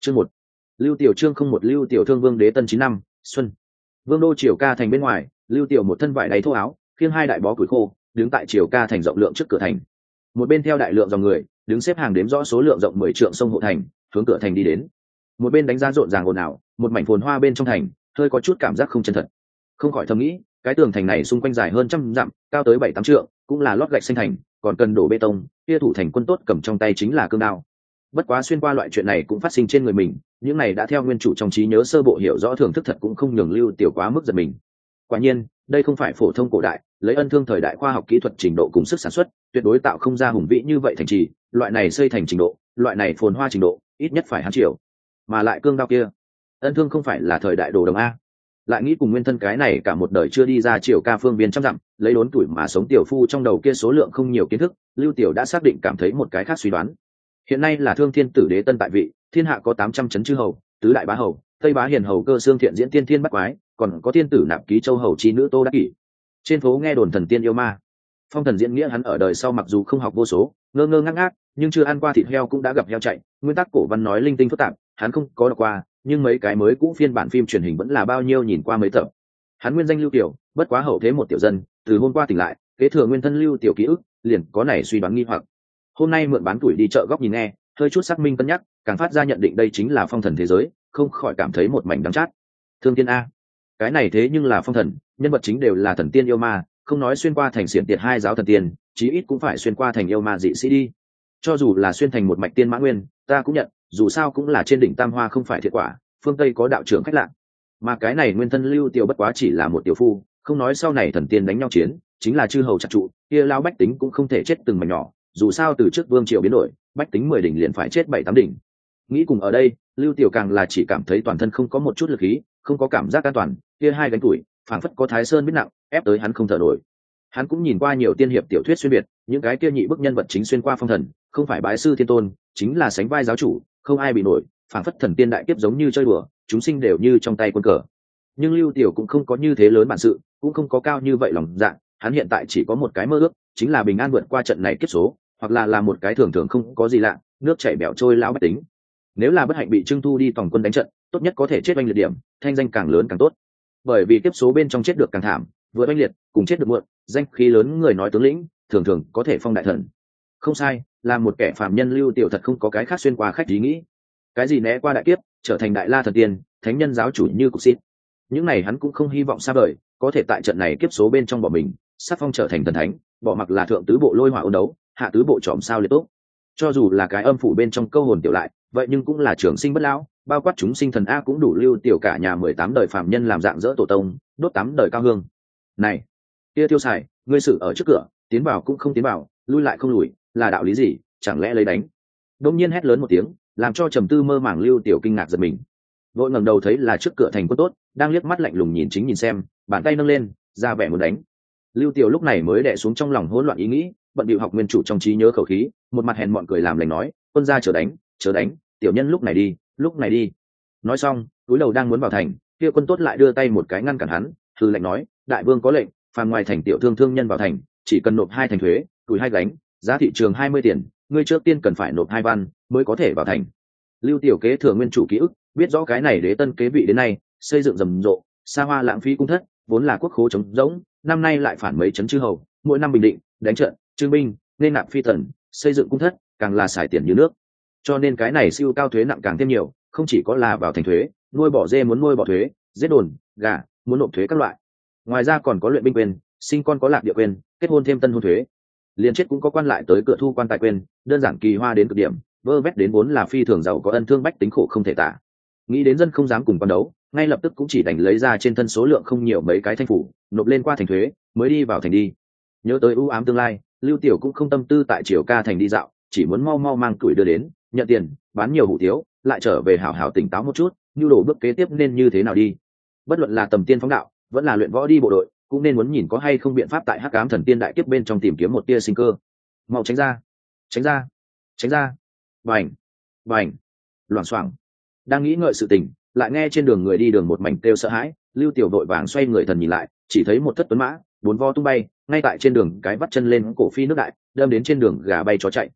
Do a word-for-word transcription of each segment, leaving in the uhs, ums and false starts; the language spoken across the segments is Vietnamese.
chương một lưu tiểu trương không một lưu tiểu thương vương đế tân chín năm xuân. Vương đô triều ca thành bên ngoài, lưu tiểu một thân vải đáy thô áo, khiêng hai đại bó củi khô, đứng tại triều ca thành rộng lượng trước cửa thành. Một bên theo đại lượng dòng người, đứng xếp hàng đếm rõ số lượng rộng mười trượng sông hộ thành, hướng cửa thành đi đến. Một bên đánh giá rộn ràng ồn ào, một mảnh phồn hoa bên trong thành, hơi có chút cảm giác không chân thật. Không khỏi thầm nghĩ, cái tường thành này xung quanh dài hơn trăm dặm, cao tới bảy tám trượng, cũng là lót gạch xanh thành, còn cần đổ bê tông, kia thủ thành quân tốt cầm trong tay chính là cương đao. Bất quá xuyên qua loại chuyện này cũng phát sinh trên người mình, những này đã theo nguyên chủ trong trí nhớ sơ bộ hiểu rõ thưởng thức thật cũng không nhường lưu tiểu quá mức giật mình. Quả nhiên, đây không phải phổ thông cổ đại, lấy ân thương thời đại khoa học kỹ thuật trình độ cùng sức sản xuất, tuyệt đối tạo không ra hùng vĩ như vậy thành trì, loại này xây thành trình độ, loại này phồn hoa trình độ, ít nhất phải hán triệu. Mà lại cương đao kia, ân thương không phải là thời đại đồ đồng a. Lại nghĩ cùng nguyên thân cái này cả một đời chưa đi ra triều ca phương biên trăm dặm, lấy đốn tuổi mà sống tiểu phu trong đầu kia số lượng không nhiều kiến thức, lưu tiểu đã xác định cảm thấy một cái khác suy đoán. Hiện nay là Thương Thiên Tử Đế tân tại vị, thiên hạ có tám trăm chấn chư hầu, tứ đại bá hầu, tây bá hiền hầu cơ xương thiện diễn tiên thiên bắt quái, còn có thiên tử nạp ký châu hầu chi nữ Tô Đắc Kỷ. Trên phố nghe đồn thần tiên yêu ma. Phong Thần diễn nghĩa hắn ở đời sau mặc dù không học vô số, ngơ ngơ ngác ngác, nhưng chưa ăn qua thịt heo cũng đã gặp heo chạy, nguyên tắc cổ văn nói linh tinh phức tạp, hắn không có đọc qua, nhưng mấy cái mới cũ phiên bản phim truyền hình vẫn là bao nhiêu nhìn qua mấy tập. Hắn nguyên danh Lưu Tiểu, bất quá hậu thế một tiểu dân, từ hôm qua tỉnh lại, kế thừa nguyên thân Lưu Tiểu ký ức, liền có này suy đoán nghi hoặc. Hôm nay mượn bán tuổi đi chợ góc nhìn nghe, hơi chút xác minh cân nhắc, càng phát ra nhận định đây chính là phong thần thế giới, không khỏi cảm thấy một mảnh đắng chát. Thương Tiên a, cái này thế nhưng là phong thần, nhân vật chính đều là thần tiên yêu ma, không nói xuyên qua thành xiển tiệt hai giáo thần tiên, chí ít cũng phải xuyên qua thành yêu ma dị sĩ đi. Cho dù là xuyên thành một mạch tiên mã nguyên, ta cũng nhận, dù sao cũng là trên đỉnh tam hoa không phải thiệt quả, phương tây có đạo trưởng khách lạ. Mà cái này nguyên thân Lưu Tiểu bất quá chỉ là một tiểu phu, không nói sau này thần tiên đánh nhau chiến, chính là chư hầu chặt trụ, kia lao bách tính cũng không thể chết từng mảnh nhỏ, dù sao từ trước vương triều biến đổi, bách tính mười đỉnh liền phải chết bảy tám đỉnh. Nghĩ cùng ở đây, Lưu Tiểu càng là chỉ cảm thấy toàn thân không có một chút lực khí, không có cảm giác an toàn, kia hai gánh tuổi, phảng phất có thái sơn biết nặng, ép tới hắn không thở nổi. Hắn cũng nhìn qua nhiều tiên hiệp tiểu thuyết xuyên biệt, những cái kia nhị bức nhân vật chính xuyên qua phong thần, không phải bái sư thiên tôn, chính là sánh vai giáo chủ, không ai bị nổi, phảng phất thần tiên đại kiếp giống như chơi đùa, chúng sinh đều như trong tay quân cờ. Nhưng Lưu Tiểu cũng không có như thế lớn bản sự, cũng không có cao như vậy lòng dạ, hắn hiện tại chỉ có một cái mơ ước, chính là bình an vượt qua trận này kiếp số, hoặc là là một cái thường thường không có gì lạ, nước chảy bẻo trôi lão bách tính. Nếu là bất hạnh bị trưng thu đi tổng quân đánh trận, tốt nhất có thể chết oanh liệt điểm, thanh danh càng lớn càng tốt. Bởi vì kiếp số bên trong chết được càng thảm, vừa oanh liệt, cùng chết được muộn, danh khí lớn người nói tướng lĩnh, thường thường có thể phong đại thần. Không sai, là một kẻ phàm nhân Lưu Tiểu thật không có cái khác xuyên qua khách ý nghĩ. Cái gì né qua đại kiếp, trở thành đại la thần tiên, thánh nhân giáo chủ như cục xít. Những này hắn cũng không hy vọng xa vời, có thể tại trận này kiếp số bên trong bỏ mình, sắc phong trở thành thần thánh, bỏ mặc là thượng tứ bộ lôi hỏa ôn đấu, hạ tứ bộ trọm sao liệt tốt. Cho dù là cái âm phủ bên trong câu hồn tiểu lại, vậy nhưng cũng là trường sinh bất lão, bao quát chúng sinh thần a cũng đủ Lưu Tiểu cả nhà mười tám đời phàm nhân làm dạng dỡ tổ tông, đốt tám đời cao hương. Này, kia tiêu xài, ngươi xử ở trước cửa, tiến vào cũng không tiến vào, lui lại không lùi, là đạo lý gì, chẳng lẽ lấy đánh? Đông nhiên hét lớn một tiếng, làm cho trầm tư mơ màng Lưu Tiểu kinh ngạc giật mình. Vội ngẩng đầu thấy là trước cửa thành quân tốt, đang liếc mắt lạnh lùng nhìn chính nhìn xem, bàn tay nâng lên, ra vẻ muốn đánh. Lưu Tiểu lúc này mới đè xuống trong lòng hỗn loạn ý nghĩ, bận bịu học nguyên chủ trong trí nhớ khẩu khí, một mặt hèn mọn cười làm lành nói, quân gia chờ đánh, chờ đánh, tiểu nhân lúc này đi, lúc này đi. Nói xong, túi đầu đang muốn vào thành, kia quân tốt lại đưa tay một cái ngăn cản hắn, hừ lạnh nói, đại vương có lệnh, phàm ngoài thành tiểu thương thương nhân vào thành, chỉ cần nộp hai thành thuế, tuổi hai gánh, giá thị trường hai mươi tiền, ngươi trước tiên cần phải nộp hai văn mới có thể vào thành. Lưu Tiểu kế thừa nguyên chủ ký ức, biết rõ cái này đế tân kế vị đến nay, xây dựng rầm rộ, xa hoa lãng phí cung thất, vốn là quốc khố trống rỗng, năm nay lại phản mấy chấn chư hầu, mỗi năm bình định, đánh trận, trưng binh, nên nạp phi tần, xây dựng cung thất, càng là xài tiền như nước. Cho nên cái này siêu cao thuế nặng càng thêm nhiều, không chỉ có là vào thành thuế, nuôi bỏ dê muốn nuôi bỏ thuế, giết đồn, gà muốn nộp thuế các loại. Ngoài ra còn có luyện binh quyền, sinh con có lạc địa quyền, kết hôn thêm tân hôn thuế. Liên chết cũng có quan lại tới cửa thu quan tài quyền, đơn giản kỳ hoa đến cực điểm, vơ vét đến vốn là phi thường giàu có ân thương bách tính khổ không thể tả. Nghĩ đến dân không dám cùng quan đấu, ngay lập tức cũng chỉ đành lấy ra trên thân số lượng không nhiều mấy cái thanh phủ, nộp lên qua thành thuế, mới đi vào thành đi. Nhớ tới ưu ám tương lai, Lưu Tiểu cũng không tâm tư tại triều ca thành đi dạo, chỉ muốn mau mau mang tuổi đưa đến, nhận tiền, bán nhiều hủ tiếu, lại trở về hảo hảo tỉnh táo một chút, nhu đồ bước kế tiếp nên như thế nào đi. Bất luận là tầm tiên phóng đạo, vẫn là luyện võ đi bộ đội, cũng nên muốn nhìn có hay không biện pháp tại hắc ám thần tiên đại kiếp bên trong tìm kiếm một tia sinh cơ. Mau tránh ra, tránh ra, tránh ra. Bành, bành, loảng xoảng. Đang nghĩ ngợi sự tình, lại nghe trên đường người đi đường một mảnh kêu sợ hãi, Lưu Tiểu vội vàng xoay người thần nhìn lại, chỉ thấy một thất tuấn mã, bốn vo tung bay, ngay tại trên đường cái vắt chân lên cổ phi nước đại, đâm đến trên đường gà bay chó chạy.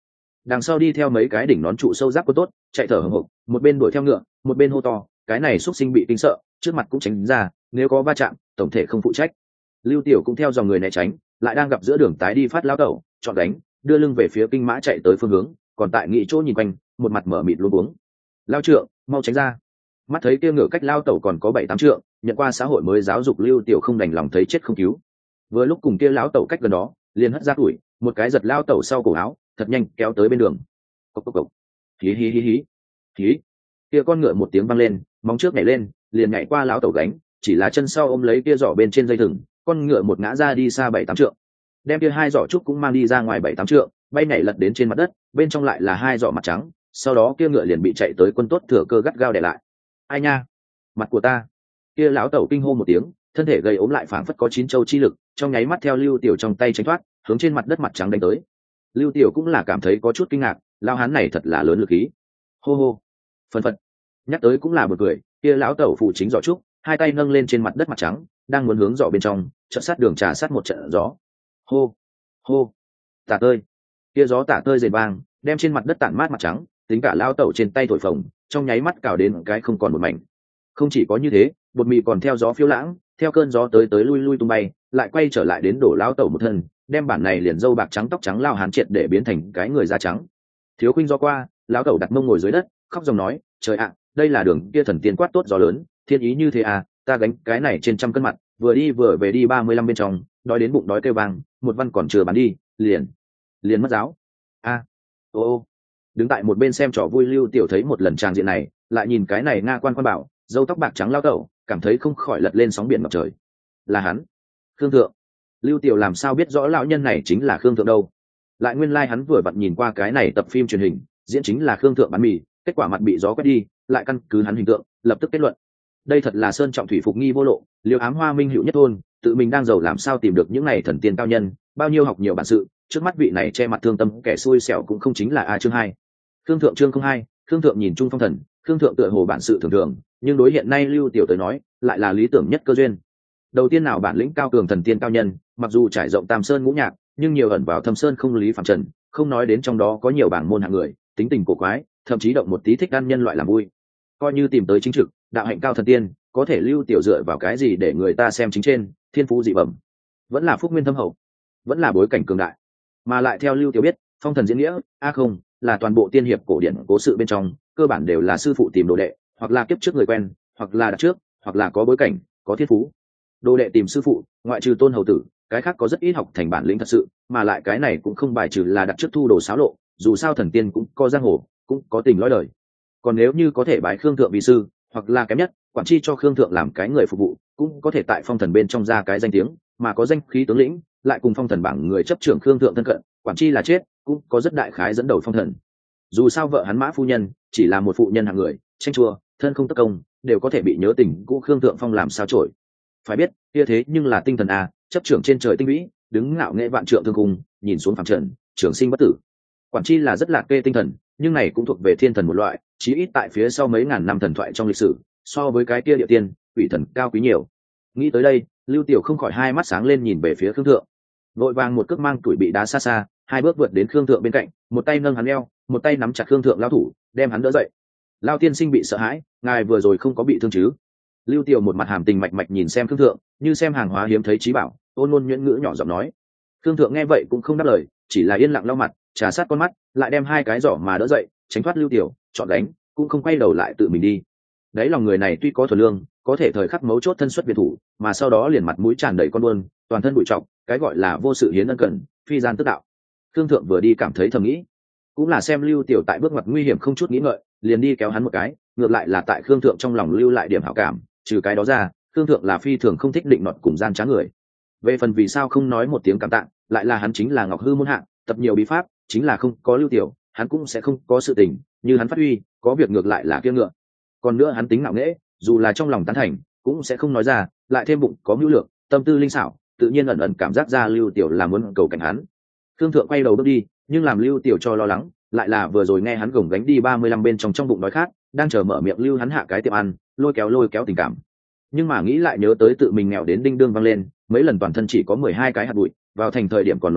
đằng sau đi theo mấy cái đỉnh nón trụ sâu giáp quân tốt chạy thở hổn hộc, một bên đuổi theo ngựa một bên hô to, cái này xuất sinh bị kinh sợ, trước mặt cũng tránh ra, nếu có va chạm tổng thể không phụ trách. Lưu Tiểu cũng theo dòng người né tránh, lại đang gặp giữa đường tái đi phát lao tẩu chọn đánh, đưa lưng về phía kinh mã chạy tới phương hướng, còn tại nghị chỗ nhìn quanh, một mặt mở mịt luống cuống. Lao trượng, mau tránh ra. Mắt thấy kia ngựa cách lao tẩu còn có bảy tám trượng, nhận qua xã hội mới giáo dục Lưu Tiểu không đành lòng thấy chết không cứu. Vừa lúc cùng kia lão tẩu cách gần đó, liền hất ra tuổi, một cái giật lao tẩu sau cổ áo, thật nhanh kéo tới bên đường. Cộc cộc cộc. Hí hí hí hí. Hí. Kia con ngựa một tiếng vang lên, móng trước nhảy lên, liền nhảy qua lão tẩu gánh, chỉ là chân sau ôm lấy kia giỏ bên trên dây thừng, con ngựa một ngã ra đi xa bảy tám trượng. Đem kia hai giỏ trúc cũng mang đi ra ngoài bảy tám trượng, bay nhảy lật đến trên mặt đất, bên trong lại là hai giỏ mặt trắng, sau đó kia ngựa liền bị chạy tới quân tốt thừa cơ gắt gao đè lại. Ai nha, mặt của ta. Kia lão tẩu kinh hô một tiếng, thân thể gầy ốm lại phảng phất có chín châu chi lực, trong nháy mắt theo Lưu Tiểu trong tay tránh thoát, hướng trên mặt đất mặt trắng đánh tới. Lưu Tiểu cũng là cảm thấy có chút kinh ngạc, lao hán này thật là lớn lực khí. Hô hô. Phân phật. Nhắc tới cũng là một cười, kia lão tẩu phụ chính giỏ trúc, hai tay nâng lên trên mặt đất mặt trắng, đang muốn hướng giỏ bên trong, chợt sát đường trà sát một trận gió. Hô. Hô. Tả tơi. Kia gió tả tơi dày vang, đem trên mặt đất tản mát mặt trắng, tính cả lão tẩu trên tay thổi phồng, trong nháy mắt cào đến cái không còn một mảnh. Không chỉ có như thế, bột mì còn theo gió phiêu lãng, theo cơn gió tới tới lui lui tung bay, lại quay trở lại đến đổ lão tẩu một thân, đem bản này liền râu bạc trắng tóc trắng lao hán triệt để biến thành cái người da trắng. Thiếu khuynh gió qua, lão tẩu đặt mông ngồi dưới đất, khóc ròng nói, trời ạ, đây là đường kia thần tiên quát tốt gió lớn, thiên ý như thế à, ta gánh cái này trên trăm cân mặt, vừa đi vừa về đi ba mươi lăm bên trong, đói đến bụng đói kêu vang, một văn còn chưa bán đi, liền liền mất giáo. A. À. Ô ô. Đứng tại một bên xem trò vui Lưu Tiểu thấy một lần tràng diện này, lại nhìn cái này nga quan quan bảo, râu tóc bạc trắng lao tẩu, cảm thấy không khỏi lật lên sóng biển ngập trời. Là hắn, Khương Thượng. Lưu Tiểu làm sao biết rõ lão nhân này chính là Khương Thượng đâu? Lại nguyên lai like hắn vừa vặn nhìn qua cái này tập phim truyền hình, diễn chính là Khương Thượng bán mì, kết quả mặt bị gió quét đi, lại căn cứ hắn hình tượng, lập tức kết luận. Đây thật là sơn trọng thủy phục nghi vô lộ, liêu ám hoa minh hữu nhất thôn, tự mình đang giàu làm sao tìm được những này thần tiên cao nhân, bao nhiêu học nhiều bản sự, trước mắt vị này che mặt thương tâm kẻ xui xẻo cũng không chính là a chương hai. Khương Thượng chương không hai, Khương Thượng nhìn trung phong thần, Khương Thượng tựa hồ bản sự thường thường, nhưng đối hiện nay Lưu Tiểu tới nói, lại là lý tưởng nhất cơ duyên. Đầu tiên nào bản lĩnh cao cường thần tiên cao nhân, mặc dù trải rộng tam sơn ngũ nhạc, nhưng nhiều ẩn vào thâm sơn không lý phàm trần, không nói đến trong đó có nhiều bảng môn hạng người, tính tình cổ quái, thậm chí động một tí thích ăn nhân loại làm vui. Coi như tìm tới chính trực, đạo hạnh cao thần tiên, có thể Lưu Tiểu dựa vào cái gì để người ta xem chính trên, thiên phú dị bẩm, vẫn là phúc nguyên thâm hậu, vẫn là bối cảnh cường đại. Mà lại theo Lưu Tiểu biết, phong thần diễn nghĩa, a không, là toàn bộ tiên hiệp cổ điển cố sự bên trong, cơ bản đều là sư phụ tìm đồ đệ, hoặc là kiếp trước người quen, hoặc là đặt trước, hoặc là có bối cảnh, có thiên phú. Đồ đệ tìm sư phụ, ngoại trừ Tôn hầu tử, cái khác có rất ít học thành bản lĩnh thật sự, mà lại cái này cũng không bài trừ là đặt trước thu đồ xáo lộ, dù sao thần tiên cũng có giang hồ, cũng có tình lõi đời. Còn nếu như có thể bái Khương Thượng vì sư, hoặc là kém nhất, quản chi cho Khương Thượng làm cái người phục vụ, cũng có thể tại phong thần bên trong ra cái danh tiếng, mà có danh khí tướng lĩnh, lại cùng phong thần bảng người chấp trưởng Khương Thượng thân cận, quản chi là chết, cũng có rất đại khái dẫn đầu phong thần. Dù sao vợ hắn Mã phu nhân chỉ là một phụ nhân hạng người, tranh chua, thân không tất công, đều có thể bị nhớ tình cũ Khương Thượng phong làm sao trổi. Phải biết, kia thế nhưng là tinh thần a, chấp trưởng trên trời tinh vĩ, đứng ngạo nghệ vạn trượng thương cung, nhìn xuống phàm trần, trường sinh bất tử. Quản chi là rất lạc kê tinh thần, nhưng này cũng thuộc về thiên thần một loại, chí ít tại phía sau mấy ngàn năm thần thoại trong lịch sử, so với cái kia địa tiên, quỷ thần cao quý nhiều. Nghĩ tới đây, Lưu Tiểu không khỏi hai mắt sáng lên nhìn về phía Khương Thượng. Vội vàng một cước mang tuổi bị đá xa xa, hai bước vượt đến Khương Thượng bên cạnh, một tay nâng hắn eo, một tay nắm chặt Khương Thượng lao thủ, đem hắn đỡ dậy. Lao tiên sinh bị sợ hãi, ngài vừa rồi không có bị thương chứ? Lưu Tiểu một mặt hàm tình mạch mạch nhìn xem Khương Thượng, như xem hàng hóa hiếm thấy trí bảo, ôn ngôn nhuyễn ngữ nhỏ giọng nói. Khương Thượng nghe vậy cũng không đáp lời, chỉ là yên lặng lau mặt, trà sát con mắt, lại đem hai cái giỏ mà đỡ dậy, tránh thoát Lưu Tiểu, chọn đánh, cũng không quay đầu lại tự mình đi. Đấy lòng người này tuy có thuần lương, có thể thời khắc mấu chốt thân xuất biệt thủ, mà sau đó liền mặt mũi tràn đầy con buôn, toàn thân bụi trọc, cái gọi là vô sự hiến ân cần, phi gian tức đạo. Khương Thượng vừa đi cảm thấy thầm nghĩ, cũng là xem Lưu Tiểu tại bước ngoặt nguy hiểm không chút nghĩ ngợi, liền đi kéo hắn một cái, ngược lại là tại Khương Thượng trong lòng lưu lại điểm hảo cảm, trừ cái đó ra, Khương Thượng là phi thường không thích định nọt cùng gian trá người. Về phần vì sao không nói một tiếng cảm tạ, lại là hắn chính là Ngọc Hư môn hạng, tập nhiều bí pháp, chính là không có Lưu Tiểu, hắn cũng sẽ không có sự tình, như hắn phát huy, có việc ngược lại là kia ngựa. Còn nữa hắn tính ngạo nghễ, dù là trong lòng tán thành, cũng sẽ không nói ra, lại thêm bụng có mưu lược, tâm tư linh xảo, tự nhiên ẩn ẩn cảm giác ra Lưu Tiểu là muốn cầu cảnh hắn. Khương Thượng quay đầu bước đi, nhưng làm Lưu Tiểu cho lo lắng, lại là vừa rồi nghe hắn gồng gánh đi ba mươi lăm bên trong trong bụng đói khát, đang chờ mở miệng lưu hắn hạ cái tiệm ăn, lôi kéo lôi kéo tình cảm. Nhưng mà nghĩ lại nhớ tới tự mình nghèo đến đinh đương văng lên, mấy lần toàn thân chỉ có mười hai cái hạt bụi, vào thành thời điểm còn lục hai,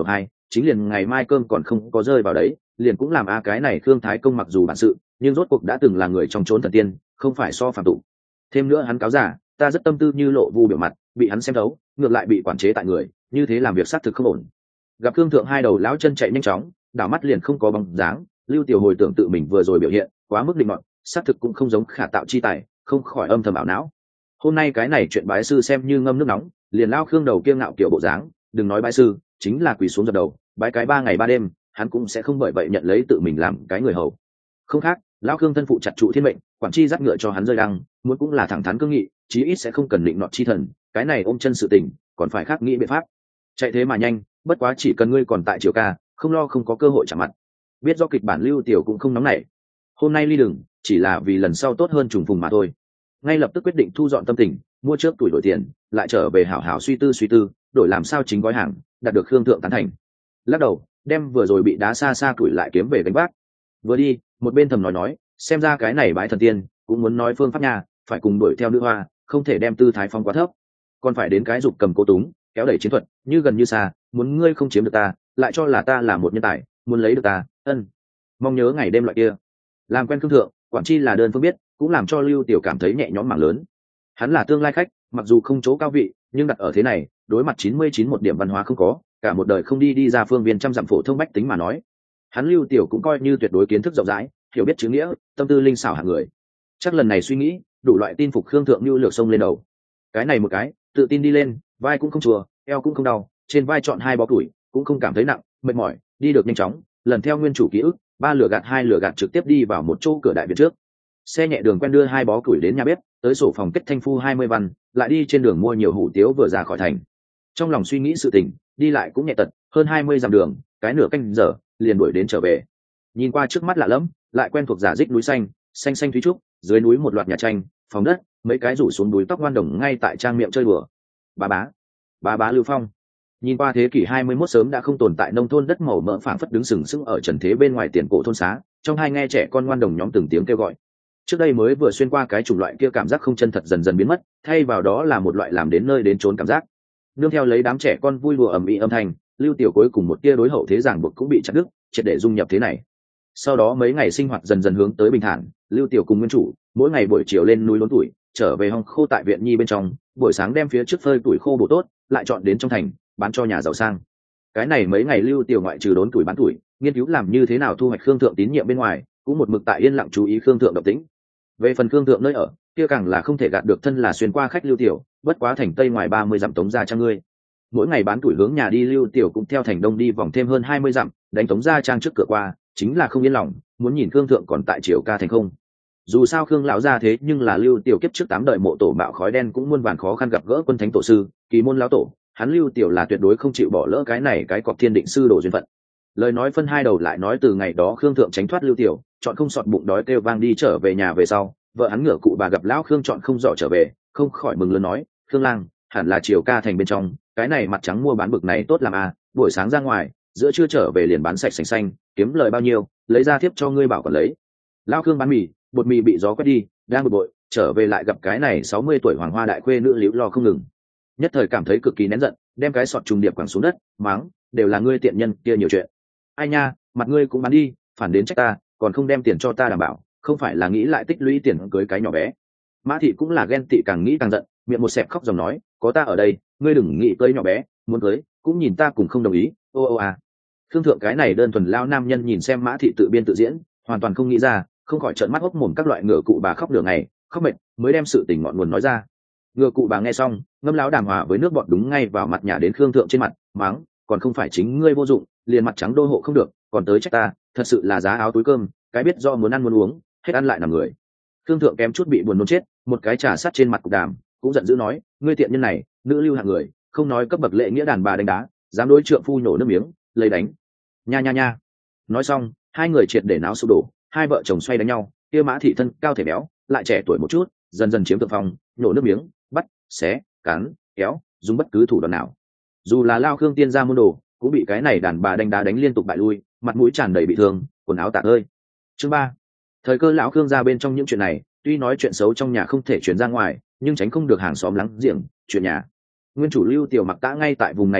chính liền ngày mai cơm còn không có rơi vào đấy liền cũng làm a cái này Khương Thái Công mặc dù bản sự nhưng rốt cuộc đã từng là người trong chốn thần tiên, không phải so phạm tụ. Thêm nữa hắn cáo giả, ta rất tâm tư như lộ vu biểu mặt, bị hắn xem thấu, ngược lại bị quản chế tại người, như thế làm việc xác thực không ổn. Gặp Khương thượng hai đầu lão chân chạy nhanh chóng, đảo mắt liền không có bóng dáng, Lưu Tiểu hồi tưởng tự mình vừa rồi biểu hiện, quá mức định nọt, xác thực cũng không giống khả tạo chi tài, không khỏi âm thầm ảo não. Hôm nay cái này chuyện bái sư xem như ngâm nước nóng, liền lao Khương đầu kiêng ngạo kiểu bộ dáng, đừng nói bái sư, chính là quỳ xuống dập đầu, bái cái ba ngày ba đêm, hắn cũng sẽ không bởi vậy nhận lấy tự mình làm cái người hầu. Không khác, lão Khương thân phụ chặt trụ thiên mệnh, quản chi dắt ngựa cho hắn rơi đăng, muốn cũng là thẳng thắn cương nghị, chí ít sẽ không cần định nọt chi thần, cái này ôm chân sự tình, còn phải khác nghĩ biện pháp. Chạy thế mà nhanh, bất quá chỉ cần ngươi còn tại Triều Ca, không lo không có cơ hội chạm mặt. Biết do kịch bản Lưu Tiểu cũng không nóng nảy. Hôm nay ly đừng, chỉ là vì lần sau tốt hơn trùng phùng mà thôi. Ngay lập tức quyết định thu dọn tâm tình, mua trước tuổi đổi tiền, lại trở về hảo hảo suy tư suy tư, đổi làm sao chính gói hàng, đạt được Khương thượng tán thành. Lắc đầu, đem vừa rồi bị đá xa xa tuổi lại kiếm về gánh vác. Vừa đi, một bên thầm nói nói, xem ra cái này bái thần tiên, cũng muốn nói phương pháp nhà, phải cùng đuổi theo nữ hoa, không thể đem tư thái phong quá thấp, còn phải đến cái dục cầm cố túng, kéo đẩy chiến thuật, như gần như xa, muốn ngươi không chiếm được ta, lại cho là ta là một nhân tài, muốn lấy được ta, ân. Mong nhớ ngày đêm loại kia. Làm quen Khương thượng, quản chi là đơn phương biết, cũng làm cho Lưu Tiểu cảm thấy nhẹ nhõm mảng lớn. Hắn là tương lai khách, mặc dù không chỗ cao vị, nhưng đặt ở thế này, đối mặt chín mươi chín một điểm văn hóa không có, cả một đời không đi đi ra phương viên trăm dặm phổ thông bách tính mà nói, hắn Lưu Tiểu cũng coi như tuyệt đối kiến thức rộng rãi, hiểu biết chữ nghĩa, tâm tư linh xảo hạng người. Chắc lần này suy nghĩ, đủ loại tin phục Khương thượng như lược sông lên đầu. Cái này một cái, tự tin đi lên, vai cũng không chùa, eo cũng không đau, trên vai chọn hai bó củi, cũng không cảm thấy nặng, mệt mỏi, đi được nhanh chóng, lần theo nguyên chủ ký ức, ba lửa gạt hai lửa gạt trực tiếp đi vào một chỗ cửa đại viện trước. Xe nhẹ đường quen đưa hai bó củi đến nhà bếp, tới sổ phòng kết thanh phu hai mươi văn, lại đi trên đường mua nhiều hủ tiếu vừa ra khỏi thành. Trong lòng suy nghĩ sự tình, đi lại cũng nhẹ tật, hơn hai mươi dặm đường, cái nửa canh giờ, liền đuổi đến trở về. Nhìn qua trước mắt lạ lẫm, lại quen thuộc giả dích núi xanh, xanh xanh thúy trúc, dưới núi một loạt nhà tranh, phòng đất, mấy cái rủ xuống núi tóc ngoan đồng ngay tại trang miệng chơi đùa. Bà bá, bà bá Lưu Phong. Nhìn qua thế kỷ hai mươi mốt sớm đã không tồn tại nông thôn đất màu mỡ phảng phất đứng sừng sững ở trần thế bên ngoài tiền cổ thôn xá, trong hai nghe trẻ con ngoan đồng nhóm từng tiếng kêu gọi. Trước đây mới vừa xuyên qua cái chủng loại kia cảm giác không chân thật dần dần biến mất, thay vào đó là một loại làm đến nơi đến trốn cảm giác. Nương theo lấy đám trẻ con vui đùa ầm ĩ âm thanh, Lưu Tiểu cuối cùng một tia đối hậu thế giảng buộc cũng bị chặt đứt, triệt để dung nhập thế này. Sau đó mấy ngày sinh hoạt dần dần hướng tới bình thản, Lưu Tiểu cùng nguyên chủ, mỗi ngày buổi chiều lên núi đốn tuổi, trở về hong khô tại viện nhi bên trong, buổi sáng đem phía trước phơi tuổi khô bổ tốt, lại chọn đến trong thành, bán cho nhà giàu sang. Cái này mấy ngày Lưu Tiểu ngoại trừ đốn tuổi bán tuổi, nghiên cứu làm như thế nào thu hoạch Khương thượng tín nhiệm bên ngoài, cũng một mực tại yên lặng chú ý Khương thượng động tĩnh. Về phần Khương thượng nơi ở, kia càng là không thể gạt được thân là xuyên qua khách Lưu Tiểu, bất quá thành tây ngoài ba mươi dặm tống gia trang ngươi. Mỗi ngày bán tuổi hướng nhà đi Lưu Tiểu cũng theo thành đông đi vòng thêm hơn hai mươi dặm, đánh tống gia trang trước cửa qua, chính là không yên lòng, muốn nhìn Khương thượng còn tại Triều Ca thành không. Dù sao Khương lão gia thế nhưng là Lưu Tiểu kiếp trước tám đời mộ tổ bạo khói đen cũng muôn vàn khó khăn gặp gỡ quân thánh tổ sư, kỳ môn lão tổ, hắn Lưu Tiểu là tuyệt đối không chịu bỏ lỡ cái này cái cọc thiên định sư đồ duyên phận. Lời nói phân hai đầu lại nói từ ngày đó Khương thượng tránh thoát Lưu Tiểu, chọn không sọt bụng đói kêu vang đi trở về nhà về sau, vợ hắn ngửa cụ bà gặp lão Khương chọn không dọ trở về, không khỏi mừng lớn nói, Khương lang, hẳn là Triều Ca thành bên trong, cái này mặt trắng mua bán bực này tốt làm à, buổi sáng ra ngoài, giữa trưa trở về liền bán sạch sành xanh, kiếm lời bao nhiêu, lấy ra thiếp cho ngươi bảo còn lấy. Lão Khương bán mì, bột mì bị gió quét đi, đang bực bội, trở về lại gặp cái này sáu mươi tuổi hoàng hoa đại khuê nữ liễu lo không ngừng. Nhất thời cảm thấy cực kỳ nén giận, đem cái sọt trùng điệp quẳng xuống đất, mắng, đều là ngươi tiện nhân kia nhiều chuyện. Ai nha, mặt ngươi cũng bán đi, phản đến trách ta, còn không đem tiền cho ta đảm bảo, không phải là nghĩ lại tích lũy tiền cưới cái nhỏ bé. Mã thị cũng là ghen tị càng nghĩ càng giận, miệng một xẹp khóc dòng nói, có ta ở đây, ngươi đừng nghĩ cưới nhỏ bé, muốn cưới, cũng nhìn ta cùng không đồng ý, ô ô à. Khương thượng cái này đơn thuần lao nam nhân nhìn xem Mã thị tự biên tự diễn, hoàn toàn không nghĩ ra, không khỏi trợn mắt hốc mồm các loại ngựa cụ bà khóc nửa ngày, khóc mệt, mới đem sự tình ngọn nguồn nói ra. Ngựa cụ bà nghe xong, ngâm láo đàm hòa với nước bọt đúng ngay vào mặt nhà đến Khương thượng trên mặt, mắng, còn không phải chính ngươi vô dụng, liền mặt trắng đô hộ không được, còn tới trách ta, thật sự là giá áo túi cơm, cái biết do muốn ăn muốn uống, hết ăn lại nằm người. Khương thượng kém chút bị buồn nôn chết, một cái trà sắt trên mặt cục đàm, cũng giận dữ nói, ngươi tiện nhân này, nữ lưu hạng người, không nói cấp bậc lễ nghĩa đàn bà đánh đá, dám đối trượng phu nhổ nước miếng, lấy đánh. Nha nha nha. Nói xong, hai người triệt để náo sụp đổ, hai vợ chồng xoay đánh nhau, kia Mã thị thân cao thể béo, lại trẻ tuổi một chút, dần dần chiếm thượng phong, nhổ nước miếng, bắt, xé, cắn, kéo, dùng bất cứ thủ đoạn nào. Dù là lao Khương tiên gia môn đồ, cũng bị cái này đàn bà đánh đá đánh liên tục bại lui, mặt mũi tràn đầy bị thương, quần áo tả ơi. Chương ba. Thời cơ lão Khương ra bên trong những chuyện này, tuy nói chuyện xấu trong nhà không thể truyền ra ngoài, nhưng tránh không được hàng xóm láng giềng, chuyện nhà. Nguyên chủ Lưu Tiểu Mặc Tã ngay tại vùng này lan lộn,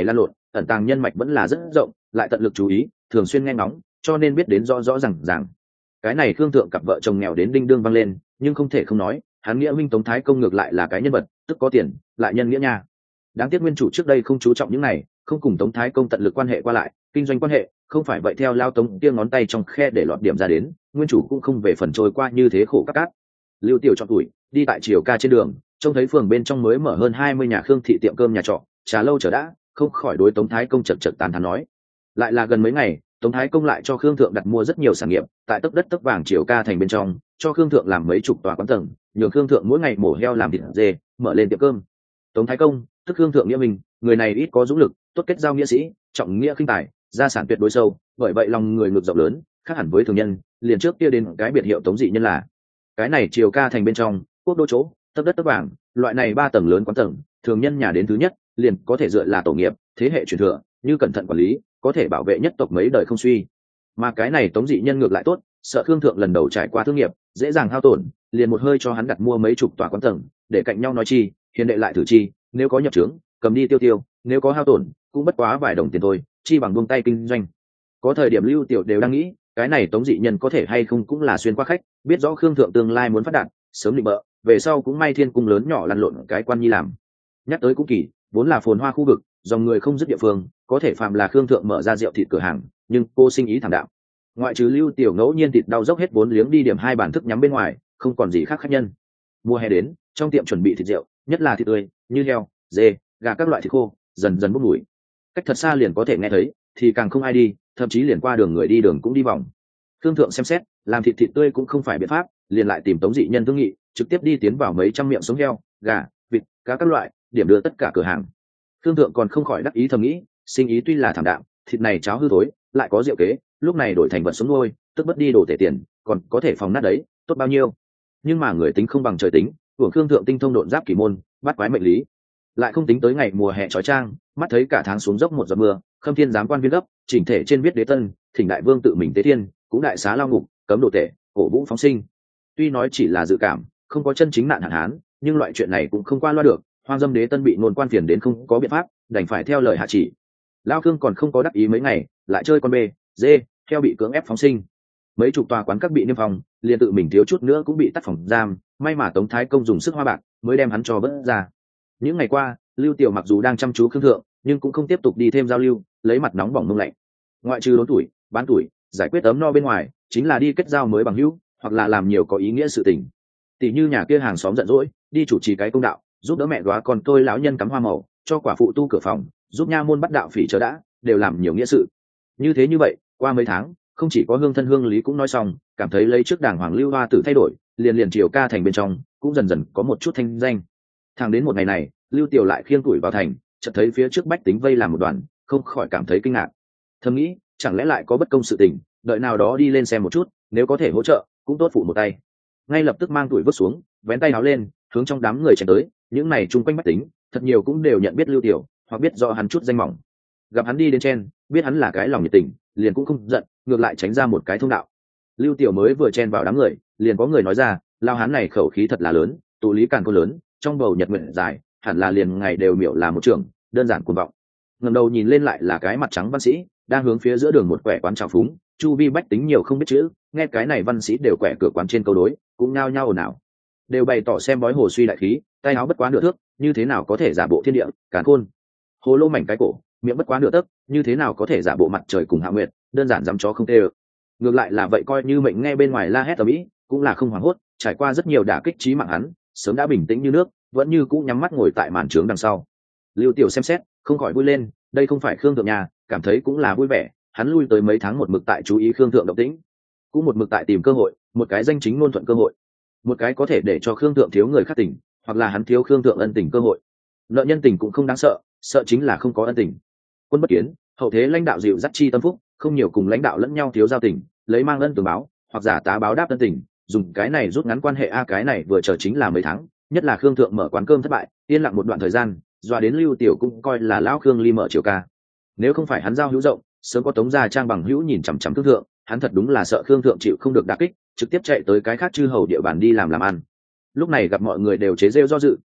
ẩn tàng nhân mạch vẫn là rất rộng, lại tận lực chú ý, thường xuyên nghe ngóng, cho nên biết đến rõ rõ ràng ràng. Cái này Khương Thượng cặp vợ chồng nghèo đến đinh đương văng lên, nhưng không thể không nói, hắn nghĩa minh Tống Thái Công ngược lại là cái nhân vật, tức có tiền, lại nhân nghĩa nha. Đáng tiếc nguyên chủ trước đây không chú trọng những này, không cùng Tống Thái Công tận lực quan hệ qua lại, kinh doanh quan hệ, không phải vậy theo lao Tống kia ngón tay trong khe để lọt điểm ra đến, nguyên chủ cũng không về phần trôi qua như thế khổ các cát. Lưu Tiểu chọn tuổi, đi tại chiều ca trên đường, trông thấy phường bên trong mới mở hơn hai mươi nhà Khương thị tiệm cơm nhà trọ, trà lâu chờ đã, không khỏi đối Tống Thái Công chật chật tán thán nói. Lại là gần mấy ngày, Tống Thái Công lại cho Khương Thượng đặt mua rất nhiều sản nghiệp, tại tấc đất tấc vàng chiều ca thành bên trong, cho Khương Thượng làm mấy chục tòa quán tầng, nhường Khương Thượng mỗi ngày mổ heo làm thịt dê, mở lên tiệm cơm. Tống Thái Công, tức Khương Thượng nghĩa mình, người này ít có dũng lực, tốt kết giao nghĩa sĩ, trọng nghĩa khinh tài, gia sản tuyệt đối sâu, bởi vậy lòng người ngược rộng lớn, khác hẳn với thường nhân, liền trước kia đến cái biệt hiệu Tống dị nhân là. Cái này chiều ca thành bên trong, quốc đô chỗ, tấc đất tấc vàng, loại này ba tầng lớn quán tầng, thường nhân nhà đến thứ nhất, liền có thể dựa là tổ nghiệp, thế hệ truyền thừa, như cẩn thận quản lý, có thể bảo vệ nhất tộc mấy đời không suy. Mà cái này Tống dị nhân ngược lại tốt, sợ Khương Thượng lần đầu trải qua thương nghiệp, dễ dàng hao tổn, liền một hơi cho hắn đặt mua mấy chục tòa quán tầng, để cạnh nhau nói chi, hiền đệ lại thử chi, nếu có nhập trướng, cầm đi tiêu tiêu, nếu có hao tổn, cũng bất quá vài đồng tiền thôi, chi bằng buông tay kinh doanh. Có thời điểm Lưu Tiểu đều đang nghĩ, cái này Tống dị nhân có thể hay không cũng là xuyên qua khách, biết rõ Khương Thượng tương lai muốn phát đạt, sớm định bợ, về sau cũng may thiên cung lớn nhỏ lăn lộn cái quan nhi làm. Nhắc tới cũng kỳ, vốn là phồn hoa khu vực, dòng người không dứt địa phương, có thể phạm là Khương Thượng mở ra rượu thịt cửa hàng, nhưng cô sinh ý thảm đạm. Ngoại trừ Lưu Tiểu ngẫu nhiên thịt đau dốc hết vốn liếng đi điểm hai bàn thức nhắm bên ngoài, không còn gì khác khách nhân. Mùa hè đến, trong tiệm chuẩn bị thịt rượu, nhất là thịt tươi, như heo, dê, gà các loại thịt khô, dần dần bốc mùi. Cách thật xa liền có thể nghe thấy, thì càng không ai đi, thậm chí liền qua đường người đi đường cũng đi vòng. Khương Thượng xem xét, làm thịt thịt tươi cũng không phải biện pháp, liền lại tìm Tống dị nhân thương nghị, trực tiếp đi tiến vào mấy trăm miệng sống heo, gà, vịt, cá các loại, điểm đưa tất cả cửa hàng. Khương Thượng còn không khỏi đắc ý thầm nghĩ, sinh ý tuy là thảm đạm, thịt này cháo hư thối, lại có rượu kế, lúc này đổi thành vật sống nuôi, tức mất đi đổ tể tiền, còn có thể phòng nát đấy, tốt bao nhiêu. Nhưng mà người tính không bằng trời tính, của Khương Thượng tinh thông độn giáp kỳ môn, bắt quái mệnh lý, lại không tính tới ngày mùa hè chói chang, mắt thấy cả tháng xuống dốc một giọt mưa, Khâm Thiên giám quan viên gấp, chỉnh thể trên viết đế tân, thỉnh đại vương tự mình tế thiên, cũng đại xá lao ngục, cấm đồ tể, cổ vũ phóng sinh. Tuy nói chỉ là dự cảm, không có chân chính nạn hạn hán, nhưng loại chuyện này cũng không qua loa được, hoang dâm đế tân bị nôn quan phiền đến không có biện pháp, đành phải theo lời hạ chỉ. Lao Khương còn không có đắc ý mấy ngày, lại chơi con bê, dê, theo bị cưỡng ép phóng sinh. Mấy chục tòa quán các bị niêm phòng, liền tự mình thiếu chút nữa cũng bị tắt phòng giam, may mà Tống Thái Công dùng sức hoa bạc, mới đem hắn cho vớt ra. Những ngày qua, Lưu Tiểu mặc dù đang chăm chú Khương Thượng, nhưng cũng không tiếp tục đi thêm giao lưu, lấy mặt nóng bỏng mông lạnh. Ngoại trừ đốn tuổi, bán tuổi, giải quyết ấm no bên ngoài, chính là đi kết giao mới bằng hữu, hoặc là làm nhiều có ý nghĩa sự tình. Tỷ như nhà kia hàng xóm giận dỗi, đi chủ trì cái công đạo, giúp đỡ mẹ đoá con tôi lão nhân cắm hoa màu, cho quả phụ tu cửa phòng, giúp nha môn bắt đạo phỉ chờ đã, đều làm nhiều nghĩa sự. Như thế như vậy, qua mấy tháng, không chỉ có hương thân hương lý cũng nói xong, cảm thấy lấy trước đảng hoàng lưu hoa tử thay đổi, liền liền triều ca thành bên trong, cũng dần dần có một chút thanh danh. Thẳng đến một ngày này, Lưu Tiểu lại khiêng tuổi vào thành, chợt thấy phía trước bách tính vây làm một đoàn, không khỏi cảm thấy kinh ngạc. Thầm nghĩ, chẳng lẽ lại có bất công sự tình, đợi nào đó đi lên xem một chút, nếu có thể hỗ trợ, cũng tốt phụ một tay. Ngay lập tức mang tuổi vứt xuống, vén tay áo lên, hướng trong đám người chạy tới, những này chung quanh bách tính, thật nhiều cũng đều nhận biết Lưu Tiểu, hoặc biết do hắn chút danh mỏng. Gặp hắn đi đến trên, biết hắn là cái lòng nhiệt tình, liền cũng không giận, ngược lại tránh ra một cái thông đạo. Lưu Tiểu mới vừa chen vào đám người, liền có người nói ra, lao hán này khẩu khí thật là lớn, tụ lý càn khôn lớn, trong bầu nhật nguyện dài, hẳn là liền ngày đều miểu là một trưởng, đơn giản cuồng vọng. Ngẩng đầu nhìn lên lại là cái mặt trắng văn sĩ, đang hướng phía giữa đường một quẻ quán trào phúng, chu vi bách tính nhiều không biết chữ, nghe cái này văn sĩ đều quẻ cửa quán trên câu đối, cũng nhao nhao ồn ào, đều bày tỏ xem bói hồ suy đại khí, tay áo bất quá nửa thước, như thế nào có thể giả bộ thiên địa, càn khôn. Hồ lô mảnh cái cổ, miệng bất quá nửa tấc, như thế nào có thể giả bộ mặt trời cùng hạ nguyệt, đơn giản dám chó không tê. Ngược lại là vậy coi như mệnh nghe bên ngoài la hét ở mỹ, cũng là không hoảng hốt, trải qua rất nhiều đả kích chí mạng hắn, sớm đã bình tĩnh như nước, vẫn như cũ nhắm mắt ngồi tại màn trướng đằng sau. Lưu Tiểu xem xét, không khỏi vui lên, đây không phải Khương Thượng nhà, cảm thấy cũng là vui vẻ, hắn lui tới mấy tháng một mực tại chú ý Khương Thượng động tĩnh, cũng một mực tại tìm cơ hội, một cái danh chính ngôn thuận cơ hội, một cái có thể để cho Khương Thượng thiếu người khác tình, hoặc là hắn thiếu Khương Thượng ân tình cơ hội. Nợ nhân tình cũng không đáng sợ, sợ chính là không có ân tình. Quân bất kiến, hậu thế lãnh đạo dịu dắt chi tâm phúc, không nhiều cùng lãnh đạo lẫn nhau thiếu giao tình, lấy mang ân tường báo, hoặc giả tá báo đáp ân tình, dùng cái này rút ngắn quan hệ a cái này vừa chờ chính là mấy tháng, nhất là Khương Thượng mở quán cơm thất bại, yên lặng một đoạn thời gian, dọa đến Lưu Tiểu cũng coi là lão Khương Ly mở chiều ca. Nếu không phải hắn giao hữu rộng, sớm có Tống gia trang bằng hữu nhìn chằm chằm Khương Thượng, hắn thật đúng là sợ Khương Thượng chịu không được đả kích, trực tiếp chạy tới cái khác chư hầu địa bàn đi làm làm ăn. Lúc này gặp mọi người đều chế rêu do dự,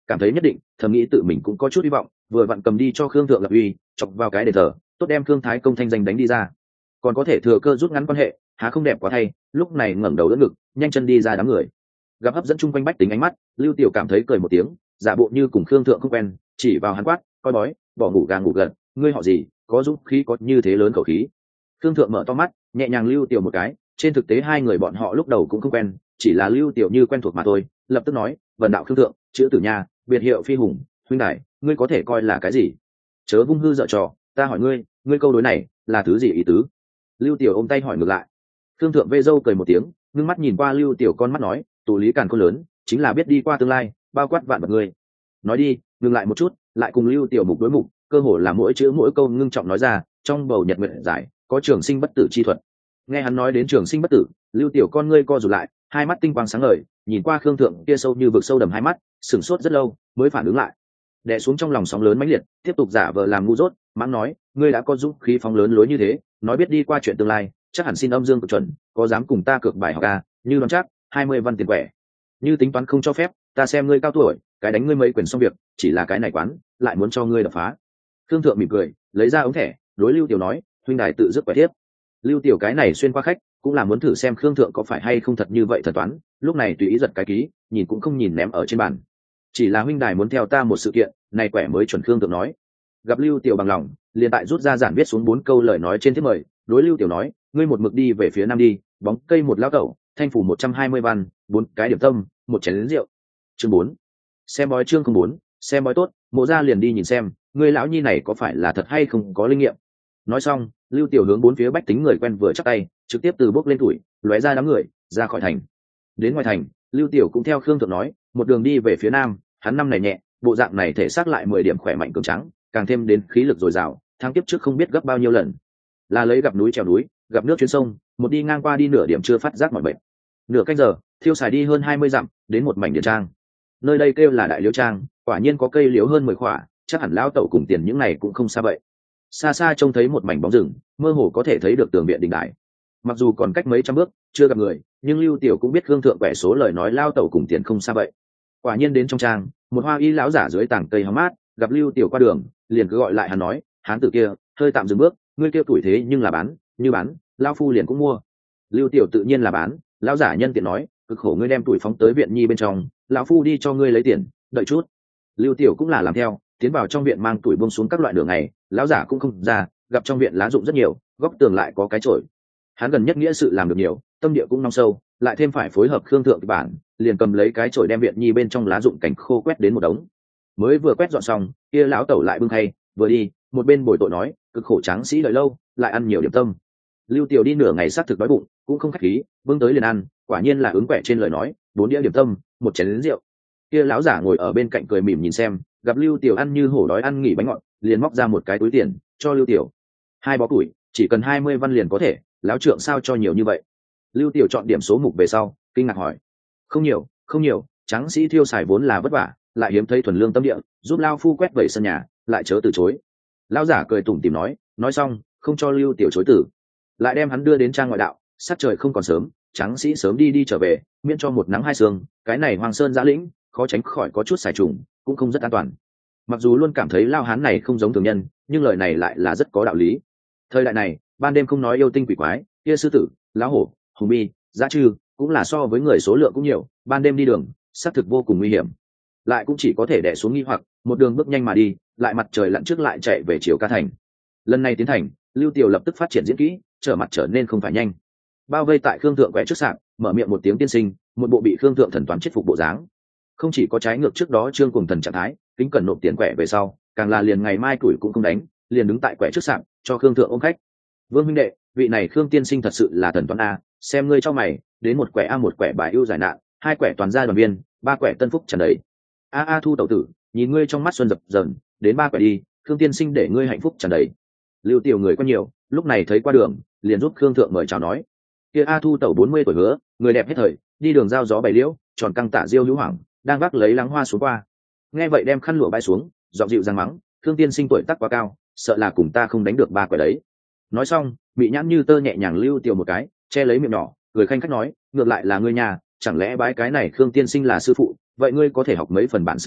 cảm thấy nhất định, thầm nghĩ tự mình cũng có chút hy vọng, vừa vặn cầm đi cho khương thượng lập uy, chọc vào cái đề thờ, tốt đem khương thái công thanh danh đánh đi ra, còn có thể thừa cơ rút ngắn quan hệ, há không đẹp quá thay. Lúc này ngẩng đầu đỡ ngực, nhanh chân đi ra đám người, gặp hấp dẫn chung quanh bách tính ánh mắt, lưu tiểu cảm thấy cười một tiếng, giả bộ như cùng khương thượng không quen, chỉ vào hắn quát, coi bói, bỏ ngủ gà ngủ gật, ngươi họ gì, có dũng khí có như thế lớn khẩu khí. Khương thượng mở to mắt, nhẹ nhàng lưu tiểu một cái, trên thực tế hai người bọn họ lúc đầu cũng không quen, chỉ là lưu tiểu như quen thuộc mà thôi, lập tức nói, vần đạo khương thượng, chữ tử nha, biệt hiệu phi hùng, huynh đại, ngươi có thể coi là cái gì? Chớ vung hư dở trò, ta hỏi ngươi, ngươi câu đối này là thứ gì ý tứ? Lưu tiểu ôm tay hỏi ngược lại. Khương thượng vê dâu cười một tiếng, ngưng mắt nhìn qua lưu tiểu con mắt nói, tụ lý càn khôn lớn, chính là biết đi qua tương lai, bao quát vạn vật ngươi. Nói đi, ngừng lại một chút, lại cùng lưu tiểu mục đối mục, cơ hồ là mỗi chữ mỗi câu ngưng trọng nói ra, trong bầu nhật nguyện giải có trường sinh bất tử chi thuật. Nghe hắn nói đến trường sinh bất tử, lưu tiểu con ngươi co rụt lại, hai mắt tinh quang sáng ngời, nhìn qua khương thượng kia sâu như vực sâu đầm hai mắt, sửng sốt rất lâu mới phản ứng lại, đè xuống trong lòng sóng lớn mãnh liệt, tiếp tục giả vờ làm ngu dốt, mắng nói, ngươi đã có dũng khí phóng lớn lối như thế, nói biết đi qua chuyện tương lai, chắc hẳn xin âm dương cực chuẩn, có dám cùng ta cược bài học ca, như đoán chắc hai mươi văn tiền quẻ, như tính toán không cho phép, ta xem ngươi cao tuổi, cái đánh ngươi mấy quyền xong việc, chỉ là cái này quán lại muốn cho ngươi đập phá. Khương thượng mỉm cười, lấy ra ống thẻ, đối lưu tiểu nói, huynh đài tự dứt quẻ tiếp. Lưu tiểu cái này xuyên qua khách, cũng là muốn thử xem khương thượng có phải hay không thật như vậy thần toán, lúc này tùy ý giật cái ký, nhìn cũng không nhìn ném ở trên bàn. Chỉ là huynh đài muốn theo ta một sự kiện, này quẻ mới chuẩn. Khương thượng nói. Gặp lưu tiểu bằng lòng, liền tại rút ra giản viết xuống bốn câu lời nói trên thiết mời, đối lưu tiểu nói, ngươi một mực đi về phía nam đi, bóng cây một lao tẩu, thanh phủ một trăm hai mươi văn, bốn cái điểm tâm, một chén lính rượu. Chương bốn. Xem bói chương không bốn, xem bói tốt, mộ gia liền đi nhìn xem, ngươi lão nhi này có phải là thật hay không có linh nghiệm. Nói xong, lưu tiểu hướng bốn phía bách tính người quen vừa chắc tay, trực tiếp từ bước lên tuổi, lóe ra đám người, ra khỏi thành. Đến ngoài thành, lưu tiểu cũng theo khương thượng nói, một đường đi về phía nam, hắn năm này nhẹ, bộ dạng này thể xác lại mười điểm khỏe mạnh cường trắng, càng thêm đến khí lực dồi dào, tháng tiếp trước không biết gấp bao nhiêu lần, là lấy gặp núi trèo núi, gặp nước chuyến sông, một đi ngang qua đi nửa điểm chưa phát giác mọi bệnh. Nửa canh giờ, thiêu xài đi hơn hai mươi dặm, đến một mảnh điền trang. Nơi đây kêu là đại liễu trang, quả nhiên có cây liễu hơn mười khỏa, chắc hẳn lão tẩu cùng tiền những này cũng không xa vậy. Xa xa trông thấy một mảnh bóng rừng, mơ hồ có thể thấy được tường viện đình đài. Mặc dù còn cách mấy trăm bước, chưa gặp người, nhưng lưu tiểu cũng biết khương thượng quẻ số lời nói lao tẩu cùng tiền không xa vậy. Quả nhiên đến trong trang, một hoa y lão giả dưới tảng cây hóng mát, gặp lưu tiểu qua đường, liền cứ gọi lại hắn nói, hán tử kia hơi tạm dừng bước, ngươi kia tuổi thế nhưng là bán, như bán, lao phu liền cũng mua. Lưu tiểu tự nhiên là bán, lão giả nhân tiện nói, cực khổ ngươi đem tuổi phóng tới viện nhi bên trong, lão phu đi cho ngươi lấy tiền, đợi chút. Lưu tiểu cũng là làm theo, tiến vào trong viện mang tuổi buông xuống các loại đường này, lão giả cũng không ra, gặp trong viện lá rụng rất nhiều, góc tường lại có cái chổi. Hắn gần nhất nghĩa sự làm được nhiều, tâm địa cũng nong sâu, lại thêm phải phối hợp khương thượng kịch bản, liền cầm lấy cái chổi đem viện nhi bên trong lá rụng cảnh khô quét đến một đống. Mới vừa quét dọn xong, kia lão tẩu lại bưng khay, vừa đi, một bên bồi tội nói, cực khổ tráng sĩ đợi lâu, lại ăn nhiều điểm tâm. Lưu tiểu đi nửa ngày xác thực đói bụng, cũng không khách khí, bưng tới liền ăn, quả nhiên là ứng quẻ trên lời nói, bốn đĩa điểm tâm, một chén lính rượu. Kia lão giả ngồi ở bên cạnh cười mỉm nhìn xem, gặp lưu tiểu ăn như hổ đói ăn nghỉ bánh ngọt, liền móc ra một cái túi tiền cho lưu tiểu. Hai bó củi, chỉ cần hai mươi văn liền có thể, lão trượng sao cho nhiều như vậy? Lưu tiểu chọn điểm số mục về sau, kinh ngạc hỏi. Không nhiều, không nhiều, tráng sĩ thiêu xài vốn là vất vả, lại hiếm thấy thuần lương tâm địa, giúp lao phu quét vẩy sân nhà, lại chớ từ chối. Lão giả cười tủm tỉm nói, nói xong, không cho lưu tiểu chối từ, lại đem hắn đưa đến trang ngoại đạo. Sắc trời không còn sớm, tráng sĩ sớm đi đi trở về, miễn cho một nắng hai sương, cái này hoàng sơn giã lĩnh, khó tránh khỏi có chút xài trùng, cũng không rất an toàn. Mặc dù luôn cảm thấy lao hán này không giống thường nhân, nhưng lời này lại là rất có đạo lý. Thời đại này, ban đêm không nói yêu tinh quỷ quái, kia sư tử, lão hổ, hùng bi, dã trư, cũng là so với người số lượng cũng nhiều, ban đêm đi đường, xác thực vô cùng nguy hiểm. Lại cũng chỉ có thể đè xuống nghi hoặc, một đường bước nhanh mà đi, lại mặt trời lặn trước lại chạy về chiều ca thành. Lần này tiến thành, lưu tiểu lập tức phát triển diễn kỹ, trở mặt trở nên không phải nhanh. Bao vây tại khương thượng quẻ trước sạp, mở miệng một tiếng tiên sinh, một bộ bị khương thượng thần toán chết phục bộ dáng. Không chỉ có trái ngược trước đó trương cùng thần trạng thái, kính cần nộp tiền quẻ về sau, càng là liền ngày mai tuổi cũng không đánh, liền đứng tại quẻ trước sạp cho khương thượng ôm khách. Vương huynh đệ, vị này khương tiên sinh thật sự là thần toán a, xem ngươi cho mày, đến một quẻ a một quẻ bài ưu giải nạn, hai quẻ toàn gia đoàn viên, ba quẻ tân phúc tràn đầy. A a thu tẩu tử, nhìn ngươi trong mắt xuân dập dờn, đến ba quẻ đi, khương tiên sinh để ngươi hạnh phúc tràn đầy. Lưu tiểu người có nhiều, lúc này thấy qua đường, liền giúp khương thượng mời chào nói. Kia a thu tẩu bốn mươi tuổi hứa, người đẹp hết thời, đi đường giao gió bảy liễu, tròn căng tả diêu hữu hoàng, đang vác lấy lắng hoa xuống qua. Nghe vậy đem khăn lụa bay xuống, giọng dịu dàng mắng, khương tiên sinh tuổi tác quá cao, sợ là cùng ta không đánh được ba quẻ đấy. Nói xong, bị nhãn như tơ nhẹ nhàng lưu tiểu một cái, che lấy miệng nhỏ, cười khanh khách nói, ngược lại là ngươi nhà, chẳng lẽ bái cái này khương tiên sinh là sư phụ, vậy ngươi có thể học mấy phần bản sự à,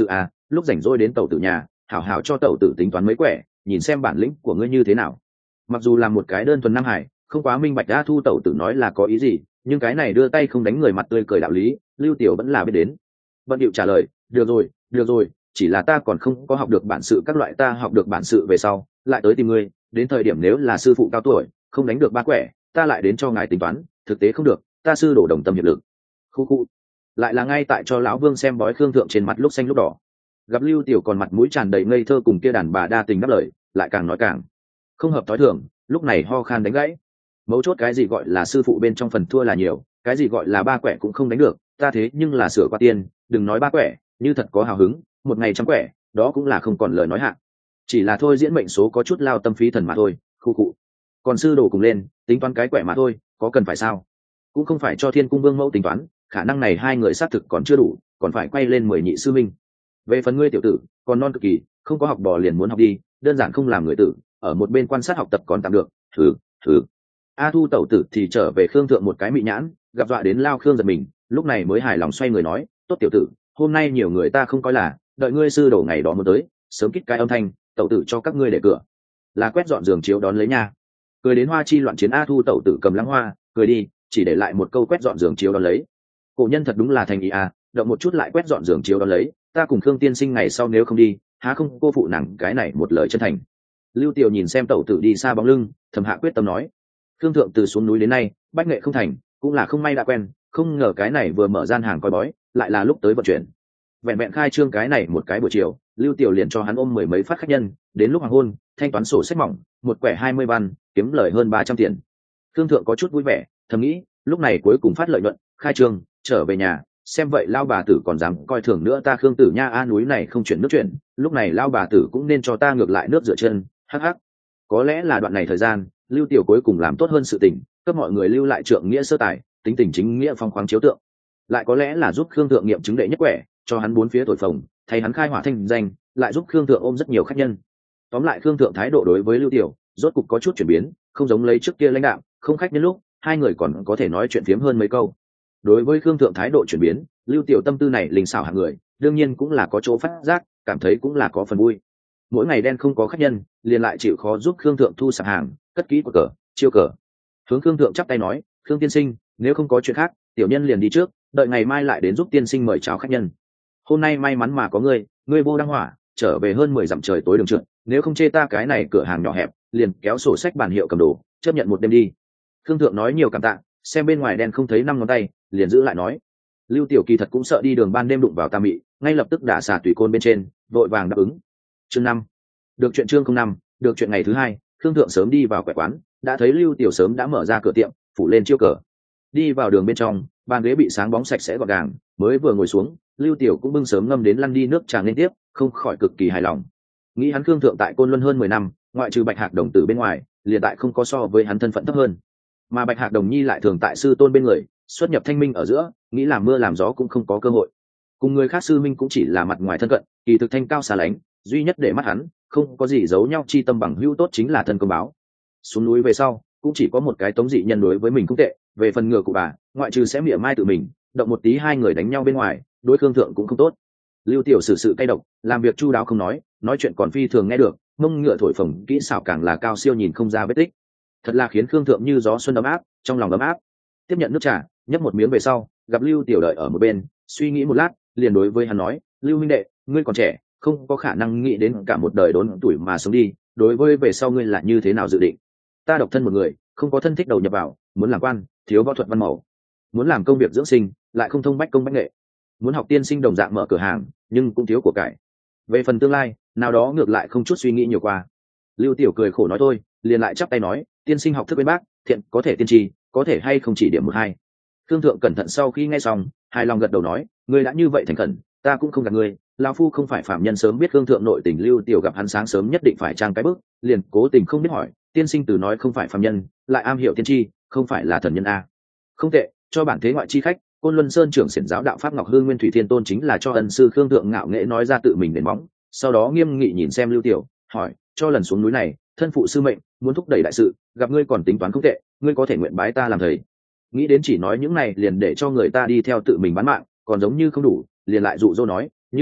lúc rảnh rỗi đến tẩu tử nhà hảo hảo cho tẩu tử tính toán mấy quẻ, nhìn xem bản lĩnh của ngươi như thế nào. Mặc dù là một cái đơn thuần nam hải, không quá minh bạch A Thu tẩu tử nói là có ý gì, nhưng cái này đưa tay không đánh người mặt tươi cười đạo lý, Lưu Tiểu vẫn là biết đến. Bận điệu trả lời, được rồi được rồi, chỉ là ta còn không có học được bản sự các loại, ta học được bản sự về sau lại tới tìm ngươi, đến thời điểm nếu là sư phụ cao tuổi không đánh được ba quẻ, ta lại đến cho ngài tính toán, thực tế không được ta sư đổ đồng tâm hiệp lực. Khu khu, lại là ngay tại cho lão Vương xem bói Khương Thượng trên mặt lúc xanh lúc đỏ. Gặp Lưu Tiểu còn mặt mũi tràn đầy ngây thơ cùng kia đàn bà đa tình đáp lời, lại càng nói càng không hợp thói thường, lúc này ho khan đánh gãy. Mấu chốt cái gì gọi là sư phụ bên trong phần thua là nhiều, cái gì gọi là ba quẻ cũng không đánh được, ta thế nhưng là sửa qua tiên, đừng nói ba quẻ, như thật có hào hứng một ngày trăm quẻ đó cũng là không còn lời nói hạ. Chỉ là thôi diễn mệnh số có chút lao tâm phí thần mà thôi. Khu cụ, còn sư đồ cùng lên tính toán cái quẻ mà thôi, có cần phải sao? Cũng không phải cho Thiên Cung Vương mẫu tính toán, khả năng này hai người xác thực còn chưa đủ, còn phải quay lên mười nhị sư minh. Về phần ngươi tiểu tử còn non cực kỳ, không có học bò liền muốn học đi, đơn giản không làm người tử, ở một bên quan sát học tập còn tạm được. Thử thử A Thu tẩu tử thì trở về Khương Thượng một cái mị nhãn, gặp dọa đến lao Khương giật mình, lúc này mới hài lòng xoay người nói, tốt tiểu tử, hôm nay nhiều người ta không coi là, đợi ngươi sư đổ ngày đó muốn tới, sớm kít cái âm thanh, tẩu tử cho các ngươi để cửa, là quét dọn giường chiếu đón lấy nha. Cười đến hoa chi loạn chiến, A Thu tẩu tử cầm lăng hoa cười đi, chỉ để lại một câu quét dọn giường chiếu đón lấy. Cổ nhân thật đúng là thành ý à, động một chút lại quét dọn giường chiếu đón lấy, ta cùng Khương tiên sinh ngày sau nếu không đi, há không cô phụ nàng cái này một lời chân thành. Lưu Tiểu nhìn xem tẩu tử đi xa bóng lưng, thầm hạ quyết tâm nói, Khương Thượng từ xuống núi đến nay bách nghệ không thành, cũng là không may đã quen, không ngờ cái này vừa mở gian hàng coi bói lại là lúc tới vận chuyển. Vẹn vẹn khai trương cái này một cái buổi chiều, Lưu Tiểu liền cho hắn ôm mười mấy phát khách nhân, đến lúc hoàng hôn thanh toán sổ sách mỏng, một quẻ hai mươi văn, kiếm lời hơn ba trăm tiền. Khương Thượng có chút vui vẻ, thầm nghĩ lúc này cuối cùng phát lợi nhuận, khai trương trở về nhà xem vậy lao bà tử còn dám coi thường nữa ta Khương tử nha. A núi này không chuyển nước chuyển, lúc này lao bà tử cũng nên cho ta ngược lại nước rửa chân. Hắc hắc, có lẽ là đoạn này thời gian Lưu Tiểu cuối cùng làm tốt hơn sự tình, cấp mọi người lưu lại trượng nghĩa sơ tài, tính tình chính nghĩa phong khoáng chiếu tượng, lại có lẽ là giúp Khương Thượng nghiệm chứng đệ nhất quẻ, cho hắn bốn phía thổi phồng, thay hắn khai hỏa thanh danh, lại giúp Khương Thượng ôm rất nhiều khách nhân. Tóm lại Khương Thượng thái độ đối với Lưu Tiểu rốt cục có chút chuyển biến, không giống lấy trước kia lãnh đạo không khách nhân lúc hai người còn có thể nói chuyện phiếm hơn mấy câu. Đối với Khương Thượng thái độ chuyển biến, Lưu Tiểu tâm tư này linh xảo hạng người, đương nhiên cũng là có chỗ phát giác, cảm thấy cũng là có phần vui. Mỗi ngày đen không có khách nhân, liền lại chịu khó giúp Khương Thượng thu sạp hàng, cất kỹ của cờ chiêu cờ. Hướng Khương Thượng chắp tay nói, Khương tiên sinh nếu không có chuyện khác, tiểu nhân liền đi trước, đợi ngày mai lại đến giúp tiên sinh mời chào khách nhân. Hôm nay may mắn mà có ngươi, ngươi vô đăng hỏa trở về hơn mười dặm trời tối đường trượt, nếu không chê ta cái này cửa hàng nhỏ hẹp, liền kéo sổ sách bản hiệu cầm đồ, chấp nhận một đêm đi. Khương Thượng nói nhiều cảm tạ, xem bên ngoài đen không thấy năm ngón tay, liền giữ lại nói. Lưu Tiểu kỳ thật cũng sợ đi đường ban đêm đụng vào tà mị, ngay lập tức đả xả tùy côn bên trên, vội vàng đáp ứng. Chương năm, được chuyện chương không năm, được chuyện ngày thứ hai, Khương Thượng sớm đi vào quẻ quán, đã thấy Lưu Tiểu sớm đã mở ra cửa tiệm, phủ lên chiêu cờ. Đi vào đường bên trong, bàn ghế bị sáng bóng sạch sẽ gọn gàng, mới vừa ngồi xuống, Lưu Tiểu cũng bưng sớm ngâm đến lăn đi nước trà liên tiếp, không khỏi cực kỳ hài lòng. Nghĩ hắn Khương Thượng tại Côn Luân hơn mười năm, ngoại trừ Bạch Hạc Đồng tử bên ngoài, liền tại không có so với hắn thân phận thấp hơn. Mà Bạch Hạc Đồng nhi lại thường tại sư tôn bên người, xuất nhập thanh minh ở giữa, nghĩ làm mưa làm gió cũng không có cơ hội. Cùng người khác sư minh cũng chỉ là mặt ngoài thân cận, kỳ thực thanh cao xa lánh, duy nhất để mắt hắn, không có gì giấu nhau chi tâm bằng hữu tốt chính là thân công báo. Xuống núi về sau, cũng chỉ có một cái Tống Dị Nhân đối với mình không tệ, về phần ngừa của bà, ngoại trừ sẽ mỉa mai tự mình, động một tí hai người đánh nhau bên ngoài, đối Khương Thượng cũng không tốt. Lưu Tiểu xử sự cay độc, làm việc chu đáo không nói, nói chuyện còn phi thường nghe được, mông ngựa thổi phồng kỹ xảo càng là cao siêu nhìn không ra vết tích, thật là khiến Khương Thượng như gió xuân ấm áp, trong lòng ấm áp. Tiếp nhận nước trà, nhấp một miếng về sau, gặp Lưu Tiểu đợi ở một bên, suy nghĩ một lát, liền đối với hắn nói, Lưu minh đệ, ngươi còn trẻ, không có khả năng nghĩ đến cả một đời đốn tuổi mà sống đi, đối với về sau ngươi là như thế nào dự định? Ta độc thân một người, không có thân thích đầu nhập vào, muốn làm quan, thiếu võ thuật văn mẫu, muốn làm công việc dưỡng sinh, lại không thông bách công bách nghệ, muốn học tiên sinh đồng dạng mở cửa hàng, nhưng cũng thiếu của cải. Về phần tương lai, nào đó ngược lại không chút suy nghĩ nhiều qua. Lưu Tiểu cười khổ nói thôi, liền lại chắp tay nói, tiên sinh học thức bên bác, thiện có thể tiên tri, có thể hay không chỉ điểm một hai. Thương Thượng cẩn thận sau khi nghe xong, hài lòng gật đầu nói, ngươi đã như vậy thành khẩn, ta cũng không gạt ngươi, lão phu không phải phạm nhân. Sớm biết Thương Thượng nội tình, Lưu Tiểu gặp hắn sáng sớm nhất định phải trang cái bước, liền cố tình không biết hỏi, tiên sinh từ nói không phải phạm nhân, lại am hiểu tiên tri, không phải là thần nhân a? Không tệ, cho bản thế ngoại chi khách, Côn Luân Sơn trưởng xiển giáo đạo pháp Ngọc Hương Nguyên Thủy Thiên Tôn chính là cho ân sư Khương Thượng ngạo nghễ nói ra tự mình đền bóng, sau đó nghiêm nghị nhìn xem Lưu Tiểu, hỏi, cho lần xuống núi này, thân phụ sư mệnh, muốn thúc đẩy đại sự, gặp ngươi còn tính toán không tệ, ngươi có thể nguyện bái ta làm thầy. Nghĩ đến chỉ nói những này liền để cho người ta đi theo tự mình bán mạng, còn giống như không đủ, liền lại dụ dỗ nói, như được chuyện,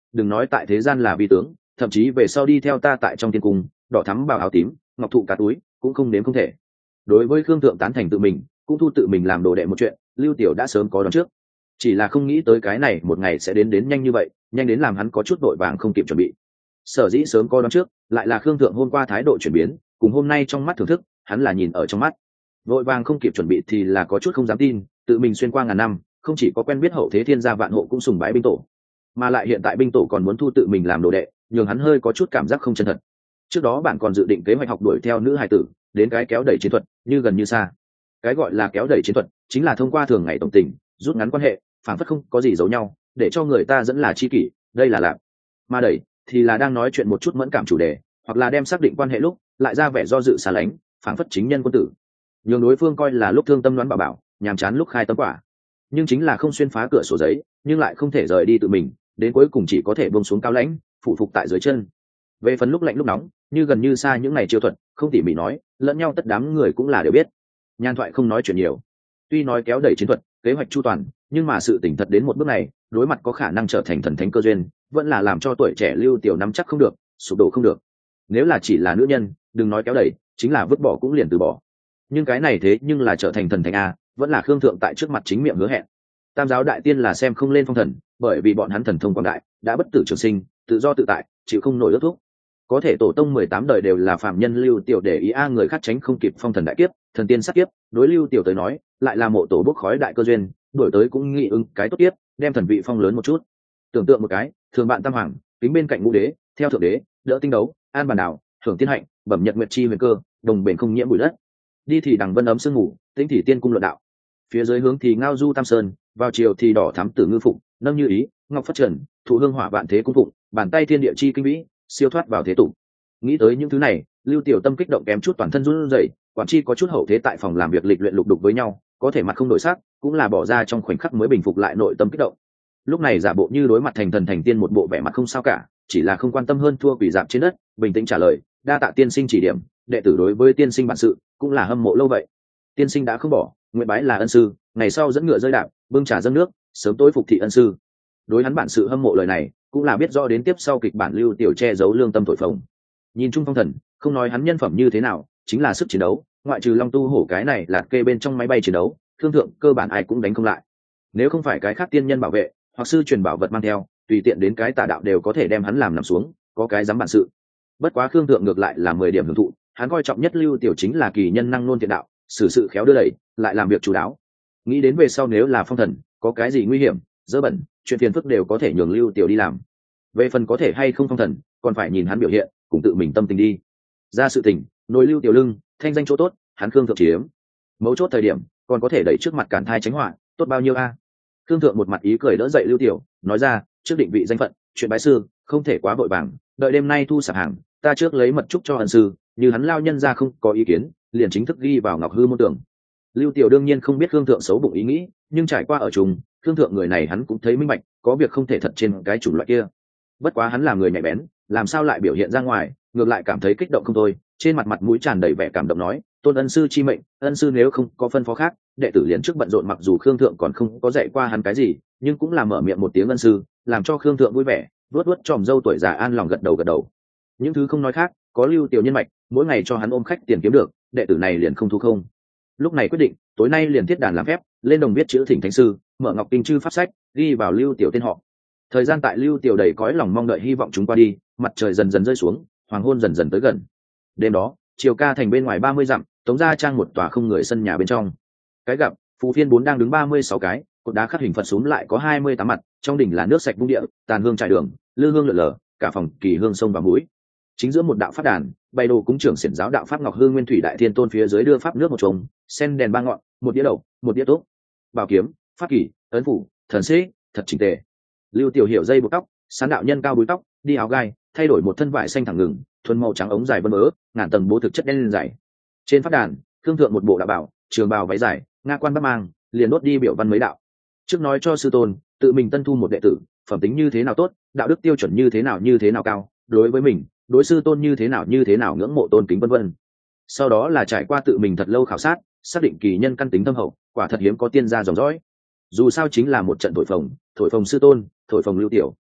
đừng nói tại thế gian là vi tướng, thậm chí về sau đi theo ta tại trong thiên cung, đỏ thắm bào áo tím, ngọc thụ cá túi, cũng không đến không thể. Đối với Khương Thượng tán thành tự mình, cũng thu tự mình làm đồ đệ một chuyện, Lưu Tiểu đã sớm có đoán trước, chỉ là không nghĩ tới cái này một ngày sẽ đến đến nhanh như vậy, nhanh đến làm hắn có chút vội vàng không kịp chuẩn bị. Sở dĩ sớm có đoán trước, lại là Khương Thượng hôm qua thái độ chuyển biến, cùng hôm nay trong mắt thưởng thức, hắn là nhìn ở trong mắt. Vội vàng không kịp chuẩn bị thì là có chút không dám tin, tự mình xuyên qua ngàn năm, không chỉ có quen biết hậu thế thiên gia vạn hộ cũng sùng bái binh tổ, mà lại hiện tại binh tổ còn muốn thu tự mình làm đồ đệ, nhường hắn hơi có chút cảm giác không chân thật. Trước đó bạn còn dự định kế hoạch học đuổi theo nữ hài tử, đến cái kéo đẩy chiến thuật, như gần như xa. Cái gọi là kéo đẩy chiến thuật, chính là thông qua thường ngày tổng tình, rút ngắn quan hệ, phản phất không có gì giấu nhau, để cho người ta dẫn là chi kỷ, đây là lạc. Mà đẩy thì là đang nói chuyện một chút mẫn cảm chủ đề, hoặc là đem xác định quan hệ lúc, lại ra vẻ do dự xa lánh, phản phất chính nhân quân tử, nhường đối phương coi là lúc thương tâm đoán bảo bảo, nhàm chán lúc khai tâm quả. Nhưng chính là không xuyên phá cửa sổ giấy, nhưng lại không thể rời đi tự mình, đến cuối cùng chỉ có thể buông xuống cao lãnh, phụ phục tại dưới chân. Về phần lúc lạnh lúc nóng, như gần như xa những ngày chiêu thuật, không tỉ mỉ nói, lẫn nhau tất đám người cũng là đều biết. Nhan thoại không nói chuyện nhiều, tuy nói kéo đẩy chiến thuật, kế hoạch chu toàn, nhưng mà sự tỉnh thật đến một bước này, đối mặt có khả năng trở thành thần thánh cơ duyên, vẫn là làm cho tuổi trẻ Lưu Tiểu nắm chắc không được, sụp đổ không được. Nếu là chỉ là nữ nhân, đừng nói kéo đẩy, chính là vứt bỏ cũng liền từ bỏ. Nhưng cái này thế nhưng là trở thành thần thánh a, vẫn là Khương Thượng tại trước mặt chính miệng hứa hẹn. Tam giáo đại tiên là xem không lên phong thần, bởi vì bọn hắn thần thông quảng đại, đã bất tử trường sinh, tự do tự tại, chịu không nổi ước thúc. Có thể tổ tông mười tám đời đều là phạm nhân, Lưu Tiểu để ý a người khác tránh không kịp phong thần đại kiếp, thần tiên sát kiếp, đối Lưu Tiểu tới nói, lại là mộ tổ bốc khói đại cơ duyên, đổi tới cũng nghĩ ứng cái tốt tiếp, đem thần vị phong lớn một chút. Tưởng tượng một cái, thường bạn tam hoàng, kính bên cạnh ngũ đế, theo thượng đế, đỡ tinh đấu, an bàn đảo, thưởng thiên hạnh, bẩm nhật nguyệt chi huyền cơ, đồng bền không nhiễm bụi đất. Đi thì đằng vân ấm sương ngủ, tĩnh thì tiên cung luận đạo. Phía dưới hướng thì ngao du tam sơn, vào chiều thì đỏ thắm tử ngư phụng, nâng như ý, ngọc phát trần, thụ hương hỏa vạn thế cung phụng, bàn tay thiên địa chi kinh vĩ, siêu thoát vào thế tục. Nghĩ tới những thứ này, Lưu Tiểu tâm kích động kém chút toàn thân run rẩy, quản chi có chút hậu thế tại phòng làm việc lịch luyện lục đục với nhau, có thể mặt không đổi sắc, cũng là bỏ ra trong khoảnh khắc mới bình phục lại nội tâm kích động. Lúc này giả bộ như đối mặt thành thần thành tiên một bộ vẻ mặt không sao cả, chỉ là không quan tâm hơn thua quỷ dạp trên đất, bình tĩnh trả lời, đa tạ tiên sinh chỉ điểm, đệ tử đối với tiên sinh bản sự cũng là hâm mộ lâu vậy. Tiên sinh đã không bỏ, nguyện bái là ân sư, ngày sau dẫn ngựa rơi đạp, bưng trà dâng nước, sớm tối phục thị ân sư. Đối hắn bản sự hâm mộ lời này, cũng là biết rõ đến tiếp sau kịch bản Lưu Tiểu che giấu lương tâm thổi phồng. Nhìn chung phong thần, không nói hắn nhân phẩm như thế nào, chính là sức chiến đấu, ngoại trừ Long Tu Hổ cái này là kê bên trong máy bay chiến đấu, Thương Thượng cơ bản ai cũng đánh không lại. Nếu không phải cái khác tiên nhân bảo vệ, hoặc sư truyền bảo vật mang theo, tùy tiện đến cái tà đạo đều có thể đem hắn làm nằm xuống, có cái dám bản sự. Bất quá Khương Thượng ngược lại là mười điểm hưởng thụ, hắn coi trọng nhất Lưu Tiểu chính là kỳ nhân năng nôn thiện đạo, xử sự khéo đưa đẩy, lại làm việc chủ đáo. Nghĩ đến về sau nếu là phong thần, có cái gì nguy hiểm, dơ bẩn, chuyện phiền phức đều có thể nhường Lưu Tiểu đi làm. Về phần có thể hay không phong thần, còn phải nhìn hắn biểu hiện, cùng tự mình tâm tình đi. Ra sự tình, nối Lưu Tiểu lưng, thanh danh chỗ tốt, hắn Khương Thượng chiếm. Mấu chốt thời điểm, còn có thể đẩy trước mặt cản thai tránh họa, tốt bao nhiêu a? À? Khương Thượng một mặt ý cười đỡ dậy Lưu Tiểu, nói ra, trước định vị danh phận, chuyện bái sư, không thể quá vội vàng, đợi đêm nay thu sạp hàng, ta trước lấy mật trúc cho ân sư, như hắn lao nhân ra không có ý kiến, liền chính thức ghi vào ngọc hư môn tưởng. Lưu Tiểu đương nhiên không biết Khương Thượng xấu bụng ý nghĩ, nhưng trải qua ở chung, Khương Thượng người này hắn cũng thấy minh bạch, có việc không thể thật trên cái chủng loại kia. Bất quá hắn là người nhạy bén, làm sao lại biểu hiện ra ngoài, ngược lại cảm thấy kích động không thôi, trên mặt mặt mũi tràn đầy vẻ cảm động nói, tôn ân sư chi mệnh, ân sư nếu không có phân phó khác, đệ tử liền trước bận rộn. Mặc dù Khương Thượng còn không có dạy qua hắn cái gì, nhưng cũng là mở miệng một tiếng ân sư, làm cho Khương Thượng vui vẻ, vuốt vuốt tròm râu tuổi già an lòng gật đầu gật đầu. Những thứ không nói khác, có Lưu Tiểu nhân mạch, mỗi ngày cho hắn ôm khách tiền kiếm được, đệ tử này liền không thu không. Lúc này quyết định, tối nay liền thiết đàn làm phép, lên đồng viết chữ thỉnh thánh sư, mở ngọc kinh chư pháp sách, ghi vào Lưu Tiểu tên họ. Thời gian tại Lưu Tiểu đầy cõi lòng mong đợi hy vọng chúng qua đi, mặt trời dần dần rơi xuống, hoàng hôn dần dần tới gần. Đêm đó, Triều Ca thành bên ngoài ba mươi dặm, Tống gia trang một tòa không người sân nhà bên trong. Cái gặp, phù phiên bốn đang đứng ba mươi sáu cái, cột đá khắc hình Phật súm lại có hai mươi tám mặt, trong đỉnh là nước sạch vung địa, tàn hương trải đường, lư hương lượn lờ, cả phòng kỳ hương sông và mũi. Chính giữa một đạo pháp đàn, bày đồ cúng trưởng xiển giáo đạo pháp ngọc hương nguyên thủy đại thiên tôn phía dưới đưa pháp nước một chồng, sen đèn ba ngọn, một đĩa đầu, một đĩa tốt, bảo kiếm, pháp kỷ, ấn phủ, thần sĩ, thật chỉnh tề. Lưu Tiểu hiểu dây buộc tóc, sán đạo nhân cao búi tóc, đi áo gai, thay đổi một thân vải xanh thẳng ngừng, thuần màu trắng ống dài vân mớ, ngàn tầng bố thực chất đen lên dày. Trên pháp đàn, Khương Thượng một bộ đạo bảo, trường bào váy dài, nga quan bắc mang, liền đốt đi biểu văn mấy đạo. Trước nói cho sư tôn, tự mình tân thu một đệ tử, phẩm tính như thế nào tốt, đạo đức tiêu chuẩn như thế nào như thế nào cao, đối với mình, đối sư tôn như thế nào như thế nào ngưỡng mộ tôn kính vân vân. Sau đó là trải qua tự mình thật lâu khảo sát, xác định kỳ nhân căn tính thâm hậu, quả thật hiếm có tiên gia dòng dõi. Dù sao chính là một trận thổi phồng, thổi phồng sư tôn, thổi phồng Lưu Tiểu.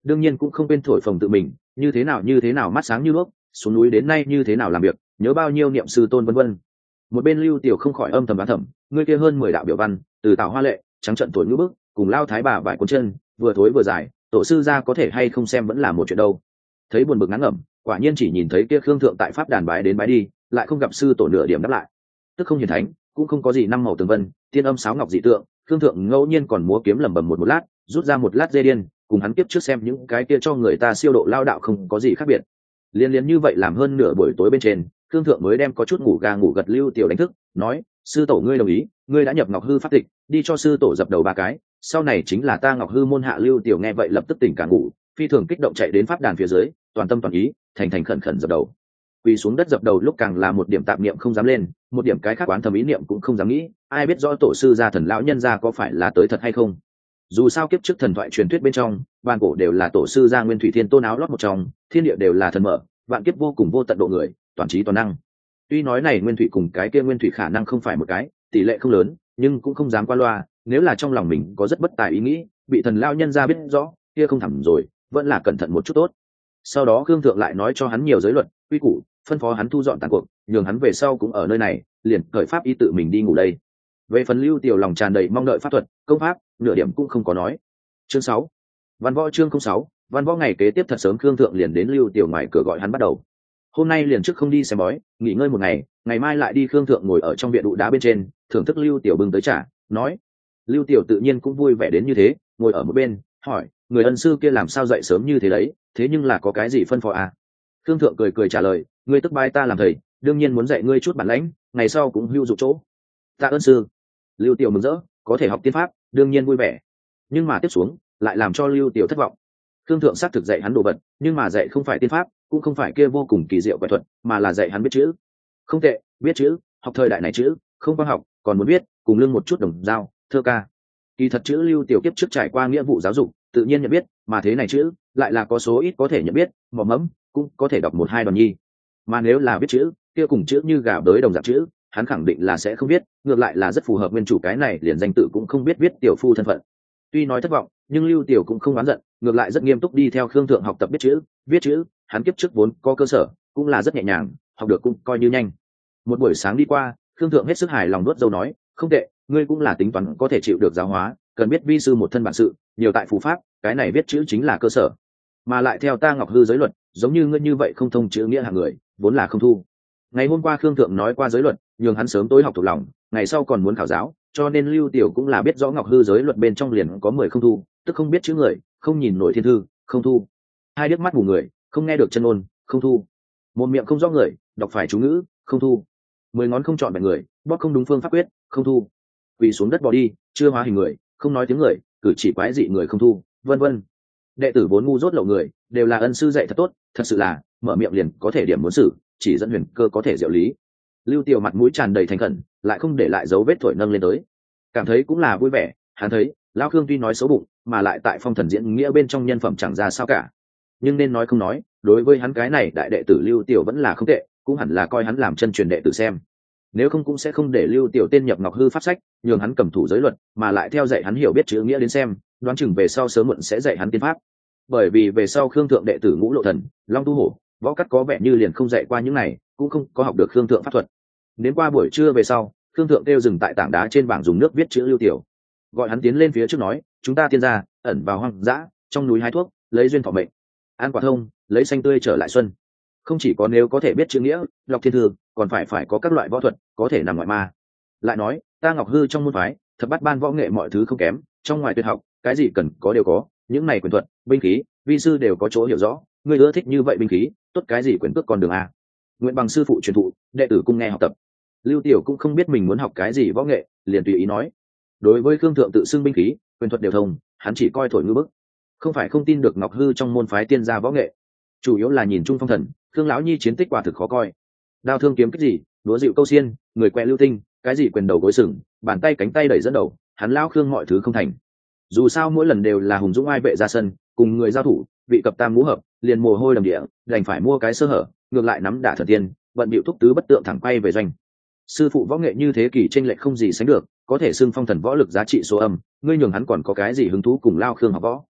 đương nhiên cũng không quên thổi phồng tự mình, như thế nào như thế nào mắt sáng như đuốc, xuống núi đến nay như thế nào làm việc, nhớ bao nhiêu niệm sư tôn vân vân. Một bên Lưu Tiểu không khỏi âm thầm đoán thầm, ngươi kia hơn mười đạo biểu văn, từ Tào Hoa Lệ, trắng trận thổi ngữ bức, cùng lao thái bà vài cuốn chân, vừa thối vừa dài, tổ sư gia có thể hay không xem vẫn là một chuyện đâu. Thấy buồn bực ngán ngẩm, quả nhiên chỉ nhìn thấy kia Khương thượng tại pháp đàn bái đến bái đi, lại không gặp sư tổ nửa điểm đáp lại. Tức không hiền thánh, cũng không có gì năm màu tường vân, tiên âm sáo ngọc dị tượng, Khương thượng ngẫu nhiên còn múa kiếm lẩm bẩm một một lát, rút ra một lát dê điên, cùng hắn kiếp trước xem những cái kia cho người ta siêu độ lao đạo không có gì khác biệt. Liên liên như vậy làm hơn nửa buổi tối bên trên, Khương thượng mới đem có chút ngủ gà ngủ gật Lưu Tiểu đánh thức, nói: sư tổ ngươi đồng ý, ngươi đã nhập Ngọc Hư pháp tịch, đi cho sư tổ dập đầu ba cái, sau này chính là ta Ngọc Hư môn hạ. Lưu Tiểu nghe vậy lập tức tỉnh cả ngủ, phi thường kích động chạy đến pháp đàn phía dưới, toàn tâm toàn ý, thành thành khẩn khẩn dập đầu. Quỳ xuống đất dập đầu lúc càng là một điểm tạp niệm không dám lên, một điểm cái khác oán thầm ý niệm cũng không dám nghĩ, ai biết rõ tổ sư gia thần lão nhân gia có phải là tới thật hay không. Dù sao kiếp trước thần thoại truyền thuyết bên trong, ban cổ đều là tổ sư gia Nguyên Thủy Thiên Tôn áo lót một trong, thiên địa đều là thần mở, vạn kiếp vô cùng vô tận độ người, toàn trí toàn năng. Tuy nói này Nguyên Thủy cùng cái kia Nguyên Thủy khả năng không phải một cái, tỷ lệ không lớn, nhưng cũng không dám qua loa, nếu là trong lòng mình có rất bất tài ý nghĩ, bị thần lão nhân gia biết rõ, kia không thẳm rồi, vẫn là cẩn thận một chút tốt. Sau đó Khương thượng lại nói cho hắn nhiều giới luật, quy củ, phân phó hắn thu dọn tàn cuộc, nhường hắn về sau cũng ở nơi này, liền cởi pháp y tự mình đi ngủ đây. Về phần Lưu Tiểu lòng tràn đầy mong đợi pháp thuật, công pháp, nửa điểm cũng không có nói. Chương sáu, Văn Võ chương không sáu, Văn Võ ngày kế tiếp thật sớm Khương thượng liền đến Lưu Tiểu ngoài cửa gọi hắn bắt đầu. Hôm nay liền trước không đi xem bói, nghỉ ngơi một ngày, ngày mai lại đi. Khương thượng ngồi ở trong viện đụ đá bên trên, thưởng thức Lưu Tiểu bưng tới trà, nói. Lưu Tiểu tự nhiên cũng vui vẻ đến như thế, ngồi ở một bên, hỏi, người ân sư kia làm sao dậy sớm như thế đấy, thế nhưng là có cái gì phân phó à? Khương thượng cười cười trả lời, ngươi tức bái ta làm thầy, đương nhiên muốn dạy ngươi chút bản lãnh, ngày sau cũng hữu dụng chỗ. Tạ ơn sư. Lưu Tiểu mừng rỡ, có thể học tiên pháp, đương nhiên vui vẻ. Nhưng mà tiếp xuống, lại làm cho Lưu Tiểu thất vọng. Khương thượng xác thực dạy hắn đồ vật, nhưng mà dạy không phải tiên pháp, cũng không phải kia vô cùng kỳ diệu quẻ thuật, mà là dạy hắn biết chữ. Không tệ, biết chữ, học thời đại này chữ, không quan học, còn muốn biết, cùng lương một chút đồng dao, thơ ca. Kỳ thật chữ Lưu Tiểu kiếp trước trải qua nghĩa vụ giáo dục, tự nhiên nhận biết, mà thế này chữ, lại là có số ít có thể nhận biết, mỏ mẫm, cũng có thể đọc một hai đoàn nhi. Mà nếu là biết chữ, kia cùng chữ như gà bới đồng dạng chữ, hắn khẳng định là sẽ không biết, ngược lại là rất phù hợp nguyên chủ cái này liền danh tự cũng không biết viết tiểu phu thân phận. Tuy nói thất vọng, nhưng Lưu Tiểu cũng không oán giận, ngược lại rất nghiêm túc đi theo Khương thượng học tập biết chữ, viết chữ, hắn kiếp trước vốn có cơ sở, cũng là rất nhẹ nhàng, học được cũng coi như nhanh. Một buổi sáng đi qua, Khương thượng hết sức hài lòng nuốt dâu nói, không tệ, ngươi cũng là tính toán có thể chịu được giáo hóa, cần biết vi sư một thân bản sự, nhiều tại phù pháp, cái này viết chữ chính là cơ sở. Mà lại theo ta Ngọc Hư giới luật, giống như ngươi như vậy không thông chữ nghĩa hạng người, vốn là không thu. Ngày hôm qua Khương thượng nói qua giới luật, nhường hắn sớm tối học thuộc lòng, ngày sau còn muốn khảo giáo, cho nên Lưu Tiểu cũng là biết rõ Ngọc Hư giới luật bên trong liền có mười không thu, tức không biết chữ người, không nhìn nổi thiên thư, không thu. Hai đứa mắt mù người, không nghe được chân ôn, không thu. Một miệng không rõ người, đọc phải chú ngữ, không thu. Mười ngón không chọn bạch người, bóp không đúng phương pháp quyết, không thu. Quỳ xuống đất bỏ đi, chưa hóa hình người, không nói tiếng người, cử chỉ quái dị người không thu, vân vân. Đệ tử vốn ngu dốt lậu người, đều là ân sư dạy thật tốt, thật sự là mở miệng liền có thể điểm muốn xử, chỉ dẫn huyền cơ có thể diệu lý. Lưu Tiểu mặt mũi tràn đầy thành khẩn, lại không để lại dấu vết thổi nâng lên tới, cảm thấy cũng là vui vẻ. Hắn thấy lão Khương tuy nói xấu bụng, mà lại tại phong thần diễn nghĩa bên trong nhân phẩm chẳng ra sao cả, nhưng nên nói không nói, đối với hắn cái này đại đệ tử Lưu Tiểu vẫn là không tệ, cũng hẳn là coi hắn làm chân truyền đệ tử xem. Nếu không cũng sẽ không để Lưu Tiểu tên nhập Ngọc Hư pháp sách, nhường hắn cầm thủ giới luật, mà lại theo dạy hắn hiểu biết chữ nghĩa đến xem, đoán chừng về sau sớm muộn sẽ dạy hắn tiên pháp. Bởi vì về sau Khương thượng đệ tử Ngũ Lộ Thần, Long Tu Hổ, Võ Cắt có vẻ như liền không dạy qua những này, cũng không có học được Khương thượng pháp thuật. Đến qua buổi trưa về sau, Khương thượng kêu dừng tại tảng đá trên bảng dùng nước viết chữ Lưu Tiểu, gọi hắn tiến lên phía trước nói, chúng ta tiên gia ẩn vào hoang dã, trong núi hái thuốc, lấy duyên thọ mệnh, ăn quả thông, lấy xanh tươi trở lại xuân. Không chỉ có nếu có thể biết chữ nghĩa, đọc thiên thư, còn phải phải có các loại võ thuật, có thể nằm ngoại ma. Lại nói, ta Ngọc Hư trong môn phái, thập bát ban võ nghệ mọi thứ không kém, trong ngoài tuyệt học, cái gì cần có đều có, những này quyền thuật, binh khí, vi sư đều có chỗ hiểu rõ, ngươi ưa thích như vậy binh khí, tốt cái gì quyền cước con đường a. Nguyện bằng sư phụ truyền thụ, đệ tử cung nghe học tập. Lưu Tiểu cũng không biết mình muốn học cái gì võ nghệ, liền tùy ý nói. Đối với Khương thượng tự xưng binh khí, quyền thuật đều thông, hắn chỉ coi thổi ngư bức, không phải không tin được Ngọc Hư trong môn phái tiên gia võ nghệ, chủ yếu là nhìn chung phong thần, Khương lão nhi chiến tích quả thực khó coi. Đao thương kiếm kích gì, đúa dịu câu xiên, người quẹ lưu tinh, cái gì quyền đầu gối sừng, bàn tay cánh tay đẩy dẫn đầu, hắn lão Khương mọi thứ không thành. Dù sao mỗi lần đều là hùng dũng ai vệ ra sân, cùng người giao thủ, vị cập tam ngũ hợp, liền mồ hôi đầm địa, đành phải mua cái sơ hở, ngược lại nắm đả thần tiên, vận bịu thúc tứ bất tượng thẳng quay về doanh. Sư phụ võ nghệ như thế kỷ tranh lệch không gì sánh được, có thể xưng phong thần võ lực giá trị số âm, ngươi nhường hắn còn có cái gì hứng thú cùng lao Khương học võ.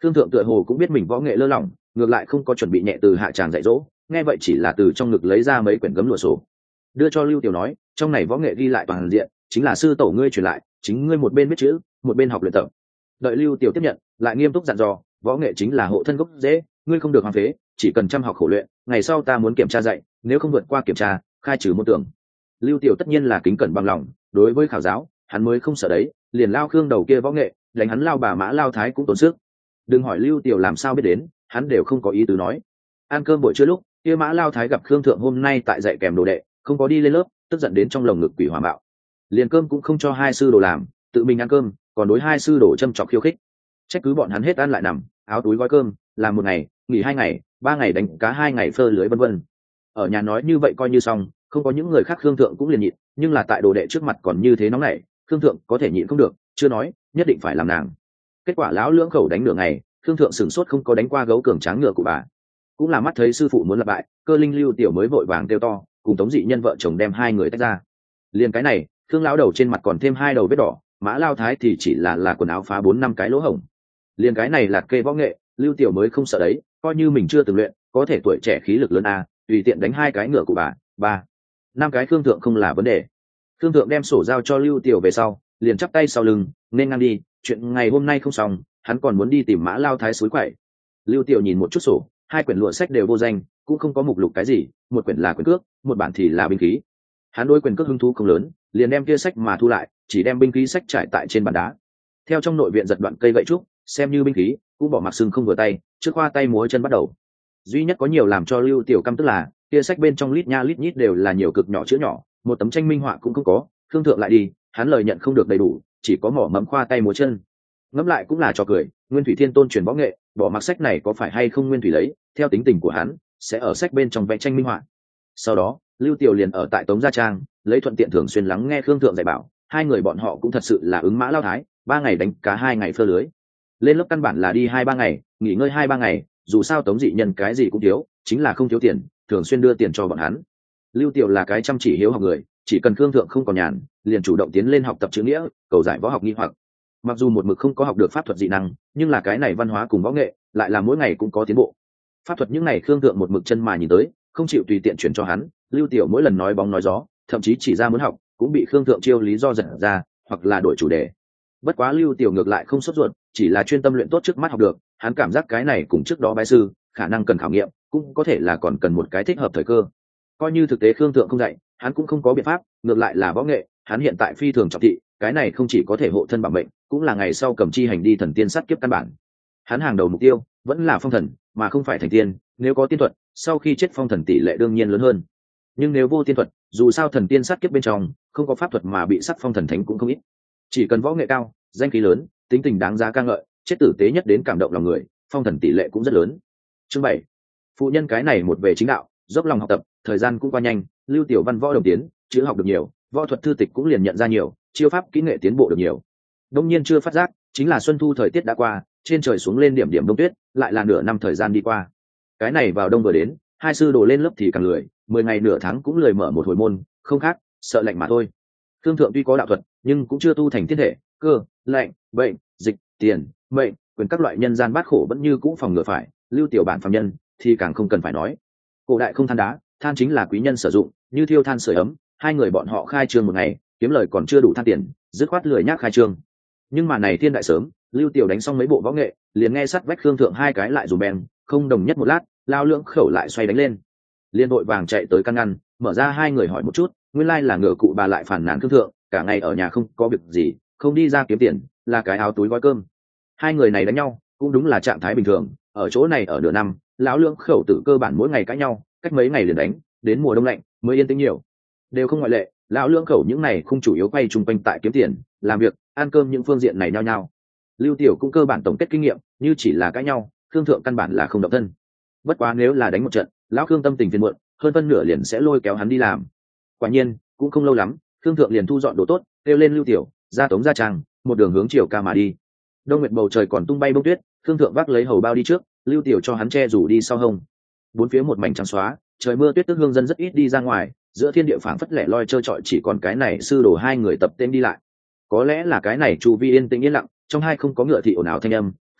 Khương thượng tựa hồ cũng biết mình võ nghệ lơ lỏng, ngược lại không có chuẩn bị nhẹ từ hạ tràng dạy dỗ, nghe vậy chỉ là từ trong ngực lấy ra mấy quyển gấm lụa sổ đưa cho Lưu Tiểu nói, trong này võ nghệ ghi lại toàn diện, chính là sư tổ ngươi truyền lại, chính ngươi một bên viết chữ một bên học luyện tập. Đợi Lưu Tiểu tiếp nhận, lại nghiêm túc dặn dò, võ nghệ chính là hộ thân gốc rễ, ngươi không được hoang phế, chỉ cần chăm học khổ luyện, ngày sau ta muốn kiểm tra dạy, nếu không vượt qua kiểm tra, khai trừ môn tưởng. Lưu Tiểu tất nhiên là kính cẩn bằng lòng, đối với khảo giáo hắn mới không sợ đấy, liền lao Khương đầu kia võ nghệ, đánh hắn lao bà Mã Lao Thái cũng tốn sức. Đừng hỏi Lưu Tiểu làm sao biết đến, hắn đều không có ý tứ nói. Ăn cơm buổi trưa lúc kia Mã Lao Thái gặp Khương thượng hôm nay tại dạy kèm đồ đệ, không có đi lên lớp, tức giận đến trong lồng ngực quỷ hỏa bạo, liền cơm cũng không cho hai sư đồ làm, tự mình ăn cơm, còn đối hai sư đồ châm chọc khiêu khích. Trách cứ bọn hắn hết ăn lại nằm, áo túi gói cơm, làm một ngày nghỉ hai ngày, ba ngày đánh cá hai ngày phơ lưới vân vân. Ở nhà nói như vậy coi như xong, không có những người khác Khương thượng cũng liền nhịn, nhưng là tại đồ đệ trước mặt còn như thế nóng nảy, Khương thượng có thể nhịn không được, chưa nói nhất định phải làm nàng. Kết quả lão lưỡng khẩu đánh nửa ngày, Khương thượng sửng sốt không có đánh qua gấu cường tráng ngựa của bà, cũng là mắt thấy sư phụ muốn lập bại, Cơ Linh Lưu Tiểu mới vội vàng kêu to, cùng Tống Dị Nhân vợ chồng đem hai người tách ra. Liền cái này, Khương lão đầu trên mặt còn thêm hai đầu vết đỏ, Mã Lao Thái thì chỉ là là quần áo phá bốn năm cái lỗ hổng. Liền cái này là kê võ nghệ, Lưu Tiểu mới không sợ đấy, coi như mình chưa từng luyện, có thể tuổi trẻ khí lực lớn a, tùy tiện đánh hai cái ngựa của bà, ba, năm cái Khương thượng không là vấn đề. Khương thượng đem sổ giao cho Lưu Tiểu về sau, liền chắp tay sau lưng, nên ngang đi, chuyện ngày hôm nay không xong, hắn còn muốn đi tìm Mã Lao Thái suối quậy. Lưu Tiểu nhìn một chút sổ, hai quyển lụa sách đều vô danh, cũng không có mục lục cái gì, một quyển là quyền cước, một bản thì là binh khí. Hắn đối quyền cước hứng thú không lớn, liền đem kia sách mà thu lại, chỉ đem binh khí sách trải tại trên bàn đá. Theo trong nội viện giật đoạn cây gậy trúc, xem như binh khí, cũng bỏ mặc sừng không vừa tay, trước khoa tay múa chân bắt đầu. Duy nhất có nhiều làm cho Lưu Tiểu căm tức là, kia sách bên trong lít nha lít nhít đều là nhiều cực nhỏ chữ nhỏ, một tấm tranh minh họa cũng không có. Khương thượng lại đi, hắn lời nhận không được đầy đủ, chỉ có mỏ mẫm khoa tay múa chân. Ngẫm lại cũng là trò cười, Nguyên Thủy Thiên Tôn truyền võ nghệ, bỏ mặc sách này có phải hay không Nguyên Thủy lấy, theo tính tình của hắn, sẽ ở sách bên trong vẽ tranh minh họa. Sau đó, Lưu Tiểu liền ở tại Tống Gia Trang, lấy thuận tiện thường xuyên lắng nghe Khương thượng dạy bảo, hai người bọn họ cũng thật sự là ứng Mã Lao Thái, ba ngày đánh cá hai ngày phơ lưới. Lên lớp căn bản là đi hai ba ngày, nghỉ ngơi hai ba ngày, dù sao Tống Dị Nhân cái gì cũng thiếu, chính là không thiếu tiền, thường xuyên đưa tiền cho bọn hắn. Lưu Tiểu là cái chăm chỉ hiếu học người, chỉ cần Khương thượng không còn nhàn, liền chủ động tiến lên học tập chữ nghĩa, cầu giải võ học nghi hoặc. Mặc dù một mực không có học được pháp thuật dị năng, nhưng là cái này văn hóa cùng võ nghệ lại là mỗi ngày cũng có tiến bộ. Pháp thuật những ngày Khương thượng một mực chân mà nhìn tới, không chịu tùy tiện chuyển cho hắn. Lưu Tiểu mỗi lần nói bóng nói gió, thậm chí chỉ ra muốn học, cũng bị Khương thượng chiêu lý do giật ra, hoặc là đổi chủ đề. Bất quá Lưu Tiểu ngược lại không sốt ruột, chỉ là chuyên tâm luyện tốt trước mắt học được. Hắn cảm giác cái này cùng trước đó bái sư, khả năng cần khảo nghiệm, cũng có thể là còn cần một cái thích hợp thời cơ. Coi như thực tế Khương thượng không dạy, hắn cũng không có biện pháp, ngược lại là võ nghệ, hắn hiện tại phi thường trọng thị, cái này không chỉ có thể hộ thân bảo mệnh, cũng là ngày sau cầm chi hành đi thần tiên sát kiếp căn bản. Hắn hàng đầu mục tiêu vẫn là phong thần, mà không phải thành tiên. Nếu có tiên thuật, sau khi chết phong thần tỷ lệ đương nhiên lớn hơn. Nhưng nếu vô tiên thuật, dù sao thần tiên sát kiếp bên trong không có pháp thuật mà bị sát phong thần thánh cũng không ít. Chỉ cần võ nghệ cao, danh khí lớn, tính tình đáng giá ca ngợi, chết tử tế nhất đến cảm động lòng người, phong thần tỷ lệ cũng rất lớn. Chương bảy, phụ nhân cái này một về chính đạo, dốc lòng học tập, thời gian cũng qua nhanh, Lưu Tiểu văn võ đồng tiến, chữ học được nhiều, võ thuật thư tịch cũng liền nhận ra nhiều, chiêu pháp kỹ nghệ tiến bộ được nhiều. Đông nhiên chưa phát giác, chính là xuân thu thời tiết đã qua, trên trời xuống lên điểm điểm đông tuyết, lại là nửa năm thời gian đi qua. Cái này vào đông vừa đến, hai sư đồ lên lớp thì càng lười, mười ngày nửa tháng cũng lười mở một hồi môn, không khác, sợ lạnh mà thôi. Thương thượng tuy có đạo thuật, nhưng cũng chưa tu thành thiên thể, cơ, lạnh, bệnh, dịch, tiền, mệnh, quyền các loại nhân gian bát khổ vẫn như cũ phòng ngừa phải. Lưu Tiểu bản phàm nhân thì càng không cần phải nói. Cổ đại không than đá, than chính là quý nhân sử dụng, như thiêu than sưởi ấm, hai người bọn họ khai trương một ngày, kiếm lời còn chưa đủ than tiền, dứt khoát lười nhác khai trương. Nhưng mà này thiên đại sớm, Lưu Tiểu đánh xong mấy bộ võ nghệ, liền nghe sắt vách Khương thượng hai cái lại dùng bèn, không đồng nhất một lát, lao lưỡng khẩu lại xoay đánh lên. Liên đội vàng chạy tới căn ngăn, mở ra hai người hỏi một chút, nguyên lai là ngựa cụ bà lại phản nàn Khương thượng, cả ngày ở nhà không có việc gì, không đi ra kiếm tiền, là cái áo túi gói cơm. Hai người này đánh nhau, cũng đúng là trạng thái bình thường, ở chỗ này ở nửa năm, lão lưỡng khẩu tử cơ bản mỗi ngày cãi nhau, cách mấy ngày liền đánh, đến mùa đông lạnh mới yên tĩnh nhiều. Đều không ngoại lệ, lão lưỡng khẩu những này không chủ yếu quay chung quanh tại kiếm tiền, làm việc, ăn cơm những phương diện này nhau nhau. Lưu Tiểu cũng cơ bản tổng kết kinh nghiệm, như chỉ là cãi nhau, Khương thượng căn bản là không động thân. Bất quá nếu là đánh một trận, lão Khương tâm tình phiền muộn, hơn phân nửa liền sẽ lôi kéo hắn đi làm. Quả nhiên, cũng không lâu lắm, Khương thượng liền thu dọn đồ tốt, kêu lên Lưu Tiểu, ra Tống Gia Trang, một đường hướng chiều ca mà đi. Đông nguyệt bầu trời còn tung bay bông tuyết, Khương thượng vác lấy hầu bao đi trước, Lưu Tiểu cho hắn che rủ đi sau hông. Bốn phía một mảnh trắng xóa, trời mưa tuyết tức hương dân rất ít đi ra ngoài, giữa thiên địa phảng phất lẻ loi trơ trọi, chỉ còn cái này sư đồ hai người tập tên đi lại. Có lẽ là cái này chu vi yên tĩnh yên lặng, trong hai không có ngựa thị ồn ào thanh âm,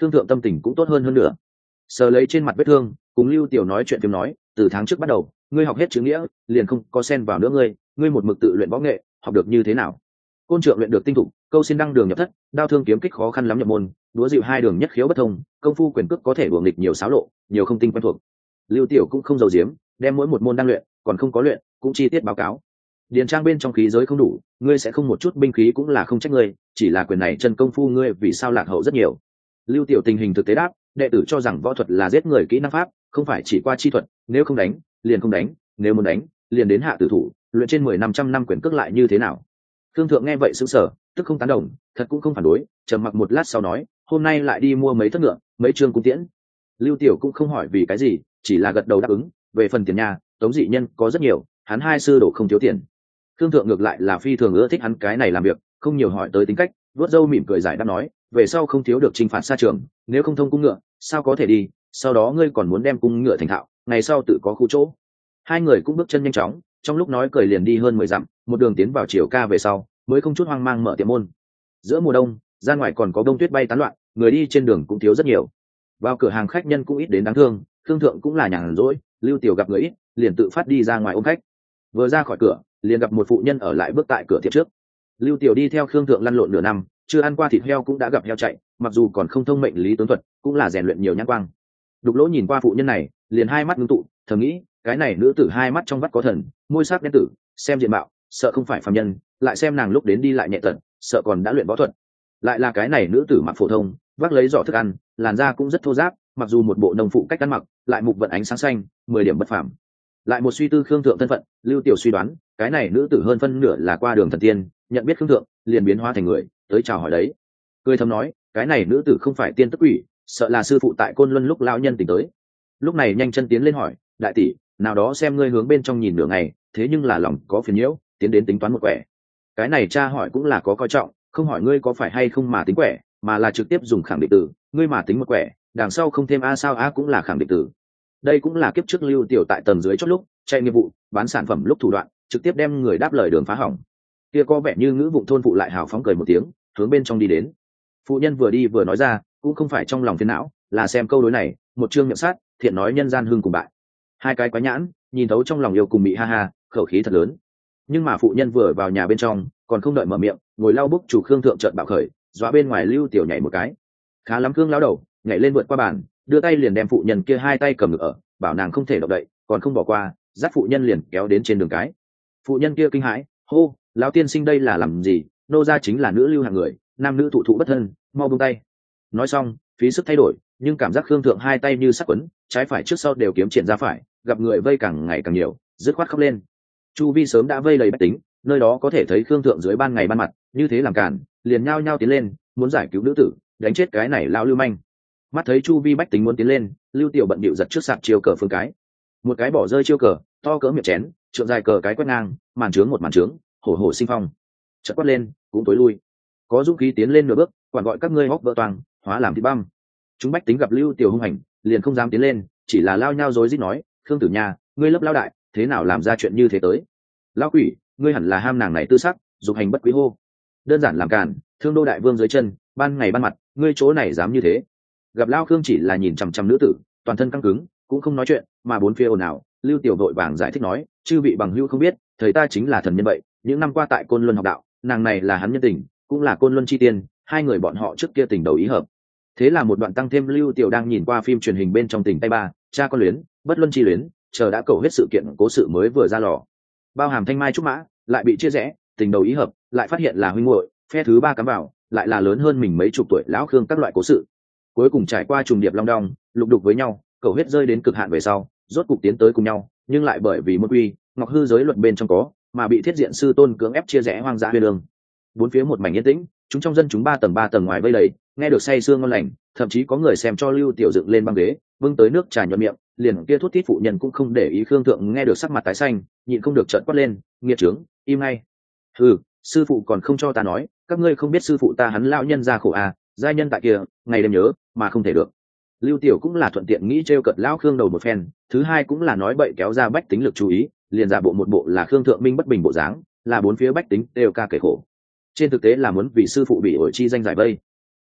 Thương thượng tâm tình cũng tốt hơn hơn nữa. Sờ lấy trên mặt vết thương, cùng Lưu Tiểu nói chuyện phim nói, từ tháng trước bắt đầu, ngươi học hết chữ nghĩa, liền không có xen vào nữa ngươi, ngươi một mực tự luyện võ nghệ, học được như thế nào? Côn trượng luyện được tinh thục, câu xin đăng đường nhập thất, đao thương kiếm kích khó khăn lắm nhập môn, đúa dịu hai đường nhất khiếu bất thông, công phu quyền cước có thể đuổi nghịch nhiều xáo lộ, nhiều không tinh quen thuộc. Lưu Tiểu cũng không giấu giếm, đem mỗi một môn đang luyện, còn không có luyện, cũng chi tiết báo cáo. Điền trang bên trong khí giới không đủ, ngươi sẽ không một chút binh khí cũng là không trách ngươi, chỉ là quyền này chân công phu ngươi vì sao lạc hậu rất nhiều. Lưu Tiểu tình hình thực tế đáp, đệ tử cho rằng võ thuật là giết người kỹ năng pháp, không phải chỉ qua chi thuật, nếu không đánh, liền không đánh, nếu muốn đánh, liền đến hạ tử thủ, luyện trên mười năm trăm năm quyền cước lại như thế nào? Thương thượng nghe vậy sững sờ, tức không tán đồng, thật cũng không phản đối, trầm mặc một lát sau nói, hôm nay lại đi mua mấy thất ngựa, mấy trương cung tiễn. Lưu Tiểu cũng không hỏi vì cái gì, chỉ là gật đầu đáp ứng. Về phần tiền nhà, Tống dị nhân có rất nhiều, hắn hai sư đổ không thiếu tiền. Thương thượng ngược lại là phi thường ưa thích hắn cái này làm việc, không nhiều hỏi tới tính cách, vuốt râu mỉm cười giải đáp nói, về sau không thiếu được chinh phạt xa trường, nếu không thông cung ngựa, sao có thể đi? Sau đó ngươi còn muốn đem cung ngựa thành thạo, ngày sau tự có khu chỗ. Hai người cũng bước chân nhanh chóng, trong lúc nói cười liền đi hơn mười dặm, một đường tiến vào chiều ca về sau, mới không chút hoang mang mở tiệm môn. Giữa mùa đông, ra ngoài còn có bông tuyết bay tán loạn, người đi trên đường cũng thiếu rất nhiều. Vào cửa hàng khách nhân cũng ít đến đáng thương, thương thượng cũng là nhàn rỗi, Lưu Tiểu gặp người ít, liền tự phát đi ra ngoài ôm khách. Vừa ra khỏi cửa, liền gặp một phụ nhân ở lại bước tại cửa tiệm trước. Lưu Tiểu đi theo Khương thượng lăn lộn nửa năm, chưa ăn qua thịt heo cũng đã gặp heo chạy, mặc dù còn không thông mệnh lý tướng thuật, cũng là rèn luyện nhiều nhãn quang. Đục Lỗ nhìn qua phụ nhân này, liền hai mắt ngưng tụ, thầm nghĩ, cái này nữ tử hai mắt trong vắt có thần, môi sắc đen tử, xem diện mạo, sợ không phải phàm nhân, lại xem nàng lúc đến đi lại nhẹ tận, sợ còn đã luyện võ thuật. Lại là cái này nữ tử mặc phổ thông, vác lấy giỏ thức ăn, làn da cũng rất thô ráp, mặc dù một bộ nông phụ cách ăn mặc, lại mục vận ánh sáng xanh, mười điểm bất phàm. Lại một suy tư Khương thượng thân phận, Lưu Tiểu suy đoán, cái này nữ tử hơn phân nửa là qua đường thần tiên, nhận biết Khương thượng, liền biến hóa thành người, tới chào hỏi đấy. Cười thầm nói, cái này nữ tử không phải tiên tức quỷ, sợ là sư phụ tại Côn Luân lúc lão nhân tỉnh tới. Lúc này nhanh chân tiến lên hỏi, đại tỷ, nào đó xem ngươi hướng bên trong nhìn nửa ngày, thế nhưng là lòng có phiền nhiễu, tiến đến tính toán một quẻ. Cái này cha hỏi cũng là có coi trọng, không hỏi ngươi có phải hay không mà tính quẻ, mà là trực tiếp dùng khẳng định từ, ngươi mà tính một quẻ, đằng sau không thêm a sao a cũng là khẳng định từ. Đây cũng là kiếp trước Lưu Tiểu tại tầng dưới chót lúc chạy nghiệp vụ bán sản phẩm lúc thủ đoạn, trực tiếp đem người đáp lời đường phá hỏng. Kia có vẻ như ngữ vụ thôn phụ lại hào phóng cười một tiếng, hướng bên trong đi đến. Phụ nhân vừa đi vừa nói ra, cũng không phải trong lòng phiền não, là xem câu đối này, một chương miệng sát, thiện nói nhân gian hương cùng bại. Hai cái quái nhãn, nhìn thấu trong lòng yêu cùng mị ha ha, khẩu khí thật lớn. Nhưng mà phụ nhân vừa vào nhà bên trong, còn không đợi mở miệng, ngồi lau bức chủ Khương thượng trợn bạo khởi, dọa bên ngoài Lưu Tiểu nhảy một cái. Khá lắm Khương lão đầu, nhảy lên vượt qua bàn, đưa tay liền đem phụ nhân kia hai tay cầm ngực ở, bảo nàng không thể động đậy, còn không bỏ qua, dắt phụ nhân liền kéo đến trên đường cái. Phụ nhân kia kinh hãi, hô, lão tiên sinh đây là làm gì? Nô gia chính là nữ lưu hạng người, nam nữ thụ thụ bất thân, mau buông tay. Nói xong, phí sức thay đổi, nhưng cảm giác Khương thượng hai tay như sắc quấn, trái phải trước sau đều kiếm triển ra phải, gặp người vây càng ngày càng nhiều, dứt khoát khóc lên. Chu vi sớm đã vây đầy bách tính, nơi đó có thể thấy Khương thượng dưới ban ngày ban mặt, như thế làm cản, liền nhao nhao tiến lên, muốn giải cứu nữ tử, đánh chết cái này lão lưu manh. Mắt thấy chu vi bách tính muốn tiến lên, Lưu Tiểu bận bịu giật trước sạp chiêu cờ phương cái, một cái bỏ rơi chiêu cờ, to cỡ miệng chén, trượng dài cờ cái quét ngang, màn trướng một màn trướng, hổ hổ sinh phong. Chợt quát lên, cũng tối lui. Có dũng khí tiến lên nửa bước, quản gọi các ngươi hốc vỡ toang, hóa làm thịt băm. Chúng bách tính gặp Lưu Tiểu hung hành, liền không dám tiến lên, chỉ là lao nhau rối rít nói, Khương tử nha, ngươi lớp lao đại, thế nào làm ra chuyện như thế tới? Lão quỷ, ngươi hẳn là ham nàng này tư sắc, dục hành bất quý hô. Đơn giản làm càn, thương đô đại vương dưới chân, ban ngày ban mặt, ngươi chỗ này dám như thế? Gặp Lao Khương chỉ là nhìn chằm chằm nữ tử, toàn thân căng cứng, cũng không nói chuyện, mà bốn phía ồn ào. Lưu Tiểu vội vàng giải thích nói, chư vị bằng hữu không biết, thầy ta chính là thần nhân vậy, những năm qua tại Côn Luân học đạo, nàng này là hắn nhân tình, cũng là Côn Luân chi tiên, hai người bọn họ trước kia tình đầu ý hợp. Thế là một đoạn tăng thêm Lưu Tiểu đang nhìn qua phim truyền hình bên trong tình tay ba, cha con luyến, bất luân chi luyến, chờ đã cầu hết sự kiện cố sự mới vừa ra lò. Bao hàm thanh mai trúc mã, lại bị chia rẽ, tình đầu ý hợp, lại phát hiện là huynh muội, phe thứ ba cắm vào, lại là lớn hơn mình mấy chục tuổi lão Khương các loại cố sự. Cuối cùng trải qua trùng điệp long đong, lục đục với nhau, cầu hết rơi đến cực hạn về sau, rốt cục tiến tới cùng nhau, nhưng lại bởi vì môn quy, ngọc hư giới luật bên trong có, mà bị thiết diện sư tôn cưỡng ép chia rẽ hoang dã huyền đường. Bốn phía một mảnh yên tĩnh, chúng trong dân chúng ba tầng ba tầng ngoài vây đầy, nghe được say sương ngon lành, thậm chí có người xem cho Lưu Tiểu dựng lên băng ghế, bưng tới nước trà nhuận miệng, liền kia thuốc thít phụ nhân cũng không để ý. Khương thượng nghe được sắc mặt tái xanh, nhịn không được trợn quát lên, nghiệt trướng, im ngay. Ừ, sư phụ còn không cho ta nói, các ngươi không biết sư phụ ta hắn lão nhân ra khổ à, giai nhân tại kia, ngày đêm nhớ, mà không thể được. Lưu Tiểu cũng là thuận tiện nghĩ trêu cợt lão Khương đầu một phen, thứ hai cũng là nói bậy kéo ra bách tính lực chú ý, liền giả bộ một bộ là Khương thượng minh bất bình bộ dáng, là bốn phía bách tính đều ca kể khổ. Trên thực tế là muốn vì sư phụ bị ổi chi danh giải vây.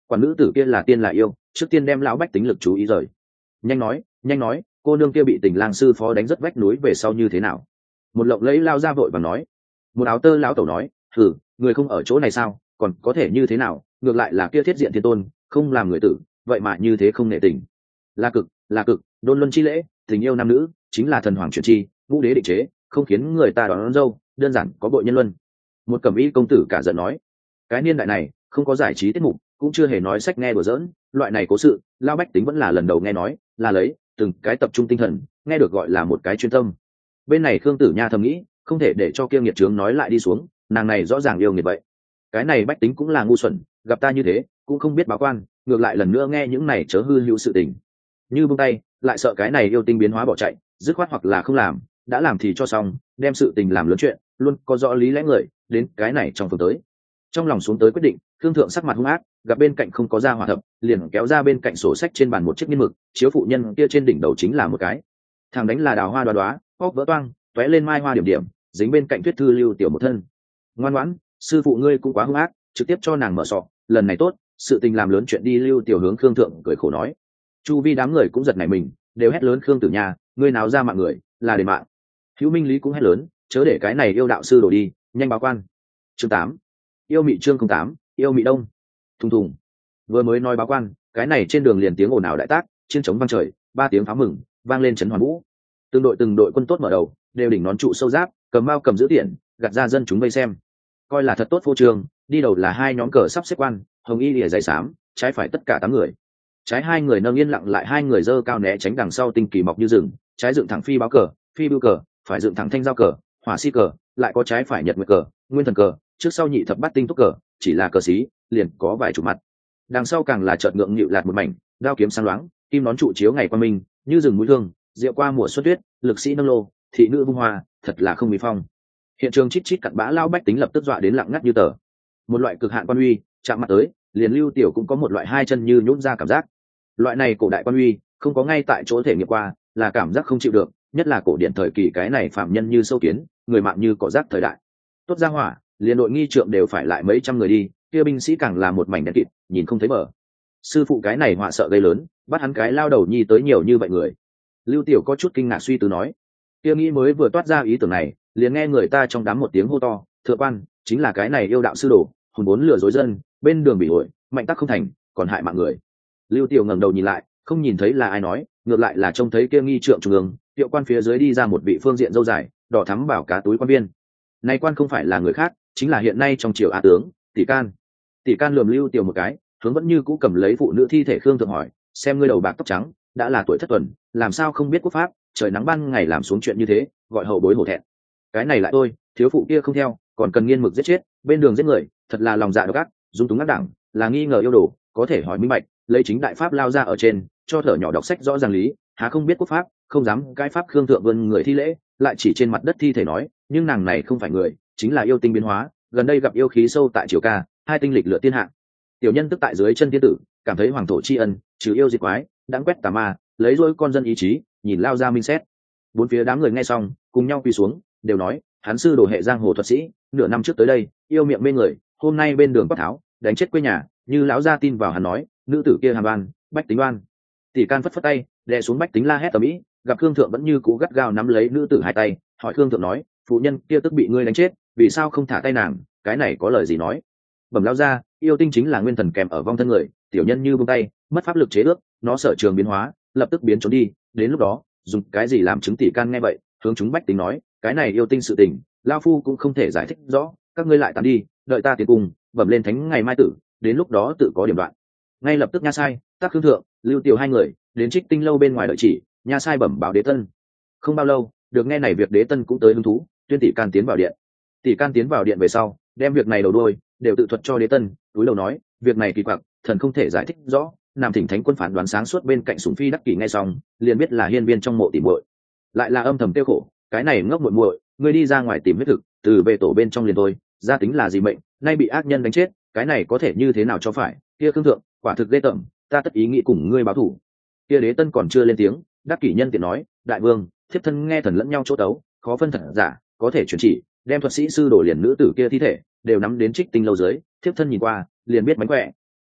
Quản nữ tử kia là tiên là yêu, trước tiên đem lão bách tính lực chú ý rời. Nhanh nói, nhanh nói, cô nương kia bị Tình lang sư phó đánh rất vách núi về sau như thế nào? Một lộng lẫy lao ra vội và nói. Một áo tơ lão tẩu nói, thử người không ở chỗ này sao, còn có thể như thế nào, ngược lại là kia thiết diện thiên tôn không làm người tử, vậy mà như thế không nể tình. Là cực, là cực, đôn luân chi lễ, tình yêu nam nữ chính là thần hoàng truyền chi, vũ đế định chế, không khiến người ta đón, đón dâu, đơn giản có bội nhân luân. Một cẩm y công tử cả giận nói, cái niên đại này không có giải trí tiết mục, cũng chưa hề nói sách nghe đùa giỡn, loại này cố sự lao bách tính vẫn là lần đầu nghe nói, là lấy từng cái tập trung tinh thần nghe được gọi là một cái chuyên tâm. Bên này Khương Tử Nha thầm nghĩ, không thể để cho kia nghiệt trướng nói lại đi xuống, nàng này rõ ràng yêu nghiệt vậy. Cái này bách tính cũng là ngu xuẩn, gặp ta như thế cũng không biết báo quan, ngược lại lần nữa nghe những này chớ hư hữu sự tình, như buông tay lại sợ cái này yêu tinh biến hóa bỏ chạy, dứt khoát hoặc là không làm, đã làm thì cho xong, đem sự tình làm lớn chuyện, luôn có rõ lý lẽ người đến cái này trong phương tới. Trong lòng xuống tới quyết định, Khương thượng sắc mặt hung ác, gặp bên cạnh không có ra hỏa thập, liền kéo ra bên cạnh sổ sách trên bàn một chiếc nghiên mực, chiếu phụ nhân kia trên đỉnh đầu chính là một cái thằng đánh là đào hoa đoá đoá, óc vỡ toang, tóe lên mai hoa điểm điểm, dính bên cạnh Tuyết Thư Lưu tiểu một thân. Ngoan ngoãn, sư phụ ngươi cũng quá hung ác, trực tiếp cho nàng mở sọ, lần này tốt, sự tình làm lớn chuyện đi. Lưu tiểu hướng Khương thượng cười khổ nói. Chu vi đám người cũng giật nảy mình, đều hét lớn Khương Tử Nha, ngươi nào ra mạng người, là để mạng. Hữu Minh Lý cũng hét lớn, chớ để cái này yêu đạo sư đổ đi, nhanh báo quan. Chương tám, yêu mị chương không tám, yêu mị đông. Thùng thùng. Vừa mới nói báo quan, cái này trên đường liền tiếng ồn ào đại tác, chiến trống vang trời, ba tiếng pháo mừng vang lên chấn hoàn vũ. Từng đội từng đội quân tốt mở đầu, đều đỉnh nón trụ sâu giáp, cầm mao cầm giữ tiền, gạt ra dân chúng vây xem. Coi là thật tốt phô trương, đi đầu là hai nhóm cờ sắp xếp quan, hồng y lìa dày xám, trái phải tất cả tám người. Trái hai người nâng yên lặng lại hai người dơ cao né tránh đằng sau tinh kỳ mọc như rừng, trái dựng thẳng phi báo cờ, phi bưu cờ, phải dựng thẳng thanh giao cờ, hỏa si cờ, lại có trái phải nhật nguyệt cờ, nguyên thần cờ, trước sau nhị thập bát tinh túc cờ, chỉ là cờ xí, liền có vài chục mặt. Đằng sau càng là chợt ngượng nghịu lạt một mảnh, đao kiếm sáng loáng, kim nón trụ chiếu ngày qua minh, như rừng mũi thương, rượu qua mùa xuân tuyết, lực sĩ nâng lô, thị nữ vung hoa, thật là không mỹ phong. Hiện trường chít chít cặn bã lao bách tính lập tức dọa đến lặng ngắt như tờ. Một loại cực hạn quan uy, chạm mặt tới, liền Lưu Tiểu cũng có một loại hai chân như nhũn ra cảm giác. Loại này cổ đại quan uy, không có ngay tại chỗ thể nghiệm qua, là cảm giác không chịu được, nhất là cổ điển thời kỳ cái này phạm nhân như sâu kiến, người mạng như cỏ rác thời đại. Tốt ra hỏa, liền đội nghi trượng đều phải lại mấy trăm người đi, kia binh sĩ càng là một mảnh đen kịt, nhìn không thấy bờ. Sư phụ cái này họa sợ gây lớn, bắt hắn cái lao đầu nhi tới nhiều như vậy người. Lưu Tiểu có chút kinh ngạc suy tư nói, kia nghĩ mới vừa toát ra ý tưởng này, liền nghe người ta trong đám một tiếng hô to, thượng quan, chính là cái này yêu đạo sư đồ, hùng bốn lừa dối dân, bên đường bị ổi, mạnh tắc không thành, còn hại mạng người. Lưu Tiểu ngẩng đầu nhìn lại, không nhìn thấy là ai nói, ngược lại là trông thấy kia nghi trượng trung ương, tiệu quan phía dưới đi ra một vị phương diện dâu dài, đỏ thắm bảo cá túi quan viên. Này quan không phải là người khác, chính là hiện nay trong triều a tướng, Tỷ Can. Tỷ Can lườm Lưu Tiểu một cái, hướng vẫn như cũ cầm lấy phụ nữ thi thể Khương thượng hỏi, xem ngươi đầu bạc tóc trắng, đã là tuổi thất tuần, làm sao không biết quốc pháp, trời nắng ban ngày làm xuống chuyện như thế, gọi hậu bối hổ thẹn. Cái này lại tôi, thiếu phụ kia không theo, còn cần nghiên mực giết chết, bên đường giết người, thật là lòng dạ độc ác, dung túng ác đảng, là nghi ngờ yêu đồ, có thể hỏi minh bạch, lấy chính đại pháp lao ra ở trên, cho thở nhỏ đọc sách rõ ràng lý, há không biết quốc pháp, không dám cái pháp. Khương thượng vươn người thi lễ, lại chỉ trên mặt đất thi thể nói, nhưng nàng này không phải người, chính là yêu tinh biến hóa, gần đây gặp yêu khí sâu tại triều ca, hai tinh lịch lựa thiên hạ. Tiểu nhân tức tại dưới chân thiên tử, cảm thấy hoàng thổ tri ân, trừ yêu diệt quái, đãng quét tà ma, lấy dối con dân ý chí, nhìn lao ra minh xét. Bốn phía đám người nghe xong, cùng nhau quỳ xuống, đều nói, hắn sư đồ hệ giang hồ thuật sĩ, nửa năm trước tới đây, yêu miệng mê người, hôm nay bên đường quát tháo, đánh chết quê nhà, như lão gia tin vào hắn nói, nữ tử kia hàm oan, bách tính oan. Tỷ Can phất phất tay, đè xuống bách tính la hét tầm ĩ, gặp Khương thượng vẫn như cũ gắt gao nắm lấy nữ tử hai tay, hỏi Khương thượng nói, phụ nhân kia tức bị ngươi đánh chết, vì sao không thả tay nàng, cái này có lời gì nói? Bẩm lão gia, yêu tinh chính là nguyên thần kèm ở vong thân người, tiểu nhân như buông tay, mất pháp lực chế ước, nó sở trường biến hóa, lập tức biến trốn đi, đến lúc đó, dùng cái gì làm chứng? Tỷ Can nghe vậy, hướng chúng bách tính nói, cái này yêu tinh sự tình, lão phu cũng không thể giải thích rõ, các ngươi lại tán đi, đợi ta tiến cùng, bẩm lên thánh ngày mai tử, đến lúc đó tự có điểm đoạn. Ngay lập tức nha sai, tác Khương thượng, Lưu Tiểu hai người đến Trích Tinh lâu bên ngoài đợi chỉ, nha sai bẩm báo Đế Tân. Không bao lâu, được nghe này việc Đế Tân cũng tới hứng thú, tuyên Tỷ Can tiến vào điện. Tỷ Can tiến vào điện về sau, đem việc này đầu đuôi đều tự thuật cho Đế Tân, túi đầu nói, việc này kỳ quặc, thần không thể giải thích rõ. Nam Thỉnh Thánh quân phán đoán sáng suốt bên cạnh Sủng Phi đắc kỷ nghe xong, liền biết là hiên viên trong mộ tìm muội, lại là âm thầm tiêu khổ, cái này ngốc muội muội, ngươi đi ra ngoài tìm huyết thực, từ về tổ bên trong liền thôi, gia tính là gì mệnh, nay bị ác nhân đánh chết, cái này có thể như thế nào cho phải? Kia Khương thượng, quả thực ghê tởm, ta tất ý nghĩ cùng ngươi báo thù. Kia Đế Tân còn chưa lên tiếng, đắc kỷ nhân tiện nói, đại vương, thiếp thân nghe thần lẫn nhau chỗ tấu, khó phân thật giả, có thể truyền chỉ, đem thuật sĩ sư đổ liền nữ tử kia thi thể đều nắm đến Trích Tinh lâu dưới, thiếp thân nhìn qua liền biết mánh khỏe.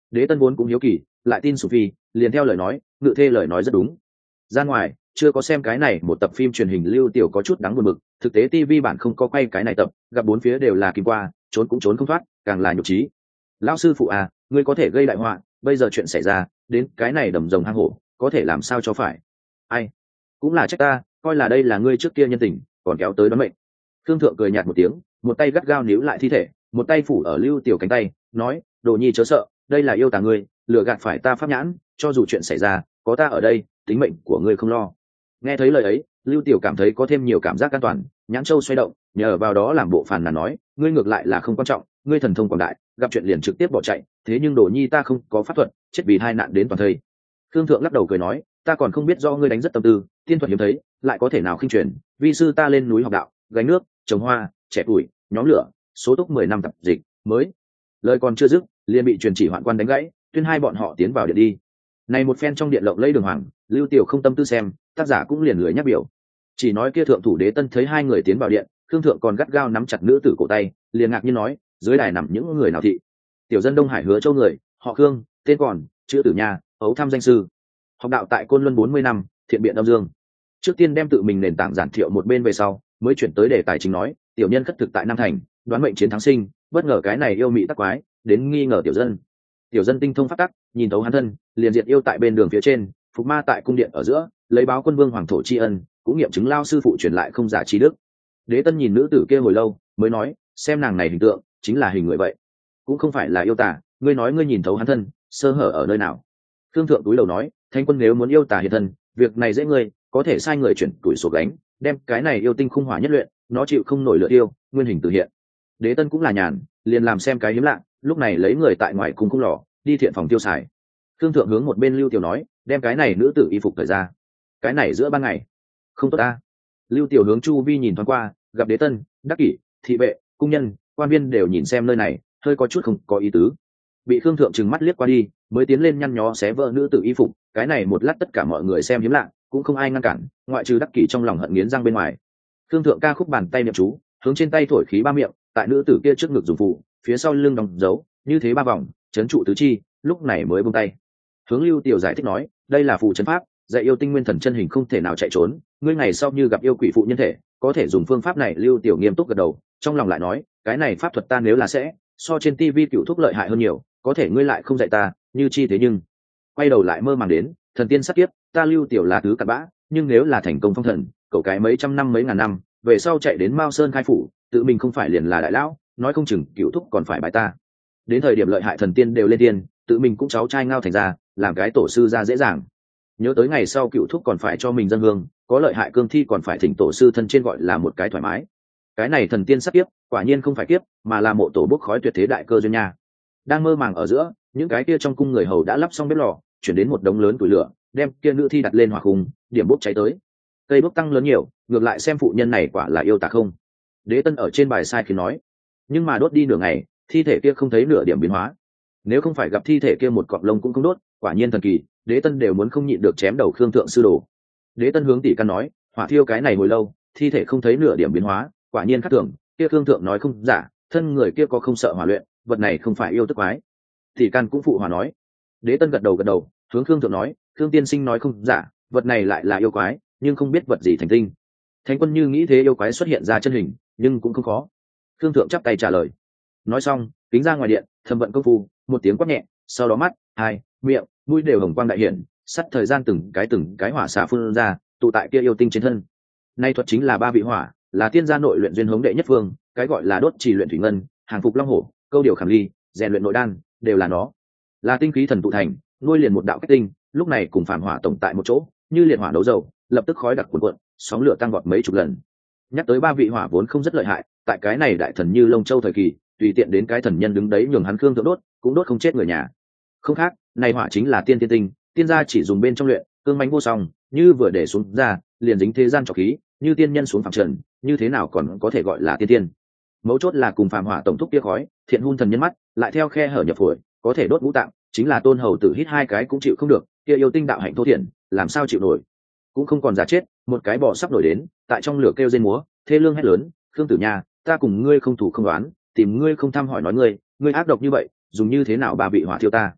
Đế Tân vốn cũng hiếu kỳ, lại tin Sophie, liền theo lời nói, ngự thê lời nói rất đúng. Ra ngoài, chưa có xem cái này một tập phim truyền hình lưu tiểu có chút đáng buồn bực, thực tế ti vi bản không có quay cái này tập, gặp bốn phía đều là kim qua, trốn cũng trốn không thoát, càng là nhục trí. Lão sư phụ à, ngươi có thể gây đại họa, bây giờ chuyện xảy ra, đến cái này đầm rồng hang hổ, có thể làm sao cho phải. Ai? Cũng là trách ta, coi là đây là ngươi trước kia nhân tình, còn kéo tới đoán mệnh. Thương Thượng cười nhạt một tiếng, một tay gắt gao níu lại thi thể, một tay phủ ở lưu tiểu cánh tay, nói, đồ nhi chớ sợ, đây là yêu tà ngươi, lừa gạt phải ta pháp nhãn, cho dù chuyện xảy ra, có ta ở đây, tính mệnh của ngươi không lo. Nghe thấy lời ấy, lưu tiểu cảm thấy có thêm nhiều cảm giác an toàn, nhãn châu xoay động, nhờ vào đó làm bộ phàn nàn nói, ngươi ngược lại là không quan trọng, ngươi thần thông quảng đại, gặp chuyện liền trực tiếp bỏ chạy, thế nhưng đồ nhi ta không có pháp thuật, chết vì hai nạn đến toàn thây. Thương Thượng lắc đầu cười nói, ta còn không biết do ngươi đánh rất tâm tư, tiên thuật hiếm thấy, lại có thể nào khinh truyền, vi sư ta lên núi học đạo, gánh nước, trồng hoa, trẻ tuổi, nhóm lửa, số túc mười năm tập dịch mới. Lời còn chưa dứt, liền bị truyền chỉ hoạn quan đánh gãy, tuyên hai bọn họ tiến vào điện đi. Này một phen trong điện lộng lẫy đường hoàng, lưu tiểu không tâm tư xem, tác giả cũng liền lười nhắc biểu, chỉ nói kia thượng thủ Đế Tân thấy hai người tiến vào điện, Thương Thượng còn gắt gao nắm chặt nữ tử cổ tay, liền ngạc nhiên nói, dưới đài nằm những người nào thị? Tiểu dân Đông Hải Hứa Châu người, họ Khương, tên còn, chữ Tử Nha, ấu tham danh sư, học đạo tại Côn Luân bốn mươi năm, thiện biện âm dương. Trước tiên đem tự mình nền tảng giản thiệu một bên về sau, mới chuyển tới đề tài chính nói, tiểu nhân khất thực tại Nam Thành, đoán mệnh chiến thắng sinh, bất ngờ cái này yêu mị tắc quái, đến nghi ngờ tiểu dân. Tiểu dân tinh thông pháp tắc, nhìn thấu hắn thân, liền diệt yêu tại bên đường phía trên, phục ma tại cung điện ở giữa, lấy báo quân vương hoàng thổ tri ân, cũng nghiệm chứng lao sư phụ truyền lại không giả trí đức. Đế Tân nhìn nữ tử kia hồi lâu, mới nói, xem nàng này hình tượng, chính là hình người vậy, cũng không phải là yêu tà. Ngươi nói ngươi nhìn thấu hắn thân, sơ hở ở nơi nào? Thương Thượng túi đầu nói, Thánh quân nếu muốn yêu tà hiện thân, việc này dễ ngươi, có thể sai người chuyển tuổi sổ gánh, đem cái này yêu tinh khung hỏa nhất luyện, nó chịu không nổi lửa yêu, nguyên hình tự hiện. Đế Tân cũng là nhàn, liền làm xem cái hiếm lạ, lúc này lấy người tại ngoài cung cung lò, đi thiện phòng tiêu xài. Thương Thượng hướng một bên Lưu Tiểu nói, đem cái này nữ tử y phục thời ra. Cái này giữa ban ngày, không tốt ta. Lưu Tiểu hướng chu vi nhìn thoáng qua, gặp Đế Tân, Đắc Kỷ, thị vệ, cung nhân, quan viên đều nhìn xem nơi này, hơi có chút không có ý tứ. Bị Thương Thượng trừng mắt liếc qua đi, mới tiến lên nhăn nhó xé vỡ nữ tử y phục. Cái này một lát tất cả mọi người xem hiếm lạ, cũng không ai ngăn cản, ngoại trừ Đắc Kỷ trong lòng hận nghiến răng bên ngoài. Thương Thượng ca khúc bàn tay niệm chú, hướng trên tay thổi khí ba miệng, tại nữ tử kia trước ngực dùng phụ, phía sau lưng đóng dấu, như thế ba vòng, chấn trụ tứ chi, lúc này mới buông tay. Hướng Lưu Tiểu giải thích nói, đây là phù trấn pháp, dạy yêu tinh nguyên thần chân hình không thể nào chạy trốn, ngươi ngày sau như gặp yêu quỷ phụ nhân thể, có thể dùng phương pháp này. Lưu Tiểu nghiêm túc gật đầu, trong lòng lại nói, cái này pháp thuật ta nếu là sẽ, so trên tivi cựu thúc lợi hại hơn nhiều, có thể ngươi lại không dạy ta, như chi thế nhưng. Quay đầu lại mơ màng đến, thần tiên sát kiếp, ta Lưu Tiểu là thứ cặn bã, nhưng nếu là thành công phong thần, cậu cái mấy trăm năm mấy ngàn năm, về sau chạy đến Mao Sơn khai phủ, tự mình không phải liền là đại lão, nói không chừng cựu thúc còn phải bài ta. Đến thời điểm lợi hại thần tiên đều lên tiên, tự mình cũng cháu trai ngao thành ra, làm cái tổ sư ra dễ dàng. Nhớ tới ngày sau cựu thúc còn phải cho mình dân hương, có lợi hại cương thi còn phải thỉnh tổ sư thân trên, gọi là một cái thoải mái. Cái này thần tiên sắp kiếp, quả nhiên không phải kiếp, mà là mộ tổ bốc khói tuyệt thế đại cơ duyên nha. Đang mơ màng ở giữa, những cái kia trong cung người hầu đã lắp xong bếp lò, chuyển đến một đống lớn củi lửa, đem kia nữ thi đặt lên hỏa khung, điểm bốc cháy tới. Cây bốc tăng lớn nhiều, ngược lại xem phụ nhân này quả là yêu tà không. Đế Tân ở trên bài sai khi nói, nhưng mà đốt đi nửa ngày, thi thể kia không thấy nửa điểm biến hóa. Nếu không phải gặp thi thể kia một cọng lông cũng không đốt, quả nhiên thần kỳ. Đế Tân đều muốn không nhịn được chém đầu Khương Thượng sư đồ. Đế Tân hướng tỷ căn nói, hỏa thiêu cái này hồi lâu, thi thể không thấy nửa điểm biến hóa, quả nhiên khác thường. Kia Khương Thượng nói không giả, thân người kia có không sợ hỏa luyện, vật này không phải yêu tức quái. Tỷ căn cũng phụ hòa nói. Đế Tân gật đầu gật đầu, hướng Khương Thượng nói, Khương tiên sinh nói không giả, vật này lại là yêu quái, nhưng không biết vật gì thành tinh. Thánh quân như nghĩ thế yêu quái xuất hiện ra chân hình, nhưng cũng không khó. Khương Thượng chắp tay trả lời. Nói xong, kính ra ngoài điện, thầm vận công phu, một tiếng quát nhẹ, sau đó mắt, hai, miệng, mũi đều hồng quang đại hiển, sắt thời gian từng cái từng cái hỏa xả phun ra, tụ tại kia yêu tinh trên thân. Nay thuật chính là ba vị hỏa, là tiên gia nội luyện duyên hướng đệ nhất phương, cái gọi là đốt chỉ luyện thủy ngân, hàng phục long hổ, câu điều khảm ly, rèn luyện nội đan, đều là nó. Là tinh khí thần tụ thành, nuôi liền một đạo cách tinh, lúc này cùng phản hỏa tổng tại một chỗ, như liệt hỏa đấu dầu, lập tức khói đặc cuộn cuộn, sóng lửa tăng vọt mấy chục lần. Nhắc tới ba vị hỏa vốn không rất lợi hại, tại cái này đại thần như Lông Châu thời kỳ, tùy tiện đến cái thần nhân đứng đấy nhường hắn Khương Thượng đốt, cũng đốt không chết người nhà. Không khác, này hỏa chính là tiên tiên tinh, tiên gia chỉ dùng bên trong luyện, cương mãnh vô song, như vừa để xuống ra, liền dính thế gian trọc khí, như tiên nhân xuống phàm trần, như thế nào còn có thể gọi là tiên tiên. Mấu chốt là cùng phàm hỏa tổng thúc kia khói, thiện hun thần nhân mắt, lại theo khe hở nhập phổi, có thể đốt ngũ tạng, chính là Tôn Hầu tử hít hai cái cũng chịu không được, kia yêu tinh đạo hạnh thô thiện, làm sao chịu nổi. Cũng không còn giả chết, một cái bò sắp nổi đến, tại trong lửa kêu rên múa, thê lương hét lớn, Khương tử nha, ta cùng ngươi không thủ không đoán, tìm ngươi không thăm hỏi nói ngươi, ngươi ác độc như vậy, dùng như thế nào bà bị hỏa thiêu ta.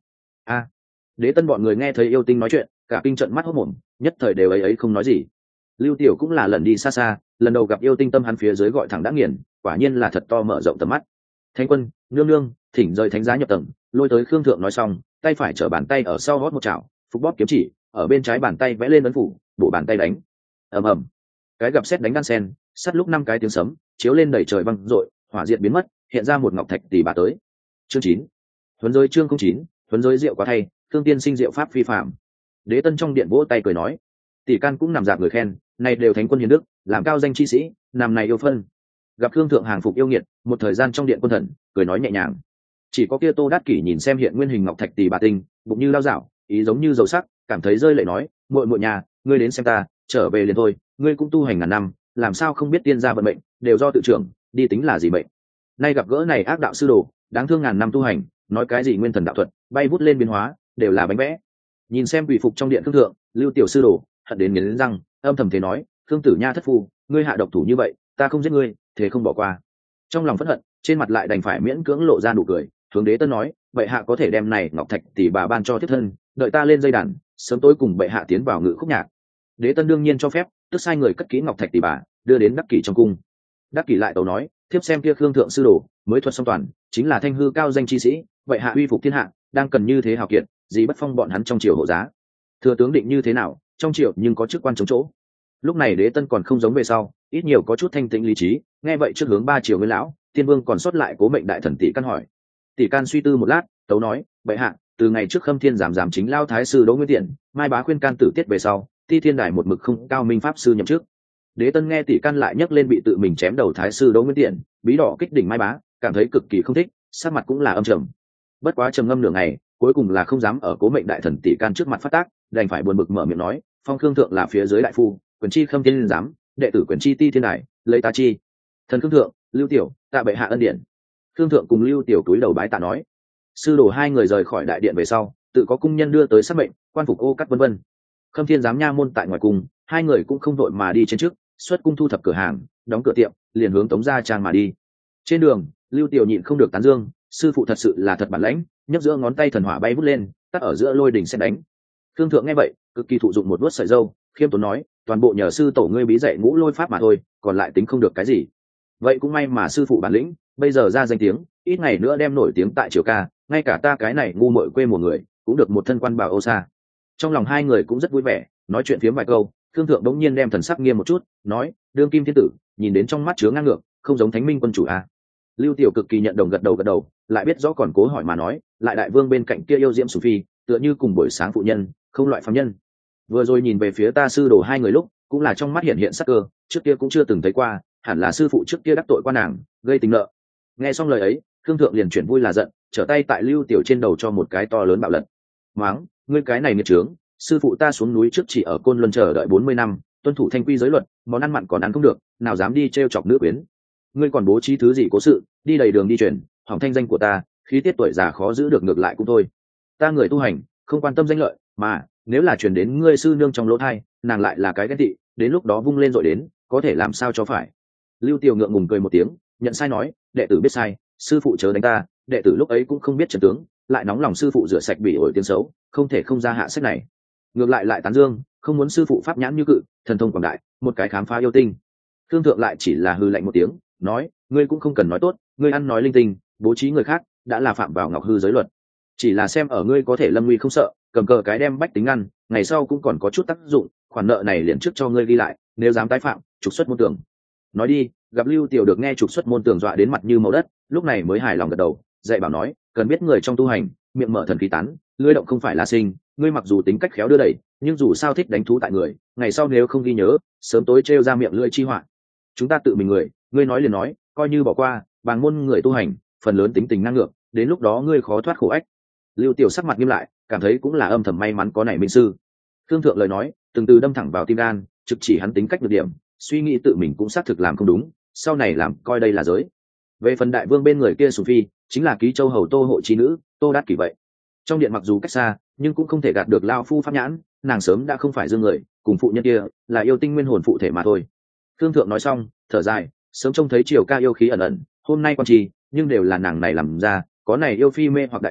a Đế tân bọn người nghe thấy yêu tinh nói chuyện, cả kinh trận mắt hốt mồm, nhất thời đều ấy ấy không nói gì. Lưu Tiểu cũng là lần đi xa xa, lần đầu gặp yêu tinh tâm hắn phía dưới gọi thẳng đã nghiền, quả nhiên là thật to mở rộng tầm mắt. Thánh quân, nương nương, thỉnh rời thánh giá nhập tầng, lôi tới Khương Thượng nói xong, tay phải trở bàn tay ở sau hót một chảo, phục bóp kiếm chỉ, ở bên trái bàn tay vẽ lên ấn phủ, bổ bàn tay đánh. Ầm ầm. Cái gặp xét đánh đan sen, sát lúc năm cái tiếng sấm, chiếu lên đầy trời văng rội, hỏa diệt biến mất, hiện ra một ngọc thạch tỷ bà tới. Chương chín. Huấn giới chương không chín, huấn giới rượu quá thay, Thương tiên sinh diệu pháp phi phạm. Đế tân trong điện vỗ tay cười nói, tỷ can cũng nằm dạp người khen, này đều thánh quân hiền đức, làm cao danh chi sĩ, nằm này yêu phân. Gặp Khương Thượng hàng phục yêu nghiệt, một thời gian trong điện quân thần, cười nói nhẹ nhàng. Chỉ có kia Tô Đát Kỷ nhìn xem hiện nguyên hình ngọc thạch tỷ bà tinh, bụng như lao dạo, ý giống như dầu sắc, cảm thấy rơi lệ nói, muội muội nhà, ngươi đến xem ta, trở về liền thôi, ngươi cũng tu hành ngàn năm, làm sao không biết tiên gia vận mệnh, đều do tự trưởng, đi tính là gì mệnh. Nay gặp gỡ này ác đạo sư đồ, đáng thương ngàn năm tu hành, nói cái gì nguyên thần đạo thuật, bay vút lên biến hóa, đều là bánh vẽ. Nhìn xem quỷ phục trong điện Khương Thượng, Lưu tiểu sư đồ, hận đến nghiến răng, âm thầm thế nói, Khương tử nha thất phu, ngươi hạ độc thủ như vậy, ta không giết ngươi, thế không bỏ qua. Trong lòng phẫn hận, trên mặt lại đành phải miễn cưỡng lộ ra nụ cười, hướng Đế tân nói, vậy hạ có thể đem này ngọc thạch tỷ bà ban cho thiết thân, đợi ta lên dây đàn, sớm tối cùng bệ hạ tiến vào ngự khúc nhạc. Đế tân đương nhiên cho phép, tức sai người cất kỹ ngọc thạch tỷ bà, đưa đến Đắc Kỷ trong cung. Đắc Kỷ lại tấu nói, thiếp xem kia Khương Thượng sư đồ, mới thuật song toàn, chính là thanh hư cao danh chi sĩ, vậy hạ uy phục thiên hạ, đang cần như thế hào kiệt, gì bất phong bọn hắn trong triều hộ giá. Thừa tướng định như thế nào, trong triều nhưng có chức quan chống chỗ. Lúc này Đế tân còn không giống về sau, ít nhiều có chút thanh tĩnh lý trí, nghe vậy trước hướng ba triều nguyên lão, tiên vương còn sót lại cố mệnh đại thần tỷ căn hỏi. Tỷ can suy tư một lát, tấu nói, bệ hạ, từ ngày trước Khâm Thiên giảm giảm chính lao thái sư Đỗ Nguyên Tiện, mai bá khuyên can tử tiết về sau, Ti Thiên Đài một mực không cao minh pháp sư nhậm chức. Đế tân nghe tỷ can lại nhắc lên bị tự mình chém đầu thái sư Đỗ Nguyên Tiện, bí đỏ kích đỉnh mai bá, cảm thấy cực kỳ không thích, sắc mặt cũng là âm trầm. Bất quá trầm ngâm nửa ngày, cuối cùng là không dám ở cố mệnh đại thần tỷ can trước mặt phát tác, đành phải buồn bực mở miệng nói, phong Khương Thượng là phía dưới đại phu, quyền chi Khâm Thiên giám, đệ tử quyền chi Ti Thiên Đài, lấy ta chi. Thần Khương Thượng, Lưu Tiểu, tạ bệ hạ ân điển. Khương Thượng cùng Lưu Tiểu cúi đầu bái tạ nói. Sư đồ hai người rời khỏi đại điện về sau, tự có cung nhân đưa tới sắc mệnh, quan phục ô cắt vân vân. Khâm Thiên giám nha môn tại ngoài cung, hai người cũng không vội mà đi trên trước, xuất cung thu thập cửa hàng, đóng cửa tiệm, liền hướng Tống gia trang mà đi. Trên đường, Lưu Tiểu nhịn không được tán dương, sư phụ thật sự là thật bản lãnh, nhấc giữa ngón tay thần hỏa bay vút lên, tắt ở giữa lôi đỉnh sẽ đánh. Khương Thượng nghe vậy, cực kỳ thụ dụng một vuốt sợi râu, khiêm tốn nói, toàn bộ nhờ sư tổ ngươi bí dạy ngũ lôi pháp mà thôi, còn lại tính không được cái gì. Vậy cũng may mà sư phụ bản lĩnh, bây giờ ra danh tiếng, ít ngày nữa đem nổi tiếng tại triều ca, ngay cả ta cái này ngu muội quê một người, cũng được một thân quan bảo ô xa. Trong lòng hai người cũng rất vui vẻ, nói chuyện phiếm vài câu, Khương Thượng đống nhiên đem thần sắc nghiêm một chút, nói, đương kim thiên tử, nhìn đến trong mắt chứa ngang ngược, không giống thánh minh quân chủ à. Lưu Tiểu cực kỳ nhận đồng gật đầu gật đầu, lại biết rõ còn cố hỏi mà nói, lại đại vương bên cạnh kia yêu diễm sủng phi, tựa như cùng buổi sáng phụ nhân, không loại phàm nhân. Vừa rồi nhìn về phía ta sư đồ hai người lúc, cũng là trong mắt hiện hiện sắc cơ, trước kia cũng chưa từng thấy qua, hẳn là sư phụ trước kia đắc tội qua nàng, gây tình nợ. Nghe xong lời ấy, Khương Thượng liền chuyển vui là giận, trở tay tại Lưu Tiểu trên đầu cho một cái to lớn bạo lật. Máng, ngươi cái này nghiệt trướng, sư phụ ta xuống núi trước chỉ ở Côn Luân chờ đợi bốn mươi năm, tuân thủ thanh quy giới luật, món ăn mặn còn ăn không được, nào dám đi trêu chọc nữ quyến. Ngươi còn bố trí thứ gì cố sự, đi đầy đường đi truyền, hỏng thanh danh của ta, khí tiết tuổi già khó giữ được ngược lại cũng thôi. Ta người tu hành, không quan tâm danh lợi, mà nếu là truyền đến ngươi sư nương trong lỗ thai, nàng lại là cái ghen tị, đến lúc đó vung lên rồi đến, có thể làm sao cho phải. Lưu Tiểu ngượng ngùng cười một tiếng, nhận sai nói, đệ tử biết sai, sư phụ chớ đánh ta, đệ tử lúc ấy cũng không biết trận tướng, lại nóng lòng sư phụ rửa sạch bị ổi tiếng xấu, không thể không ra hạ sách này. Ngược lại lại tán dương, không muốn sư phụ pháp nhãn như cự, thần thông quảng đại, một cái khám phá yêu tinh. Thương Thượng lại chỉ là hư lạnh một tiếng, nói, ngươi cũng không cần nói tốt, ngươi ăn nói linh tinh, bố trí người khác, đã là phạm vào ngọc hư giới luật. Chỉ là xem ở ngươi có thể lâm nguy không sợ, cầm cờ cái đem bách tính ngăn, ngày sau cũng còn có chút tác dụng, khoản nợ này liền trước cho ngươi ghi lại, nếu dám tái phạm, trục xuất môn tưởng. Nói đi, gặp Lưu Tiểu được nghe trục xuất môn tưởng dọa đến mặt như màu đất, lúc này mới hài lòng gật đầu, dạy bảo nói, cần biết người trong tu hành, miệng mở thần khí tán, lưỡi động không phải là sinh, ngươi mặc dù tính cách khéo đưa đẩy, nhưng dù sao thích đánh thú tại người, ngày sau nếu không ghi nhớ, sớm tối trêu ra miệng lưỡi chi họa. Chúng ta tự mình người, ngươi nói liền nói, coi như bỏ qua, bàng môn người tu hành, phần lớn tính tình năng ngược, đến lúc đó ngươi khó thoát khổ ách. Lưu Tiểu sắc mặt nghiêm lại, cảm thấy cũng là âm thầm may mắn có này minh sư. Thương Thượng lời nói, từng từ đâm thẳng vào tim gan, trực chỉ hắn tính cách được điểm, suy nghĩ tự mình cũng xác thực làm không đúng, sau này làm coi đây là giới. Về phần đại vương bên người kia Sùng Phi, chính là ký châu hầu Tô hộ trí nữ, Tô Đát Kỷ vậy. Trong điện mặc dù cách xa, nhưng cũng không thể gạt được lao phu pháp nhãn, nàng sớm đã không phải dương người, cùng phụ nhân kia là yêu tinh nguyên hồn phụ thể mà thôi. Thương Thượng nói xong, thở dài, sớm trông thấy triều ca yêu khí ẩn ẩn, hôm nay quan trì, nhưng đều là nàng này làm ra, có này yêu phi mê hoặc đại vương,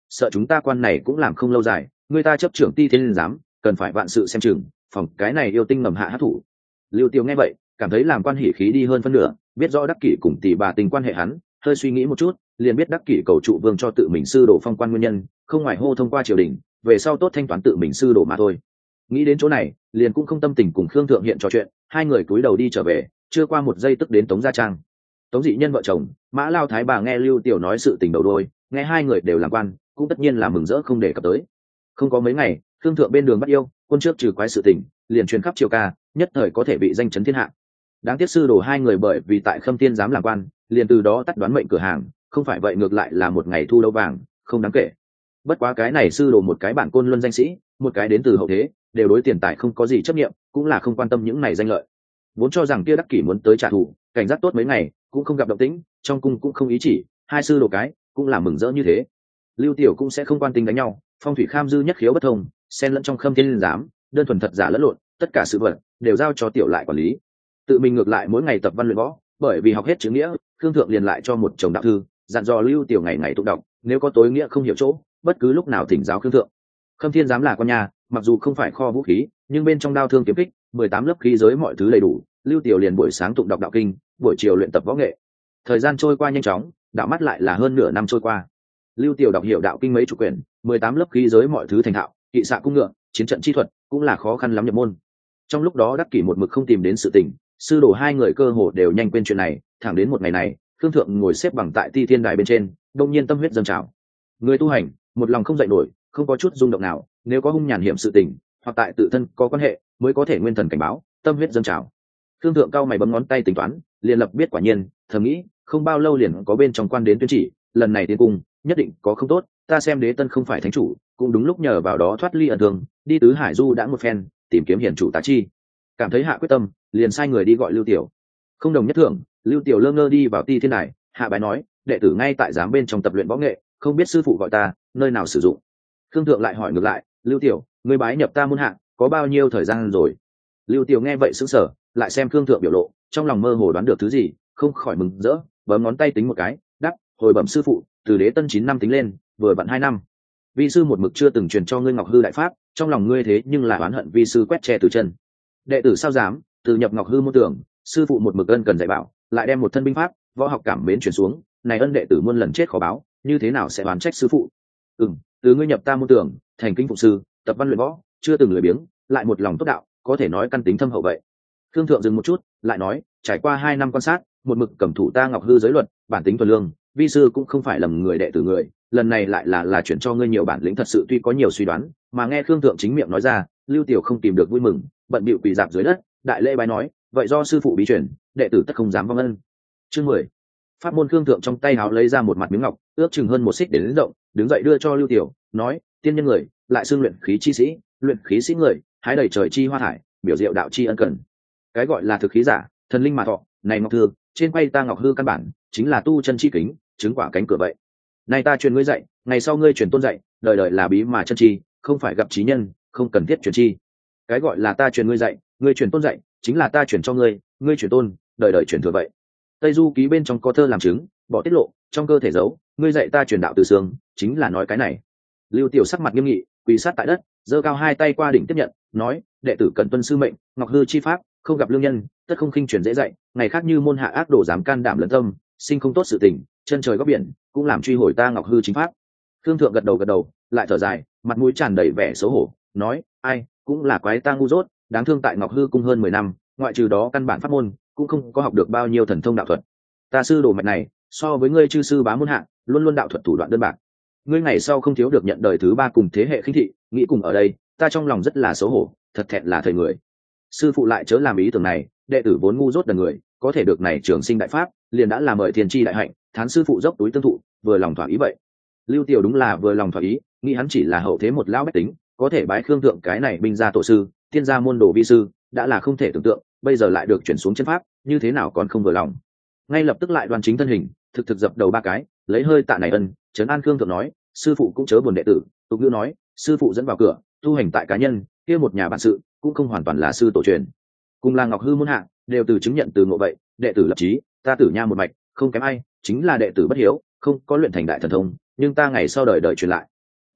sợ chúng ta quan này cũng làm không lâu dài, người ta chấp trưởng ti thiên giám cần phải vạn sự xem chừng, phòng cái này yêu tinh ngầm hạ hát thủ. Lưu Tiêu nghe vậy cảm thấy làm quan hỉ khí đi hơn phân nửa, biết rõ đắc kỷ cùng tỷ bà tình quan hệ hắn, hơi suy nghĩ một chút liền biết đắc kỷ cầu trụ vương cho tự mình sư đổ phong quan nguyên nhân, không ngoài hô thông qua triều đình về sau tốt thanh toán tự mình sư đổ mà thôi. Nghĩ đến chỗ này liền cũng không tâm tình cùng Khương Thượng Hiện trò chuyện, hai người cúi đầu đi trở về. Chưa qua một giây tức đến Tống gia trang. Tống dị nhân vợ chồng Mã Lao Thái bà nghe Lưu Tiểu nói sự tình đầu đôi, nghe hai người đều làm quan cũng tất nhiên là mừng rỡ không để cập tới. Không có mấy ngày, Khương Thượng bên đường bắt yêu quân trước trừ quái sự tình liền truyền khắp triều ca, nhất thời có thể bị danh chấn thiên hạ. Đáng tiếc sư đồ hai người bởi vì tại Khâm Thiên dám làm quan, liền từ đó tắt đoán mệnh cửa hàng, không phải vậy ngược lại là một ngày thu lâu vàng không đáng kể. Bất quá cái này sư đồ một cái bản côn luân danh sĩ, một cái đến từ hậu thế, đều đối tiền tài không có gì chấp niệm, cũng là không quan tâm những này danh lợi. Vốn cho rằng kia đắc kỷ muốn tới trả thù, cảnh giác tốt mấy ngày cũng không gặp động tĩnh, trong cung cũng không ý chỉ, hai sư đồ cái cũng là mừng rỡ như thế. Lưu Tiểu cũng sẽ không quan tâm đánh nhau, phong thủy kham dư nhất khiếu bất thông, xen lẫn trong Khâm Thiên giám, đơn thuần thật giả lẫn lộn, tất cả sự vật đều giao cho Tiểu lại quản lý. Tự mình ngược lại mỗi ngày tập văn luyện võ, bởi vì học hết chữ nghĩa, Khương Thượng liền lại cho một chồng đạo thư, dặn dò Lưu Tiểu ngày ngày tụng đọc, nếu có tối nghĩa không hiểu chỗ, bất cứ lúc nào thỉnh giáo Khương Thượng. Khâm Thiên giám là con nhà, mặc dù không phải kho vũ khí, nhưng bên trong đao thương kiếm kích, mười tám lớp khí giới mọi thứ đầy đủ. Lưu Tiểu liền buổi sáng tụng đọc đạo kinh, buổi chiều luyện tập võ nghệ. Thời gian trôi qua nhanh chóng, đạo mắt lại là hơn nửa năm trôi qua. Lưu Tiểu đọc hiểu đạo kinh mấy chục quyển, mười tám lớp khí giới mọi thứ thành thạo, kỵ xạ cung ngựa, chiến trận chi thuật cũng là khó khăn lắm nhập môn. Trong lúc đó đắc kỷ một mực không tìm đến sự tình, sư đồ hai người cơ hồ đều nhanh quên chuyện này, thẳng đến một ngày này, Khương Thượng ngồi xếp bằng tại Ti Thiên Đài bên trên, đông nhiên tâm huyết dâng trào. Người tu hành, một lòng không dậy nổi, không có chút rung động nào, nếu có hung nhàn hiểm sự tình, hoặc tại tự thân có quan hệ, mới có thể nguyên thần cảnh báo, tâm huyết dâng trào. Khương Thượng cao mày bấm ngón tay tính toán, liền lập biết quả nhiên, thầm nghĩ, không bao lâu liền có bên trong quan đến tuyên chỉ, lần này tiến cung, nhất định có không tốt, ta xem Đế Tân không phải thánh chủ, cũng đúng lúc nhờ vào đó thoát ly ẩn thường, đi tứ hải du đã một phen, tìm kiếm hiển chủ tá chi. Cảm thấy hạ quyết tâm, liền sai người đi gọi Lưu Tiểu. Không đồng nhất thưởng, Lưu Tiểu lơ ngơ đi vào Ti Thiên Đài, hạ bái nói, đệ tử ngay tại giám bên trong tập luyện võ nghệ, không biết sư phụ gọi ta, nơi nào sử dụng. Khương Thượng lại hỏi ngược lại, Lưu Tiểu, ngươi bái nhập ta môn hạ, có bao nhiêu thời gian rồi? Lưu Tiểu nghe vậy sững sờ, lại xem Khương Thượng biểu lộ, trong lòng mơ hồ đoán được thứ gì, không khỏi mừng rỡ, bấm ngón tay tính một cái, đáp, hồi bẩm sư phụ, từ Đế Tân chín năm tính lên, vừa vặn hai năm. Vi sư một mực chưa từng truyền cho ngươi Ngọc Hư đại pháp, trong lòng ngươi thế nhưng là oán hận vi sư quét che từ chân. Đệ tử sao dám, từ nhập Ngọc Hư môn tưởng, sư phụ một mực ân cần dạy bảo, lại đem một thân binh pháp, võ học cảm mến truyền xuống, này ân đệ tử muôn lần chết khó báo, như thế nào sẽ oán trách sư phụ? Ừm, từ ngươi nhập ta môn tưởng, thành kính phụng sư, tập văn luyện võ, chưa từng lười biếng, lại một lòng tốt đạo, có thể nói căn tính thâm hậu vậy. Khương Thượng dừng một chút, lại nói, trải qua hai năm quan sát, một mực cẩm thủ ta Ngọc Hư giới luật, bản tính thuần lương, vi sư cũng không phải lầm người đệ tử người, lần này lại là là chuyển cho ngươi nhiều bản lĩnh thật sự tuy có nhiều suy đoán, mà nghe Khương Thượng chính miệng nói ra, Lưu Tiểu không tìm được vui mừng, bận bịu quỳ dạp dưới đất, đại lễ bái nói, vậy do sư phụ bí truyền, đệ tử tất không dám vong ân. Chương mười. Pháp môn. Khương Thượng trong tay háo lấy ra một mặt miếng ngọc, ước chừng hơn một xích đến rộng, đứng dậy đưa cho Lưu Tiểu, nói, tiên nhân người, lại xưng luyện khí chi sĩ, luyện khí sĩ người, hái đầy trời chi hoa thải, biểu diệu đạo chi ân cần. Cái gọi là thực khí giả, thần linh mà thọ, này ngọc thương, trên quay ta Ngọc Hư căn bản, chính là tu chân chi kính, chứng quả cánh cửa vậy. Này ta truyền ngươi dạy, ngày sau ngươi truyền tôn dạy, đời đời là bí mà chân chi, không phải gặp trí nhân, không cần thiết truyền chi. Cái gọi là ta truyền ngươi dạy, ngươi truyền tôn dạy, chính là ta truyền cho ngươi, ngươi truyền tôn, đời đời truyền thừa vậy. Tây Du ký bên trong có thơ làm chứng, bỏ tiết lộ, trong cơ thể giấu, ngươi dạy ta truyền đạo từ xương, chính là nói cái này. Lưu Tiểu sắc mặt nghiêm nghị, quỳ sát tại đất, giơ cao hai tay qua đỉnh tiếp nhận, nói, đệ tử cần tuân sư mệnh, Ngọc Hư chi pháp, không gặp lương nhân, tất không khinh truyền dễ dạy, ngày khác như môn hạ ác đồ dám can đảm lẫn tâm, sinh không tốt sự tình, chân trời góc biển, cũng làm truy hồi ta Ngọc Hư chính pháp. Thương Thượng gật đầu gật đầu, lại thở dài, mặt mũi tràn đầy vẻ xấu hổ, nói, ai, cũng là quái ta ngu dốt, đáng thương tại Ngọc Hư cung hơn mười năm, ngoại trừ đó căn bản pháp môn, cũng không có học được bao nhiêu thần thông đạo thuật. Ta sư đồ mạch này, so với ngươi chư sư bá môn hạ, luôn luôn đạo thuật thủ đoạn đơn bạc. Ngươi ngày sau không thiếu được nhận đời thứ ba cùng thế hệ khinh thị, nghĩ cùng ở đây, ta trong lòng rất là xấu hổ, thật thẹn là thời người. Sư phụ lại chớ làm ý tưởng này, đệ tử vốn ngu dốt đần người, có thể được này trường sinh đại pháp, liền đã là mời thiên tri đại hạnh, thán sư phụ dốc túi tương thụ, vừa lòng thỏa ý vậy. Lưu Tiểu đúng là vừa lòng thỏa ý, nghĩ hắn chỉ là hậu thế một lão bách tính, có thể bái Khương Thượng cái này binh gia tổ sư, tiên gia môn đồ vi sư, đã là không thể tưởng tượng, bây giờ lại được chuyển xuống chân pháp, như thế nào còn không vừa lòng. Ngay lập tức lại đoan chính thân hình, thực thực dập đầu ba cái, lấy hơi tạ này ân, trấn an Khương Thượng nói, sư phụ cũng chớ buồn đệ tử. Tục ngữ nói, sư phụ dẫn vào cửa, tu hành tại cá nhân, kia một nhà bản sự, cũng không hoàn toàn là sư tổ truyền. Cùng là Ngọc Hư môn hạ, đều từ chứng nhận từ ngộ vậy, đệ tử lập chí, ta tử nha một mạch, không kém ai, chính là đệ tử bất hiếu, không có luyện thành đại thần thông, nhưng ta ngày sau đời đời truyền lại,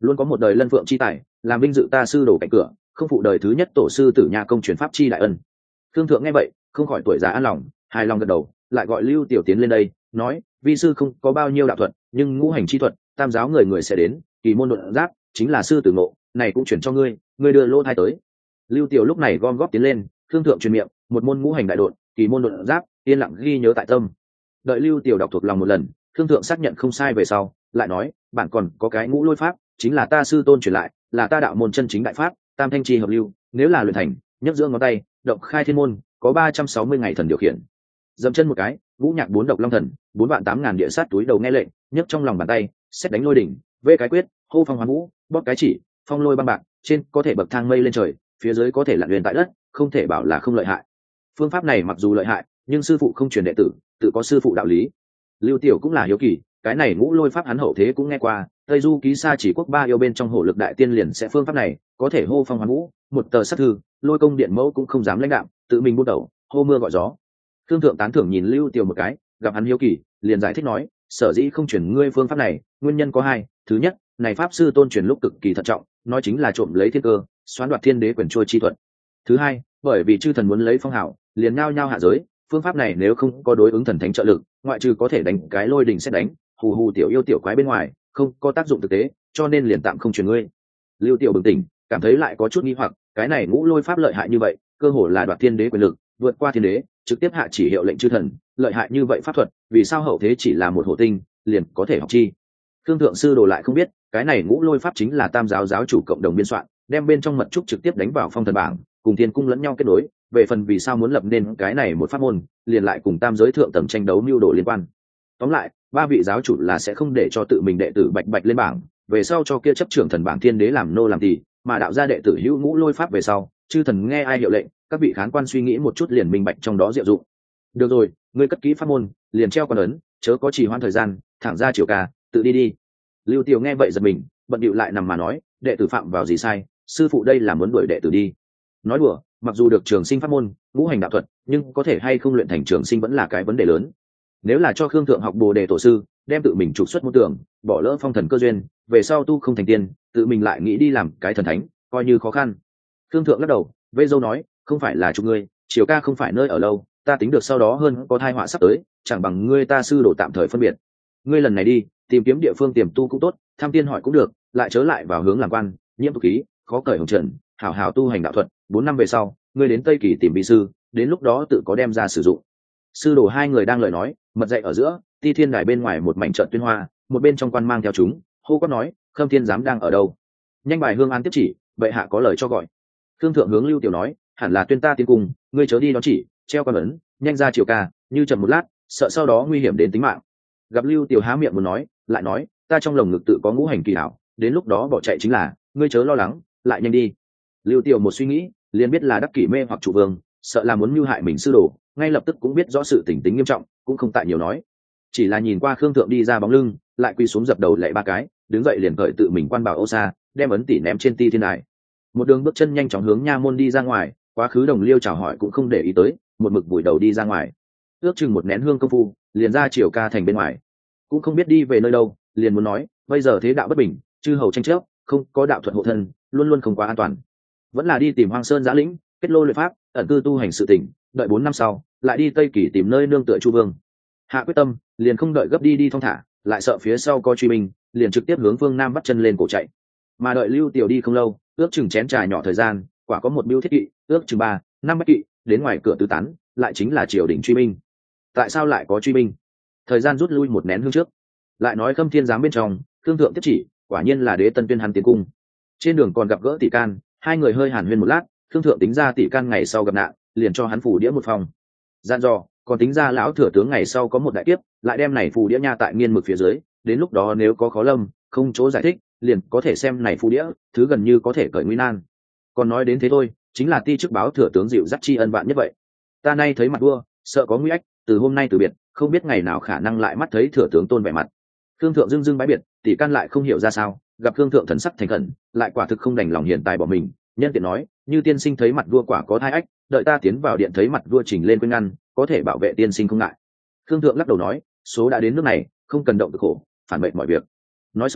luôn có một đời lân phượng chi tài, làm vinh dự ta sư đồ cạnh cửa, không phụ đời thứ nhất tổ sư tử nha công truyền pháp chi đại ân. Thương thượng nghe vậy không khỏi tuổi già an lòng, hài lòng gật đầu, lại gọi Lưu Tiểu tiến lên đây, nói: vi sư không có bao nhiêu đạo thuật, nhưng ngũ hành chi thuật, tam giáo người người sẽ đến, kỳ môn đột giáp chính là sư tử ngộ, này cũng chuyển cho ngươi, ngươi đưa lô thai tới. Lưu Tiểu lúc này gom góp tiến lên, Thương thượng truyền miệng, một môn ngũ hành đại đột, kỳ môn đột giáp, yên lặng ghi nhớ tại tâm. Đợi Lưu Tiểu đọc thuộc lòng một lần, Thương thượng xác nhận không sai về sau, lại nói: bạn còn có cái ngũ lôi pháp, chính là ta sư tôn truyền lại, là ta đạo môn chân chính đại pháp, tam thanh chi hợp lưu, nếu là luyện thành, nhấc giữa ngón tay, động khai thiên môn, có ba trăm sáu mươi ngày thần điều khiển. Dậm chân một cái, ngũ nhạc bốn độc long thần, bốn vạn tám ngàn địa sát túi đầu nghe lệnh, nhấc trong lòng bàn tay, xét đánh lôi đỉnh, vê cái quyết, hô phong hoán vũ, bóp cái chỉ, phong lôi băng bạc, trên có thể bậc thang mây lên trời, phía dưới có thể lặn huyền tại đất, không thể bảo là không lợi hại. Phương pháp này mặc dù lợi hại, nhưng sư phụ không truyền đệ tử, tự có sư phụ đạo lý. Lưu Tiểu cũng là hiếu kỳ, cái này ngũ lôi pháp hắn hậu thế cũng nghe qua, tây du ký sa chỉ quốc ba yêu bên trong hổ lực đại tiên liền sẽ phương pháp này, có thể hô phong hoán vũ, một tờ sát thư, lôi công điện mẫu cũng không dám lãnh đạm, tự mình buôn đầu, hô mưa gọi gió. Thương thượng tán thưởng nhìn Lưu Tiểu một cái, gặp hắn hiếu kỳ, liền giải thích nói: sở dĩ không truyền ngươi phương pháp này, nguyên nhân có hai. Thứ nhất, này pháp sư tôn truyền lúc cực kỳ thận trọng, nói chính là trộm lấy thiên cơ, xoán đoạt thiên đế quyền trôi chi thuật. Thứ hai, bởi vì chư thần muốn lấy phong hảo, liền ngao nhau hạ giới, phương pháp này nếu không có đối ứng thần thánh trợ lực, ngoại trừ có thể đánh cái lôi đình xét đánh, hù hù tiểu yêu tiểu quái bên ngoài, không có tác dụng thực tế, cho nên liền tạm không truyền ngươi. Lưu Tiểu bừng tỉnh, cảm thấy lại có chút nghi hoặc, cái này ngũ lôi pháp lợi hại như vậy, cơ hồ là đoạt thiên đế quyền lực, vượt qua thiên đế, trực tiếp hạ chỉ hiệu lệnh chư thần, lợi hại như vậy pháp thuật, vì sao hậu thế chỉ là một hổ tinh, liền có thể học chi? Thương thượng sư đồ lại không biết, cái này ngũ lôi pháp chính là tam giáo giáo chủ cộng đồng biên soạn, đem bên trong mật trúc trực tiếp đánh vào phong thần bảng, cùng thiên cung lẫn nhau kết nối. Về phần vì sao muốn lập nên cái này một pháp môn, liền lại cùng tam giới thượng tầng tranh đấu mưu đồ liên quan. Tóm lại, ba vị giáo chủ là sẽ không để cho tự mình đệ tử bạch bạch lên bảng, về sau cho kia chấp trưởng thần bảng thiên đế làm nô làm tỳ, mà đạo gia đệ tử hữu ngũ lôi pháp về sau, chư thần nghe ai hiệu lệnh, các vị khán quan suy nghĩ một chút liền minh bạch trong đó diệu dụng. Được rồi, ngươi cất kỹ pháp môn, liền treo con ấn, chớ có trì hoãn thời gian, thẳng ra chiều ca, tự đi đi. Lưu Tiểu nghe vậy giật mình, bận điệu lại nằm mà nói: đệ tử phạm vào gì sai, sư phụ đây là muốn đuổi đệ tử đi. Nói đùa, mặc dù được trường sinh pháp môn, ngũ hành đạo thuật, nhưng có thể hay không luyện thành trường sinh vẫn là cái vấn đề lớn. Nếu là cho Khương thượng học Bồ đề tổ sư, đem tự mình trục xuất môn tưởng, bỏ lỡ phong thần cơ duyên, về sau tu không thành tiên, tự mình lại nghĩ đi làm cái thần thánh, coi như khó khăn. Khương thượng lắc đầu, vây dâu nói: không phải là chục ngươi, chiều ca không phải nơi ở lâu, ta tính được sau đó hơn có thai họa sắp tới, chẳng bằng ngươi ta sư đồ tạm thời phân biệt. Ngươi lần này đi, tìm kiếm địa phương tiềm tu cũng tốt, tham tiên hỏi cũng được, lại trở lại vào hướng làm quan, nhiễm tục khí, khó cởi hồng trần, hảo hảo tu hành đạo thuật. Bốn năm về sau, ngươi đến Tây Kỳ tìm bí sư, đến lúc đó tự có đem ra sử dụng. Sư đồ hai người đang lời nói, mật dậy ở giữa, Ti Thiên Đài bên ngoài một mảnh trận tuyên hoa, một bên trong quan mang theo chúng, hô quát nói: Khâm Thiên giám đang ở đâu? Nhanh bài hương an tiếp chỉ, bệ hạ có lời cho gọi. Thương thượng hướng Lưu Tiểu nói: hẳn là tuyên ta tiên cung, ngươi chớ đi đón chỉ, treo quan ấn, nhanh ra chiều ca, như chậm một lát, sợ sau đó nguy hiểm đến tính mạng. Gặp Lưu Tiểu há miệng muốn nói, lại nói: ta trong lồng ngực tự có ngũ hành kỳ hảo, đến lúc đó bỏ chạy chính là, ngươi chớ lo lắng, lại nhanh đi. Lưu Tiểu một suy nghĩ, liền biết là đắc kỷ mê hoặc chủ vương, sợ là muốn mưu hại mình sư đồ, ngay lập tức cũng biết rõ sự tình tính nghiêm trọng, cũng không tại nhiều nói, chỉ là nhìn qua Khương thượng đi ra bóng lưng, lại quỳ xuống dập đầu lạy ba cái, đứng dậy liền cởi tự mình quan bảo ô sa, đem ấn tỷ ném trên Ti Thiên Đài. Một đường bước chân nhanh chóng hướng nha môn đi ra ngoài, quá khứ đồng liêu chào hỏi cũng không để ý tới, một mực vùi đầu đi ra ngoài. Ước chừng một nén hương công phu, liền ra chiều ca thành bên ngoài, cũng không biết đi về nơi đâu, liền muốn nói: bây giờ thế đạo bất bình, chư hầu tranh chấp, không có đạo thuật hộ thân, luôn luôn không quá an toàn, vẫn là đi tìm Hoang Sơn Giã Lĩnh, kết lô luyện pháp, ẩn cư tu hành sự tỉnh, đợi bốn năm sau, lại đi Tây Kỳ tìm nơi nương tựa Chu Vương. Hạ quyết tâm, liền không đợi gấp đi đi thong thả, lại sợ phía sau có truy binh, liền trực tiếp hướng phương Nam bắt chân lên cổ chạy. Mà đợi Lưu Tiểu đi không lâu, ước chừng chén trà nhỏ thời gian, quả có một biêu thiết kỵ, ước chừng ba năm bách kỵ, đến ngoài cửa tứ tán, lại chính là triều đình truy binh. Tại sao lại có truy binh? Thời gian rút lui một nén hương trước, lại nói Khâm Thiên giám bên trong, Khương thượng tiếp chỉ, quả nhiên là đế tân tuyên hắn tiến cung. Trên đường còn gặp gỡ Tỷ Can, hai người hơi hàn huyên một lát, Khương thượng tính ra Tỷ Can ngày sau gặp nạn, liền cho hắn phủ đĩa một phòng. Gian dò, còn tính ra lão thừa tướng ngày sau có một đại kiếp, lại đem này phù đĩa nha tại nghiên mực phía dưới, đến lúc đó nếu có khó lâm, không chỗ giải thích, liền có thể xem này phù đĩa, thứ gần như có thể cởi nguy nan. Còn nói đến thế thôi, chính là ti chức báo thừa tướng dịu dắt tri ân vạn nhất vậy. Ta nay thấy mặt vua, sợ có nguy ách, từ hôm nay từ biệt, không biết ngày nào khả năng lại mắt thấy thừa tướng tôn vẻ mặt. Khương thượng dưng dưng bái biệt, Tỷ Can lại không hiểu ra sao, gặp Khương thượng thần sắc thành khẩn, lại quả thực không đành lòng hiện tại bỏ mình, nhân tiện nói: như tiên sinh thấy mặt vua quả có thai ách, đợi ta tiến vào điện thấy mặt vua trình lên quên ngăn, có thể bảo vệ tiên sinh không ngại. Khương thượng lắc đầu nói: số đã đến nước này, không cần động cực khổ, phản mệnh mọi việc. Nói xong,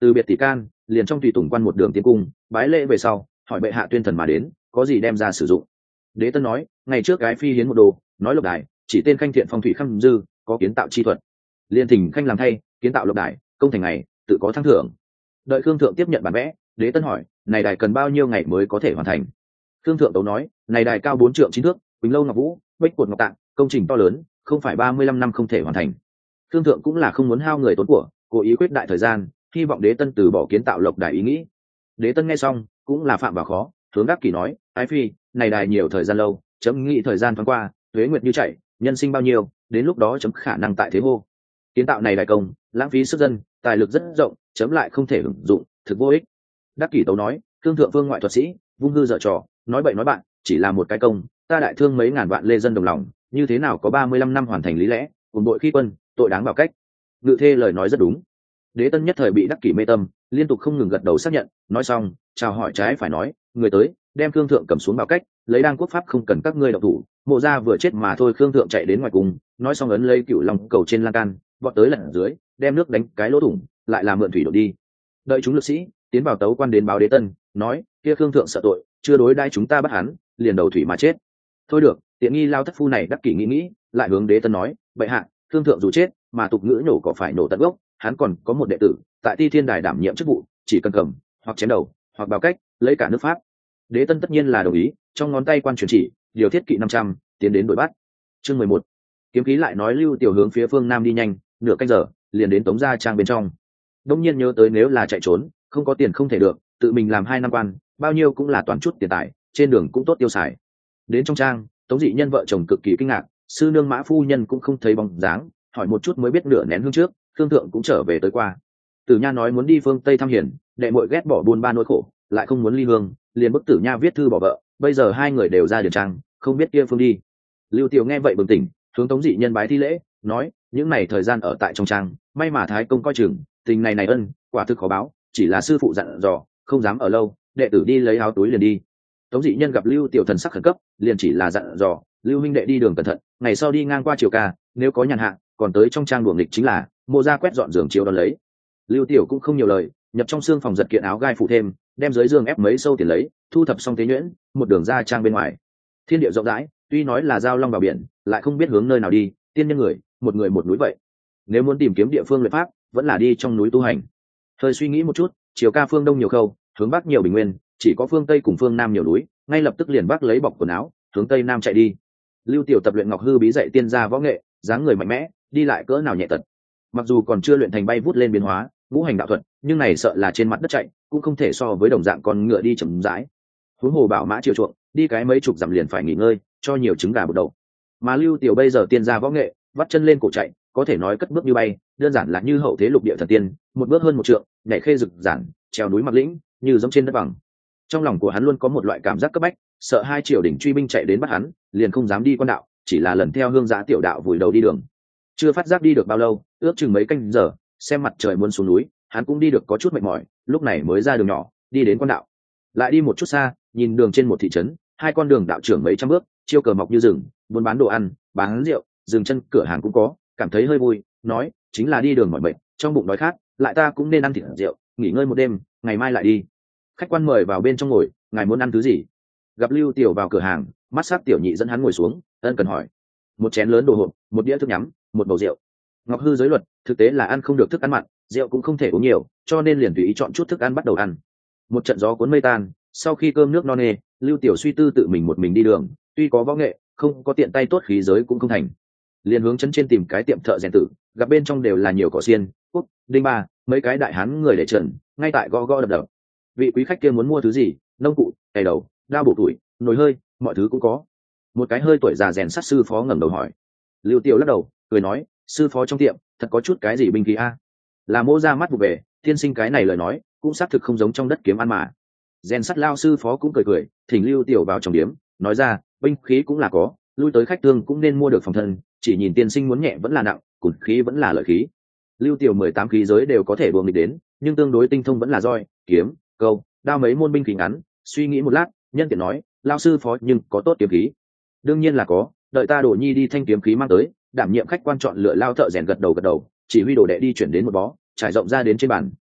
từ biệt tỷ can, liền trong tùy tùng quan một đường tiến cung bái lễ về sau, hỏi bệ hạ tuyên thần mà đến, có gì đem ra sử dụng. Đế tân nói, ngày trước cái phi hiến một đồ, nói lộc đài chỉ tên khanh thiện phong thủy khâm dư, có kiến tạo chi thuật, liền thỉnh khanh làm thay, kiến tạo lộc đài, công thành ngày tự có thăng thưởng. Đợi khương thượng tiếp nhận bản vẽ, đế tân hỏi, này đài cần bao nhiêu ngày mới có thể hoàn thành. Khương thượng tấu nói, này đài cao bốn trượng chín thước, quỳnh lâu ngọc vũ, bích cột ngọc tạng, công trình to lớn, không phải ba mươi lăm năm không thể hoàn thành. Khương thượng cũng là không muốn hao người tốn của, cố ý quyết đại thời gian, hy vọng đế tân từ bỏ kiến tạo lộc đài ý nghĩ. Đế tân nghe xong cũng là phạm vào khó, hướng đắc kỷ nói, ái phi, này đài nhiều thời gian lâu, chấm nghĩ thời gian thoáng qua, tuế nguyệt như chạy, nhân sinh bao nhiêu, đến lúc đó chấm khả năng tại thế hô. Kiến tạo này đài công, lãng phí sức dân, tài lực rất rộng, chấm lại không thể hưởng dụng, thực vô ích. Đắc kỷ tấu nói, Khương thượng vương ngoại thuật sĩ, vung hư dở trò, nói bậy nói bạn, chỉ là một cái công, ta đại thương mấy ngàn vạn lê dân đồng lòng, như thế nào có ba mươi lăm năm hoàn thành lý lẽ, cùng đội khi quân, tội đáng bảo cách. Ngự thê lời nói rất đúng. Đế tân nhất thời bị đắc kỷ mê tâm, liên tục không ngừng gật đầu xác nhận, nói xong chào hỏi trái phải nói, người tới đem Khương thượng cầm xuống bảo cách, lấy đang quốc pháp không cần các ngươi động thủ, mộ gia vừa chết mà thôi. Khương thượng chạy đến ngoài cùng, nói xong ấn lấy cựu long cầu trên lan can, vọt tới lặn dưới, đem nước đánh cái lỗ thủng, lại làm mượn thủy đổ đi. Đợi chúng lực sĩ tiến vào tấu quan đến báo đế tân, nói, kia Khương thượng sợ tội, chưa đối đãi chúng ta bắt hắn, liền đầu thủy mà chết. Thôi được, tiện nghi lao thất phu này đắc kỷ nghĩ nghĩ, lại hướng đế tân nói, bệ hạ, Khương thượng dù chết mà tục ngữ nhổ có phải nổ tận gốc, hắn còn có một đệ tử tại Ti Thiên Đài đảm nhiệm chức vụ, chỉ cần cầm hoặc chém đầu hoặc bào cách, lấy cả nước pháp. Đế tân tất nhiên là đồng ý, trong ngón tay quan truyền chỉ, điều thiết kỵ năm trăm tiến đến đuổi bắt. Chương mười một. Kiếm khí lại nói lưu tiểu hướng phía phương nam đi nhanh, nửa canh giờ liền đến Tống gia trang bên trong. Đông nhiên nhớ tới nếu là chạy trốn, không có tiền không thể được, tự mình làm hai năm quan, bao nhiêu cũng là toàn chút tiền tài, trên đường cũng tốt tiêu xài. Đến trong trang, Tống dị nhân vợ chồng cực kỳ kinh ngạc, sư nương Mã phu nhân cũng không thấy bóng dáng, hỏi một chút mới biết nửa nén hương trước Khương thượng cũng trở về tới qua. Tử Nha nói muốn đi phương Tây thăm hiền, đệ muội ghét bỏ buôn ba nỗi khổ, lại không muốn ly hương, liền bức Tử Nha viết thư bỏ vợ, bây giờ hai người đều ra điền trang, không biết kia phương đi. Lưu Tiểu nghe vậy bừng tỉnh, hướng Tống dị nhân bái thi lễ, nói, những này thời gian ở tại trong trang, may mà thái công coi chừng, tình này này ân, quả thực khó báo, chỉ là sư phụ dặn dò, không dám ở lâu, đệ tử đi lấy áo túi liền đi. Tống dị nhân gặp Lưu Tiểu thần sắc khẩn cấp, liền chỉ là dặn dò, Lưu huynh đệ đi đường cẩn thận, ngày sau đi ngang qua triều ca, nếu có nhàn hạ, còn tới trong trang đuổi nghịch chính là, mộ ra quét dọn giường chiếu đón lấy. Lưu Tiểu cũng không nhiều lời, nhập trong xương phòng giật kiện áo gai phụ thêm, đem dưới giường ép mấy sâu tiền lấy, thu thập xong tế nhuyễn, một đường ra trang bên ngoài. Thiên địa rộng rãi, tuy nói là giao long vào biển, lại không biết hướng nơi nào đi, tiên nhân người, một người một núi vậy. Nếu muốn tìm kiếm địa phương luyện pháp, vẫn là đi trong núi tu hành. Hơi suy nghĩ một chút, chiều ca phương đông nhiều khâu, hướng bắc nhiều bình nguyên, chỉ có phương tây cùng phương nam nhiều núi, ngay lập tức liền bắc lấy bọc quần áo, hướng tây nam chạy đi. Lưu Tiểu tập luyện Ngọc Hư bí dạy tiên gia võ nghệ, dáng người mạnh mẽ, đi lại cỡ nào nhẹ tật. Mặc dù còn chưa luyện thành bay vút lên biến hóa, ngũ hành đạo thuật, nhưng này sợ là trên mặt đất chạy, cũng không thể so với đồng dạng con ngựa đi chậm rãi. Huống hồ bảo mã chiều chuộng, đi cái mấy chục dặm liền phải nghỉ ngơi, cho nhiều trứng gà bột đầu. Mà Lưu Tiểu bây giờ tiên gia võ nghệ, vắt chân lên cổ chạy, có thể nói cất bước như bay, đơn giản là như hậu thế lục địa thần tiên, một bước hơn một trượng, nhảy khê rực giản, trèo núi mặc lĩnh, như giống trên đất bằng. Trong lòng của hắn luôn có một loại cảm giác cấp bách, sợ hai triều đỉnh truy binh chạy đến bắt hắn, liền không dám đi quan đạo, chỉ là lần theo hương giã tiểu đạo vùi đầu đi đường. Chưa phát giác đi được bao lâu, ước chừng mấy canh giờ, xem mặt trời muốn xuống núi, hắn cũng đi được có chút mệt mỏi, lúc này mới ra đường nhỏ, đi đến quan đạo. Lại đi một chút xa, nhìn đường trên một thị trấn, hai con đường đạo trưởng mấy trăm bước, chiêu cờ mọc như rừng, buôn bán đồ ăn, bán rượu, dừng chân cửa hàng cũng có, cảm thấy hơi vui, nói, chính là đi đường mỏi mệt, trong bụng đói khát, lại ta cũng nên ăn thịt rượu, nghỉ ngơi một đêm, ngày mai lại đi. Khách quan mời vào bên trong ngồi, ngài muốn ăn thứ gì? Gặp Lưu Tiểu vào cửa hàng, mắt sắc tiểu nhị dẫn hắn ngồi xuống, ân cần hỏi. Một chén lớn đồ hộp, một đĩa thức nhắm, một bầu rượu. Ngọc Hư giới luật, thực tế là ăn không được thức ăn mặn, rượu cũng không thể uống nhiều, cho nên liền tùy ý chọn chút thức ăn bắt đầu ăn. Một trận gió cuốn mây tan, sau khi cơm nước no nê, Lưu Tiểu suy tư tự mình một mình đi đường, tuy có võ nghệ, không có tiện tay tốt khí giới cũng không thành. Liền hướng chân trên tìm cái tiệm thợ rèn tử, gặp bên trong đều là nhiều cỏ xiên, cúc, đinh ba, mấy cái đại hán người để trần, ngay tại gõ gõ đập đập. Vị quý khách kia muốn mua thứ gì? Nông cụ, cày đầu, đao bổ tuổi, nồi hơi, mọi thứ cũng có. Một cái hơi tuổi già rèn sắt sư phó ngẩng đầu hỏi. Lưu Tiểu lắc đầu, cười nói, sư phó trong tiệm thật có chút cái gì binh khí a? Là mô ra mắt vụ về, tiên sinh cái này lời nói cũng xác thực không giống trong đất kiếm ăn mà. Rèn sắt lao sư phó cũng cười cười, thỉnh Lưu Tiểu vào trong điếm, nói ra, binh khí cũng là có, lui tới khách thương cũng nên mua được phòng thân, chỉ nhìn tiên sinh muốn nhẹ vẫn là nặng, cùn khí vẫn là lợi khí. Lưu Tiểu mười tám khí giới đều có thể buông địch đến, nhưng tương đối tinh thông vẫn là roi, kiếm, câu, đao mấy môn binh khí ngắn. Suy nghĩ một lát, nhân tiện nói, lao sư phó nhưng có tốt kiếm khí? Đương nhiên là có, đợi ta đổ nhi đi thanh kiếm khí mang tới, đảm nhiệm khách quan chọn lựa lao thợ rèn gật đầu gật đầu, chỉ huy đồ đệ đi chuyển đến một bó, trải rộng ra đến trên bàn,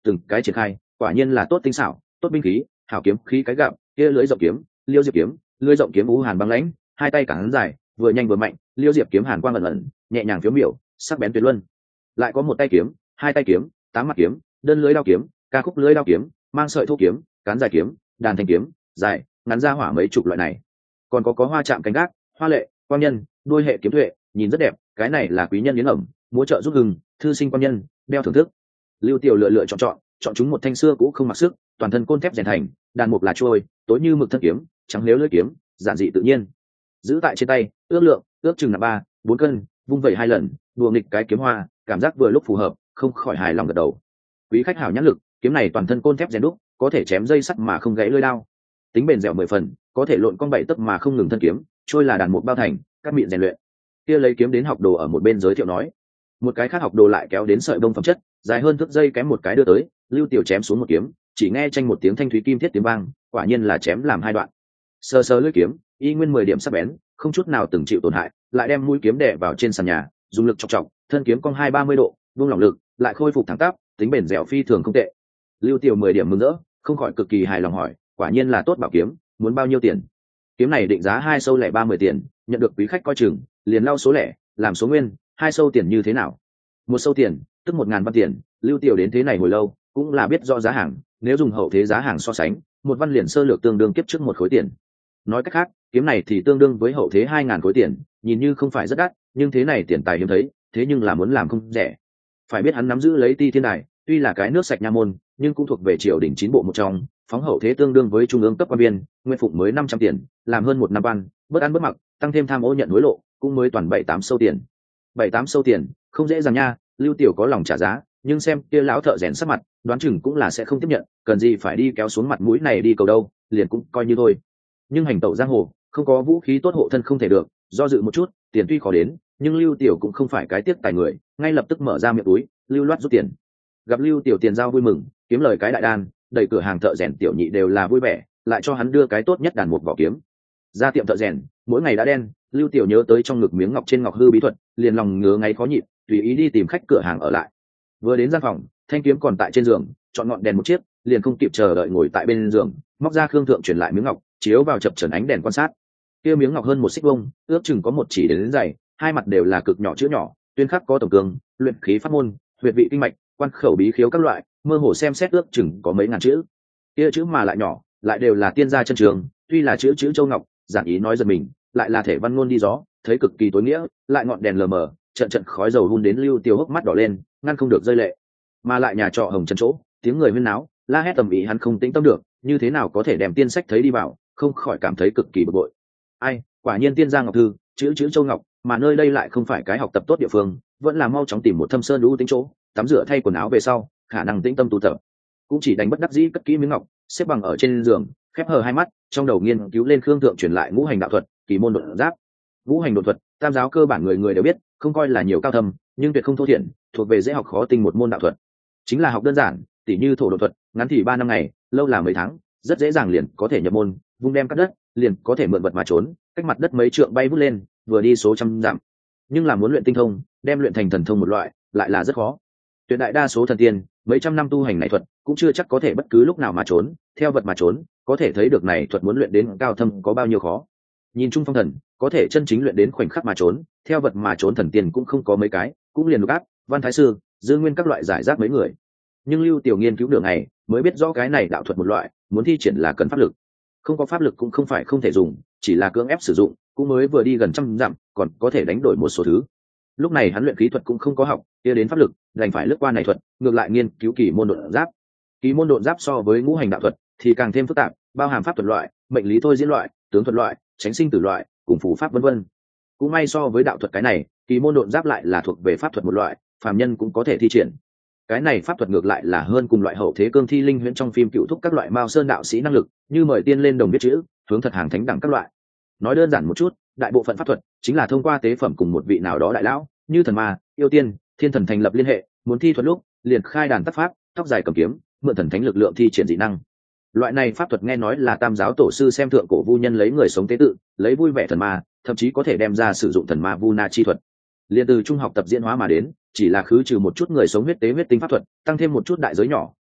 từng cái triển khai, quả nhiên là tốt tinh xảo, tốt binh khí, hảo kiếm khí cái gạo, kia lưới rộng kiếm, liêu diệp kiếm, lưới rộng kiếm u hàn băng lãnh, hai tay cản dài, vừa nhanh vừa mạnh, liêu diệp kiếm hàn quang ẩn ẩn, nhẹ nhàng phiếu miểu, sắc bén tuyệt luân. Lại có một tay kiếm, hai tay kiếm, tám mặt kiếm, đơn lưới đao kiếm, ca khúc lưới đao kiếm, mang sợi thô kiếm, cán dài kiếm, đàn thanh kiếm, dài, ngắn ra hỏa mấy chục loại này. Còn có có hoa chạm cánh gác, hoa lệ, quang nhân, đuôi hệ kiếm tuệ, nhìn rất đẹp, cái này là quý nhân yến ẩm, múa trợ giúp hừng, thư sinh quan nhân, đeo thưởng thức. Lưu Tiểu lựa lựa chọn chọn, chọn chúng một thanh xưa cũ không mặc sức, toàn thân côn thép rèn thành, đàn mục là trôi, tối như mực thân kiếm, trắng nếu lưỡi kiếm, giản dị tự nhiên. Giữ tại trên tay, ước lượng, ước chừng là ba, bốn cân, vung vẩy hai lần, đùa nghịch cái kiếm hoa, cảm giác vừa lúc phù hợp, không khỏi hài lòng gật đầu. Quý khách hảo nhãn lực, kiếm này toàn thân côn thép rèn đúc, có thể chém dây sắt mà không gãy lưỡi đao. Tính bền dẻo mười phần, có thể lộn con bảy tấc mà không ngừng thân kiếm, trôi là đàn mục bao thành, cắt mịn rèn luyện. Kia lấy kiếm đến học đồ ở một bên giới thiệu nói, một cái khác học đồ lại kéo đến sợi bông phẩm chất, dài hơn thước dây kém một cái đưa tới, Lưu Tiểu chém xuống một kiếm, chỉ nghe tranh một tiếng thanh thúy kim thiết tiếng vang, quả nhiên là chém làm hai đoạn. Sờ sờ lưỡi kiếm, y nguyên mười điểm sắc bén, không chút nào từng chịu tổn hại, lại đem mũi kiếm đè vào trên sàn nhà, dùng lực chọc chọc, thân kiếm cong hai ba mươi độ, buông lỏng lực, lại khôi phục thẳng tắp, tính bền dẻo phi thường không tệ. Lưu Tiểu mười điểm mừng rỡ, không khỏi cực kỳ hài lòng hỏi, quả nhiên là tốt bảo kiếm, muốn bao nhiêu tiền? Kiếm này định giá hai sâu lẻ ba mươi tiền, nhận được quý khách coi chừng, liền lau số lẻ, làm số nguyên, hai sâu tiền như thế nào? Một sâu tiền, tức một ngàn văn tiền. Lưu Tiểu đến thế này hồi lâu, cũng là biết rõ giá hàng, nếu dùng hậu thế giá hàng so sánh, một văn liền sơ lược tương đương kiếp trước một khối tiền. Nói cách khác, kiếm này thì tương đương với hậu thế hai ngàn khối tiền, nhìn như không phải rất đắt, nhưng thế này tiền tài hiếm thấy, thế nhưng là muốn làm không rẻ. Phải biết hắn nắm giữ lấy Ti Thiên Đài, tuy là cái nước sạch nha môn, nhưng cũng thuộc về triều đình chín bộ một trong, phóng hậu thế tương đương với trung ương cấp quan viên, nguyên phụng mới năm trăm tiền, làm hơn một năm văn, bớt ăn bớt mặc, tăng thêm tham ô nhận hối lộ, cũng mới toàn bảy tám sâu tiền. Bảy tám sâu tiền, không dễ dàng nha. Lưu Tiểu có lòng trả giá, nhưng xem kia lão thợ rèn sắc mặt, đoán chừng cũng là sẽ không tiếp nhận, cần gì phải đi kéo xuống mặt mũi này đi cầu đâu, liền cũng coi như thôi. Nhưng hành tẩu giang hồ, không có vũ khí tốt hộ thân không thể được, do dự một chút, tiền tuy khó đến, nhưng Lưu Tiểu cũng không phải cái tiếc tài người, ngay lập tức mở ra miệng túi, lưu loát rút tiền. Gặp Lưu Tiểu tiền giao vui mừng, kiếm lời cái đại đan, đẩy cửa hàng thợ rèn tiểu nhị đều là vui vẻ, lại cho hắn đưa cái tốt nhất đàn một vỏ kiếm. Ra tiệm thợ rèn, mỗi ngày đã đen, Lưu Tiểu nhớ tới trong ngực miếng ngọc trên ngọc hư bí thuật, liền lòng ngứa ngáy khó nhịn, tùy ý đi tìm khách cửa hàng ở lại. Vừa đến gian phòng, thanh kiếm còn tại trên giường, chọn ngọn đèn một chiếc, liền không kịp chờ đợi ngồi tại bên giường, móc ra khương thượng truyền lại miếng ngọc, chiếu vào chập chờn ánh đèn quan sát. Kia miếng ngọc hơn một xích vuông, ước chừng có một chỉ đến, đến dày, hai mặt đều là cực nhỏ chữ nhỏ, tuyên khắc có tổng cường, luyện khí pháp môn, huyệt vị kinh mạch, quan khẩu bí khiếu các loại, mơ hồ xem xét ước chừng có mấy ngàn chữ. Kia chữ mà lại nhỏ, lại đều là tiên gia chân trường, tuy là chữ chữ châu ngọc, giản ý nói giật mình, lại là thể văn ngôn đi gió, thấy cực kỳ tối nghĩa, lại ngọn đèn lờ mờ, trận trận khói dầu hun đến Lưu Tiêu hốc mắt đỏ lên, ngăn không được rơi lệ. Mà lại nhà trọ hồng trần chỗ, tiếng người huyên náo, la hét tầm ý hắn không tĩnh tâm được, như thế nào có thể đem tiên sách thấy đi vào, không khỏi cảm thấy cực kỳ bực bội. Ai, quả nhiên tiên gia ngọc thư, chữ chữ châu ngọc, mà nơi đây lại không phải cái học tập tốt địa phương, vẫn là mau chóng tìm một thâm sơn lũ tính chỗ, tắm rửa thay quần áo về sau, khả năng tĩnh tâm tu tập. Cũng chỉ đánh bất đắc dĩ cất kỹ miếng ngọc, xếp bằng ở trên giường, khép hờ hai mắt, trong đầu nghiên cứu lên khương thượng truyền lại ngũ hành đạo thuật, kỳ môn đột giáp. Ngũ hành đột thuật, tam giáo cơ bản người người đều biết, không coi là nhiều cao thâm, nhưng tuyệt không thô thiển, thuộc về dễ học khó tinh một môn đạo thuật. Chính là học đơn giản, tỉ như thổ đột thuật, ngắn thì ba năm ngày, lâu là mấy tháng, rất dễ dàng liền có thể nhập môn, vung đem cắt đất, liền có thể mượn vật mà trốn, cách mặt đất mấy trượng bay vút lên, vừa đi số trăm dặm. Nhưng là muốn luyện tinh thông, đem luyện thành thần thông một loại, lại là rất khó. Tuyệt đại đa số thần tiên, mấy trăm năm tu hành này thuật, cũng chưa chắc có thể bất cứ lúc nào mà trốn, theo vật mà trốn, có thể thấy được này thuật muốn luyện đến cao thâm có bao nhiêu khó. Nhìn chung phong thần, có thể chân chính luyện đến khoảnh khắc mà trốn, theo vật mà trốn thần tiên cũng không có mấy cái, cũng liền Lục Áp, Văn Thái Sư, Dư Nguyên các loại giải rác mấy người. Nhưng Lưu Tiểu nghiên cứu đường này, mới biết rõ cái này đạo thuật một loại, muốn thi triển là cần pháp lực. Không có pháp lực cũng không phải không thể dùng, chỉ là cưỡng ép sử dụng, cũng mới vừa đi gần trăm dặm, còn có thể đánh đổi một số thứ. Lúc này hắn luyện khí thuật cũng không có học, kia đến pháp lực, đành phải lướt qua này thuật, ngược lại nghiên cứu kỳ môn độn giáp. Kỳ môn độn giáp so với ngũ hành đạo thuật thì càng thêm phức tạp, bao hàm pháp thuật loại, mệnh lý thôi diễn loại, tướng thuật loại, tránh sinh tử loại, cùng phù pháp vân vân. Cũng may so với đạo thuật cái này, kỳ môn độn giáp lại là thuộc về pháp thuật một loại, phàm nhân cũng có thể thi triển. Cái này pháp thuật ngược lại là hơn cùng loại hậu thế cương thi linh huyễn trong phim cựu thúc các loại mao sơn đạo sĩ năng lực, như mời tiên lên đồng biết chữ, hướng thật hàng thánh đẳng các loại. Nói đơn giản một chút, đại bộ phận pháp thuật chính là thông qua tế phẩm cùng một vị nào đó đại lão, như thần ma, yêu tiên, thiên thần thành lập liên hệ, muốn thi thuật lúc, liền khai đàn tác pháp, tóc dài cầm kiếm, mượn thần thánh lực lượng thi triển dị năng. Loại này pháp thuật nghe nói là tam giáo tổ sư xem thượng cổ vu nhân lấy người sống tế tự, lấy vui vẻ thần ma, thậm chí có thể đem ra sử dụng thần ma vu na chi thuật. Liên từ trung học tập diễn hóa mà đến, chỉ là khứ trừ một chút người sống huyết tế huyết tinh pháp thuật, tăng thêm một chút đại giới nhỏ,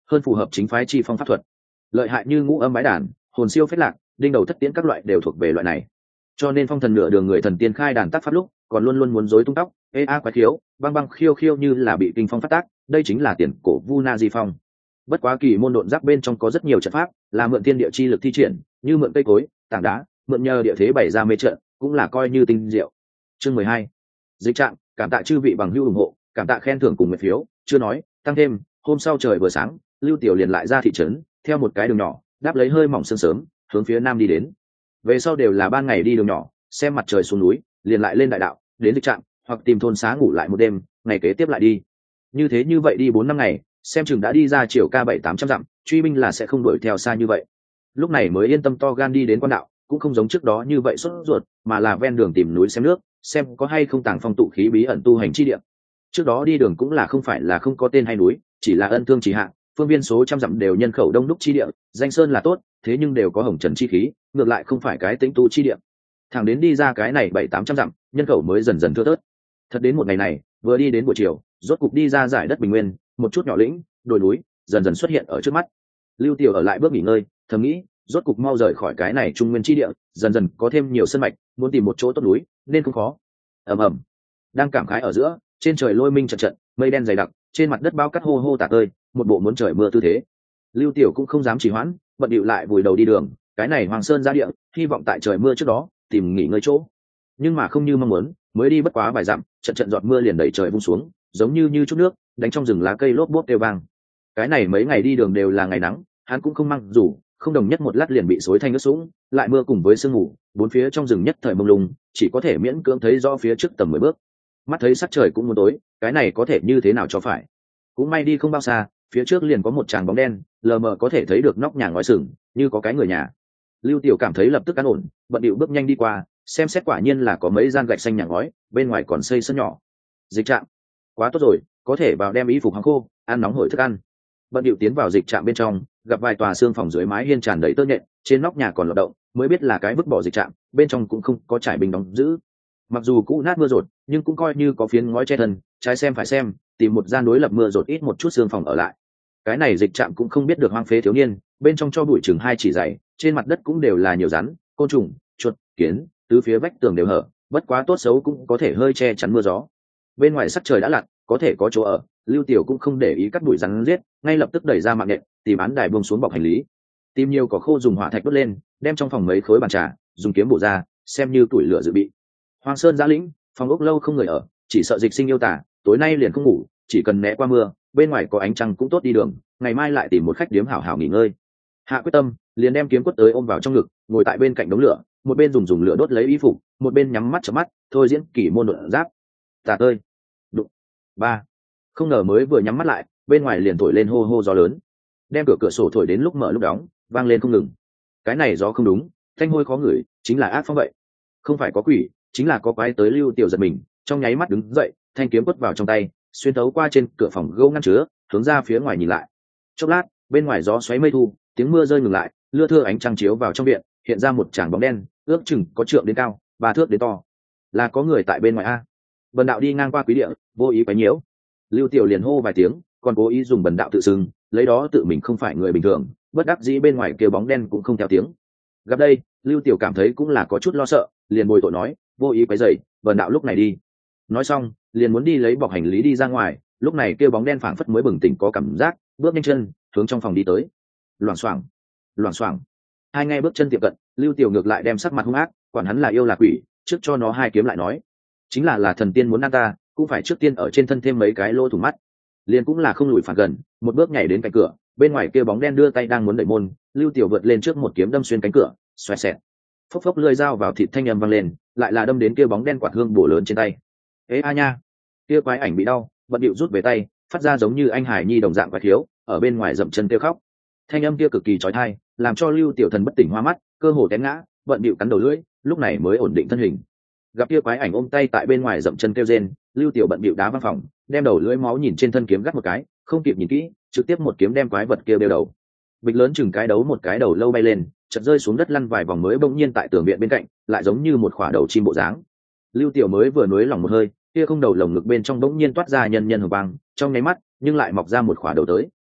hơn phù hợp chính phái chi phong pháp thuật. Lợi hại như ngũ âm bái đàn, hồn siêu phết lạc, đinh đầu thất tiễn các loại đều thuộc về loại này. Cho nên phong thần nửa đường người thần tiên khai đàn tác pháp lúc còn luôn luôn muốn rối tung tóc, ê a quái khiếu, băng băng khiêu khiêu như là bị kinh phong phát tác, đây chính là tiền cổ vu na di phong. Bất quá kỳ môn độn giáp bên trong có rất nhiều trận pháp là mượn thiên địa chi lực thi triển, như mượn cây cối, tảng đá, mượn nhờ địa thế bày ra mê trận, cũng là coi như tinh diệu. Chương mười hai, dịch trạng, cảm tạ chư vị bằng hữu ủng hộ, cảm tạ khen thưởng cùng nguyện phiếu, chưa nói, tăng thêm, hôm sau trời vừa sáng, Lưu Tiểu liền lại ra thị trấn, theo một cái đường nhỏ, đáp lấy hơi mỏng sương sớm, hướng phía nam đi đến. Về sau đều là ban ngày đi đường nhỏ, xem mặt trời xuống núi, liền lại lên đại đạo, đến dịch trạng, hoặc tìm thôn xá ngủ lại một đêm, ngày kế tiếp lại đi. Như thế như vậy đi bốn năm ngày, xem chừng đã đi ra chiều ca bảy tám trăm dặm, truy binh là sẽ không đuổi theo xa như vậy. Lúc này mới yên tâm to gan đi đến quan đạo, cũng không giống trước đó như vậy sốt ruột, mà là ven đường tìm núi xem nước, xem có hay không tàng phong tụ khí bí ẩn tu hành chi địa. Trước đó đi đường cũng là không phải là không có tên hay núi, chỉ là ân thương chỉ hạ, phương viên số trăm dặm đều nhân khẩu đông đúc chi địa, danh sơn là tốt, thế nhưng đều có hồng trần chi khí, ngược lại không phải cái tĩnh tu chi địa. Thẳng đến đi ra cái này bảy tám trăm dặm, nhân khẩu mới dần dần thưa thớt. Thật đến một ngày này, vừa đi đến buổi chiều, rốt cục đi ra giải đất bình nguyên, một chút nhỏ lĩnh, đồi núi, dần dần xuất hiện ở trước mắt. Lưu Tiểu ở lại bước nghỉ ngơi, thầm nghĩ, rốt cục mau rời khỏi cái này trung nguyên chi địa, dần dần có thêm nhiều sân mạch, muốn tìm một chỗ tốt núi, nên không khó. Ầm ầm, đang cảm khái ở giữa, trên trời lôi minh trận trận, mây đen dày đặc, trên mặt đất bao cát hô hô tả tơi, một bộ muốn trời mưa tư thế. Lưu Tiểu cũng không dám trì hoãn, bận điệu lại vùi đầu đi đường, cái này Hoàng Sơn ra địa, hy vọng tại trời mưa trước đó tìm nghỉ ngơi chỗ. Nhưng mà không như mong muốn, mới đi bất quá vài dặm, trận trận giọt mưa liền đẩy trời vung xuống, giống như như chút nước, đánh trong rừng lá cây lốp bốp kêu vang. Cái này mấy ngày đi đường đều là ngày nắng, hắn cũng không mang dù, không đồng nhất một lát liền bị xối thành ướt sũng, lại mưa cùng với sương mù, bốn phía trong rừng nhất thời mông lung, chỉ có thể miễn cưỡng thấy rõ phía trước tầm mười bước. Mắt thấy sắc trời cũng muốn tối, cái này có thể như thế nào cho phải. Cũng may đi không bao xa, phía trước liền có một tràng bóng đen, lờ mờ có thể thấy được nóc nhà ngói sừng, như có cái người nhà. Lưu Tiểu cảm thấy lập tức an ổn, bận điệu bước nhanh đi qua, xem xét quả nhiên là có mấy gian gạch xanh nhà ngói, bên ngoài còn xây sân nhỏ. Dịch trạm, quá tốt rồi, có thể vào đem y phục hong khô, ăn nóng hổi thức ăn. Bận điệu tiến vào dịch trạm bên trong, gặp vài tòa xương phòng dưới mái hiên tràn đầy tơ nhện, trên nóc nhà còn lọt động, mới biết là cái vứt bỏ dịch trạm, bên trong cũng không có trải bình đóng giữ. Mặc dù cũ nát mưa rột, nhưng cũng coi như có phiến ngói che thân, trái xem phải xem, tìm một gian đối lập mưa rột ít một chút xương phòng ở lại. Cái này dịch trạm cũng không biết được hoang phế thiếu niên, bên trong cho bụi chừng hai chỉ dày, trên mặt đất cũng đều là nhiều rắn, côn trùng, chuột, kiến, tứ phía vách tường đều hở, bất quá tốt xấu cũng có thể hơi che chắn mưa gió. Bên ngoài sắc trời đã lặn, có thể có chỗ ở, Lưu Tiểu cũng không để ý cắt bụi rắn giết, ngay lập tức đẩy ra mạng nện, tìm án đài buông xuống bọc hành lý. Tìm nhiều cỏ khô dùng hỏa thạch đốt lên, đem trong phòng mấy khối bàn trà, dùng kiếm bổ ra, xem như tuổi lửa dự bị. Hoang Sơn giã lĩnh, phòng ốc lâu không người ở, chỉ sợ dịch sinh yêu tả, tối nay liền không ngủ, chỉ cần né qua mưa, bên ngoài có ánh trăng cũng tốt đi đường, ngày mai lại tìm một khách điếm hảo hảo nghỉ ngơi. Hạ quyết tâm, liền đem kiếm quất tới ôm vào trong ngực, ngồi tại bên cạnh đống lửa, một bên dùng dùng lửa đốt lấy y phục, một bên nhắm mắt chớp mắt, thôi diễn kỷ môn độn giáp. Tà tơi, đụng, ba, không ngờ mới vừa nhắm mắt lại, bên ngoài liền thổi lên hô hô gió lớn, đem cửa cửa sổ thổi đến lúc mở lúc đóng, vang lên không ngừng. Cái này gió không đúng, thanh hôi khó ngửi, chính là ác phong vậy. Không phải có quỷ, chính là có quái tới. Lưu Tiểu giật mình, trong nháy mắt đứng dậy, thanh kiếm quất vào trong tay, xuyên thấu qua trên cửa phòng gỗ ngăn chứa, hướng ra phía ngoài nhìn lại. Chốc lát, bên ngoài gió xoáy mây thu, tiếng mưa rơi ngừng lại, lưa thưa ánh trăng chiếu vào trong viện, hiện ra một tràng bóng đen, ước chừng có trượng đến cao, ba thước đến to. Là có người tại bên ngoài a. Bần đạo đi ngang qua quý địa, vô ý quấy nhiễu. Lưu Tiểu liền hô vài tiếng, còn cố ý dùng bần đạo tự xưng, lấy đó tự mình không phải người bình thường, bất đắc dĩ bên ngoài kêu bóng đen cũng không theo tiếng. Gặp đây, Lưu Tiểu cảm thấy cũng là có chút lo sợ, liền bồi tội nói, vô ý quấy rầy, bần đạo lúc này đi. Nói xong, liền muốn đi lấy bọc hành lý đi ra ngoài, lúc này kêu bóng đen phảng phất mới bừng tỉnh có cảm giác, bước nhanh chân, hướng trong phòng đi tới. Loảng xoảng, loảng xoảng. Hai ngay bước chân tiệm cận, Lưu Tiểu ngược lại đem sắc mặt hung ác, quản hắn là yêu là quỷ, trước cho nó hai kiếm lại nói, chính là là thần tiên muốn ăn ta, cũng phải trước tiên ở trên thân thêm mấy cái lỗ thủng mắt. Liền cũng là không lùi phản gần, một bước nhảy đến cạnh cửa, bên ngoài kia bóng đen đưa tay đang muốn đẩy môn, Lưu Tiểu vượt lên trước một kiếm đâm xuyên cánh cửa, xoẹt xẹt. Phốc phốc lưỡi dao vào thịt thanh âm vang lên, lại là đâm đến kia bóng đen quạt hương bổ lớn trên tay. Ê a nha, kia quái ảnh bị đau, bận điệu rút về tay, phát ra giống như anh hải nhi đồng dạng quái thiếu, ở bên ngoài dậm chân kêu khóc. Thanh âm kia cực kỳ chói tai, làm cho Lưu Tiểu Thần bất tỉnh hoa mắt, cơ hồ té ngã, bận điệu cắn đầu lưỡi, lúc này mới ổn định thân hình. Gặp kia quái ảnh ôm tay tại bên ngoài dậm chân kêu rên, Lưu Tiểu bận điệu đá văn phòng, đem đầu lưỡi máu nhìn trên thân kiếm gắt một cái, không kịp nhìn kỹ, trực tiếp một kiếm đem quái vật kia đeo đầu. Bịch lớn chừng cái đấu một cái đầu lâu bay lên, chợt rơi xuống đất lăn vài vòng mới bỗng nhiên tại tường viện bên cạnh, lại giống như một khỏa đầu chim bộ dáng. Lưu Tiểu mới vừa nuối lòng một hơi, kia không đầu lồng ngực bên trong bỗng nhiên toát ra nhân nhân hồng băng, trong nháy mắt, nhưng lại mọc ra một khỏa đầu tới.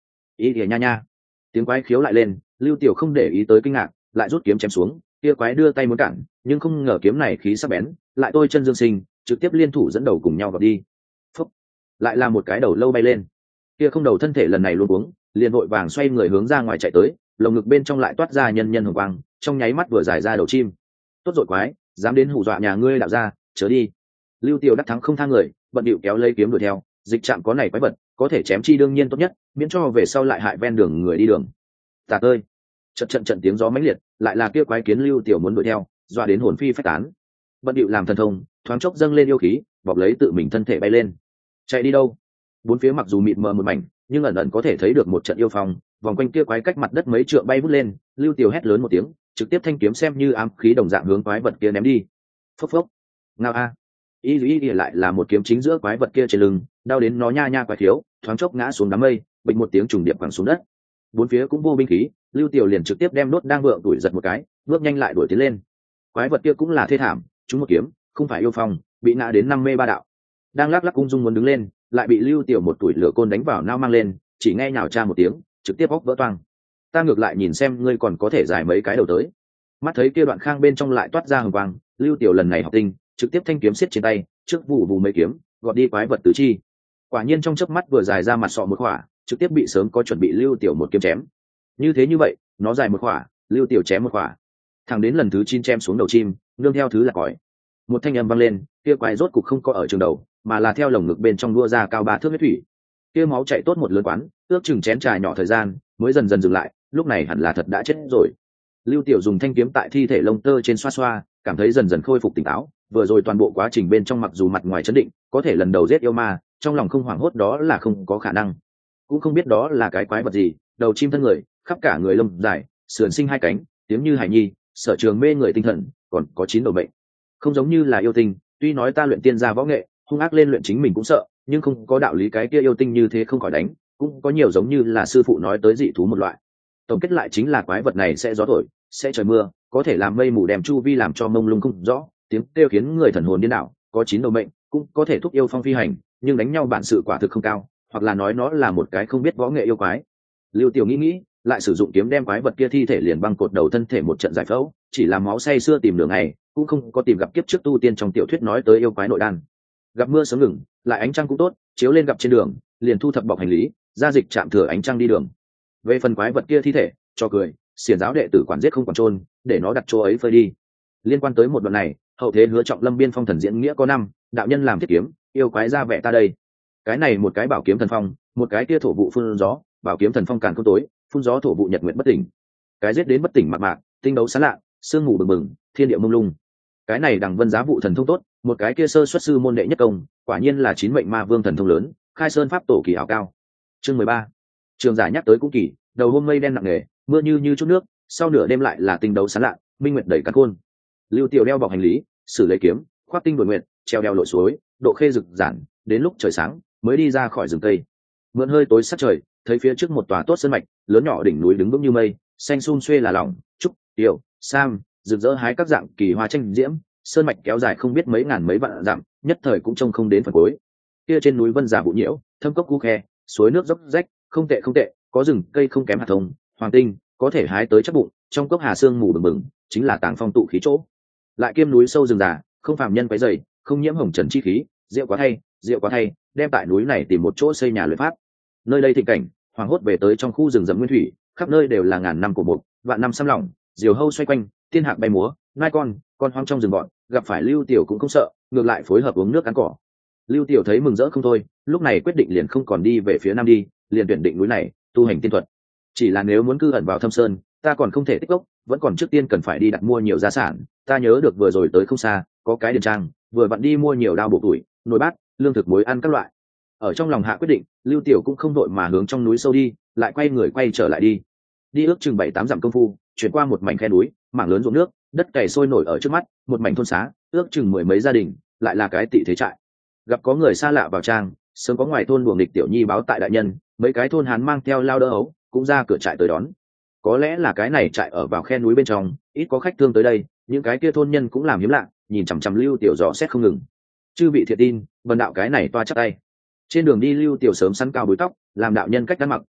ý ỉa nha nha. Tiếng quái khiếu lại lên, lưu tiểu không để ý tới kinh ngạc, lại rút kiếm chém xuống. Kia quái đưa tay muốn cản, nhưng không ngờ kiếm này khí sắc bén, lại tôi chân dương sinh, trực tiếp liên thủ dẫn đầu cùng nhau vào đi. Phúc. Lại là một cái đầu lâu bay lên. Kia không đầu thân thể lần này luôn uống, liền vội vàng xoay người hướng ra ngoài chạy tới, lồng ngực bên trong lại toát ra nhân nhân hồng quang, trong nháy mắt vừa giải ra đầu chim. Tốt rồi quái, dám đến hù dọa nhà ngươi đạo ra, chớ đi. Lưu Tiểu đắc thắng không tha người, bận điệu kéo lấy kiếm đuổi theo, dịch chạm có này quái vật, có thể chém chi đương nhiên tốt nhất, miễn cho về sau lại hại ven đường người đi đường. Tạt ơi. Trận trận trận tiếng gió mãnh liệt, lại là kia quái kiến Lưu Tiểu muốn đuổi theo, dọa đến hồn phi phách tán. Bận điệu làm thần thông, thoáng chốc dâng lên yêu khí, bọc lấy tự mình thân thể bay lên. Chạy đi đâu? Bốn phía mặc dù mịt mờ một mảnh, nhưng ẩn ẩn có thể thấy được một trận yêu phong, vòng quanh kia quái cách mặt đất mấy trượng bay vút lên. Lưu Tiểu hét lớn một tiếng, trực tiếp thanh kiếm xem như ám khí đồng dạng hướng quái vật kia ném đi. Phốc phốc. Ngao a. Y y y lại là một kiếm chính giữa quái vật kia trên lưng, đau đến nó nha nha quái thiếu, thoáng chốc ngã xuống đám mây, bịch một tiếng trùng điệp quẳng xuống đất. Bốn phía cũng vô binh khí, Lưu Tiểu liền trực tiếp đem đốt đang vượng đuổi giật một cái, bước nhanh lại đuổi tiến lên. Quái vật kia cũng là thê thảm, trúng một kiếm, không phải yêu phong, bị ngã đến năm mê ba đạo. Đang lắc lắc cung dung muốn đứng lên, lại bị Lưu Tiểu một tuổi lửa côn đánh vào nao mang lên, chỉ nghe nhào cha một tiếng, trực tiếp óc vỡ toang. Ta ngược lại nhìn xem ngươi còn có thể giải mấy cái đầu tới. Mắt thấy kia đoạn khang bên trong lại toát ra hừng quang, Lưu Tiểu lần này học tinh, trực tiếp thanh kiếm xiết trên tay, trước vụ vụ mấy kiếm, gọt đi quái vật tứ chi. Quả nhiên trong chớp mắt vừa dài ra mặt sọ một khỏa, trực tiếp bị sớm có chuẩn bị Lưu Tiểu một kiếm chém. Như thế như vậy, nó dài một khỏa, Lưu Tiểu chém một khỏa. Thẳng đến lần thứ chín chém xuống đầu chim, nương theo thứ là còi. Một thanh âm vang lên, kia quái rốt cục không có ở trường đầu, mà là theo lồng ngực bên trong đua ra cao ba thước huyết thủy. Kia máu chảy tốt một lớn quán, ước chừng chén trà nhỏ thời gian, mới dần dần dừng lại, lúc này hẳn là thật đã chết rồi. Lưu Tiểu dùng thanh kiếm tại thi thể lông tơ trên xoa xoa, cảm thấy dần dần khôi phục tỉnh táo. Vừa rồi toàn bộ quá trình bên trong mặc dù mặt ngoài chấn định, có thể lần đầu giết yêu ma, trong lòng không hoảng hốt đó là không có khả năng. Cũng không biết đó là cái quái vật gì, đầu chim thân người, khắp cả người lông dài, sườn sinh hai cánh, tiếng như hải nhi, sở trường mê người tinh thần, còn có chín đầu mệnh. Không giống như là yêu tinh, tuy nói ta luyện tiên gia võ nghệ, hung ác lên luyện chính mình cũng sợ, nhưng không có đạo lý cái kia yêu tinh như thế không khỏi đánh, cũng có nhiều giống như là sư phụ nói tới dị thú một loại. Tổng kết lại chính là quái vật này sẽ gió thổi, sẽ trời mưa, có thể làm mây mù đem chu vi làm cho mông lung không rõ, tiếng kêu khiến người thần hồn điên đảo, có chín đầu mệnh, cũng có thể thúc yêu phong phi hành, nhưng đánh nhau bản sự quả thực không cao, hoặc là nói nó là một cái không biết võ nghệ yêu quái. Lưu Tiểu nghĩ nghĩ, lại sử dụng kiếm đem quái vật kia thi thể liền băng cột đầu thân thể một trận giải phẫu, chỉ là máu say xưa tìm đường này, cũng không có tìm gặp kiếp trước tu tiên trong tiểu thuyết nói tới yêu quái nội đan. Gặp mưa sớm ngừng, lại ánh trăng cũng tốt, chiếu lên gặp trên đường, liền thu thập bọc hành lý, ra dịch chạm thừa ánh trăng đi đường. Về phần quái vật kia thi thể, cho cười, xiển giáo đệ tử quản giết không quản trôn, để nó đặt chỗ ấy phơi đi. Liên quan tới một đoạn này, hậu thế hứa trọng lâm biên phong thần diễn nghĩa có năm, đạo nhân làm thiết kiếm, yêu quái ra vẻ ta đây. Cái này một cái bảo kiếm thần phong, một cái kia thổ vụ phun gió, bảo kiếm thần phong càn không tối, phun gió thổ vụ nhật nguyện bất tỉnh. Cái giết đến bất tỉnh mạc mạc, tinh đấu sáng lạ, sương mù bừng bừng, thiên địa mông lung. Cái này đằng vân giá vụ thần thông tốt, một cái kia sơ xuất sư môn đệ nhất công, quả nhiên là chín mệnh ma vương thần thông lớn, khai sơn pháp tổ kỳ ảo cao. Chương mười ba. Trường giả nhắc tới cũng kỳ, đầu hôm mây đen nặng nề, mưa như như chút nước, sau nửa đêm lại là tinh đấu sáng lạ, minh nguyệt đầy cát khôn. Lưu Tiểu đeo bọc hành lý, sử lấy kiếm, khoác tinh đuổi nguyệt, treo đeo lội suối, độ khê rực giản, đến lúc trời sáng mới đi ra khỏi rừng cây. Mượn hơi tối sát trời, thấy phía trước một tòa tốt sơn mạch, lớn nhỏ đỉnh núi đứng vững như mây, xanh sum xuê là lỏng, trúc, tiểu, sam, rực rỡ hái các dạng kỳ hoa tranh diễm, sơn mạch kéo dài không biết mấy ngàn mấy vạn dặm, nhất thời cũng trông không đến phần cuối. Kia trên núi vân giả vụ nhiễu, thâm cốc cú khe, suối nước dốc rách, không tệ không tệ, có rừng cây không kém hạt thông, hoàng tinh, có thể hái tới chắc bụng, trong cốc hà sương mù bừng bừng, chính là tàng phong tụ khí chỗ. Lại kiêm núi sâu rừng già, không phàm nhân quấy rầy, không nhiễm hồng trần chi khí, rượu quá thay, rượu quá thay, đem tại núi này tìm một chỗ xây nhà luyện pháp. Nơi đây thịnh cảnh, hoàng hốt về tới trong khu rừng rậm nguyên thủy, khắp nơi đều là ngàn năm cổ mục, vạn năm xăm lỏng, diều hâu xoay quanh, thiên hạc bay múa, nai con, con hoang trong rừng bọn, gặp phải Lưu Tiểu cũng không sợ, ngược lại phối hợp uống nước ăn cỏ. Lưu Tiểu thấy mừng rỡ không thôi, lúc này quyết định liền không còn đi về phía nam đi, liền tuyển định núi này tu hành tiên thuật. Chỉ là nếu muốn cư ẩn vào thâm sơn, ta còn không thể tích gốc, vẫn còn trước tiên cần phải đi đặt mua nhiều gia sản. Ta nhớ được vừa rồi tới không xa, có cái điền trang, vừa vặn đi mua nhiều đao bổ tuổi, nồi bát, lương thực muối ăn các loại. Ở trong lòng hạ quyết định, Lưu Tiểu cũng không đội mà hướng trong núi sâu đi, lại quay người quay trở lại đi. Đi ước chừng bảy tám dặm công phu, chuyển qua một mảnh khe núi, mảng lớn ruộng nước, đất cày sôi nổi ở trước mắt, một mảnh thôn xá, ước chừng mười mấy gia đình, lại là cái tị thế trại. Gặp có người xa lạ vào trang, sớm có ngoài thôn buồng địch tiểu nhi báo tại đại nhân, mấy cái thôn hán mang theo lao đỡ ấu, cũng ra cửa trại tới đón. Có lẽ là cái này trại ở vào khe núi bên trong, ít có khách thương tới đây, những cái kia thôn nhân cũng làm hiếm lạ, nhìn chằm chằm Lưu Tiểu dò xét không ngừng. Chư vị thiện tin, vần đạo cái này toa chắc tay. Trên đường đi Lưu Tiểu sớm sắn cao búi tóc, làm đạo nhân cách ăn mặc,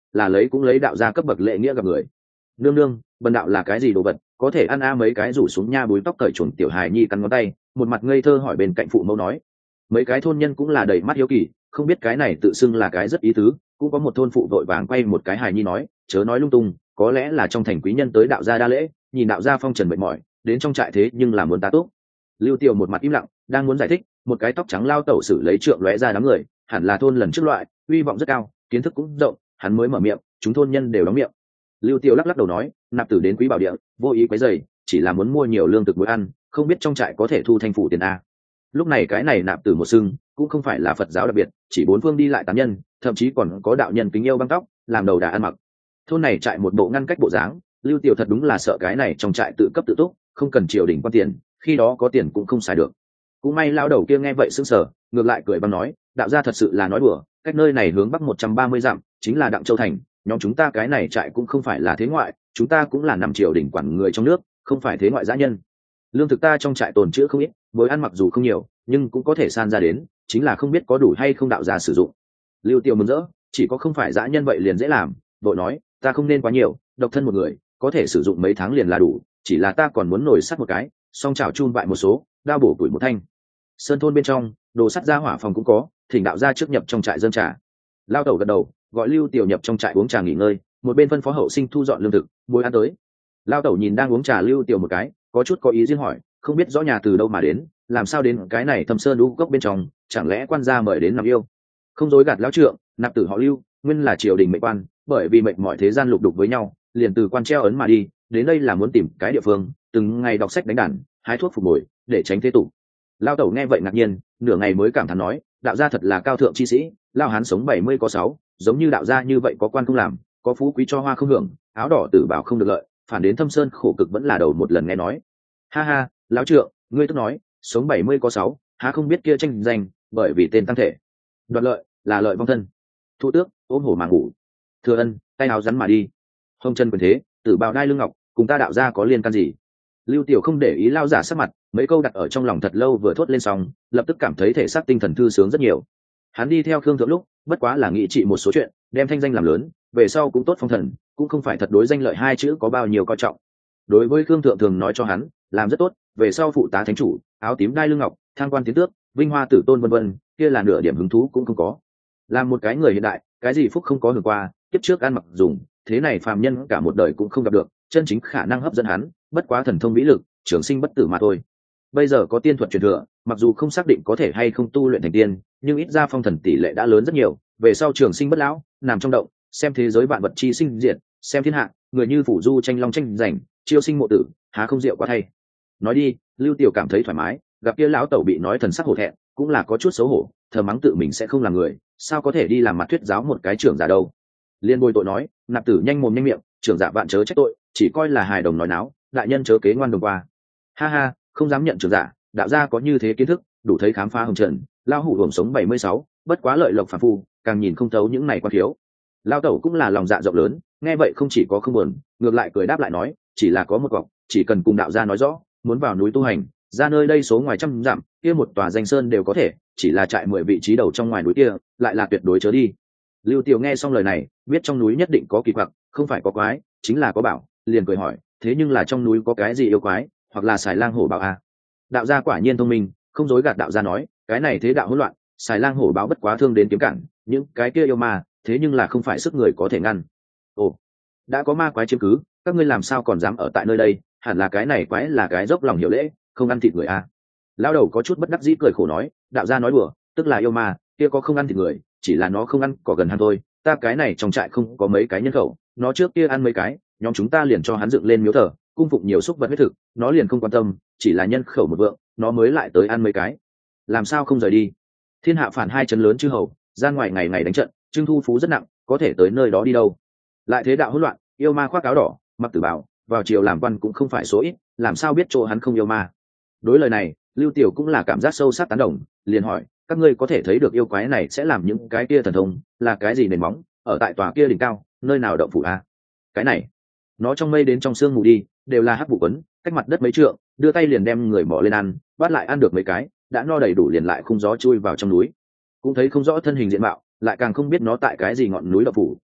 là lấy cũng lấy đạo gia cấp bậc lễ nghĩa gặp người. Nương nương, bần đạo là cái gì đồ vật, có thể ăn a mấy cái rủ xuống nha búi tóc cởi chuồng tiểu hài nhi cắn ngón tay, một mặt ngây thơ hỏi bên cạnh phụ mẫu nói. Mấy cái thôn nhân cũng là đầy mắt hiếu kỳ, không biết cái này tự xưng là cái rất ý tứ. Cũng có một thôn phụ vội vàng quay một cái hài nhi nói, chớ nói lung tung, có lẽ là trong thành quý nhân tới đạo gia đa lễ, nhìn đạo gia phong trần mệt mỏi, đến trong trại thế nhưng là muốn tá túc. Lưu Tiểu một mặt im lặng, đang muốn giải thích, một cái tóc trắng lao tẩu sử lấy trượng lóe ra đám người, hẳn là thôn lần trước loại, uy vọng rất cao, kiến thức cũng rộng, hắn mới mở miệng, chúng thôn nhân đều đóng miệng. Lưu Tiêu lắc lắc đầu nói, nạp tử đến quý bảo địa, vô ý quấy rầy, chỉ là muốn mua nhiều lương thực bữa ăn, không biết trong trại có thể thu thanh phủ tiền a. Lúc này cái này nạp tử một sưng, cũng không phải là Phật giáo đặc biệt, chỉ bốn phương đi lại tán nhân, thậm chí còn có đạo nhân kính yêu băng tóc, làm đầu đà ăn mặc. Thôn này trại một bộ ngăn cách bộ dáng, Lưu Tiêu thật đúng là sợ cái này trong trại tự cấp tự túc, không cần triều đình quan tiền, khi đó có tiền cũng không xài được. Cũng may lao đầu kia nghe vậy sững sờ, ngược lại cười băng nói, đạo gia thật sự là nói đùa, cách nơi này hướng bắc một trăm ba mươi dặm, chính là Đặng Châu thành, nhóm chúng ta cái này trại cũng không phải là thế ngoại, chúng ta cũng là nằm triều đình quản người trong nước, không phải thế ngoại dã nhân. Lương thực ta trong trại tồn trữ không ít, bối ăn mặc dù không nhiều, nhưng cũng có thể san ra đến, chính là không biết có đủ hay không đạo gia sử dụng. Lưu Tiêu mừng rỡ, chỉ có không phải dã nhân vậy liền dễ làm, vội nói, ta không nên quá nhiều, độc thân một người, có thể sử dụng mấy tháng liền là đủ, chỉ là ta còn muốn nổi sắt một cái, song chảo chun vại một số, đao bổ tuổi một thanh. Sơn thôn bên trong, đồ sắt ra hỏa phòng cũng có, thỉnh đạo gia trước nhập trong trại dâng trà. Lao tẩu gật đầu, gọi Lưu Tiểu nhập trong trại uống trà nghỉ ngơi, một bên phân phó hậu sinh thu dọn lương thực, bồi ăn tới. Lao tẩu nhìn đang uống trà Lưu Tiểu một cái, có chút có ý riêng hỏi, không biết rõ nhà từ đâu mà đến, làm sao đến cái này thâm sơn lũ cốc bên trong, chẳng lẽ quan gia mời đến nằm yêu? Không dối gạt lão trượng, nạp tử họ Lưu, nguyên là triều đình mệnh quan, bởi vì mệnh mọi thế gian lục đục với nhau, liền từ quan treo ấn mà đi, đến đây là muốn tìm cái địa phương, từng ngày đọc sách đánh đàn, hái thuốc phục bồi, để tránh thế tục. Lao tẩu nghe vậy ngạc nhiên, nửa ngày mới cảm thán nói, đạo gia thật là cao thượng chi sĩ, lao hán sống bảy mươi có sáu, giống như đạo gia như vậy có quan không làm, có phú quý cho hoa không hưởng, áo đỏ tử bảo không được lợi, phản đến thâm sơn khổ cực vẫn là đầu một lần nghe nói. Ha ha, lão trượng, ngươi tức nói, sống bảy mươi có sáu, há không biết kia tranh giành, bởi vì tên tăng thể. Đoạt lợi, là lợi vong thân. Thu tước, ôm hổ mà ngủ. Thừa ân, tay áo rắn mà đi. Hồng chân quyền thế, tử bào đai lưng ngọc, cùng ta đạo gia có liên can gì? Lưu Tiểu không để ý lao giả sắc mặt, mấy câu đặt ở trong lòng thật lâu vừa thốt lên xong, lập tức cảm thấy thể xác tinh thần thư sướng rất nhiều. Hắn đi theo Khương Thượng lúc, bất quá là nghĩ trị một số chuyện, đem thanh danh làm lớn, về sau cũng tốt phong thần, cũng không phải thật đối danh lợi hai chữ có bao nhiêu coi trọng. Đối với Khương Thượng thường nói cho hắn, làm rất tốt, về sau phụ tá thánh chủ, áo tím đai lưng ngọc, thăng quan tiến tước, vinh hoa tử tôn vân vân, kia là nửa điểm hứng thú cũng không có. Làm một cái người hiện đại, cái gì phúc không có hưởng qua, kiếp trước ăn mặc dùng, thế này phàm nhân cả một đời cũng không gặp được, chân chính khả năng hấp dẫn hắn, bất quá thần thông vĩ lực, trường sinh bất tử mà thôi. Bây giờ có tiên thuật truyền thừa, mặc dù không xác định có thể hay không tu luyện thành tiên, nhưng ít ra phong thần tỷ lệ đã lớn rất nhiều, về sau trường sinh bất lão, nằm trong động, xem thế giới vạn vật chi sinh diệt, xem thiên hạ, người như phủ du tranh long tranh giành, chiêu sinh mộ tử, há không diệu quá thay. Nói đi, Lưu Tiểu cảm thấy thoải mái, gặp kia lão tẩu bị nói thần sắc hổ thẹn, cũng là có chút xấu hổ, thờ mắng tự mình sẽ không làm người, sao có thể đi làm mặt thuyết giáo một cái trưởng giả đâu. Liên bồi tội nói, nạp tử nhanh mồm nhanh miệng, trưởng giả vạn chớ trách tội, chỉ coi là hài đồng nói náo, đại nhân chớ kế ngoan đồng qua. Ha ha, không dám nhận trưởng giả, đạo gia có như thế kiến thức, đủ thấy khám phá hồng trần, lao hủ hưởng sống bảy mươi sáu, bất quá lợi lộc phàm phu, càng nhìn không thấu những này quan thiếu. Lao tẩu cũng là lòng dạ rộng lớn, nghe vậy không chỉ có không buồn, ngược lại cười đáp lại nói, chỉ là có một cọc, chỉ cần cùng đạo gia nói rõ, muốn vào núi tu hành, ra nơi đây số ngoài trăm dặm, kia một tòa danh sơn đều có thể, chỉ là trại mười vị trí đầu trong ngoài núi kia, lại là tuyệt đối chớ đi. Lưu Tiểu nghe xong lời này, biết trong núi nhất định có kỳ quặc, không phải có quái, chính là có bảo, liền cười hỏi, thế nhưng là trong núi có cái gì yêu quái, hoặc là xài lang hổ báo à? Đạo gia quả nhiên thông minh, không dối gạt đạo gia nói, cái này thế đạo hỗn loạn, xài lang hổ báo bất quá thương đến kiếm cản, những cái kia yêu ma, thế nhưng là không phải sức người có thể ngăn. Ồ, đã có ma quái chiếm cứ, các ngươi làm sao còn dám ở tại nơi đây? Hẳn là cái này quái là cái dốc lòng hiểu lễ, không ăn thịt người à? Lão đầu có chút bất đắc dĩ cười khổ nói, đạo gia nói đùa, tức là yêu ma, kia có không ăn thịt người, chỉ là nó không ăn cỏ gần hang thôi. Ta cái này trong trại không có mấy cái nhân khẩu, nó trước kia ăn mấy cái, nhóm chúng ta liền cho hắn dựng lên miếu thờ, cung phụng nhiều xúc vật huyết thực, nó liền không quan tâm, chỉ là nhân khẩu một vượng, nó mới lại tới ăn mấy cái. Làm sao không rời đi? Thiên hạ phản hai chấn lớn chư hầu, ra ngoài ngày ngày đánh trận, trưng thu phú rất nặng, có thể tới nơi đó đi đâu? Lại thế đạo hỗn loạn, yêu ma khoác áo đỏ, mặc tử bào, vào triều làm quan cũng không phải số ít, làm sao biết chỗ hắn không yêu ma? Đối lời này, Lưu Tiểu cũng là cảm giác sâu sắc tán đồng, liền hỏi, các ngươi có thể thấy được yêu quái này sẽ làm những cái kia thần thông, là cái gì nền móng, ở tại tòa kia đỉnh cao, nơi nào động phủ a? Cái này, nó trong mây đến trong sương mù đi, đều là hắc vụ quấn, cách mặt đất mấy trượng, đưa tay liền đem người mỏ lên ăn, bắt lại ăn được mấy cái, đã no đầy đủ liền lại khung gió chui vào trong núi. Cũng thấy không rõ thân hình diện mạo, lại càng không biết nó tại cái gì ngọn núi động phủ,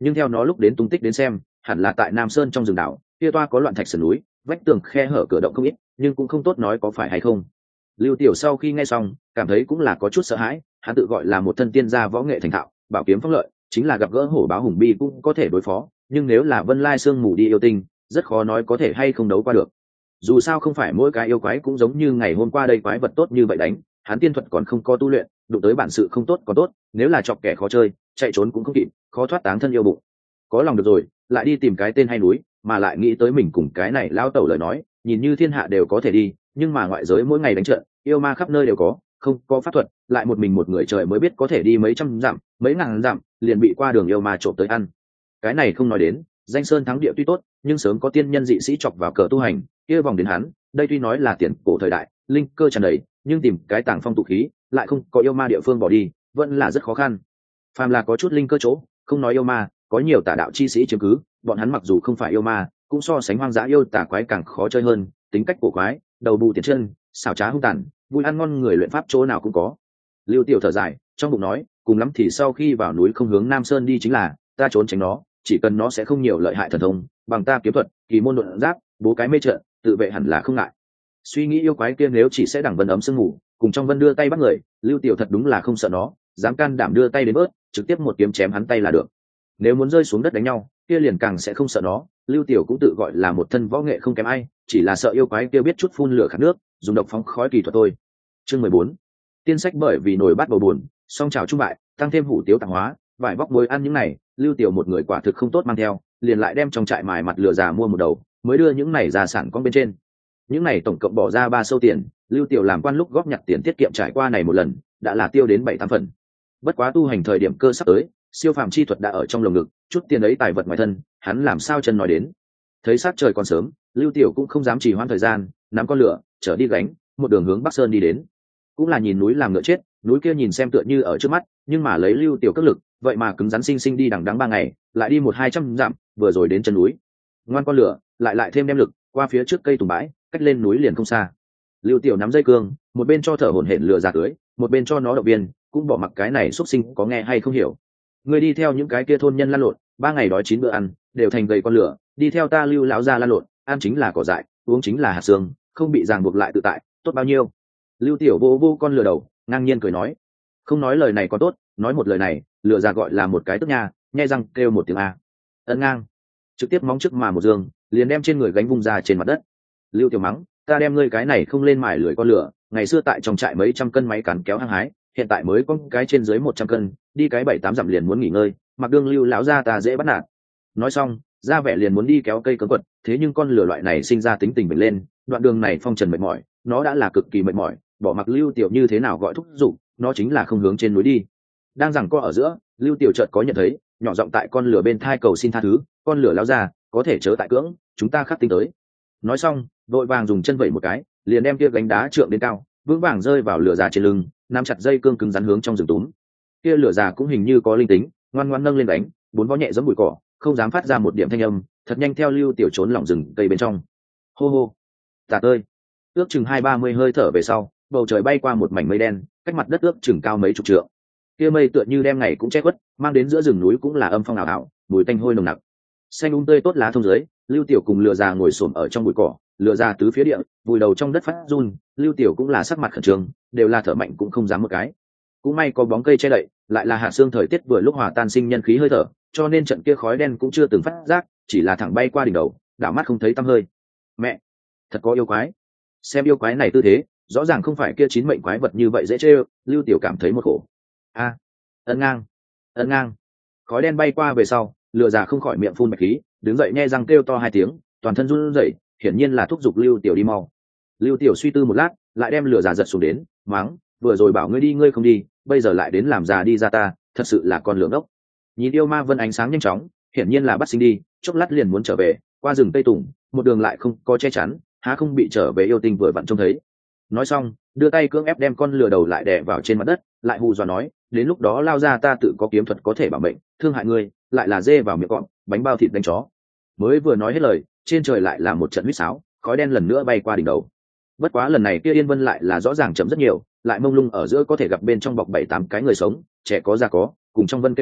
nhưng theo nó lúc đến tung tích đến xem hẳn là tại Nam Sơn trong rừng đảo kia toa có loạn thạch sườn núi, vách tường khe hở cửa động không ít nhưng cũng không tốt nói có phải hay không. Lưu Tiểu sau khi nghe xong cảm thấy cũng là có chút sợ hãi, hắn tự gọi là một thân tiên gia võ nghệ thành thạo, bảo kiếm phong lợi, chính là gặp gỡ hổ báo hùng bi cũng có thể đối phó, nhưng nếu là Vân Lai Sương Mù đi yêu tinh rất khó nói có thể hay không đấu qua được. Dù sao không phải mỗi cái yêu quái cũng giống như ngày hôm qua đây quái vật tốt như vậy đánh, hắn tiên thuật còn không có tu luyện, đụng tới bản sự không tốt còn tốt, nếu là chọc kẻ khó chơi chạy trốn cũng không kịp, khó thoát táng thân yêu bụng. Có lòng được rồi lại đi tìm cái tên hay núi, mà lại nghĩ tới mình cùng cái này lao tẩu lời nói nhìn như thiên hạ đều có thể đi, nhưng mà ngoại giới mỗi ngày đánh trận yêu ma khắp nơi đều có, không có pháp thuật lại một mình một người trời mới biết có thể đi mấy trăm dặm mấy ngàn dặm liền bị qua đường yêu ma trộm tới ăn. Cái này không nói đến danh sơn thắng địa tuy tốt, nhưng sớm có tiên nhân dị sĩ chọc vào cờ tu hành kia vòng đến hắn, đây tuy nói là tiền cổ thời đại linh cơ tràn đầy, nhưng tìm cái tàng phong tụ khí lại không có yêu ma địa phương bỏ đi vẫn là rất khó khăn. Phàm là có chút linh cơ chỗ, không nói yêu ma, có nhiều tà đạo chi sĩ chiếm cứ, bọn hắn mặc dù không phải yêu ma cũng so sánh hoang dã yêu tà quái càng khó chơi hơn, tính cách cổ quái, đầu bù tiền chân, xảo trá hung tàn, vui ăn ngon người luyện pháp chỗ nào cũng có. Lưu Tiểu thở dài trong bụng nói, cùng lắm thì sau khi vào núi không hướng Nam Sơn đi chính là, ta trốn tránh nó, chỉ cần nó sẽ không nhiều lợi hại thần thông, bằng ta kiếm thuật kỳ môn luận giáp bố cái mê trận tự vệ hẳn là không ngại. Suy nghĩ yêu quái kia nếu chỉ sẽ đằng vân ấm sương ngủ cùng trong vân đưa tay bắt người, Lưu Tiểu thật đúng là không sợ nó, dám can đảm đưa tay đến bớt trực tiếp một kiếm chém hắn tay là được. Nếu muốn rơi xuống đất đánh nhau kia liền càng sẽ không sợ nó. Lưu Tiểu cũng tự gọi là một thân võ nghệ không kém ai, chỉ là sợ yêu quái kia biết chút phun lửa khát nước dùng độc phóng khói kỳ thuật thôi. Chương mười bốn. Tiên sách bởi vì nổi bát bầu buồn song trào trung bại, tăng thêm hủ tiếu tạp hóa vải vóc muối ăn những này, Lưu Tiểu một người quả thực không tốt mang theo, liền lại đem trong trại mài mặt lừa già mua một đầu mới đưa những này ra sản con bên trên. Những này tổng cộng bỏ ra ba sâu tiền, Lưu Tiểu làm quan lúc góp nhặt tiền tiết kiệm trải qua này một lần đã là tiêu đến bảy tám phần. Bất quá tu hành thời điểm cơ sắp tới, siêu phàm chi thuật đã ở trong lồng ngực, chút tiền ấy tài vật ngoài thân hắn làm sao chân nói đến. Thấy sát trời còn sớm, Lưu Tiểu cũng không dám trì hoãn thời gian, nắm con lửa chở đi gánh một đường hướng Bắc Sơn đi đến. Cũng là nhìn núi làm ngựa chết, núi kia nhìn xem tựa như ở trước mắt, nhưng mà lấy Lưu Tiểu cất lực vậy mà cứng rắn sinh sinh đi đằng đẵng ba ngày lại đi một hai trăm dặm, vừa rồi đến chân núi. Ngoan con lửa lại lại thêm đem lực qua phía trước cây tùng bãi, cách lên núi liền không xa. Lưu Tiểu nắm dây cương, một bên cho thở hổn hển lửa ra tưới, một bên cho nó động viên, cũng bỏ mặc cái này xuất sinh có nghe hay không hiểu. Người đi theo những cái kia thôn nhân lăn lộn ba ngày đói chín bữa ăn đều thành gầy con lửa, đi theo ta Lưu lão gia lăn lộn ăn chính là cỏ dại uống chính là hạt xương, không bị ràng buộc lại tự tại tốt bao nhiêu. Lưu Tiểu vô vô con lửa đầu ngang nhiên cười nói, không nói lời này có tốt, nói một lời này lửa ra gọi là một cái tức nha, nhai răng kêu một tiếng a. Ấn ngang trực tiếp móng trước mà một giường liền đem trên người gánh vung ra trên mặt đất. Lưu Tiểu mắng, ta đem ngươi cái này không lên mải lưỡi con lửa, ngày xưa tại trong trại mấy trăm cân máy cắn kéo hăng hái, hiện tại mới có cái trên dưới một trăm cân, đi cái bảy tám dặm liền muốn nghỉ ngơi, mặc đương Lưu lão gia ta dễ bắt nạt. Nói xong ra vẻ liền muốn đi kéo cây cớ quật, thế nhưng con lửa loại này sinh ra tính tình bật lên, đoạn đường này phong trần mệt mỏi, nó đã là cực kỳ mệt mỏi, bỏ mặc Lưu Tiểu như thế nào gọi thúc giục, nó chính là không hướng trên núi đi. Đang giằng co ở giữa, Lưu Tiểu chợt có nhận thấy, nhỏ giọng tại con lửa bên thai cầu xin tha thứ, con lửa lão gia có thể chớ tại cưỡng, chúng ta khắc tính tới. Nói xong vội vàng dùng chân vẩy một cái liền đem kia gánh đá trượng đến cao, vững vàng rơi vào lửa già trên lưng, nắm chặt dây cương cứng rắn hướng trong rừng túm. Kia lửa già cũng hình như có linh tính, ngoan ngoãn nâng lên đánh, bốn vó nhẹ giẫm bụi cỏ, không dám phát ra một điểm thanh âm, thật nhanh theo Lưu Tiểu trốn lỏng rừng cây bên trong. Hô hô, tạt ơi! Ước chừng hai ba mươi hơi thở về sau, bầu trời bay qua một mảnh mây đen, cách mặt đất ước chừng cao mấy chục trượng. Kia mây tựa như đem ngày cũng che khuất, mang đến giữa rừng núi cũng là âm phong ảo ảo, mùi tanh hôi nồng nặc. Xanh um tươi tốt lá thông dưới, Lưu Tiểu cùng lửa già ngồi xổm ở trong bụi cỏ, lửa già tứ phía địa, vùi đầu trong đất phát run, Lưu Tiểu cũng là sắc mặt khẩn trương, đều là thở mạnh cũng không dám một cái. Cũng may có bóng cây che đậy, lại là hạ sương thời tiết vừa lúc hòa tan sinh nhân khí hơi thở, cho nên trận kia khói đen cũng chưa từng phát giác, chỉ là thẳng bay qua đỉnh đầu, đảo mắt không thấy tăm hơi. Mẹ, thật có yêu quái. Xem yêu quái này tư thế, rõ ràng không phải kia chín mệnh quái vật như vậy dễ trêu, Lưu Tiểu cảm thấy một khổ. A, à, ấn ngang, ấn ngang. Khói đen bay qua về sau, lửa già không khỏi miệng phun bạch khí, đứng dậy nhe răng kêu to hai tiếng, toàn thân run rẩy, hiển nhiên là thúc giục Lưu Tiểu đi mau. Lưu Tiểu suy tư một lát, lại đem lửa già giật xuống đến, mắng, vừa rồi bảo ngươi đi ngươi không đi, bây giờ lại đến làm già đi ra ta, thật sự là con lưỡng ốc. Nhìn yêu ma vân ánh sáng nhanh chóng, hiển nhiên là bắt sinh đi, chốc lát liền muốn trở về, qua rừng tây tùng, một đường lại không có che chắn, há không bị trở về yêu tinh vừa vặn trông thấy. Nói xong, đưa tay cưỡng ép đem con lừa đầu lại đè vào trên mặt đất, lại hù dọa nói, đến lúc đó lao ra ta tự có kiếm thuật có thể bảo mệnh, thương hại ngươi, lại là dê vào miệng cọp, bánh bao thịt đánh chó. Mới vừa nói hết lời, trên trời lại là một trận huýt sáo, khói đen lần nữa bay qua đỉnh đầu. Bất quá lần này kia yên vân lại là rõ ràng chậm rất nhiều, lại mông lung ở giữa có thể gặp bên trong bọc bảy tám cái người sống, trẻ có già có, cùng trong vân kêu khóc,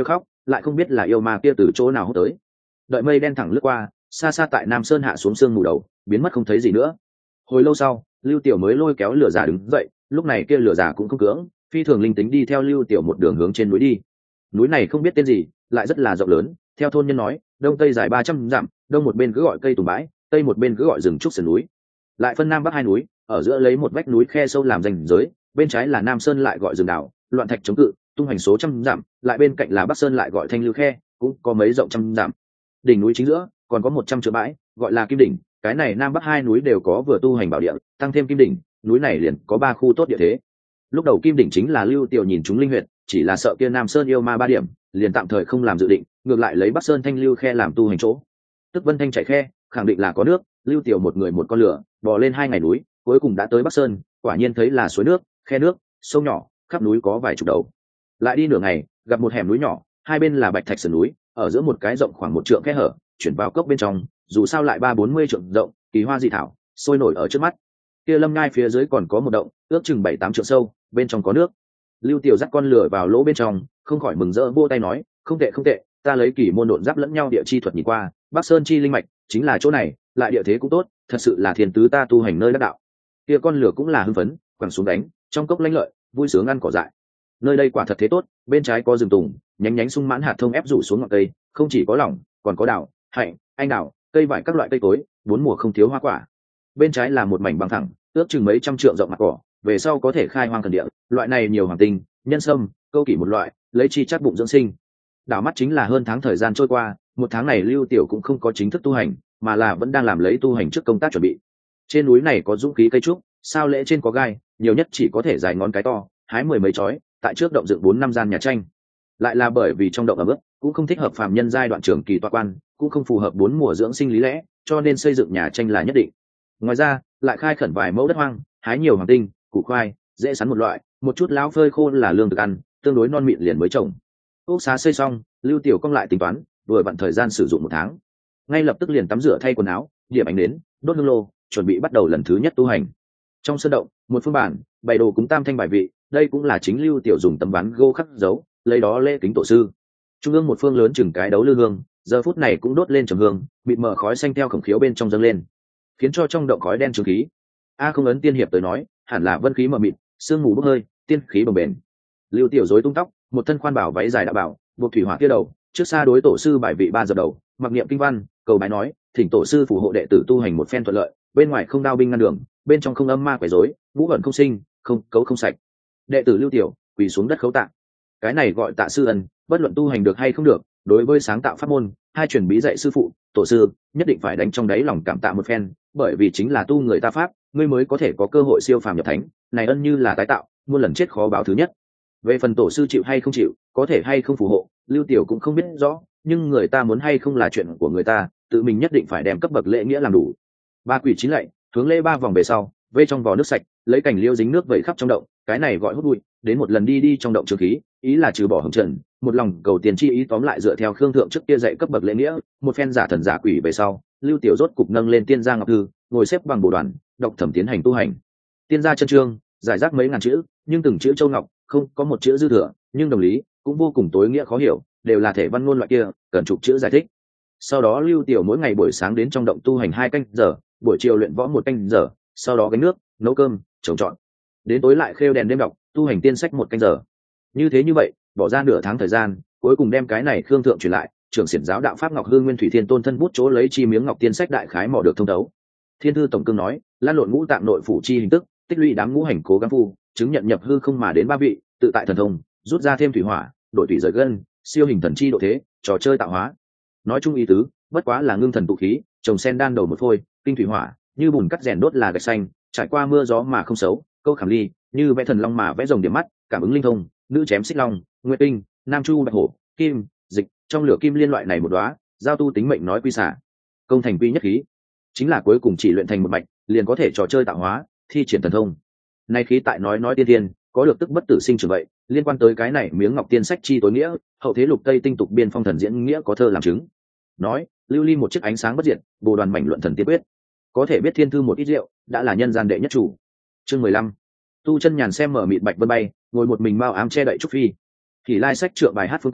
lại không biết là yêu ma kia từ chỗ nào hút tới. Đợi mây đen thẳng lướt qua, xa xa tại Nam Sơn hạ xuống sương mù đầu, biến mất không thấy gì nữa. Hồi lâu sau, Lưu Tiểu mới lôi kéo lửa giả đứng dậy, lúc này kia lửa giả cũng không cưỡng, phi thường linh tính đi theo Lưu Tiểu một đường hướng trên núi đi. Núi này không biết tên gì, lại rất là rộng lớn, theo thôn nhân nói, đông tây dài ba trăm dặm, đông một bên cứ gọi cây tùng bãi, tây một bên cứ gọi rừng trúc sườn núi. Lại phân nam bắc hai núi, ở giữa lấy một vách núi khe sâu làm ranh giới, bên trái là Nam Sơn lại gọi rừng đảo, loạn thạch chống cự, tung hành số trăm dặm, lại bên cạnh là Bắc Sơn lại gọi thanh lưu khe, cũng có mấy rộng trăm dặm. Đỉnh núi chính giữa còn có một trăm trượng bãi, gọi là Kim đỉnh, cái này nam bắc hai núi đều có vừa tu hành bảo địa, tăng thêm Kim đỉnh, núi này liền có ba khu tốt địa thế. Lúc đầu Kim đỉnh chính là Lưu Tiểu nhìn chúng linh huyệt, chỉ là sợ kia Nam Sơn yêu ma ba điểm, liền tạm thời không làm dự định, ngược lại lấy Bắc Sơn thanh lưu khe làm tu hành chỗ. Tức Vân Thanh chảy khe, khẳng định là có nước, Lưu Tiểu một người một con lửa, bò lên hai ngày núi, cuối cùng đã tới Bắc Sơn, quả nhiên thấy là suối nước, khe nước, sông nhỏ, khắp núi có vài chục đầu. Lại đi nửa ngày, gặp một hẻm núi nhỏ, hai bên là bạch thạch sườn núi, ở giữa một cái rộng khoảng một trượng khe hở, chuyển vào cốc bên trong, dù sao lại ba bốn mươi trượng rộng, kỳ hoa dị thảo sôi nổi ở trước mắt. Kia lâm ngai phía dưới còn có một động, ước chừng bảy tám trượng sâu, bên trong có nước. Lưu Tiểu dắt con lửa vào lỗ bên trong, không khỏi mừng rỡ vô tay nói, không tệ không tệ, ta lấy kỳ môn độn giáp lẫn nhau địa chi thuật nhìn qua, Bắc Sơn chi linh mạch chính là chỗ này, lại địa thế cũng tốt, thật sự là thiên tứ ta tu hành nơi đắc đạo. Kia con lửa cũng là hưng phấn, quẳng xuống đánh, trong cốc lãnh lợi, vui sướng ăn cỏ dại. Nơi đây quả thật thế tốt, bên trái có rừng tùng, nhánh nhánh sung mãn hạt thông ép rủ xuống ngọn cây, không chỉ có lỏng, còn có đào, hạnh, anh đào, cây vải các loại cây cối, bốn mùa không thiếu hoa quả. Bên trái là một mảnh bằng thẳng, ước chừng mấy trăm trượng rộng mặt cỏ, về sau có thể khai hoang thần địa, loại này nhiều hoàng tinh, nhân sâm, câu kỷ một loại, lấy chi chắc bụng dưỡng sinh. Đảo mắt chính là hơn tháng thời gian trôi qua, một tháng này Lưu Tiểu cũng không có chính thức tu hành, mà là vẫn đang làm lấy tu hành trước công tác chuẩn bị. Trên núi này có dũng khí cây trúc, sao lễ trên có gai, nhiều nhất chỉ có thể dài ngón cái to, hái mười mấy chói, tại trước động dựng bốn năm gian nhà tranh. Lại là bởi vì trong động ở bước cũng không thích hợp phàm nhân giai đoạn trường kỳ tọa quan, cũng không phù hợp bốn mùa dưỡng sinh lý lẽ, cho nên xây dựng nhà tranh là nhất định. Ngoài ra lại khai khẩn vài mẫu đất hoang, hái nhiều hoàng tinh, củ khoai, dễ sắn một loại, một chút láo phơi khô là lương thực ăn, tương đối non mịn liền mới trồng. Ốc xá xây xong, Lưu Tiểu công lại tính toán, vừa vặn thời gian sử dụng một tháng, ngay lập tức liền tắm rửa thay quần áo, điểm ánh nến, đốt hương lô, chuẩn bị bắt đầu lần thứ nhất tu hành. Trong sân động, một phương bản bày đồ cúng tam thanh bài vị, đây cũng là chính Lưu Tiểu dùng tấm ván gỗ khắc dấu, lấy đó lễ kính tổ sư. Trung ương một phương lớn chừng cái đấu lư hương, giờ phút này cũng đốt lên trầm hương, mịt mờ khói xanh theo khổng khiếu bên trong dâng lên, khiến cho trong động khói đen trường khí. A không ấn tiên hiệp tới nói, hẳn là vân khí mờ mịt, sương mù bốc hơi, tiên khí bồng bềnh. Lưu Tiểu rối tung tóc, một thân khoan bảo váy dài đã bảo, buộc thủy hỏa kia đầu, trước xa đối tổ sư bài vị ba giờ đầu, mặc niệm kinh văn, cầu bái nói, thỉnh tổ sư phù hộ đệ tử tu hành một phen thuận lợi, bên ngoài không đao binh ngăn đường, bên trong không âm ma quấy rối, ngũ ẩn không sinh, không cấu không sạch. Đệ tử Lưu Tiểu quỳ xuống đất khấu tạ. Cái này gọi tạ sư ân, bất luận tu hành được hay không được, đối với sáng tạo pháp môn, hai truyền bí dạy sư phụ, tổ sư, nhất định phải đánh trong đáy lòng cảm tạ một phen, bởi vì chính là tu người ta pháp, ngươi mới có thể có cơ hội siêu phàm nhập thánh, này ân như là tái tạo, muôn lần chết khó báo thứ nhất. Về phần tổ sư chịu hay không chịu, có thể hay không phù hộ, Lưu Tiểu cũng không biết rõ, nhưng người ta muốn hay không là chuyện của người ta, tự mình nhất định phải đem cấp bậc lễ nghĩa làm đủ. Ba quỷ chín lạy, hướng lễ ba vòng về sau, vây trong vò nước sạch, lấy cành liêu dính nước vẩy khắp trong động, cái này gọi hút bụi, đến một lần đi đi trong động trường khí, ý là trừ bỏ hồng trần, một lòng cầu tiền chi ý, tóm lại dựa theo khương thượng trước kia dạy cấp bậc lễ nghĩa, một phen giả thần giả quỷ về sau, Lưu Tiểu rốt cục nâng lên tiên gia ngọc thư, ngồi xếp bằng bồ đoàn, đọc thẩm tiến hành tu hành. Tiên gia chân chương, giải rác mấy ngàn chữ, nhưng từng chữ châu ngọc, không có một chữ dư thừa, nhưng đồng lý cũng vô cùng tối nghĩa khó hiểu, đều là thể văn ngôn loại kia, cần chụp chữ giải thích. Sau đó Lưu Tiểu mỗi ngày buổi sáng đến trong động tu hành hai canh giờ, buổi chiều luyện võ một canh giờ, sau đó gánh nước, nấu cơm, trồng trọt, đến tối lại khêu đèn đêm đọc, tu hành tiên sách một canh giờ. Như thế như vậy, bỏ ra nửa tháng thời gian, cuối cùng đem cái này khương thượng truyền lại, trưởng xiển giáo đạo pháp ngọc hương nguyên thủy thiên tôn thân bút chỗ lấy chi miếng ngọc tiên sách đại khái mò được thông đấu. Thiên thư tổng cương nói, lan lộn ngũ tạng nội phủ chi hình tức, tích lũy đám ngũ hành cố gắng phu, chứng nhận nhập hư không mà đến ba vị, tự tại thần thông, rút ra thêm thủy hỏa, đổi thủy rời gân, siêu hình thần chi độ thế, trò chơi tạo hóa. Nói chung ý tứ, bất quá là ngưng thần tụ khí, trồng sen đan đầu một phôi, kinh thủy hỏa, như bùn cắt rèn đốt là gạch xanh, trải qua mưa gió mà không xấu, câu khảm ly, như vẽ thần long mà vẽ rồng điểm mắt, cảm ứng linh thông, nữ chém xích long, nguyệt tinh, nam chu bạch hổ, kim, dịch, trong lửa kim liên loại này một đóa, giao tu tính mệnh nói quy xả, công thành quy nhất khí, chính là cuối cùng chỉ luyện thành một mạch, liền có thể trò chơi tạo hóa, thi triển thần thông. Nay khí tại nói nói tiên tiên, có được tức bất tử sinh trường vậy, liên quan tới cái này miếng ngọc tiên sách chi tối nghĩa, hậu thế lục tây tinh tục biên phong thần diễn nghĩa có thơ làm chứng. Nói, lưu ly một chiếc ánh sáng bất diệt, bồ đoàn mảnh luận thần tiên quyết, có thể biết thiên thư một ít rượu, đã là nhân gian đệ nhất chủ. Chương mười lăm, tu chân nhàn xem mở mịt bạch vân bay, ngồi một mình mao ám che đậy trúc phi. Thì lai sách trượng bài hát phương kính,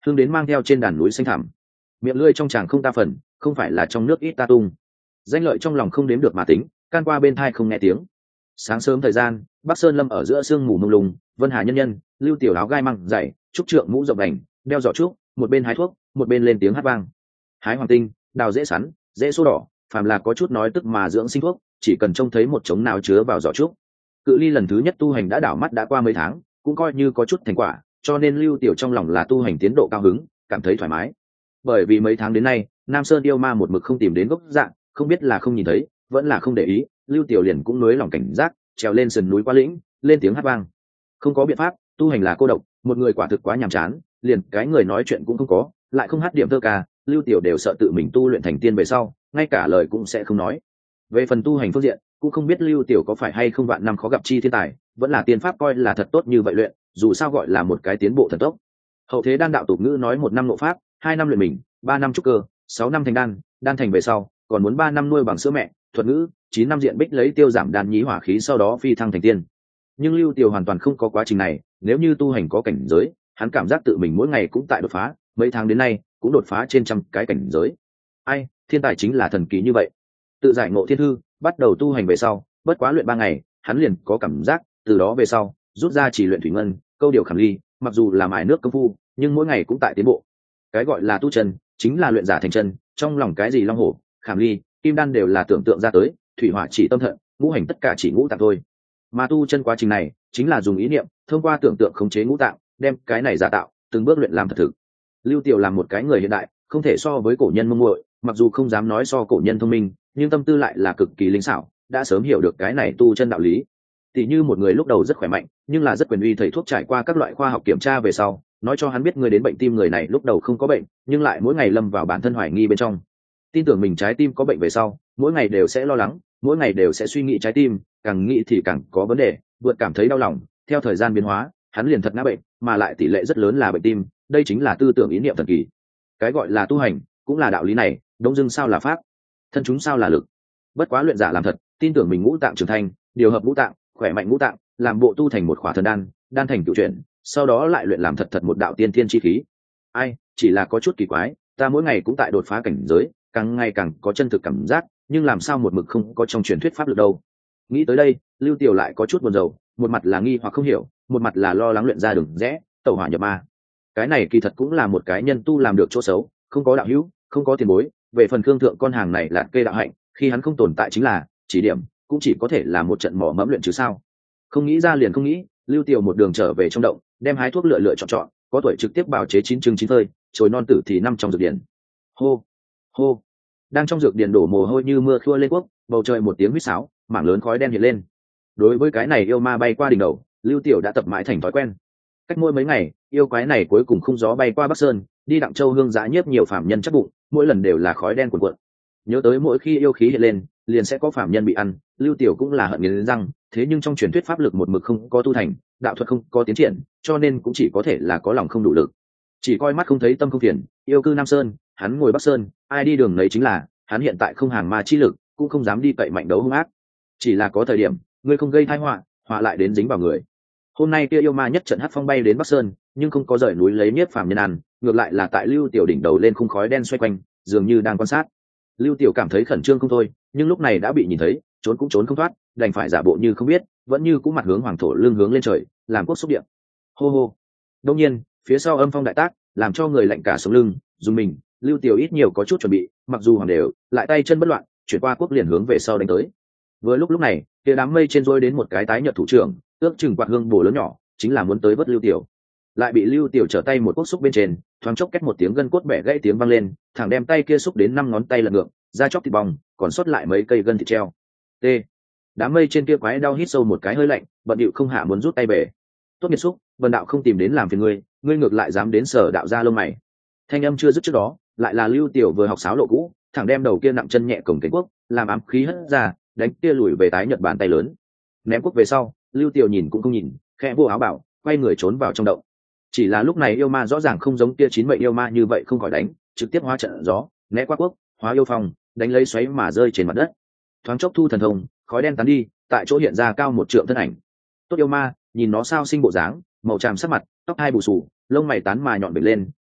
hương đến mang theo trên đàn núi xanh thẳm, miệng lưỡi trong tràng không ta phần, không phải là trong nước ít ta tung. Danh lợi trong lòng không đếm được mà tính, can qua bên thai không nghe tiếng. Sáng sớm thời gian, Bắc Sơn Lâm ở giữa sương mù mông lung, Vân Hà nhân nhân, Lưu Tiểu áo gai măng dày, trúc trượng mũ rộng đành, đeo giỏ trúc, một bên hái thuốc, một bên lên tiếng hát vang. Hái hoàng tinh, đào dễ sắn, dễ số đỏ, phàm là có chút nói tức mà dưỡng sinh thuốc, chỉ cần trông thấy một trống nào chứa vào giỏ trúc. Cự ly lần thứ nhất tu hành đã đảo mắt đã qua mấy tháng, cũng coi như có chút thành quả, cho nên Lưu Tiểu trong lòng là tu hành tiến độ cao hứng, cảm thấy thoải mái. Bởi vì mấy tháng đến nay, Nam Sơn yêu ma một mực không tìm đến gốc dạng, không biết là không nhìn thấy, vẫn là không để ý, Lưu Tiểu liền cũng nới lòng cảnh giác, trèo lên sườn núi qua lĩnh, lên tiếng hát vang. Không có biện pháp, tu hành là cô độc, một người quả thực quá nhàm chán, liền cái người nói chuyện cũng không có, lại không hát điểm thơ ca, Lưu Tiểu đều sợ tự mình tu luyện thành tiên về sau, ngay cả lời cũng sẽ không nói. Về phần tu hành phương diện, cũng không biết Lưu Tiểu có phải hay không vạn năm khó gặp chi thiên tài, vẫn là tiên pháp coi là thật tốt như vậy luyện, dù sao gọi là một cái tiến bộ thần tốc. Hậu thế đan đạo tục ngữ nói một năm ngộ pháp, hai năm luyện mình, ba năm trúc cơ, sáu năm thành đan, đan thành về sau, còn muốn ba năm nuôi bằng sữa mẹ, thuật ngữ, chín năm diện bích lấy tiêu giảm đan nhí hỏa khí sau đó phi thăng thành tiên. Nhưng Lưu Tiểu hoàn toàn không có quá trình này, nếu như tu hành có cảnh giới, hắn cảm giác tự mình mỗi ngày cũng tại đột phá, mấy tháng đến nay cũng đột phá trên trăm cái cảnh giới. Ai, thiên tài chính là thần kỳ như vậy. Tự giải ngộ thiên thư, bắt đầu tu hành về sau, bất quá luyện ba ngày, hắn liền có cảm giác, từ đó về sau, rút ra chỉ luyện thủy ngân, câu điều khảm ly, mặc dù là mài nước công phu, nhưng mỗi ngày cũng tại tiến bộ. Cái gọi là tu chân, chính là luyện giả thành chân, trong lòng cái gì long hổ, khảm ly, kim đan đều là tưởng tượng ra tới, thủy hỏa chỉ tâm thận, ngũ hành tất cả chỉ ngũ tạng thôi. Mà tu chân quá trình này, chính là dùng ý niệm, thông qua tưởng tượng khống chế ngũ tạng, đem cái này giả tạo, từng bước luyện làm thật thực. Lưu Tiểu làm một cái người hiện đại, không thể so với cổ nhân mông muội, mặc dù không dám nói so cổ nhân thông minh, nhưng tâm tư lại là cực kỳ linh xảo, đã sớm hiểu được cái này tu chân đạo lý. Tỷ như một người lúc đầu rất khỏe mạnh, nhưng là rất quyền uy thầy thuốc trải qua các loại khoa học kiểm tra về sau, nói cho hắn biết người đến bệnh tim người này lúc đầu không có bệnh, nhưng lại mỗi ngày lâm vào bản thân hoài nghi bên trong. Tin tưởng mình trái tim có bệnh về sau, mỗi ngày đều sẽ lo lắng, mỗi ngày đều sẽ suy nghĩ trái tim, càng nghĩ thì càng có vấn đề, vượt cảm thấy đau lòng, theo thời gian biến hóa, hắn liền thật ngã bệnh, mà lại tỷ lệ rất lớn là bệnh tim, đây chính là tư tưởng ý niệm thần kỳ. Cái gọi là tu hành, cũng là đạo lý này, đông dưng sao là pháp, thân chúng sao là lực. Bất quá luyện giả làm thật, tin tưởng mình ngũ tạng trưởng thành, điều hợp ngũ tạng, khỏe mạnh ngũ tạng, làm bộ tu thành một khỏa thần đan, đan thành cựu chuyển, sau đó lại luyện làm thật thật một đạo tiên thiên chi khí. Ai, chỉ là có chút kỳ quái, ta mỗi ngày cũng tại đột phá cảnh giới, càng ngày càng có chân thực cảm giác, nhưng làm sao một mực không có trong truyền thuyết pháp lực đâu. Nghĩ tới đây, Lưu Tiểu lại có chút buồn rầu, một mặt là nghi hoặc không hiểu, một mặt là lo lắng luyện ra đường rẽ, tẩu hỏa nhập ma. Cái này kỳ thật cũng là một cái nhân tu làm được chỗ xấu, không có đạo hữu, không có tiền bối. Về phần Khương Thượng con hàng này là kê đạo hạnh, khi hắn không tồn tại chính là chỉ điểm, cũng chỉ có thể là một trận mỏ mẫm luyện chứ sao. Không nghĩ ra liền không nghĩ, Lưu Tiểu một đường trở về trong động, đem hái thuốc lựa lựa chọn chọn, có tuổi trực tiếp bào chế chín trứng chín phơi, chồi non tử thì năm trong dược điển. Hô, hô. Đang trong dược điển đổ mồ hôi như mưa khua lên quốc, bầu trời một tiếng huýt sáo, mảng lớn khói đen hiện lên. Đối với cái này yêu ma bay qua đỉnh đầu, Lưu Tiểu đã tập mãi thành thói quen. Cách mỗi mấy ngày, yêu quái này cuối cùng không gió bay qua Bắc Sơn, đi Đặng Châu hương giã nhiếp nhiều phạm nhân chắc bụng, mỗi lần đều là khói đen cuồn cuộn. Nhớ tới mỗi khi yêu khí hiện lên, liền sẽ có phạm nhân bị ăn, Lưu Tiểu cũng là hận nghiến răng, thế nhưng trong truyền thuyết pháp lực một mực không có tu thành, đạo thuật không có tiến triển, cho nên cũng chỉ có thể là có lòng không đủ lực. Chỉ coi mắt không thấy tâm không phiền, yêu cư Nam Sơn, hắn ngồi Bắc Sơn, ai đi đường nấy chính là, hắn hiện tại không hàng ma chi lực, cũng không dám đi cậy mạnh đấu hung ác. Chỉ là có thời điểm, ngươi không gây tai họa, họa lại đến dính vào người. Hôm nay kia yêu ma nhất trận hắc phong bay đến Bắc Sơn, nhưng không có rời núi lấy nhiếp phàm nhân ăn, ngược lại là tại Lưu Tiểu đỉnh đầu lên khung khói đen xoay quanh, dường như đang quan sát. Lưu Tiểu cảm thấy khẩn trương không thôi, nhưng lúc này đã bị nhìn thấy, trốn cũng trốn không thoát, đành phải giả bộ như không biết, vẫn như cũng mặt hướng hoàng thổ lưng hướng lên trời, làm quốc xúc điện. Hô hô. Đương nhiên, phía sau âm phong đại tác, làm cho người lạnh cả sống lưng, dùng mình, Lưu Tiểu ít nhiều có chút chuẩn bị, mặc dù hoàng đều, lại tay chân bất loạn, chuyển qua quốc liền hướng về sau đánh tới. Vừa lúc lúc này, kia đám mây trên rơi đến một cái tái nhợt thủ trưởng, ước chừng quạt hương bổ lớn nhỏ, chính là muốn tới vớt Lưu Tiểu. Lại bị Lưu Tiểu trở tay một quốc xúc bên trên, thoáng chốc két một tiếng gân cốt bẻ gãy tiếng vang lên, thẳng đem tay kia xúc đến năm ngón tay lật ngược, da chóc thịt bong, còn sót lại mấy cây gân thịt treo. T. Đám mây trên kia quái đau hít sâu một cái hơi lạnh, bận điệu không hạ muốn rút tay về. Tốt nghiệt xúc, Vân đạo không tìm đến làm phiền ngươi, ngươi ngược lại dám đến sở đạo ra lông mày. Thanh âm chưa dứt trước đó, lại là Lưu Tiểu vừa học sáo lộ cũ, thẳng đem đầu kia nặng chân nhẹ cổng cánh quốc, làm ám khí hất ra, đánh kia lùi về tái nhợt bàn tay lớn. Ném quốc về sau, Lưu Tiểu nhìn cũng không nhìn, khẽ vô áo bảo, quay người trốn vào trong động. Chỉ là lúc này yêu ma rõ ràng không giống kia chín mệnh yêu ma như vậy không khỏi đánh, trực tiếp hóa trận gió, né qua quốc, hóa yêu phong, đánh lấy xoáy mà rơi trên mặt đất. Thoáng chốc thu thần thông, khói đen tán đi, tại chỗ hiện ra cao một trượng thân ảnh. Tốt yêu ma, nhìn nó sao sinh bộ dáng, màu tràm sắc mặt, tóc hai bù xù, lông mày tán mà nhọn bệt lên,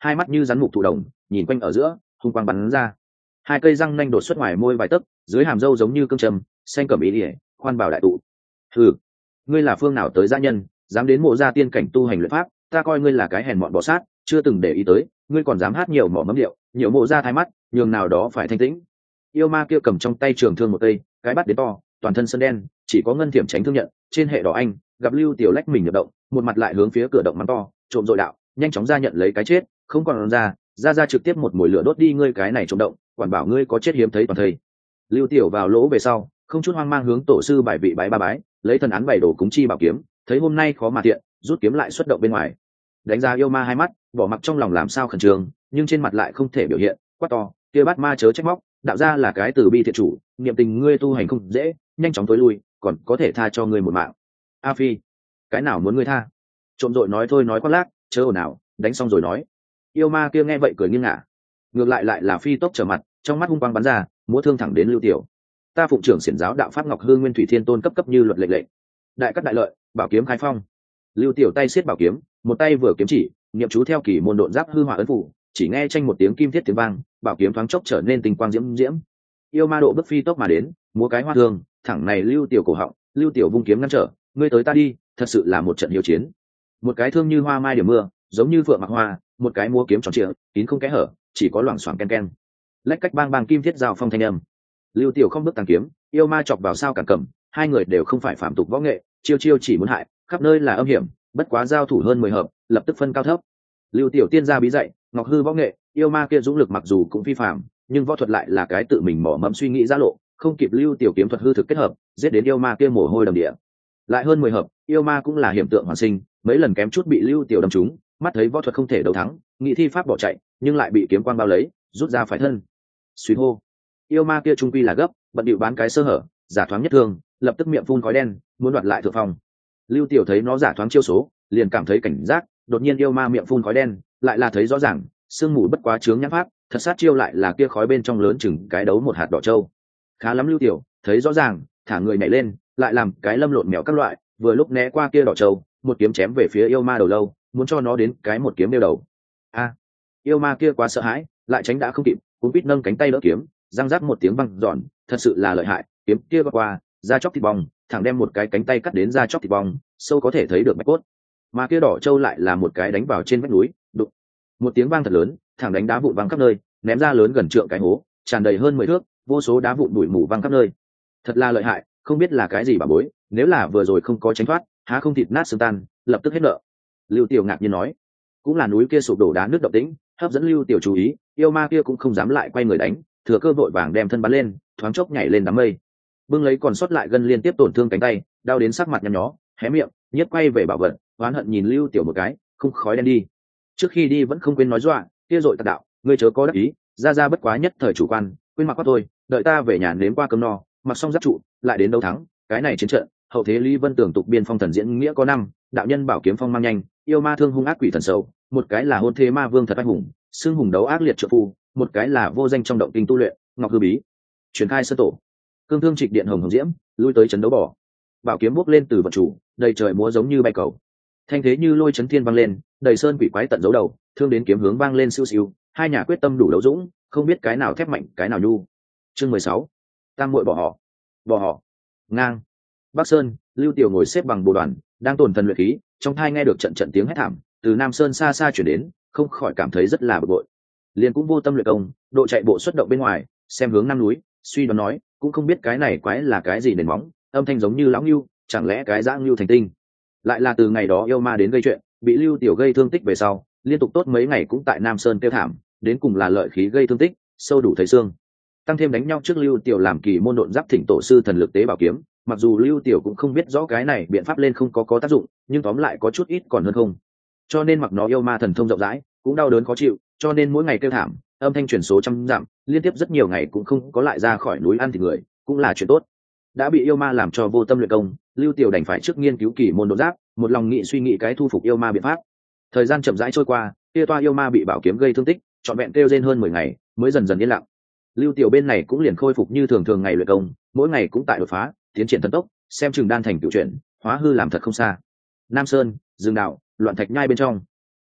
hai mắt như rắn mục thụ đồng nhìn quanh ở giữa hung quang bắn ra, hai cây răng nanh đột xuất ngoài môi vài tấc, dưới hàm râu giống như cương trầm xanh cẩm ý ỉa khoan bảo đại tụ. Hừ, ngươi là phương nào tới gia nhân, dám đến mộ gia tiên cảnh tu hành luyện pháp, ta coi ngươi là cái hèn mọn bọ sát, chưa từng để ý tới, ngươi còn dám hát nhiều mỏ mẫm điệu, nhiều mộ gia thái mắt, nhường nào đó phải thanh tĩnh. Yêu ma kia cầm trong tay trường thương một cây, cái bắt đến to, toàn thân sơn đen, chỉ có ngân thiểm tránh thương nhận, trên hệ đỏ anh, gặp Lưu Tiểu lách mình nhập động, một mặt lại hướng phía cửa động mắng to, trộm dội đạo, nhanh chóng ra nhận lấy cái chết, không còn ra, ra ra trực tiếp một mồi lửa đốt đi ngươi cái này trộm động, quản bảo ngươi có chết hiếm thấy toàn thây. Lưu Tiểu vào lỗ về sau, không chút hoang mang hướng tổ sư bài vị bái ba bái, lấy thần án bày đổ cúng chi bảo kiếm, thấy hôm nay khó mà tiện, rút kiếm lại xuất động bên ngoài. Đánh ra yêu ma hai mắt, bỏ mặc trong lòng làm sao khẩn trương, nhưng trên mặt lại không thể biểu hiện, quát to, kia bắt ma chớ trách móc, đạo ra là cái từ bi thiện chủ, niệm tình ngươi tu hành không dễ, nhanh chóng tối lui, còn có thể tha cho ngươi một mạng. A Phi, cái nào muốn ngươi tha? Trộm dội nói thôi nói quát lác, chớ ồn ào, đánh xong rồi nói. Yêu ma kia nghe vậy cười nghiêng ngả, ngược lại lại là phi tốc trở mặt, trong mắt hung quang bắn ra, múa thương thẳng đến Lưu Tiểu. Ta phụng trưởng xiển giáo đạo pháp ngọc hương nguyên thủy thiên tôn cấp cấp như luật lệnh lệnh, đại cắt đại lợi, bảo kiếm khai phong. Lưu Tiểu tay siết bảo kiếm, một tay vừa kiếm chỉ, niệm chú theo kỳ môn độn giáp hư hỏa ấn phủ, chỉ nghe tranh một tiếng kim thiết tiếng vang, bảo kiếm thoáng chốc trở nên tinh quang diễm diễm. Yêu ma độ bước phi tốc mà đến, múa cái hoa thương, thẳng này Lưu Tiểu cổ họng, Lưu Tiểu vung kiếm ngăn trở, ngươi tới ta đi, thật sự là một trận hiếu chiến. Một cái thương như hoa mai điểm mưa, giống như phượng mặc hoa, một cái múa kiếm tròn trịa, kín không kẽ hở, chỉ có loảng xoảng ken ken. Lách cách bang bang kim thiết giao phong thanh âm. Lưu Tiểu không bước tăng kiếm, yêu ma chọc vào sao cản cầm, hai người đều không phải phạm tục võ nghệ, chiêu chiêu chỉ muốn hại, khắp nơi là âm hiểm, bất quá giao thủ hơn mười hợp, lập tức phân cao thấp. Lưu Tiểu tiên gia bí dạy, ngọc hư võ nghệ, yêu ma kia dũng lực mặc dù cũng phi phạm, nhưng võ thuật lại là cái tự mình mỏ mẫm suy nghĩ ra lộ, không kịp Lưu Tiểu kiếm thuật hư thực kết hợp, giết đến yêu ma kia mồ hôi đầm địa. Lại hơn mười hợp, yêu ma cũng là hiểm tượng hoàn sinh, mấy lần kém chút bị Lưu Tiểu đâm trúng, mắt thấy võ thuật không thể đấu thắng, nghị thi pháp bỏ chạy, nhưng lại bị kiếm quang bao lấy, rút ra phải thân. Suy hô, yêu ma kia trung quy là gấp, bận điệu bán cái sơ hở, giả thoáng nhất thương, lập tức miệng phun khói đen, muốn đoạt lại thượng phong. Lưu Tiểu thấy nó giả thoáng chiêu số, liền cảm thấy cảnh giác, đột nhiên yêu ma miệng phun khói đen, lại là thấy rõ ràng, sương mù bất quá chướng nhãn pháp, thật sát chiêu lại là kia khói bên trong lớn chừng cái đấu một hạt đỏ châu. Khá lắm Lưu Tiểu, thấy rõ ràng, thả người nhảy lên, lại làm cái lâm lộn mèo các loại, vừa lúc né qua kia đỏ châu, một kiếm chém về phía yêu ma đầu lâu, muốn cho nó đến cái một kiếm đeo đầu. A, yêu ma kia quá sợ hãi, lại tránh đã không kịp, cuốn quýt nâng cánh tay đỡ kiếm, răng rác một tiếng vang giòn, thật sự là lợi hại, kiếm kia qua qua, da chóc thịt bong, thẳng đem một cái cánh tay cắt đến da chóc thịt bong, sâu có thể thấy được bạch cốt. Mà kia đỏ châu lại là một cái đánh vào trên vách núi, đụng, một tiếng vang thật lớn, thẳng đánh đá vụn văng khắp nơi, ném ra lớn gần trượng cái hố, tràn đầy hơn mười thước, vô số đá vụn bụi mù văng khắp nơi. Thật là lợi hại, không biết là cái gì bà bối, nếu là vừa rồi không có tránh thoát, há không thịt nát xương tan, lập tức hết nợ. Lưu Tiểu ngạc nhiên nói, cũng là núi kia sụp đổ đá nước động tĩnh, hấp dẫn Lưu Tiểu chú ý, yêu ma kia cũng không dám lại quay người đánh, thừa cơ vội vàng đem thân bắn lên, thoáng chốc nhảy lên đám mây, bưng lấy còn sót lại gân liên tiếp tổn thương cánh tay, đau đến sắc mặt nhăn nhó, hé miệng, nhất quay về bảo vật, oán hận nhìn Lưu Tiểu một cái, không khói đen đi. Trước khi đi vẫn không quên nói dọa, kia dội tạc đạo, ngươi chớ có đắc ý, ra ra bất quá nhất thời chủ quan, quên mặc quá thôi, đợi ta về nhà nếm qua cơm no, mặc xong giáp trụ, lại đến đấu thắng, cái này chiến trận, hậu thế Lý Vân tưởng tục biên phong thần diễn nghĩa có năm, đạo nhân bảo kiếm phong mang nhanh, yêu ma thương hung ác quỷ thần sầu, một cái là hôn thế ma vương thật anh hùng, xương hùng đấu ác liệt trợ phu, một cái là vô danh trong động kinh tu luyện, ngọc hư bí, truyền khai sơ tổ, cương thương trịch điện hồng hồng diễm, lui tới chấn đấu bỏ, bảo kiếm bước lên từ vật chủ, đầy trời múa giống như bay cầu, thanh thế như lôi chấn thiên vang lên, đầy sơn quỷ quái tận dấu đầu, thương đến kiếm hướng vang lên siêu siêu, hai nhà quyết tâm đủ đấu dũng, không biết cái nào thép mạnh cái nào nhu. Chương mười sáu, tam muội bỏ họ, bỏ họ, ngang. Bắc Sơn, Lưu Tiểu ngồi xếp bằng bồ đoàn, đang tổn thần luyện khí, trong tai nghe được trận trận tiếng hét thảm từ Nam Sơn xa xa chuyển đến, không khỏi cảm thấy rất là bực bội. Liền cũng vô tâm luyện công, độ chạy bộ xuất động bên ngoài, xem hướng nam núi, suy đoán nói, cũng không biết cái này quái là cái gì nền móng, âm thanh giống như lão ngưu, chẳng lẽ cái dã ngưu thành tinh. Lại là từ ngày đó yêu ma đến gây chuyện, bị Lưu Tiểu gây thương tích về sau, liên tục tốt mấy ngày cũng tại Nam Sơn kêu thảm, đến cùng là lợi khí gây thương tích, sâu đủ thấy xương. Tăng thêm đánh nhau trước Lưu Tiểu làm kỳ môn độn giáp thỉnh tổ sư thần lực tế bảo kiếm, mặc dù Lưu Tiểu cũng không biết rõ cái này biện pháp lên không có có tác dụng, nhưng tóm lại có chút ít còn hơn không. Cho nên mặc nó yêu ma thần thông rộng rãi, cũng đau đớn khó chịu, cho nên mỗi ngày kêu thảm, âm thanh truyền số trăm dặm, liên tiếp rất nhiều ngày cũng không có lại ra khỏi núi ăn thịt người, cũng là chuyện tốt. Đã bị yêu ma làm cho vô tâm luyện công, Lưu Tiểu đành phải trước nghiên cứu kỳ môn độn giáp, một lòng nghị suy nghĩ cái thu phục yêu ma biện pháp. Thời gian chậm rãi trôi qua, kia toa yêu ma bị bảo kiếm gây thương tích, trọn vẹn kêu trên hơn mười ngày, mới dần dần yên lặng. Lưu Tiểu bên này cũng liền khôi phục như thường thường ngày luyện công, mỗi ngày cũng tại đột phá, tiến triển thần tốc, xem chừng đan thành cựu chuyển, hóa hư làm thật không xa. Nam Sơn, rừng đạo, loạn thạch nhai bên trong,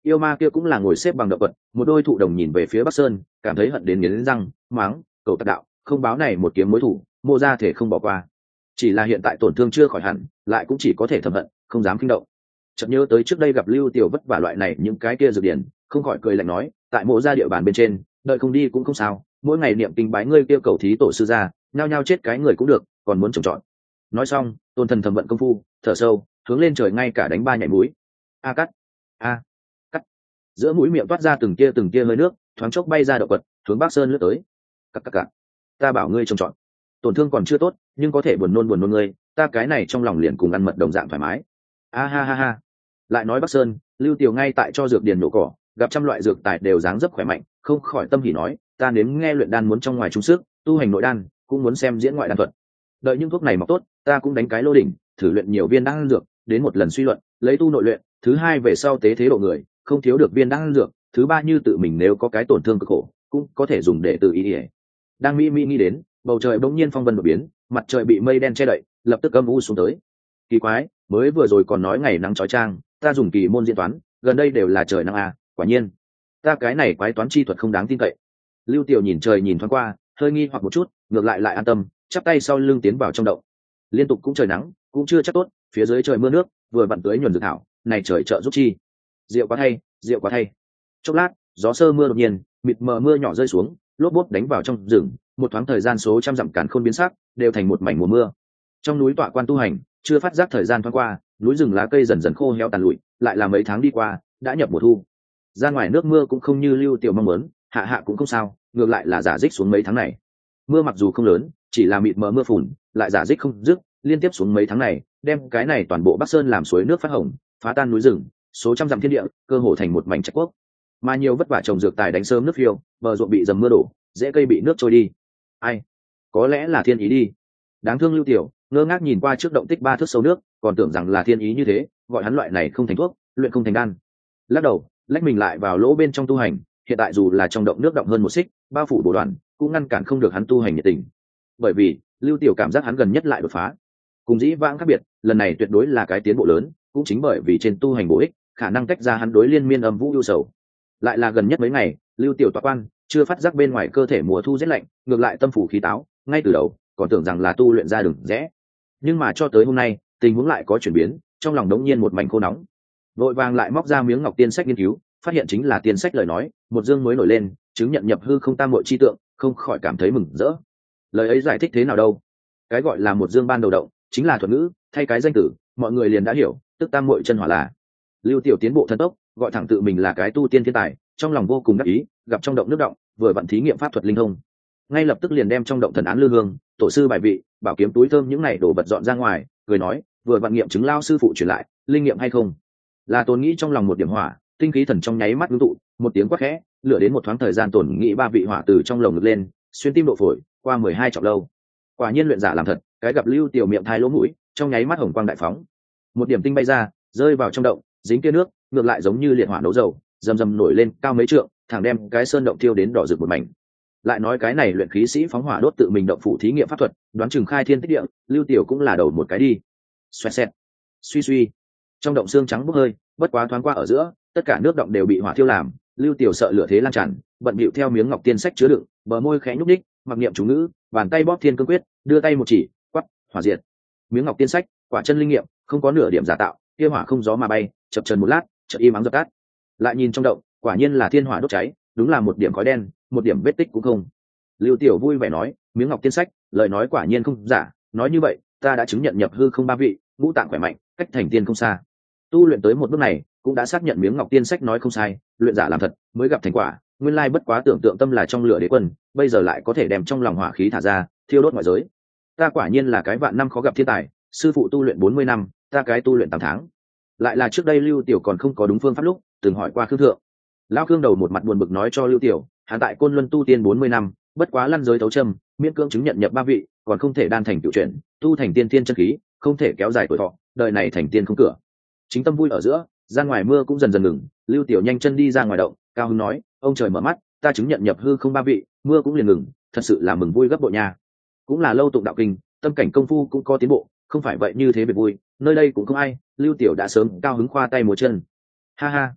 Yêu ma kia cũng là ngồi xếp bằng động vật, một đôi thụ đồng nhìn về phía Bắc Sơn, cảm thấy hận đến nghiến răng, mắng, cậu tặc đạo, không báo này một kiếm mối thủ, mô ra thể không bỏ qua. Chỉ là hiện tại tổn thương chưa khỏi hẳn, lại cũng chỉ có thể thầm hận, không dám kinh động. Chợt nhớ tới trước đây gặp Lưu Tiểu vất vả loại này những cái kia dược điển, không khỏi cười lạnh nói, tại mộ gia địa bàn bên trên, đợi không đi cũng không sao, mỗi ngày niệm kinh bái ngươi kia cầu thí tổ sư ra, nhao nhao chết cái người cũng được, còn muốn trồng trọt. Nói xong, Tôn Thần thầm vận công phu, thở sâu, hướng lên trời ngay cả đánh ba nhảy mũi. A cắt, a cắt. Giữa mũi miệng toát ra từng tia từng tia hơi nước, thoáng chốc bay ra động vật, hướng Bắc Sơn lướt tới. Cắt cắt cắt. Ta bảo ngươi trồng trọt. Tổn thương còn chưa tốt, nhưng có thể buồn nôn buồn nôn ngươi, ta cái này trong lòng liền cùng ăn mật đồng dạng thoải mái. A ha ha ha. Lại nói Bắc Sơn, Lưu Tiểu ngay tại cho dược điền nổ cỏ, gặp trăm loại dược tài đều dáng dấp khỏe mạnh, không khỏi tâm hỉ nói, ta nếm nghe luyện đan muốn trong ngoài trung sức, tu hành nội đan, cũng muốn xem diễn ngoại đan thuật. Đợi những thuốc này mọc tốt, ta cũng đánh cái lô đỉnh, thử luyện nhiều viên đan dược, đến một lần suy luận, lấy tu nội luyện, thứ hai về sau tế thế độ người, không thiếu được viên đan dược, thứ ba như tự mình nếu có cái tổn thương cực khổ, cũng có thể dùng để tự ý ỉa. Đang mỹ mỹ nghĩ đến, bầu trời bỗng nhiên phong vân đột biến, mặt trời bị mây đen che đậy, lập tức âm u xuống tới. Kỳ quái, mới vừa rồi còn nói ngày nắng chói chang, ta dùng kỳ môn diễn toán, gần đây đều là trời nắng à, quả nhiên, ta cái này quái toán chi thuật không đáng tin cậy. Lưu Tiểu nhìn trời nhìn thoáng qua, hơi nghi hoặc một chút, ngược lại lại an tâm, chắp tay sau lưng tiến vào trong động. Liên tục cũng trời nắng, cũng chưa chắc tốt, phía dưới trời mưa nước, vừa vặn tưới nhuần dược thảo, này trời trợ giúp chi. Rượu quá thay, rượu quá thay. Chốc lát, gió sơ mưa đột nhiên, mịt mờ mưa nhỏ rơi xuống, lốp bốp đánh vào trong rừng, một thoáng thời gian số trăm dặm càn khôn biến sắc, đều thành một mảnh mùa mưa. Trong núi tọa quan tu hành, chưa phát giác thời gian thoáng qua, núi rừng lá cây dần dần khô héo tàn lụi, lại là mấy tháng đi qua, đã nhập mùa thu. Ra ngoài nước mưa cũng không như Lưu Tiểu mong muốn, hạ hạ cũng không sao, ngược lại là giả dích xuống mấy tháng này. Mưa mặc dù không lớn, chỉ là mịt mờ mưa phùn, lại giả dích không dứt, liên tiếp xuống mấy tháng này, đem cái này toàn bộ Bắc Sơn làm suối nước phát hồng, phá tan núi rừng, số trăm dặm thiên địa, cơ hồ thành một mảnh trạch quốc. Mà nhiều vất vả trồng dược tài đánh sớm nước phiêu, bờ ruộng bị dầm mưa đổ, rễ cây bị nước trôi đi. Ai? Có lẽ là thiên ý đi. Đáng thương Lưu Tiểu, ngơ ngác nhìn qua trước động tích ba thước sâu nước, còn tưởng rằng là thiên ý như thế, gọi hắn loại này không thành thuốc, luyện không thành đan. Lắc đầu, lách mình lại vào lỗ bên trong tu hành, hiện tại dù là trong động nước động hơn một xích, bao phủ bổ đoàn, cũng ngăn cản không được hắn tu hành nhiệt tình. Bởi vì, Lưu Tiểu cảm giác hắn gần nhất lại đột phá. Cùng dĩ vãng khác biệt, lần này tuyệt đối là cái tiến bộ lớn, cũng chính bởi vì trên tu hành bổ ích, khả năng tách ra hắn đối liên miên âm vũ ưu sầu. Lại là gần nhất mấy ngày, Lưu Tiểu tọa quan, chưa phát giác bên ngoài cơ thể mùa thu rét lạnh, ngược lại tâm phủ khí táo, ngay từ đầu, còn tưởng rằng là tu luyện ra đường rẽ. Nhưng mà cho tới hôm nay, tình huống lại có chuyển biến, trong lòng đống nhiên một mảnh khô nóng. Vội vàng lại móc ra miếng ngọc tiên sách nghiên cứu, phát hiện chính là tiên sách lời nói, một dương mới nổi lên, chứng nhận nhập hư không tam muội chi tượng, không khỏi cảm thấy mừng rỡ. Lời ấy giải thích thế nào đâu? Cái gọi là một dương ban đầu động, chính là thuật ngữ, thay cái danh tử, mọi người liền đã hiểu, tức tam muội chân hỏa là. Lưu Tiểu tiến bộ thần tốc, gọi thẳng tự mình là cái tu tiên thiên tài, trong lòng vô cùng đắc ý, gặp trong động nước động, vừa vận thí nghiệm pháp thuật linh thông, ngay lập tức liền đem trong động thần án lư hương, tổ sư bài vị, bảo kiếm túi thơm những này đồ vật dọn ra ngoài, cười nói, vừa vận nghiệm chứng lao sư phụ truyền lại, linh nghiệm hay không? Là Tồn nghĩ trong lòng một điểm hỏa, tinh khí thần trong nháy mắt ngưng tụ, một tiếng quát khẽ, lửa đến một thoáng thời gian Tồn nghĩ ba vị hỏa từ trong lồng ngực lên, xuyên tim độ phổi, qua mười hai trọng lâu. Quả nhiên luyện giả làm thật, cái gặp Lưu Tiểu miệng thai lỗ mũi, trong nháy mắt hồng quang đại phóng, một điểm tinh bay ra, rơi vào trong động, dính kia nước, ngược lại giống như liệt hỏa nấu dầu, rầm rầm nổi lên cao mấy trượng, thẳng đem cái sơn động thiêu đến đỏ rực một mảnh. Lại nói cái này luyện khí sĩ phóng hỏa đốt tự mình động phủ thí nghiệm pháp thuật, đoán chừng khai thiên tích địa, Lưu Tiểu cũng là đầu một cái đi. Xoẹt xẹt, suy suy, trong động xương trắng bốc hơi, bất quá thoáng qua ở giữa, tất cả nước động đều bị hỏa thiêu làm. Lưu Tiểu sợ lửa thế lan tràn, bận bịu theo miếng ngọc tiên sách chứa đựng, bờ môi khẽ nhúc nhích, mặc niệm chú ngữ, bàn tay bóp thiên cương quyết, đưa tay một chỉ, quắp, hỏa diệt. Miếng ngọc tiên sách, quả chân linh nghiệm, không có nửa điểm giả tạo, kia hỏa không gió mà bay, chập chờn một lát, chợt im ắng dập tắt. Lại nhìn trong động, quả nhiên là thiên hỏa đốt cháy, đúng là một điểm khói đen, một điểm vết tích cũng không. Lưu Tiểu vui vẻ nói, miếng ngọc tiên sách, lời nói quả nhiên không giả, nói như vậy, ta đã chứng nhận nhập hư không ba vị, ngũ tạng khỏe mạnh, cách thành tiên không xa. Tu luyện tới một bước này, cũng đã xác nhận miếng ngọc tiên sách nói không sai, luyện giả làm thật, mới gặp thành quả, nguyên lai bất quá tưởng tượng tâm là trong lửa đế quân, bây giờ lại có thể đem trong lòng hỏa khí thả ra, thiêu đốt ngoại giới. Ta quả nhiên là cái vạn năm khó gặp thiên tài, sư phụ tu luyện bốn mươi năm, ta cái tu luyện tám tháng. Lại là trước đây Lưu Tiểu còn không có đúng phương pháp lúc, từng hỏi qua Khương thượng. Lão Khương đầu một mặt buồn bực nói cho Lưu Tiểu, hắn tại Côn Luân tu tiên bốn mươi năm, bất quá lăn giới tấu châm, miễn cưỡng chứng nhận nhập ba vị, còn không thể đan thành tiểu chuyển, tu thành tiên tiên chân khí, không thể kéo dài tuổi thọ, đời này thành tiên không cửa. Chính tâm vui ở giữa, ra ngoài mưa cũng dần dần ngừng, Lưu Tiểu nhanh chân đi ra ngoài động, cao hứng nói, ông trời mở mắt, ta chứng nhận nhập hư không ba vị, mưa cũng liền ngừng, thật sự là mừng vui gấp bội nha. Cũng là lâu tụng đạo kinh, tâm cảnh công phu cũng có tiến bộ, không phải vậy như thế biệt vui, nơi đây cũng không ai. Lưu Tiểu đã sớm cao hứng khoa tay múa chân. Ha ha,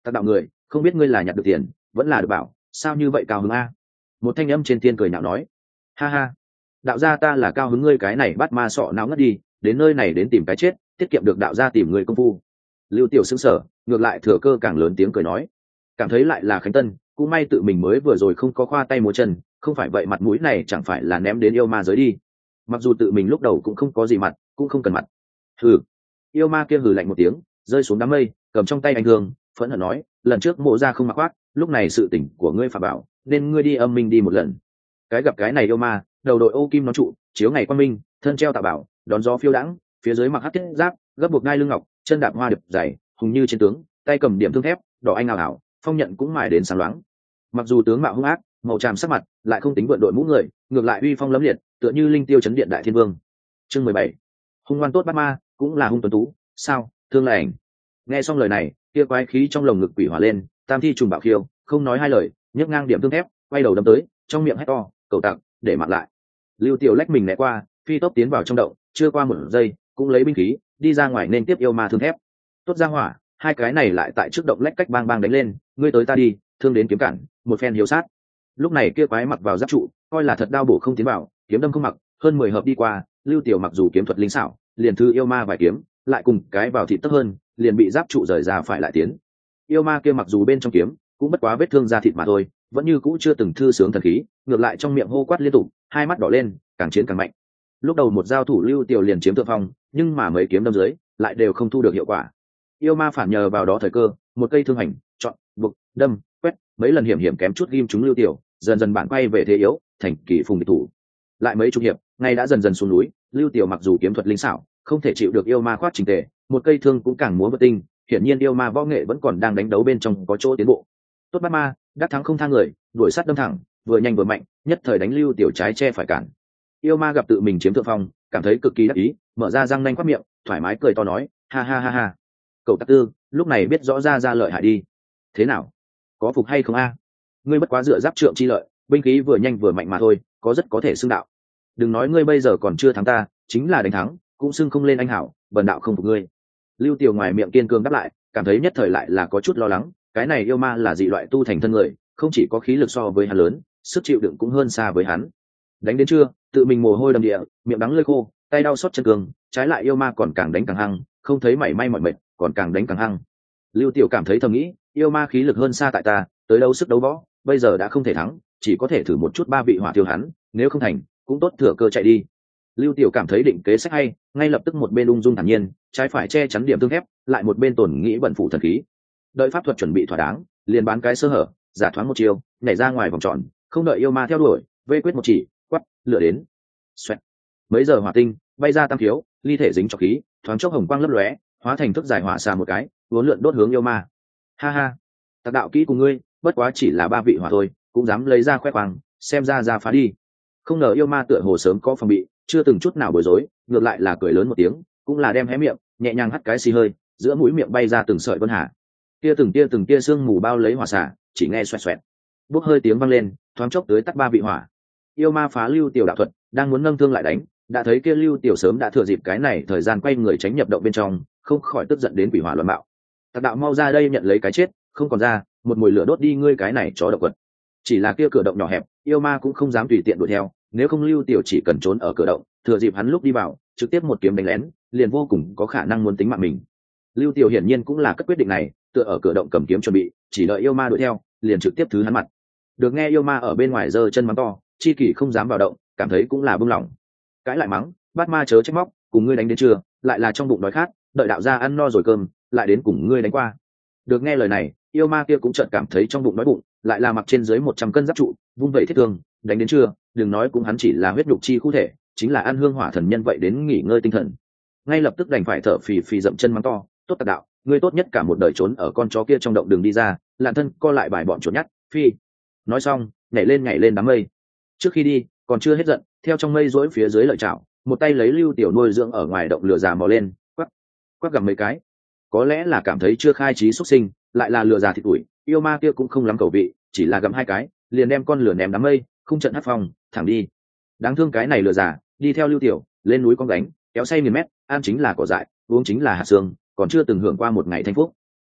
Tặc đạo người, không biết ngươi là nhặt được tiền vẫn là được bảo, sao như vậy cao hứng a? Một thanh âm trên thiên cười nhạo nói. Ha ha, đạo gia ta là cao hứng ngươi cái này bắt ma sọ não ngất đi, đến nơi này đến tìm cái chết, tiết kiệm được đạo gia tìm người công phu. Lưu Tiểu sững sờ, ngược lại thừa cơ càng lớn tiếng cười nói, cảm thấy lại là Khánh Tân, cũng may tự mình mới vừa rồi không có khoa tay múa chân, không phải vậy mặt mũi này chẳng phải là ném đến yêu ma giới đi. Mặc dù tự mình lúc đầu cũng không có gì mặt, cũng không cần mặt. Hừ. Yêu ma kia hừ lạnh một tiếng, rơi xuống đám mây, cầm trong tay anh thương, phẫn hận nói, lần trước mộ ra không mặc khoác, lúc này sự tỉnh của ngươi phạm bảo, nên ngươi đi âm minh đi một lần. Cái gặp cái này yêu ma, đầu đội ô kim nón trụ, chiếu ngày quan minh, thân treo tạ bảo, đón gió phiêu đãng, phía dưới mặc hắc thiết giáp, gấp buộc ngai lưng ngọc, chân đạp hoa điệp dày, hùng như trên tướng, tay cầm điểm thương thép, đỏ anh ảo ảo, phong nhận cũng mài đến sáng loáng. Mặc dù tướng mạo hung ác, màu tràm sắc mặt, lại không tính vượn đội mũ người, ngược lại uy phong lẫm liệt, tựa như linh tiêu chấn điện đại thiên vương. Chương mười bảy, hung ngoan tốt bắt ma, cũng là hung tuấn tú, sao? Thương lệnh. Nghe xong lời này, kia quái khí trong lồng ngực quỷ hỏa lên, tam thi trùng bạo khiêu, không nói hai lời, nhấc ngang điểm thương thép, quay đầu đâm tới, trong miệng hét to, cầu tặc, để mặc lại. Lưu Tiểu lách mình né qua, phi tốc tiến vào trong động, chưa qua một giây, cũng lấy binh khí, đi ra ngoài nên tiếp yêu ma thương thép. Tốt ra hỏa, hai cái này lại tại trước động lách cách bang bang đánh lên, ngươi tới ta đi, thương đến kiếm cản, một phen hiếu sát. Lúc này kia quái mặc vào giáp trụ, coi là thật đao bổ không tiến vào, kiếm đâm không mặc, hơn mười hợp đi qua, Lưu Tiểu mặc dù kiếm thuật linh xảo, liền thư yêu ma vài kiếm, lại cùng cái vào thịt tấp hơn, liền bị giáp trụ rời ra phải lại tiến. Yêu ma kia mặc dù bên trong kiếm, cũng bất quá vết thương da thịt mà thôi, vẫn như cũ chưa từng thư sướng thần khí, ngược lại trong miệng hô quát liên tục, hai mắt đỏ lên, càng chiến càng mạnh. Lúc đầu một giao thủ Lưu Tiểu liền chiếm thượng phong, nhưng mà mấy kiếm đâm dưới, lại đều không thu được hiệu quả. Yêu ma phản nhờ vào đó thời cơ, một cây thương hành, chọn, buộc, đâm, quét, mấy lần hiểm hiểm kém chút ghim chúng Lưu Tiểu, dần dần bản quay về thế yếu, thành kỳ phùng địch thủ. Lại mấy chục hiệp, ngay đã dần dần xuống núi, Lưu Tiểu mặc dù kiếm thuật linh xảo, không thể chịu được yêu ma khoát trình tề, một cây thương cũng càng múa bất tinh, hiển nhiên yêu ma võ nghệ vẫn còn đang đánh đấu bên trong có chỗ tiến bộ. Tốt bắt ma, đắc thắng không tha người, đuổi sát đâm thẳng, vừa nhanh vừa mạnh, nhất thời đánh Lưu Tiểu trái che phải cản. Yêu ma gặp tự mình chiếm thượng phong, cảm thấy cực kỳ đắc ý, mở ra răng nanh quát miệng, thoải mái cười to nói, ha ha ha ha, cậu tắc tư, lúc này biết rõ ra ra lợi hại đi. Thế nào, có phục hay không a? Ngươi bất quá dựa giáp trượng chi lợi, binh khí vừa nhanh vừa mạnh mà thôi, có rất có thể xưng đạo. Đừng nói ngươi bây giờ còn chưa thắng ta, chính là đánh thắng, cũng xưng không lên anh hảo, bần đạo không phục ngươi. Lưu Tiểu ngoài miệng kiên cường đáp lại, cảm thấy nhất thời lại là có chút lo lắng, cái này yêu ma là dị loại tu thành thân người, không chỉ có khí lực so với hắn lớn, sức chịu đựng cũng hơn xa với hắn. Đánh đến trưa, tự mình mồ hôi đầm địa, miệng đắng lưỡi khô, tay đau xót chân cường, trái lại yêu ma còn càng đánh càng hăng, không thấy mảy may mỏi mệt, còn càng đánh càng hăng. Lưu Tiểu cảm thấy thầm nghĩ, yêu ma khí lực hơn xa tại ta, tới đâu sức đấu võ, bây giờ đã không thể thắng, chỉ có thể thử một chút ba vị hỏa tiêu hắn, nếu không thành, cũng tốt thừa cơ chạy đi. Lưu Tiểu cảm thấy định kế sách hay, ngay lập tức một bên ung dung thản nhiên, trái phải che chắn điểm thương thép, lại một bên tổn nghĩ bẩn phủ thần khí. Đợi pháp thuật chuẩn bị thỏa đáng, liền bán cái sơ hở, giả thoáng một chiều, nhảy ra ngoài vòng tròn, không đợi yêu ma theo đuổi, vê quyết một chỉ, quắt, lửa đến. Xoẹt. Mấy giờ hỏa tinh, bay ra tam thiếu, ly thể dính cho khí, thoáng chốc hồng quang lấp lóe, hóa thành thức dài hỏa xà một cái, uốn lượn đốt hướng yêu ma. Ha ha, tặc đạo kỹ cùng ngươi, bất quá chỉ là ba vị hỏa thôi, cũng dám lấy ra khoe khoang, xem ra ra phá đi. Không ngờ yêu ma tựa hồ sớm có phòng bị, chưa từng chút nào bối rối, ngược lại là cười lớn một tiếng, cũng là đem hé miệng, nhẹ nhàng hắt cái xì hơi, giữa mũi miệng bay ra từng sợi vân hà. Kia từng tia từng tia sương mù bao lấy hỏa xả, chỉ nghe xoẹt xoẹt, bốc hơi tiếng vang lên, thoáng chốc tới tắt ba vị hỏa. Yêu ma phá Lưu Tiểu đạo thuật, đang muốn nâng thương lại đánh, đã thấy kia Lưu Tiểu sớm đã thừa dịp cái này thời gian quay người tránh nhập động bên trong, không khỏi tức giận đến quỷ hỏa loạn bạo. Tặc đạo mau ra đây nhận lấy cái chết, không còn ra, một mùi lửa đốt đi ngươi cái này chó độc vật. Chỉ là kia cửa động nhỏ hẹp, yêu ma cũng không dám tùy tiện đuổi theo, nếu không Lưu Tiểu chỉ cần trốn ở cửa động, thừa dịp hắn lúc đi vào, trực tiếp một kiếm đánh lén, liền vô cùng có khả năng muốn tính mạng mình. Lưu Tiểu hiển nhiên cũng là cất quyết định này, tựa ở cửa động cầm kiếm chuẩn bị, chỉ đợi yêu ma đuổi theo, liền trực tiếp thứ hắn mặt. Được nghe yêu ma ở bên ngoài giơ chân mắng to, chi kỷ không dám vào động, cảm thấy cũng là bưng lỏng. Cãi lại mắng, bát ma chớ trách móc, cùng ngươi đánh đến trưa, lại là trong bụng đói khát, đợi đạo gia ăn no rồi cơm, lại đến cùng ngươi đánh qua. Được nghe lời này, yêu ma kia cũng chợt cảm thấy trong bụng đói bụng, lại là mặc trên dưới một trăm cân giáp trụ, vung vẩy thiết thương, đánh đến trưa, đừng nói cũng hắn chỉ là huyết nhục chi khu thể, chính là ăn hương hỏa thần nhân vậy đến nghỉ ngơi tinh thần. Ngay lập tức đành phải thở phì phì dậm chân mắng to, tốt tặc đạo, ngươi tốt nhất cả một đời trốn ở con chó kia trong động đường đi ra, lạn thân co lại bài bọn chuột nhắt, phi. Nói xong, nhảy lên nhảy lên đám mây. Trước khi đi, còn chưa hết giận, theo trong mây rỗi phía dưới lợi chảo, một tay lấy Lưu Tiểu nuôi dưỡng ở ngoài động lửa già mò lên, quắc, quắc gầm mấy cái. Có lẽ là cảm thấy chưa khai trí xuất sinh, lại là lửa già thịt tuổi, yêu ma kia cũng không lắm cầu vị, chỉ là gầm hai cái, liền đem con lửa ném đám mây, không trận hát phòng, thẳng đi. Đáng thương cái này lửa già, đi theo Lưu Tiểu, lên núi con gánh, kéo say nghìn mét, ăn chính là cỏ dại, uống chính là hạt xương, còn chưa từng hưởng qua một ngày thanh phúc.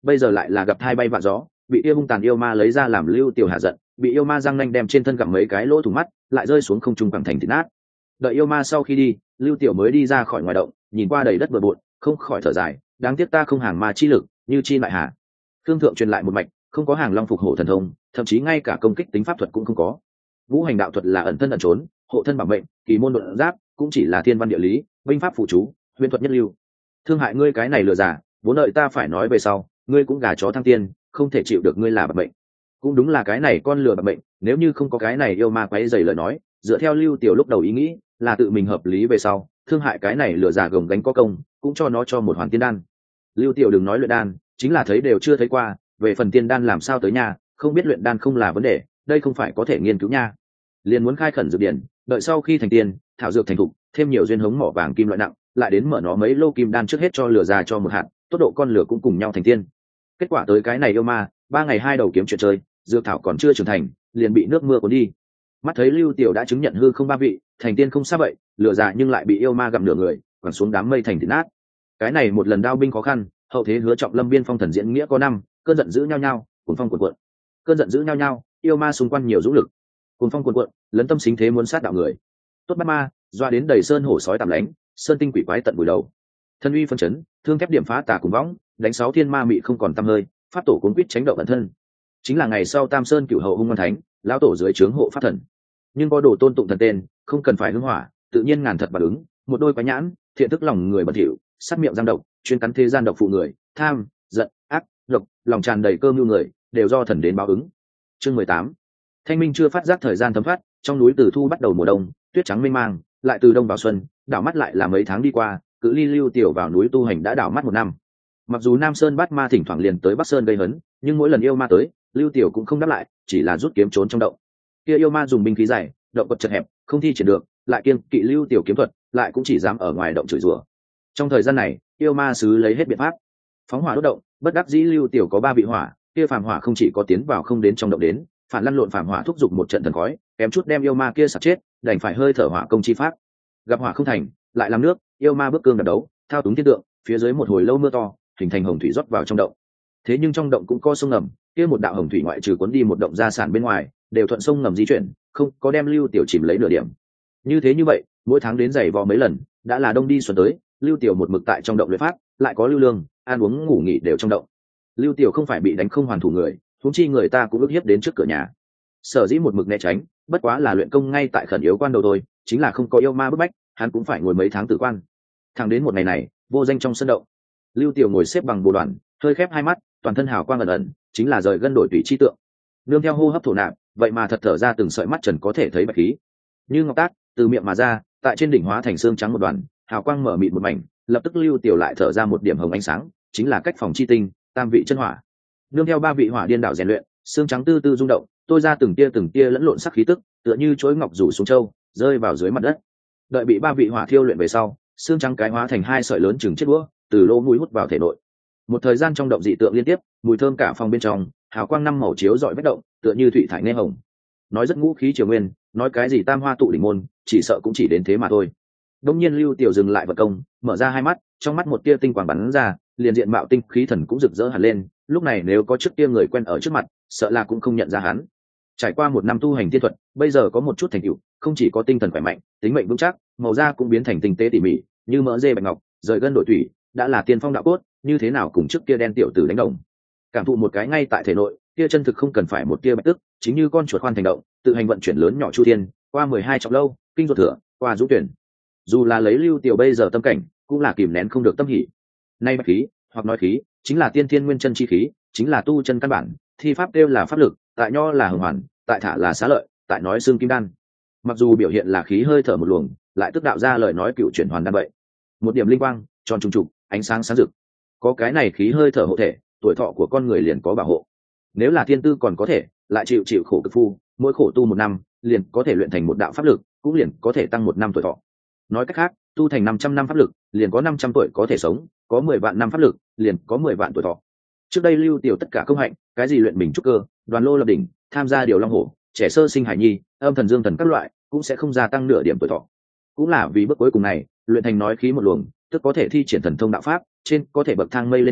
bây giờ lại là gặp thai bay vạ gió, bị yêu hung tàn yêu ma lấy ra làm lưu tiểu hạ giận, bị yêu ma răng nanh đem trên thân gặm mấy cái lỗ thủng mắt, lại rơi xuống không trung bằng thành thịt nát. Đợi yêu ma sau khi đi, lưu tiểu mới đi ra khỏi ngoài động, nhìn qua đầy đất bừa bộn, không khỏi thở dài, đáng tiếc ta không hàng ma chi lực, như chi lại hà. Thương thượng truyền lại một mạch, không có hàng long phục hộ thần thông, thậm chí ngay cả công kích tính pháp thuật cũng không có. Vũ hành đạo thuật là ẩn thân ẩn trốn, hộ thân bảo mệnh, kỳ môn đột giáp cũng chỉ là thiên văn địa lý, binh pháp phụ chú, huyền thuật nhất lưu. Thương hại ngươi cái này lừa giả, vốn đợi ta phải nói về sau, ngươi cũng gà chó thăng tiên, không thể chịu được ngươi là bạc mệnh. Cũng đúng là cái này con lừa bạc mệnh, nếu như không có cái này yêu ma quấy rầy lời nói, dựa theo lưu tiểu lúc đầu ý nghĩ, là tự mình hợp lý về sau, thương hại cái này lừa giả gồng gánh có công, cũng cho nó cho một hoàn tiên đan. Lưu tiểu đừng nói luyện đan, chính là thấy đều chưa thấy qua, về phần tiên đan làm sao tới nhà, không biết luyện đan không là vấn đề, đây không phải có thể nghiên cứu nha. Liền muốn khai khẩn dược điển, đợi sau khi thành tiên, thảo dược thành thục, thêm nhiều duyên hống mỏ vàng kim loại nặng, lại đến mở nó mấy lô kim đan trước hết cho lửa già cho một hạt, tốc độ con lửa cũng cùng nhau thành tiên. Kết quả tới cái này yêu ma, ba ngày hai đầu kiếm chuyện chơi, dược thảo còn chưa trưởng thành, liền bị nước mưa cuốn đi. Mắt thấy Lưu Tiểu đã chứng nhận hư không ba vị, thành tiên không xa vậy, lửa già nhưng lại bị yêu ma gặm nửa người, quẳng xuống đám mây thành thịt nát. Cái này một lần đao binh khó khăn, hậu thế hứa trọng lâm biên phong thần diễn nghĩa có năm, cơn giận dữ nhau nhau, cuồng phong cuộn cuộn. Cơn giận dữ nhau nhau, yêu ma xung quanh nhiều dũng lực. Cuồng phong cuộn cuộn, lấn tâm xính thế muốn sát đạo người. Tốt bắt ma, doa đến đầy sơn hổ sói tạm lánh, sơn tinh quỷ quái tận bùi đầu. Thân uy phân chấn, thương thép điểm phá tà cùng võng, đánh sáu thiên ma mị không còn tăm hơi, pháp tổ cuốn quýt tránh động ẩn thân. Chính là ngày sau Tam Sơn Cửu Hậu hung ngoan thánh, lão tổ dưới trướng hộ pháp thần. Nhưng có đồ tôn tụng thần tên, không cần phải hưng hỏa, tự nhiên ngàn thật bản ứng, một đôi quái nhãn, thiện thức lòng người bẩn thỉu, sát miệng giang độc, chuyên cắn thế gian độc phụ người, tham, giận, ác, độc, lòng tràn đầy cơ mưu người, đều do thần đến báo ứng. Chương mười tám. Thanh minh chưa phát giác thời gian thấm thoát, trong núi từ thu bắt đầu mùa đông, tuyết trắng mênh mang, lại từ đông vào xuân, đảo mắt lại là mấy tháng đi qua, cự ly Lưu Tiểu vào núi tu hành đã đảo mắt một năm. Mặc dù Nam Sơn Bát Ma thỉnh thoảng liền tới Bắc Sơn gây hấn, nhưng mỗi lần yêu ma tới, Lưu Tiểu cũng không đáp lại, chỉ là rút kiếm trốn trong động. Kia yêu ma dùng binh khí dày, động vật chật hẹp, không thi triển được, lại kiêng kỵ Lưu Tiểu kiếm thuật, lại cũng chỉ dám ở ngoài động chửi rủa. Trong thời gian này, yêu ma sứ lấy hết biện pháp, phóng hỏa đốt động, bất đắc dĩ Lưu Tiểu có ba vị hỏa, kia phàm hỏa không chỉ có tiến vào không đến trong động đến, phản lăn lộn phàm hỏa thúc giục một trận thần khói, kém chút đem yêu ma kia sặc chết, đành phải hơi thở hỏa công chi pháp. Gặp hỏa không thành, lại làm nước, yêu ma bước cương đập đấu, thao túng thiên tượng, phía dưới một hồi lâu mưa to, hình thành hồng thủy rót vào trong động. Thế nhưng trong động cũng có sông ngầm, kia một đạo hồng thủy ngoại trừ cuốn đi một động gia sản bên ngoài, đều thuận sông ngầm di chuyển, không có đem Lưu Tiểu chìm lấy nửa điểm. Như thế như vậy, mỗi tháng đến giày vò mấy lần, đã là đông đi xuân tới, Lưu Tiểu một mực tại trong động luyện pháp, lại có lưu lương, ăn uống ngủ nghỉ đều trong động. Lưu Tiểu không phải bị đánh không hoàn thủ người, huống chi người ta cũng ức hiếp đến trước cửa nhà. Sở dĩ một mực né tránh, bất quá là luyện công ngay tại khẩn yếu quan đầu thôi, chính là không có yêu ma bức bách, hắn cũng phải ngồi mấy tháng tử quan. Thẳng đến một ngày này, vô danh trong sân động, Lưu Tiểu ngồi xếp bằng bồ đoàn, hơi khép hai mắt, toàn thân hào quang ẩn ẩn, chính là rời gân đổi tùy chi tượng. Nương theo hô hấp thổ nạp, vậy mà thật thở ra từng sợi mắt trần có thể thấy bạch khí, như ngọc tác, từ miệng mà ra, tại trên đỉnh hóa thành xương trắng một đoàn, hào quang mở mịt một mảnh, lập tức Lưu Tiểu lại thở ra một điểm hồng ánh sáng, chính là cách phòng chi tinh, tam vị chân hỏa. Nương theo ba vị hỏa điên đảo rèn luyện, xương trắng tư tư rung động, tôi ra từng tia từng tia lẫn lộn sắc khí tức, tựa như chuỗi ngọc rủ xuống châu, rơi vào dưới mặt đất. Đợi bị ba vị hỏa thiêu luyện về sau, xương trắng cái hóa thành hai sợi lớn chừng chiếc đũa, từ lỗ mũi hút vào thể nội. Một thời gian trong động dị tượng liên tiếp, mùi thơm cả phòng bên trong, hào quang năm màu chiếu rọi vết động, tựa như thủy thải nghe hồng. Nói rất ngũ khí triều nguyên, nói cái gì tam hoa tụ đỉnh môn, chỉ sợ cũng chỉ đến thế mà thôi. Đông nhiên Lưu Tiểu dừng lại vật công, mở ra hai mắt, trong mắt một tia tinh quang bắn ra, liền diện mạo tinh khí thần cũng rực rỡ hẳn lên. Lúc này nếu có trước tia người quen ở trước mặt, sợ là cũng không nhận ra hắn. Trải qua một năm tu hành tiên thuật, bây giờ có một chút thành tựu, không chỉ có tinh thần khỏe mạnh, tính mệnh vững chắc, màu da cũng biến thành tinh tế tỉ mỉ, như mỡ dê bạch ngọc, rời gân đổi thủy, đã là tiên phong đạo cốt, như thế nào cùng trước kia đen tiểu tử đánh đồng. Cảm thụ một cái ngay tại thể nội, kia chân thực không cần phải một tia bạch tức, chính như con chuột khoan thành động, tự hành vận chuyển lớn nhỏ chu thiên, qua mười hai trọng lâu, kinh ruột thừa, qua dũng tuyển. Dù là lấy Lưu Tiểu bây giờ tâm cảnh, cũng là kìm nén không được tâm hỉ. Nay bạch khí, hoặc nói khí, chính là tiên thiên nguyên chân chi khí, chính là tu chân căn bản, thi pháp đều là pháp lực, tại nho là hồng hoàn, tại thả là xá lợi, tại nói xương kim đan. Mặc dù biểu hiện là khí hơi thở một luồng, lại tức đạo ra lời nói cựu chuyển hoàn đan vậy. Một điểm linh quang, tròn trùng trục, ánh sáng sáng rực. Có cái này khí hơi thở hộ thể, tuổi thọ của con người liền có bảo hộ. Nếu là thiên tư còn có thể, lại chịu chịu khổ cực phu, mỗi khổ tu một năm, liền có thể luyện thành một đạo pháp lực, cũng liền có thể tăng một năm tuổi thọ. Nói cách khác, tu thành năm trăm năm pháp lực, liền có năm trăm tuổi có thể sống, có mười vạn năm pháp lực, liền có mười vạn tuổi thọ. Trước đây Lưu Tiểu tất cả công hạnh, cái gì luyện bình trúc cơ, đoàn lô lập đỉnh, tham gia điều long hổ, trẻ sơ sinh hải nhi, âm thần dương thần các loại, cũng sẽ không gia tăng nửa điểm tuổi thọ. Cũng là vì bước cuối cùng này, luyện thành nói khí một luồng, tức có thể thi triển thần thông đạo pháp, trên có thể bậc thang mây lên trời,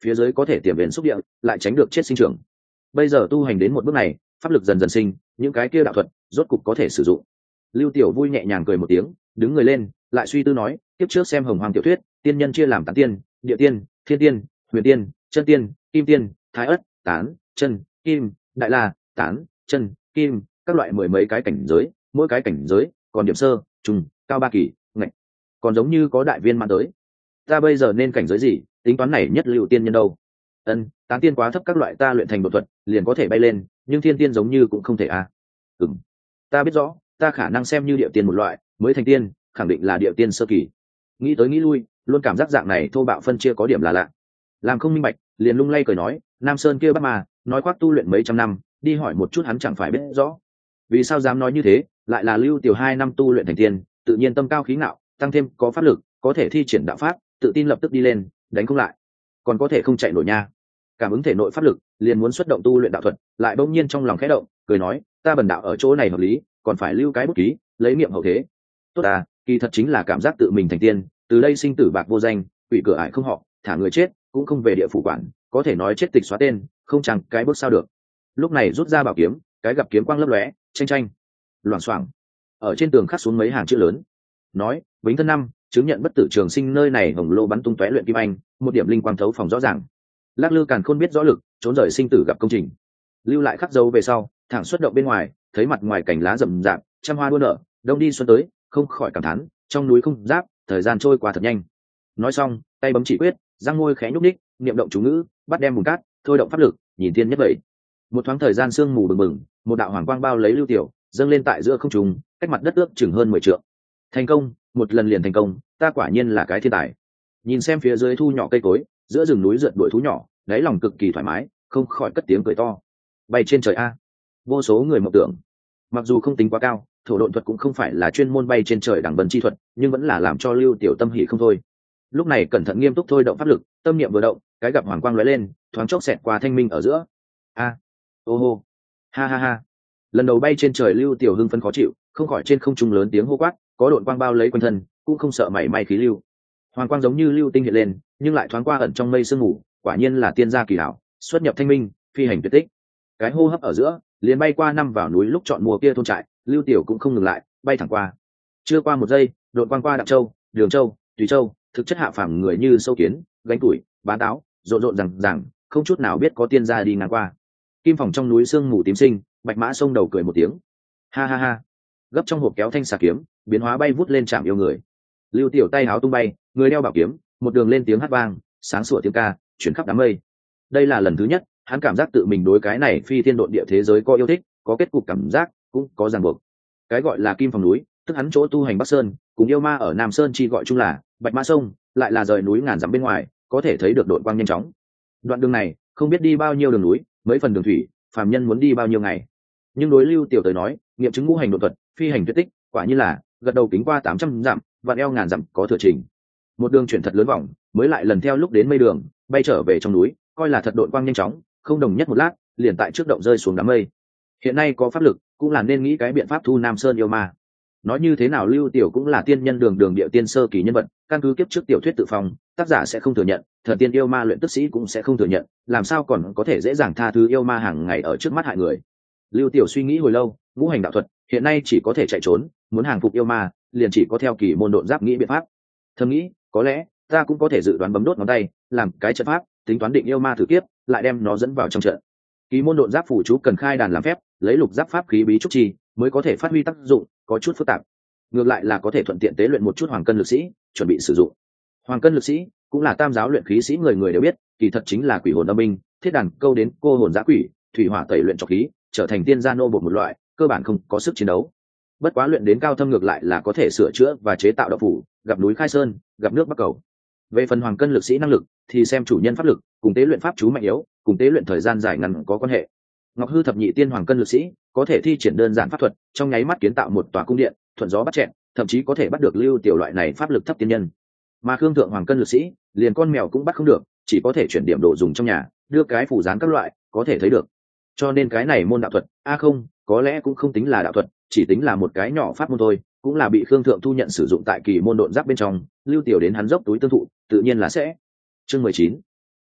phía dưới có thể tiềm biến xúc địa, lại tránh được chết sinh trưởng. Bây giờ tu hành đến một bước này, pháp lực dần dần sinh, những cái kia đạo thuật rốt cục có thể sử dụng. Lưu Tiểu vui nhẹ nhàng cười một tiếng, đứng người lên, lại suy tư nói, tiếp trước xem Hồng Hoang tiểu thuyết, tiên nhân chia làm tán tiên, địa tiên, thiên tiên, huyền tiên, chân tiên, kim tiên, thái ất, tán, chân, kim, đại la, tán, chân, kim, các loại mười mấy cái cảnh giới, mỗi cái cảnh giới còn điểm sơ, trùng, cao ba kỳ, ngạch, còn giống như có đại viên mãn tới. Ta bây giờ nên cảnh giới gì, tính toán này nhất lưu tiên nhân đâu? Ân, tán tiên quá thấp, các loại ta luyện thành đột thuật liền có thể bay lên, nhưng thiên tiên giống như cũng không thể à? Ừm, ta biết rõ, ta khả năng xem như địa tiên một loại, mới thành tiên, khẳng định là địa tiên sơ kỳ. Nghĩ tới nghĩ lui, luôn cảm giác dạng này thô bạo phân chia có điểm là lạ. Làm không minh bạch, liền lung lay cười nói, Nam Sơn kia bắt mà, nói khoác tu luyện mấy trăm năm, đi hỏi một chút hắn chẳng phải biết rõ. Vì sao dám nói như thế, lại là Lưu Tiểu hai năm tu luyện thành tiên, tự nhiên tâm cao khí ngạo, tăng thêm có pháp lực, có thể thi triển đạo pháp, tự tin lập tức đi lên, đánh không lại, còn có thể không chạy nổi nha. Cảm ứng thể nội pháp lực, liền muốn xuất động tu luyện đạo thuật, lại bỗng nhiên trong lòng khẽ động, cười nói, ta bần đạo ở chỗ này hợp lý, còn phải lưu cái bút ký, lấy niệm hậu thế. Tốt à, kỳ thật chính là cảm giác tự mình thành tiên, từ đây sinh tử bạc vô danh, quỷ cửa ải không họ, thả người chết cũng không về địa phủ quản, có thể nói chết tịch xóa tên, không chẳng cái bước sao được. Lúc này rút ra bảo kiếm, cái gặp kiếm quang lấp lóe, tranh tranh, loảng xoảng, ở trên tường khắc xuống mấy hàng chữ lớn, nói, Bính thân năm, chứng nhận bất tử trường sinh, nơi này hồng lô bắn tung tóe luyện kim anh, một điểm linh quang thấu phòng rõ ràng. Lắc Lư Càn Khôn biết rõ lực, trốn rời sinh tử gặp công trình. Lưu lại khắc dấu về sau, thẳng xuất động bên ngoài, thấy mặt ngoài cảnh lá rậm rạp, trăm hoa đua nở, đông đi xuân tới, không khỏi cảm thán, trong núi không giáp, thời gian trôi qua thật nhanh. Nói xong, tay bấm chỉ quyết, răng môi khẽ nhúc ních, niệm động chú ngữ, bắt đem bùn cát, thôi động pháp lực, nhìn thiên nhất vậy. Một thoáng thời gian sương mù bừng bừng, một đạo hoàng quang bao lấy Lưu Tiểu, dâng lên tại giữa không trung, cách mặt đất ước chừng hơn mười trượng. Thành công, một lần liền thành công, ta quả nhiên là cái thiên tài. Nhìn xem phía dưới thu nhỏ cây cối, giữa rừng núi rượt đuổi thú nhỏ, đáy lòng cực kỳ thoải mái, không khỏi cất tiếng cười to. Bay trên trời a! Vô số người mộng tưởng. Mặc dù không tính quá cao, thổ độn thuật cũng không phải là chuyên môn bay trên trời đẳng vân chi thuật, nhưng vẫn là làm cho Lưu Tiểu tâm hỉ không thôi. Lúc này cẩn thận nghiêm túc thôi động pháp lực, tâm niệm vừa động, cái gặp hoàng quang lóe lên, thoáng chốc xẹt qua thanh minh ở giữa. A! Ô hô! Ha ha ha! Lần đầu bay trên trời, Lưu Tiểu hưng phấn khó chịu, không khỏi trên không trung lớn tiếng hô quát, có độn quang bao lấy quanh thân, cũng không sợ mảy may khí lưu. Hoàng quang giống như lưu tinh hiện lên, nhưng lại thoáng qua ẩn trong mây sương mù, quả nhiên là tiên gia kỳ hảo, xuất nhập thanh minh, phi hành tuyệt tích. Cái hô hấp ở giữa, liền bay qua năm vào núi lúc chọn mùa kia thôn trại, Lưu Tiểu cũng không ngừng lại, bay thẳng qua. Chưa qua một giây, đột quang qua Đặng Châu, Đường Châu, Tùy Châu, thực chất hạ phàm người như sâu kiến, gánh tuổi, bán táo, rộn rộn rằng rằng, không chút nào biết có tiên gia đi ngang qua. Kim phòng trong núi sương mù tím sinh, Bạch Mã sông đầu cười một tiếng. Ha ha ha. Gấp trong hộp kéo thanh xà kiếm, biến hóa bay vút lên chạm yêu người. Lưu Tiểu tay háo tung bay, người đeo bảo kiếm, một đường lên tiếng hát vang, sáng sủa tiếng ca, chuyển khắp đám mây. Đây là lần thứ nhất, hắn cảm giác tự mình đối cái này phi thiên độn địa thế giới có yêu thích, có kết cục cảm giác, cũng có ràng buộc. Cái gọi là Kim phòng núi, tức hắn chỗ tu hành Bắc Sơn, cùng yêu ma ở Nam Sơn chi gọi chung là Bạch Mã sông, lại là rời núi ngàn dặm bên ngoài, có thể thấy được đội quang nhanh chóng. Đoạn đường này, không biết đi bao nhiêu đường núi, mấy phần đường thủy, phàm nhân muốn đi bao nhiêu ngày. Nhưng đối Lưu Tiểu tới nói, nghiệm chứng ngũ hành độn thuật, phi hành tuyệt tích, quả như là gật đầu kính qua tám trăm dặm, vạn eo ngàn dặm có thừa trình. Một đường chuyển thật lớn vòng, mới lại lần theo lúc đến mây đường, bay trở về trong núi, coi là thật đội quang nhanh chóng, không đồng nhất một lát, liền tại trước động rơi xuống đám mây. Hiện nay có pháp lực, cũng là nên nghĩ cái biện pháp thu Nam Sơn yêu ma. Nói như thế nào, Lưu Tiểu cũng là tiên nhân đường đường địa tiên sơ kỳ nhân vật, căn cứ kiếp trước tiểu thuyết tự phong, tác giả sẽ không thừa nhận, thần tiên yêu ma luyện tức sĩ cũng sẽ không thừa nhận, làm sao còn có thể dễ dàng tha thứ yêu ma hàng ngày ở trước mắt hại người. Lưu Tiểu suy nghĩ hồi lâu, ngũ hành đạo thuật hiện nay chỉ có thể chạy trốn, muốn hàng phục yêu ma, liền chỉ có theo kỳ môn độn giáp nghĩ biện pháp. Thầm nghĩ, có lẽ ta cũng có thể dự đoán bấm đốt ngón tay, làm cái trận pháp, tính toán định yêu ma thử kiếp, lại đem nó dẫn vào trong trận. Kỳ môn độn giáp phủ chú cần khai đàn làm phép, lấy lục giáp pháp khí bí trúc chi, mới có thể phát huy tác dụng, có chút phức tạp. Ngược lại là có thể thuận tiện tế luyện một chút hoàng cân lực sĩ, chuẩn bị sử dụng. Hoàng cân lực sĩ cũng là tam giáo luyện khí sĩ người người đều biết, kỳ thật chính là quỷ hồn âm binh, thiết đàn câu đến cô hồn giã quỷ, thủy hỏa tẩy luyện trọc khí, trở thành tiên gia nô bột một loại, cơ bản không có sức chiến đấu. Bất quá luyện đến cao thâm ngược lại là có thể sửa chữa và chế tạo đạo phủ, gặp núi khai sơn, gặp nước bắc cầu. Về phần hoàng cân lực sĩ năng lực thì xem chủ nhân pháp lực, cùng tế luyện pháp chú mạnh yếu, cùng tế luyện thời gian dài ngắn có quan hệ. Ngọc Hư thập nhị tiên hoàng cân lực sĩ có thể thi triển đơn giản pháp thuật, trong nháy mắt kiến tạo một tòa cung điện, thuận gió bắt chẹn, thậm chí có thể bắt được Lưu Tiểu loại này pháp lực thấp tiên nhân. Mà Khương thượng hoàng cân lực sĩ liền con mèo cũng bắt không được, chỉ có thể chuyển điểm đồ dùng trong nhà, đưa cái phủ dán các loại, có thể thấy được. Cho nên cái này môn đạo thuật, a à không, có lẽ cũng không tính là đạo thuật, chỉ tính là một cái nhỏ pháp môn thôi, cũng là bị Khương thượng thu nhận sử dụng tại kỳ môn độn giáp bên trong, Lưu Tiểu đến hắn dốc túi tương thụ, tự nhiên là sẽ. Chương mười chín,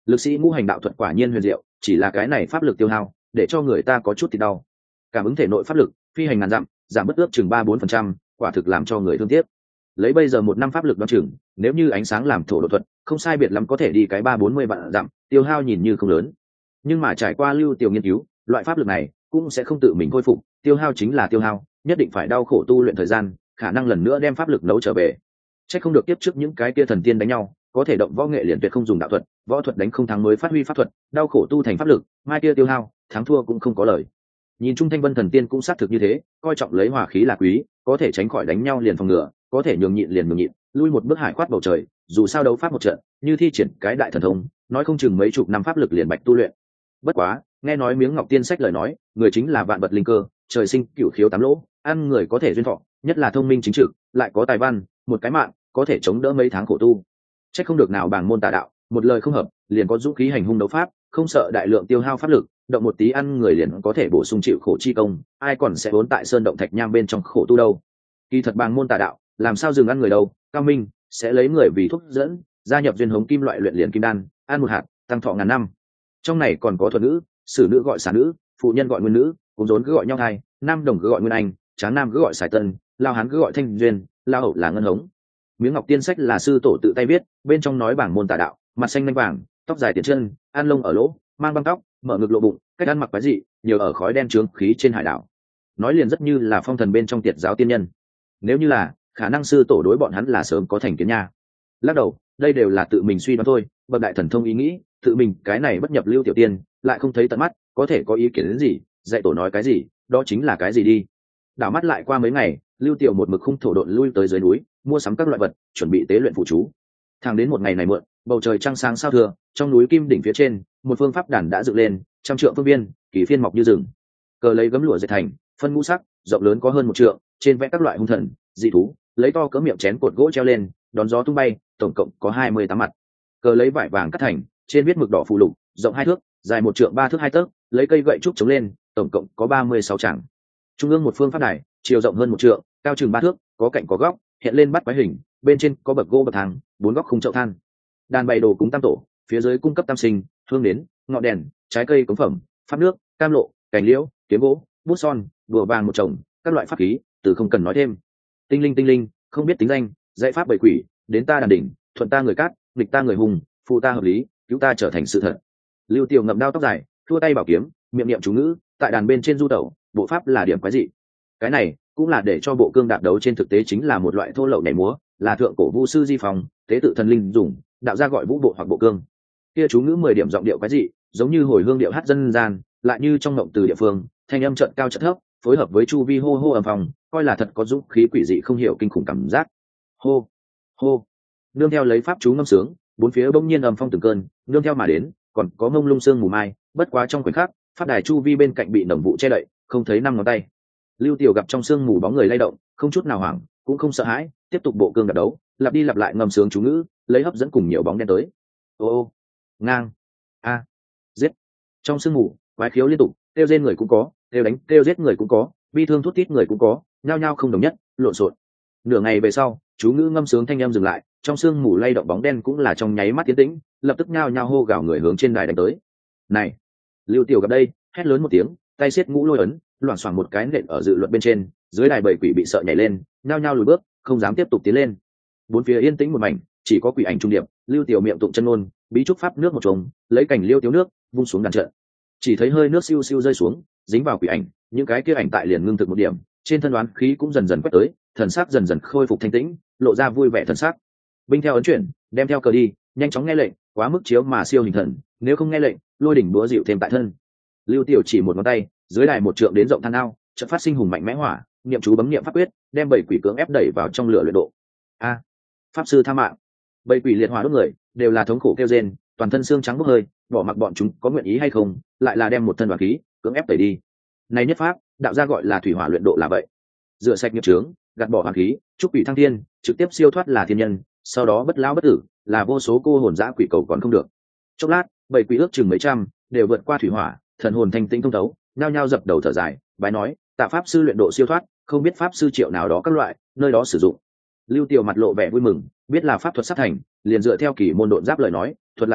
lực sĩ ngũ hành đạo thuật quả nhiên huyền diệu, chỉ là cái này pháp lực tiêu hao để cho người ta có chút thì đau. Cảm ứng thể nội pháp lực phi hành ngàn dặm, giảm bất ước chừng ba bốn phần trăm, quả thực làm cho người thương tiếc. Lấy bây giờ một năm pháp lực đoán chừng, nếu như ánh sáng làm thổ độ thuật, không sai biệt lắm có thể đi cái ba bốn mươi vạn dặm, tiêu hao nhìn như không lớn. Nhưng mà trải qua Lưu Tiểu nghiên cứu, loại pháp lực này cũng sẽ không tự mình khôi phục, tiêu hao chính là tiêu hao, nhất định phải đau khổ tu luyện thời gian, khả năng lần nữa đem pháp lực nấu trở về. Chắc không được tiếp trước những cái kia thần tiên đánh nhau, có thể động võ nghệ liền tuyệt không dùng đạo thuật, võ thuật đánh không thắng mới phát huy pháp thuật, đau khổ tu thành pháp lực, mai kia tiêu hao, thắng thua cũng không có lời. Nhìn chung Thanh Vân thần tiên cũng xác thực như thế, coi trọng lấy hòa khí là quý, có thể tránh khỏi đánh nhau liền phòng ngừa, có thể nhường nhịn liền nhường nhịn, lui một bước hải khoát bầu trời, dù sao đấu pháp một trận, như thi triển cái đại thần thông, nói không chừng mấy chục năm pháp lực liền bạch tu luyện. Bất quá, nghe nói Miếng Ngọc Tiên sách lời nói, người chính là vạn vật linh cơ, trời sinh cửu khiếu tám lỗ, ăn người có thể duyên thọ, nhất là thông minh chính trực, lại có tài văn, một cái mạng, có thể chống đỡ mấy tháng khổ tu. Chắc không được nào bảng môn tà đạo, một lời không hợp, liền có dũng khí hành hung đấu pháp, không sợ đại lượng tiêu hao pháp lực, động một tí ăn người liền có thể bổ sung chịu khổ chi công, ai còn sẽ vốn tại sơn động thạch nham bên trong khổ tu đâu. Kỳ thật bảng môn tà đạo, làm sao dừng ăn người đâu, cao minh sẽ lấy người vì thuốc dẫn, gia nhập duyên hống kim loại luyện liền kim đan, ăn một hạt, tăng thọ ngàn năm. Trong này còn có thuật ngữ, sử nữ gọi xà nữ, phụ nhân gọi nguyên nữ, cũng rốn cứ gọi nhau thai, nam đồng cứ gọi nguyên anh, tráng nam cứ gọi sài tân, lao hán cứ gọi thanh duyên, lao hậu là ngân hống. Miếng Ngọc Tiên sách là sư tổ tự tay viết, bên trong nói bảng môn tà đạo, mặt xanh lanh vàng, tóc dài tiền chân, ăn lông ở lỗ, mang băng tóc, mở ngực lộ bụng, cách ăn mặc quái dị, nhiều ở khói đen trướng khí trên hải đảo. Nói liền rất như là phong thần bên trong tiệt giáo tiên nhân. Nếu như là, khả năng sư tổ đối bọn hắn là sớm có thành kiến nha. Lắc đầu, đây đều là tự mình suy đoán thôi, bậc đại thần thông ý nghĩ, tự mình cái này bất nhập lưu tiểu tiên, lại không thấy tận mắt, có thể có ý kiến đến gì, dạy tổ nói cái gì, đó chính là cái gì đi. Đảo mắt lại qua mấy ngày, Lưu Tiểu một mực khung thổ độn lui tới dưới núi, mua sắm các loại vật, chuẩn bị tế luyện phụ chú. Thang đến một ngày này muộn, bầu trời trăng sáng sao thừa, trong núi kim đỉnh phía trên, một phương pháp đàn đã dựng lên, trăm trượng phương viên, kỳ phiên mọc như rừng. Cờ lấy gấm lụa dệt thành, phân ngũ sắc, rộng lớn có hơn một trượng, trên vẽ các loại hung thần, dị thú, lấy to cỡ miệng chén cột gỗ treo lên, đón gió tung bay, tổng cộng có hai mươi tám mặt. Cờ lấy vải vàng cắt thành, trên viết mực đỏ phù lục, rộng hai thước, dài một trượng ba thước hai tấc, lấy cây gậy trúc chống lên, tổng cộng có ba mươi sáu tràng. Trung ương một phương pháp đài, chiều rộng hơn một trượng, cao chừng ba thước, có cạnh có góc, hiện lên bắt quái hình, bên trên có bậc gỗ bậc thang, bốn góc khung chậu than. Đàn bày đồ cúng tam tổ, phía dưới cung cấp tam sinh, hương nến, ngọn đèn, trái cây cống phẩm, pháp nước, cam lộ, cành liễu, kiếm gỗ, bút son, đùa vàng một chồng, các loại pháp khí, từ không cần nói thêm. Tinh linh tinh linh, không biết tính danh, dạy pháp bảy quỷ, đến ta đàn đỉnh, thuận ta người cát, nghịch ta người hùng, phụ ta hợp lý, cứu ta trở thành sự thật. Lưu Tiểu ngậm đao tóc dài, thua tay bảo kiếm, miệng niệm chú ngữ, tại đàn bên trên du tẩu, bộ pháp là điểm quái dị. Cái này cũng là để cho bộ cương đạp đấu trên thực tế chính là một loại thô lậu nhảy múa, là thượng cổ vu sư di phòng, tế tự thần linh dùng, đạo gia gọi vũ bộ hoặc bộ cương. Kia chú ngữ mười điểm giọng điệu quái dị, giống như hồi hương điệu hát dân gian, lại như trong ngộng từ địa phương, thanh âm trận cao trận thấp, phối hợp với chu vi hô hô ầm phòng, coi là thật có dũng khí quỷ dị không hiểu kinh khủng cảm giác. Hô, hô, nương theo lấy pháp chú ngâm sướng, bốn phía bỗng nhiên ầm phong từng cơn, nương theo mà đến, còn có ngông lung sương mù mai, bất quá trong khoảnh khắc, pháp đài chu vi bên cạnh bị nồng vụ che đậy, không thấy năm ngón tay. Lưu Tiểu gặp trong sương mù bóng người lay động, không chút nào hoảng, cũng không sợ hãi, tiếp tục bộ cương đạp đấu, lặp đi lặp lại ngâm sướng chú ngữ, lấy hấp dẫn cùng nhiều bóng đen tới. Ô ô, ngang, a, giết. Trong sương mù, quái khiếu liên tục, kêu rên người cũng có, kêu đánh, kêu giết người cũng có, bi thương thút thít người cũng có, nhao nhao không đồng nhất, lộn xộn. Nửa ngày về sau, chú ngữ ngâm sướng thanh âm dừng lại, trong sương mù lay động bóng đen cũng là trong nháy mắt tiến tĩnh, lập tức nhao nhao hô gào người hướng trên đài đánh tới. Này, Lưu Tiểu gặp đây, hét lớn một tiếng, tay siết ngũ lôi ấn, loảng xoảng một cái nện ở dự luận bên trên, dưới đài bảy quỷ bị sợ nhảy lên, nhao nhao lùi bước, không dám tiếp tục tiến lên. Bốn phía yên tĩnh một mảnh, chỉ có quỷ ảnh trung điệp, Lưu Tiểu miệng tụng chân ngôn, bí trúc pháp nước một chồng, lấy cảnh liêu tiếu nước, vung xuống đàn trận. Chỉ thấy hơi nước siêu siêu rơi xuống, dính vào quỷ ảnh, những cái kia ảnh tại liền ngưng thực một điểm, trên thân đoán khí cũng dần dần quét tới, thần sắc dần dần khôi phục thanh tĩnh, lộ ra vui vẻ thần sắc. Binh theo ấn chuyển, đem theo cờ đi, nhanh chóng nghe lệnh, quá mức chiếu mà siêu hình thần, nếu không nghe lệnh, lôi đỉnh búa dịu thêm tại thân. Lưu Tiểu chỉ một ngón tay, dưới đài một trượng đến rộng than ao, chợt phát sinh hùng mạnh mẽ hỏa, niệm chú bấm niệm pháp quyết, đem bảy quỷ cưỡng ép đẩy vào trong lửa luyện độ. A, pháp sư tha mạng. Bảy quỷ liệt hỏa đốt người, đều là thống khổ kêu rên, toàn thân xương trắng bốc hơi, bỏ mặc bọn chúng có nguyện ý hay không, lại là đem một thân hỏa khí cưỡng ép tẩy đi. Này nhất pháp, đạo gia gọi là thủy hỏa luyện độ là vậy. Rửa sạch nghiệp chướng, gạt bỏ hỏa khí, chúc quỷ thăng thiên, trực tiếp siêu thoát là thiên nhân, sau đó bất lão bất tử, là vô số cô hồn dã quỷ cầu còn không được. Chốc lát, bảy quỷ ước chừng mấy trăm, đều vượt qua thủy hỏa, thần hồn thanh tĩnh thông thấu, nhao nhao dập đầu thở dài, bái nói, tạ pháp sư luyện độ siêu thoát, không biết pháp sư triệu nào đó các loại, nơi đó sử dụng. Lưu Tiểu mặt lộ vẻ vui mừng, biết là pháp thuật sát thành, liền dựa theo kỳ môn độn giáp lời nói, thuật lại nói,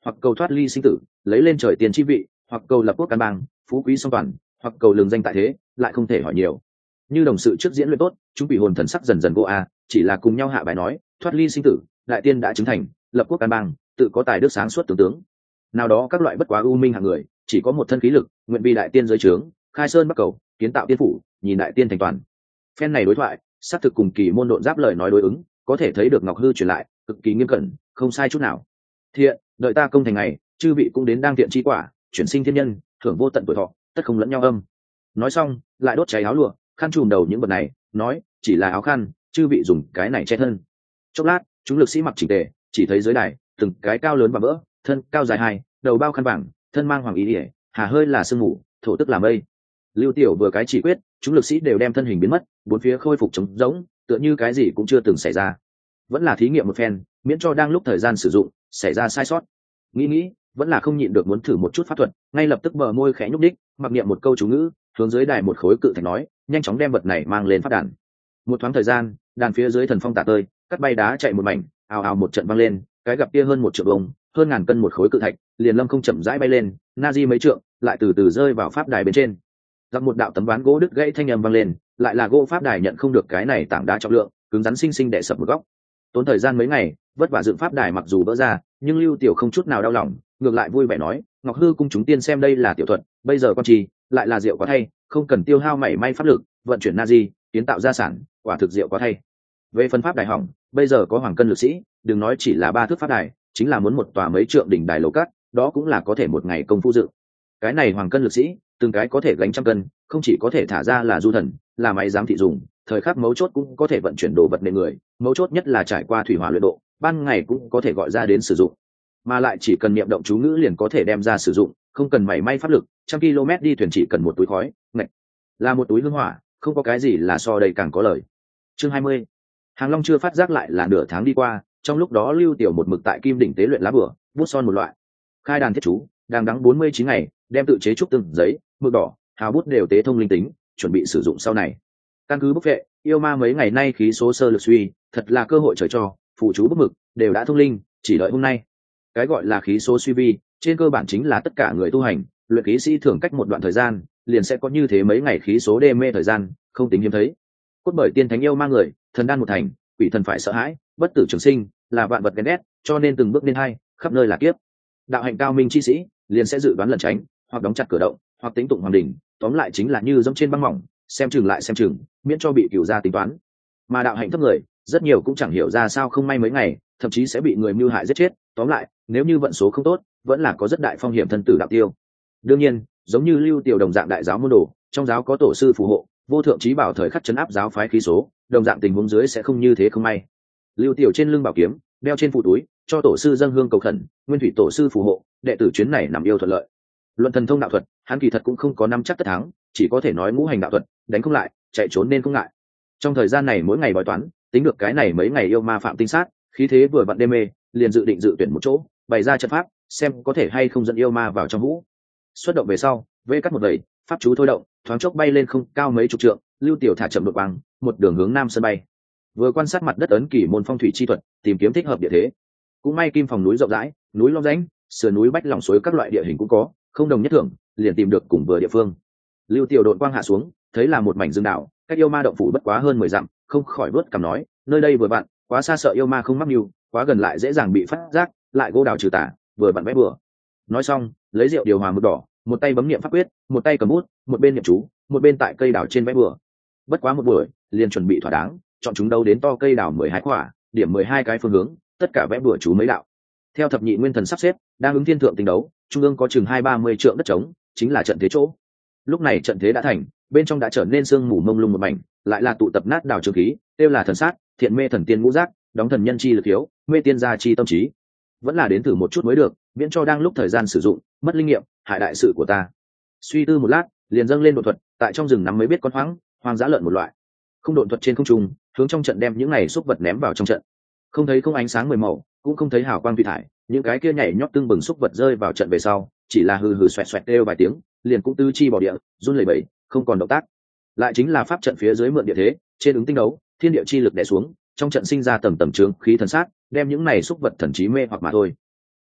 hoặc cầu thoát ly sinh tử, lấy lên trời tiền chi vị, hoặc cầu lập quốc căn bang, phú quý song toàn, hoặc cầu lường danh tại thế, lại không thể hỏi nhiều. Như đồng sự trước diễn luyện tốt, chúng bị hồn thần sắc dần dần vô a, chỉ là cùng nhau hạ bài nói, thoát ly sinh tử, đại tiên đã chứng thành, lập quốc căn bang, tự có tài đức sáng suốt tướng tướng. Nào đó các loại bất quá u minh hạng người, chỉ có một thân khí lực, nguyện vì đại tiên giới trướng, khai sơn bắc cầu, kiến tạo tiên phủ, nhìn đại tiên thành toàn. Phen này đối thoại, xác thực cùng kỳ môn độn giáp lời nói đối ứng, có thể thấy được Ngọc Hư truyền lại, cực kỳ nghiêm cẩn, không sai chút nào. Thiện, đợi ta công thành ngày, chư vị cũng đến đang thiện chi quả, chuyển sinh thiên nhân, thưởng vô tận tuổi thọ, tất không lẫn nhau âm. Nói xong, lại đốt cháy áo lụa, khăn trùm đầu những vật này, nói, chỉ là áo khăn, chư vị dùng cái này che thân. Chốc lát, chúng lực sĩ mặc chỉnh tề, chỉ thấy dưới đài, từng cái cao lớn và vỡ, thân cao dài hai, đầu bao khăn vàng, thân mang hoàng ý ỉa, hà hơi là sương mù, thổ tức làm mây. Lưu Tiểu vừa cái chỉ quyết, chúng lực sĩ đều đem thân hình biến mất, bốn phía khôi phục trống rỗng, tựa như cái gì cũng chưa từng xảy ra. Vẫn là thí nghiệm một phen, miễn cho đang lúc thời gian sử dụng xảy ra sai sót. Nghĩ nghĩ, vẫn là không nhịn được muốn thử một chút pháp thuật, ngay lập tức bờ môi khẽ nhúc đích, mặc niệm một câu chú ngữ, hướng dưới đài một khối cự thạch nói, nhanh chóng đem vật này mang lên phát đàn. Một thoáng thời gian, đàn phía dưới thần phong tả tơi, cắt bay đá chạy một mảnh, ào ào một trận vang lên, cái gặp kia hơn một triệu bông, hơn ngàn cân một khối cự thạch, liền lâm không chậm rãi bay lên, na di mấy trượng, lại từ từ rơi vào pháp đài bên trên. Giặc một đạo tấm ván gỗ đứt gãy thanh âm vang lên, lại là gỗ pháp đài nhận không được cái này tảng đá trọng lượng, cứng rắn sinh sinh đè sập một góc. Tốn thời gian mấy ngày, vất vả dựng pháp đài mặc dù vỡ ra, nhưng Lưu Tiểu không chút nào đau lòng, ngược lại vui vẻ nói, Ngọc Hư cung chúng tiên xem đây là tiểu thuật, bây giờ con chi, lại là rượu quá thay, không cần tiêu hao mảy may pháp lực, vận chuyển na di, kiến tạo gia sản, quả thực rượu quá thay. Về phân pháp đài hỏng, bây giờ có hoàng cân lực sĩ, đừng nói chỉ là ba thước pháp đài, chính là muốn một tòa mấy trượng đỉnh đài lầu cát, đó cũng là có thể một ngày công phu dựng. Cái này hoàng cân lực sĩ, từng cái có thể gánh trăm cân, không chỉ có thể thả ra là du thần, là máy giám thị dùng, thời khắc mấu chốt cũng có thể vận chuyển đồ vật nền người, mấu chốt nhất là trải qua thủy hỏa luyện độ, ban ngày cũng có thể gọi ra đến sử dụng, mà lại chỉ cần niệm động chú ngữ liền có thể đem ra sử dụng, không cần mảy may pháp lực, trăm km đi thuyền chỉ cần một túi khói, ngạch, là một túi hương hỏa, không có cái gì là so đây càng có lời. Chương hai mươi. Hàng Long chưa phát giác lại là nửa tháng đi qua, trong lúc đó Lưu Tiểu một mực tại Kim đỉnh tế luyện lá bửa, bút son một loại. Khai đàn thiết chú, đang đắng bốn mươi chín ngày, đem tự chế trúc từng giấy, mực đỏ, hào bút đều tế thông linh tính, chuẩn bị sử dụng sau này. Căn cứ bức vệ, yêu ma mấy ngày nay khí số sơ lực suy, thật là cơ hội trời cho, phụ chú bút mực đều đã thông linh, chỉ đợi hôm nay. Cái gọi là khí số suy vi, trên cơ bản chính là tất cả người tu hành, luyện khí sĩ thường cách một đoạn thời gian, liền sẽ có như thế mấy ngày khí số đê mê thời gian, không tính hiếm thấy. Cốt bởi tiên thánh yêu ma người, thần đan một thành, quỷ thần phải sợ hãi, bất tử trường sinh, là vạn vật ghen ghét, cho nên từng bước lên hai, khắp nơi là kiếp. Đạo hạnh cao minh chi sĩ, liền sẽ dự đoán lẩn tránh, hoặc đóng chặt cửa động, hoặc tính tụng hoàng đỉnh, tóm lại chính là như dẫm trên băng mỏng, xem chừng lại xem chừng, miễn cho bị cửu gia tính toán. Mà đạo hạnh thấp người, rất nhiều cũng chẳng hiểu ra sao không may mấy ngày, thậm chí sẽ bị người mưu hại giết chết. Tóm lại, nếu như vận số không tốt, vẫn là có rất đại phong hiểm thân tử đạo tiêu. Đương nhiên, giống như Lưu Tiểu đồng dạng đại giáo môn đồ, trong giáo có tổ sư phù hộ, vô thượng trí bảo thời khắc chấn áp giáo phái khí số, đồng dạng tình huống dưới sẽ không như thế không may. Lưu Tiểu trên lưng bảo kiếm, đeo trên phụ túi, cho tổ sư dâng hương cầu khẩn, nguyên thủy tổ sư phù hộ, đệ tử chuyến này nằm yêu thuận lợi. Luận thần thông đạo thuật, hắn kỳ thật cũng không có nắm chắc tất thắng, chỉ có thể nói ngũ hành đạo thuật, đánh không lại, chạy trốn nên không ngại. Trong thời gian này mỗi ngày bói toán, tính được cái này mấy ngày yêu ma phạm tinh sát, khí thế vừa vặn đê mê, liền dự định dự tuyển một chỗ, bày ra trận pháp, xem có thể hay không dẫn yêu ma vào trong hũ. Xuất động về sau, vây cắt một đẩy, pháp chú thôi động, thoáng chốc bay lên không cao mấy chục trượng, Lưu Tiểu thả chậm đột bằng, một đường hướng nam sân bay. Vừa quan sát mặt đất ấn kỳ môn phong thủy chi thuật, tìm kiếm thích hợp địa thế. Cũng may kim phòng núi rộng rãi, núi lõm rãnh, sườn núi bách lòng suối các loại địa hình cũng có, không đồng nhất thưởng, liền tìm được cùng vừa địa phương. Lưu Tiểu độn quang hạ xuống, thấy là một mảnh rừng đảo, cách yêu ma động phủ bất quá hơn mười dặm, không khỏi vớt cằm nói, nơi đây vừa vặn, quá xa sợ yêu ma không mắc mưu, quá gần lại dễ dàng bị phát giác, lại gỗ đào trừ tà, vừa vặn vẽ bừa. Nói xong, lấy rượu điều hòa mực đỏ, một tay bấm niệm pháp quyết, một tay cầm bút, một bên niệm chú, một bên tại cây đào trên vẽ bừa. Bất quá một buổi, liền chuẩn bị thỏa đáng, chọn chúng đâu đến to cây đào mười hai quả, điểm mười hai cái phương hướng, tất cả vẽ bừa chú mấy đạo. Theo thập nhị nguyên thần sắp xếp, đang ứng thiên thượng tinh đấu, trung ương có chừng hai ba mươi trượng đất trống, chính là trận thế chỗ. Lúc này trận thế đã thành, bên trong đã trở nên sương mù mông lung một mảnh, lại là tụ tập nát đào trường khí, tiêu là thần sát, thiện mê thần tiên ngũ giác, đóng thần nhân chi lực yếu, mê tiên gia chi tâm trí. Vẫn là đến thử một chút mới được, miễn cho đang lúc thời gian sử dụng mất linh nghiệm, hại đại sự của ta. Suy tư một lát, liền dâng lên độn thuật, tại trong rừng nắm mấy biết con hoang, hoang dã lợn một loại. Không độn thuật trên không trung, hướng trong trận đem những này xúc vật ném vào trong trận. Không thấy không ánh sáng mười màu, cũng không thấy hào quang thủy thải, những cái kia nhảy nhót tương bừng xúc vật rơi vào trận về sau, chỉ là hừ hừ xoẹt xoẹt kêu vài tiếng, liền cũng tư chi bỏ địa, run lẩy bẩy, không còn động tác. Lại chính là pháp trận phía dưới mượn địa thế, trên ứng tinh đấu, thiên địa chi lực đè xuống, trong trận sinh ra tầng tầng trướng khí thần sát, đem những này xúc vật thần trí mê hoặc mà thôi. Thiện,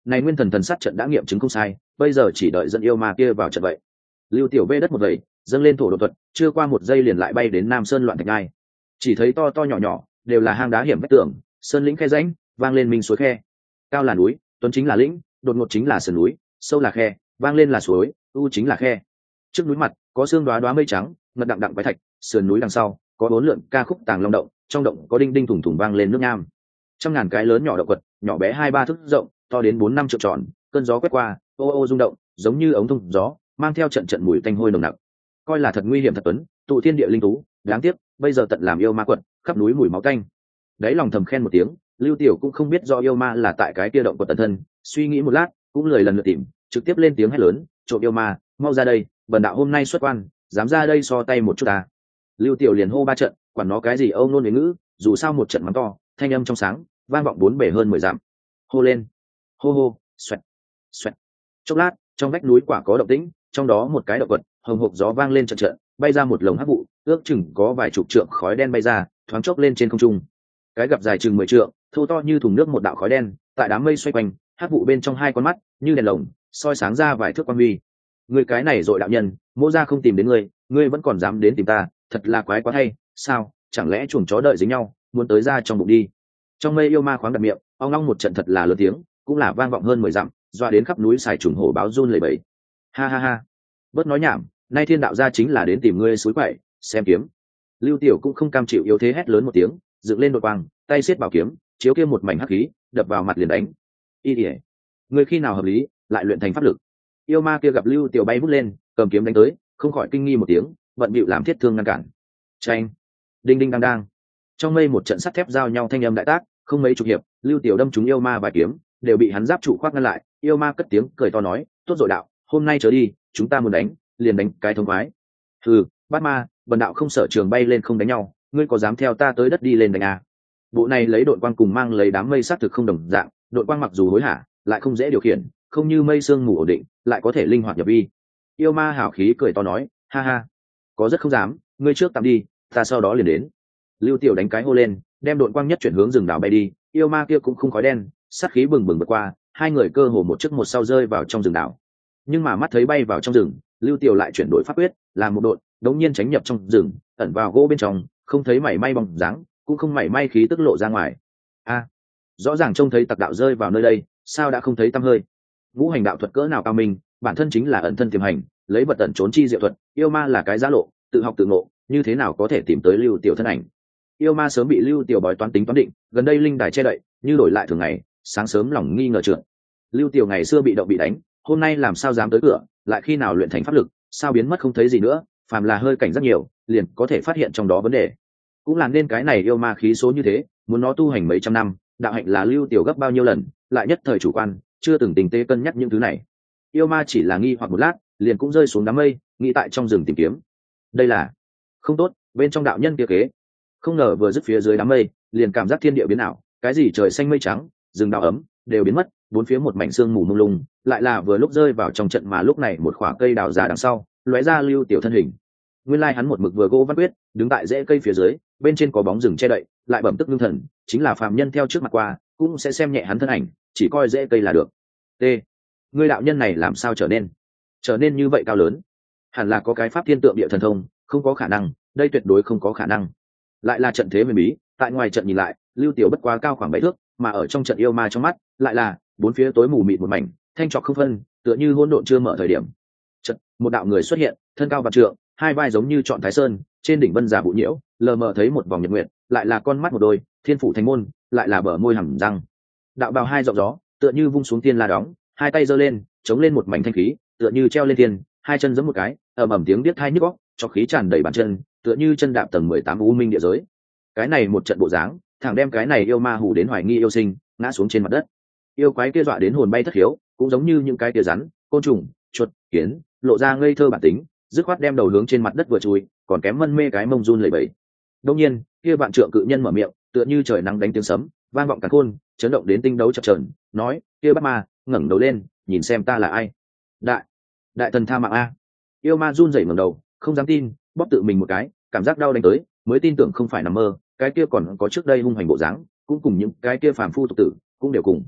này nguyên thần thần sát trận đã nghiệm chứng không sai, bây giờ chỉ đợi dẫn yêu ma kia vào trận vậy. Lưu Tiểu vê đất một vậy, dâng lên thổ độ thuật, chưa qua một giây liền lại bay đến Nam Sơn loạn thạch ngai. Chỉ thấy to to nhỏ nhỏ đều là hang đá hiểm vách tường, sơn lĩnh khe rãnh, vang lên minh suối khe. Cao là núi, tuấn chính là lĩnh, đột ngột chính là sườn núi, sâu là khe, vang lên là suối, u chính là khe. Trước núi mặt có xương đóa đóa mây trắng, ngật đặng đặng quái thạch, sườn núi đằng sau có bốn lượn ca khúc tàng long động, trong động có đinh đinh thủng thủng vang lên nước nham. Trăm ngàn cái lớn nhỏ động vật, nhỏ bé hai ba thước rộng, to đến bốn năm trượng tròn, cơn gió quét qua, ô ô rung động, giống như ống thông gió, mang theo trận trận mùi tanh hôi nồng nặc. Coi là thật nguy hiểm thật tuấn, tụ thiên địa linh tú, đáng tiếc, bây giờ tận làm yêu ma quật, khắp núi mùi máu tanh. Đấy lòng thầm khen một tiếng, Lưu Tiểu cũng không biết do yêu ma là tại cái kia động quật tận thân, suy nghĩ một lát, cũng lười lần lượt tìm, trực tiếp lên tiếng hét lớn, trộm yêu ma, mau ra đây, bần đạo hôm nay xuất quan, dám ra đây so tay một chút ta. Lưu Tiểu liền hô ba trận, quản nó cái gì âu nôn với ngữ, dù sao một trận mắng to, thanh âm trong sáng, vang vọng bốn bể hơn mười dặm. Hô lên, hô hô, xoẹt, xoẹt. Chốc lát, trong vách núi quả có động tĩnh, trong đó một cái động vật, hồng hộc gió vang lên trận trận, bay ra một lồng hắc vụ, ước chừng có vài chục trượng khói đen bay ra, thoáng chốc lên trên không trung. Cái gặp dài chừng mười trượng, thô to như thùng nước một đạo khói đen, tại đám mây xoay quanh, hắc vụ bên trong hai con mắt, như đèn lồng, soi sáng ra vài thước quang huy. Người cái này dội đạo nhân, Mỗ gia không tìm đến ngươi, ngươi vẫn còn dám đến tìm ta, thật là quái quá hay, sao, chẳng lẽ chuồng chó đợi dính nhau, muốn tới ra trong bụng đi. Trong mây yêu ma khoáng đặt miệng, ong ong một trận thật là lớn tiếng, cũng là vang vọng hơn mười dặm, doa đến khắp núi xài trùng hổ báo run lẩy bẩy. Ha ha ha, bớt nói nhảm, nay thiên đạo gia chính là đến tìm ngươi suối quậy, xem kiếm. Lưu Tiểu cũng không cam chịu yếu thế, hét lớn một tiếng, dựng lên đột quang, tay siết bảo kiếm, chiếu kia một mảnh hắc khí, đập vào mặt liền đánh. Y điệp, ngươi khi nào hợp lý, lại luyện thành pháp lực. Yêu ma kia gặp Lưu Tiểu bay vút lên, cầm kiếm đánh tới, không khỏi kinh nghi một tiếng, vận bịu làm thiết thương ngăn cản. Chanh, đinh đinh đang đang, trong mây một trận sắt thép giao nhau thanh âm đại tác, không mấy chục hiệp, Lưu Tiểu đâm trúng yêu ma vài kiếm, đều bị hắn giáp trụ khoác ngăn lại. Yêu ma cất tiếng cười to nói, tốt rồi đạo, hôm nay trở đi, chúng ta muốn đánh, liền đánh cái thông khoái. Ừ, bát ma, bần đạo không sợ trường bay lên không đánh nhau, ngươi có dám theo ta tới đất đi lên đánh à? Bộ này lấy đội quang cùng mang lấy đám mây sát thực không đồng dạng, đội quang mặc dù hối hả, lại không dễ điều khiển, không như mây sương mù ổn định, lại có thể linh hoạt nhập vi. Yêu ma hào khí cười to nói, ha ha, có rất không dám, ngươi trước tạm đi, ta sau đó liền đến. Lưu Tiểu đánh cái hô lên, đem đội quang nhất chuyển hướng rừng đảo bay đi. Yêu ma kia cũng không khói đen, sát khí bừng bừng vượt qua, hai người cơ hồ một trước một sau rơi vào trong rừng đảo. Nhưng mà mắt thấy bay vào trong rừng, Lưu Tiểu lại chuyển đổi pháp quyết, làm một đội, đống nhiên tránh nhập trong rừng, ẩn vào gỗ bên trong, không thấy mảy may bóng dáng, cũng không mảy may khí tức lộ ra ngoài. A, rõ ràng trông thấy tặc đạo rơi vào nơi đây, sao đã không thấy tăm hơi? Ngũ hành đạo thuật cỡ nào cao minh, bản thân chính là ẩn thân tiềm hành, lấy vật ẩn trốn chi diệu thuật, yêu ma là cái giá lộ, tự học tự ngộ, như thế nào có thể tìm tới Lưu Tiểu thân ảnh? Yêu ma sớm bị Lưu Tiểu bói toán tính toán định, gần đây linh đài che đậy, như đổi lại thường ngày, sáng sớm lòng nghi ngờ trượt. Lưu Tiểu ngày xưa bị động bị đánh, hôm nay làm sao dám tới cửa, lại khi nào luyện thành pháp lực, sao biến mất không thấy gì nữa, phàm là hơi cảnh rất nhiều, liền có thể phát hiện trong đó vấn đề. Cũng làm nên cái này yêu ma khí số như thế, muốn nó tu hành mấy trăm năm, đạo hạnh là Lưu Tiểu gấp bao nhiêu lần, lại nhất thời chủ quan, chưa từng tình tế cân nhắc những thứ này. Yêu ma chỉ là nghi hoặc một lát, liền cũng rơi xuống đám mây, nghĩ tại trong rừng tìm kiếm. Đây là không tốt, bên trong đạo nhân kia kế. Không ngờ vừa dứt phía dưới đám mây, liền cảm giác thiên địa biến ảo, cái gì trời xanh mây trắng, rừng đào ấm, đều biến mất, bốn phía một mảnh sương mù mông lung, lại là vừa lúc rơi vào trong trận mà lúc này một khỏa cây đào già đằng sau, lóe ra Lưu Tiểu thân hình. Nguyên lai hắn một mực vừa gỗ văn quyết, đứng tại rễ cây phía dưới, bên trên có bóng rừng che đậy, lại bẩm tức ngưng thần, chính là phàm nhân theo trước mặt qua, cũng sẽ xem nhẹ hắn thân ảnh, chỉ coi rễ cây là được. T. Ngươi đạo nhân này làm sao trở nên trở nên như vậy cao lớn? Hẳn là có cái pháp thiên tượng địa thần thông, không có khả năng, đây tuyệt đối không có khả năng. Lại là trận thế huyền bí, tại ngoài trận nhìn lại, Lưu Tiểu bất quá cao khoảng bảy thước, mà ở trong trận yêu ma trong mắt, lại là bốn phía tối mù mịt một mảnh, thanh trọc không phân, tựa như hỗn độn chưa mở thời điểm. Trận, một đạo người xuất hiện, thân cao vạn trượng, hai vai giống như trọn Thái Sơn, trên đỉnh vân giả bụ nhiễu, lờ mờ thấy một vòng nhật nguyệt, lại là con mắt một đôi, thiên phủ thành môn, lại là bờ môi hầm răng. Đạo bào hai giọng gió, tựa như vung xuống thiên la đóng, hai tay giơ lên, chống lên một mảnh thanh khí, tựa như treo lên thiên, hai chân giẫm một cái, ầm ầm tiếng điếc tai nhức óc, cho khí tràn đầy bàn chân, tựa như chân đạp tầng mười tám u minh địa giới. Cái này một trận bộ dáng, thẳng đem cái này yêu ma hù đến hoài nghi yêu sinh, ngã xuống trên mặt đất. Yêu quái kia dọa đến hồn bay thất hiếu, cũng giống như những cái kia rắn, côn trùng, chuột, kiến, lộ ra ngây thơ bản tính, dứt khoát đem đầu hướng trên mặt đất vừa chui, còn kém mân mê cái mông run lẩy bẩy. Đương nhiên, kia vạn trượng cự nhân mở miệng, tựa như trời nắng đánh tiếng sấm, vang vọng cả khôn, chấn động đến tinh đấu chập chờn, nói: "Kia Bát Ma, ngẩng đầu lên, nhìn xem ta là ai." "Đại, đại thần tha mạng a." Yêu ma run rẩy ngẩng đầu, không dám tin, bóp tự mình một cái, cảm giác đau đánh tới, mới tin tưởng không phải nằm mơ, cái kia còn có trước đây hung hành bộ dáng, cũng cùng những cái kia phàm phu tục tử, cũng đều cùng.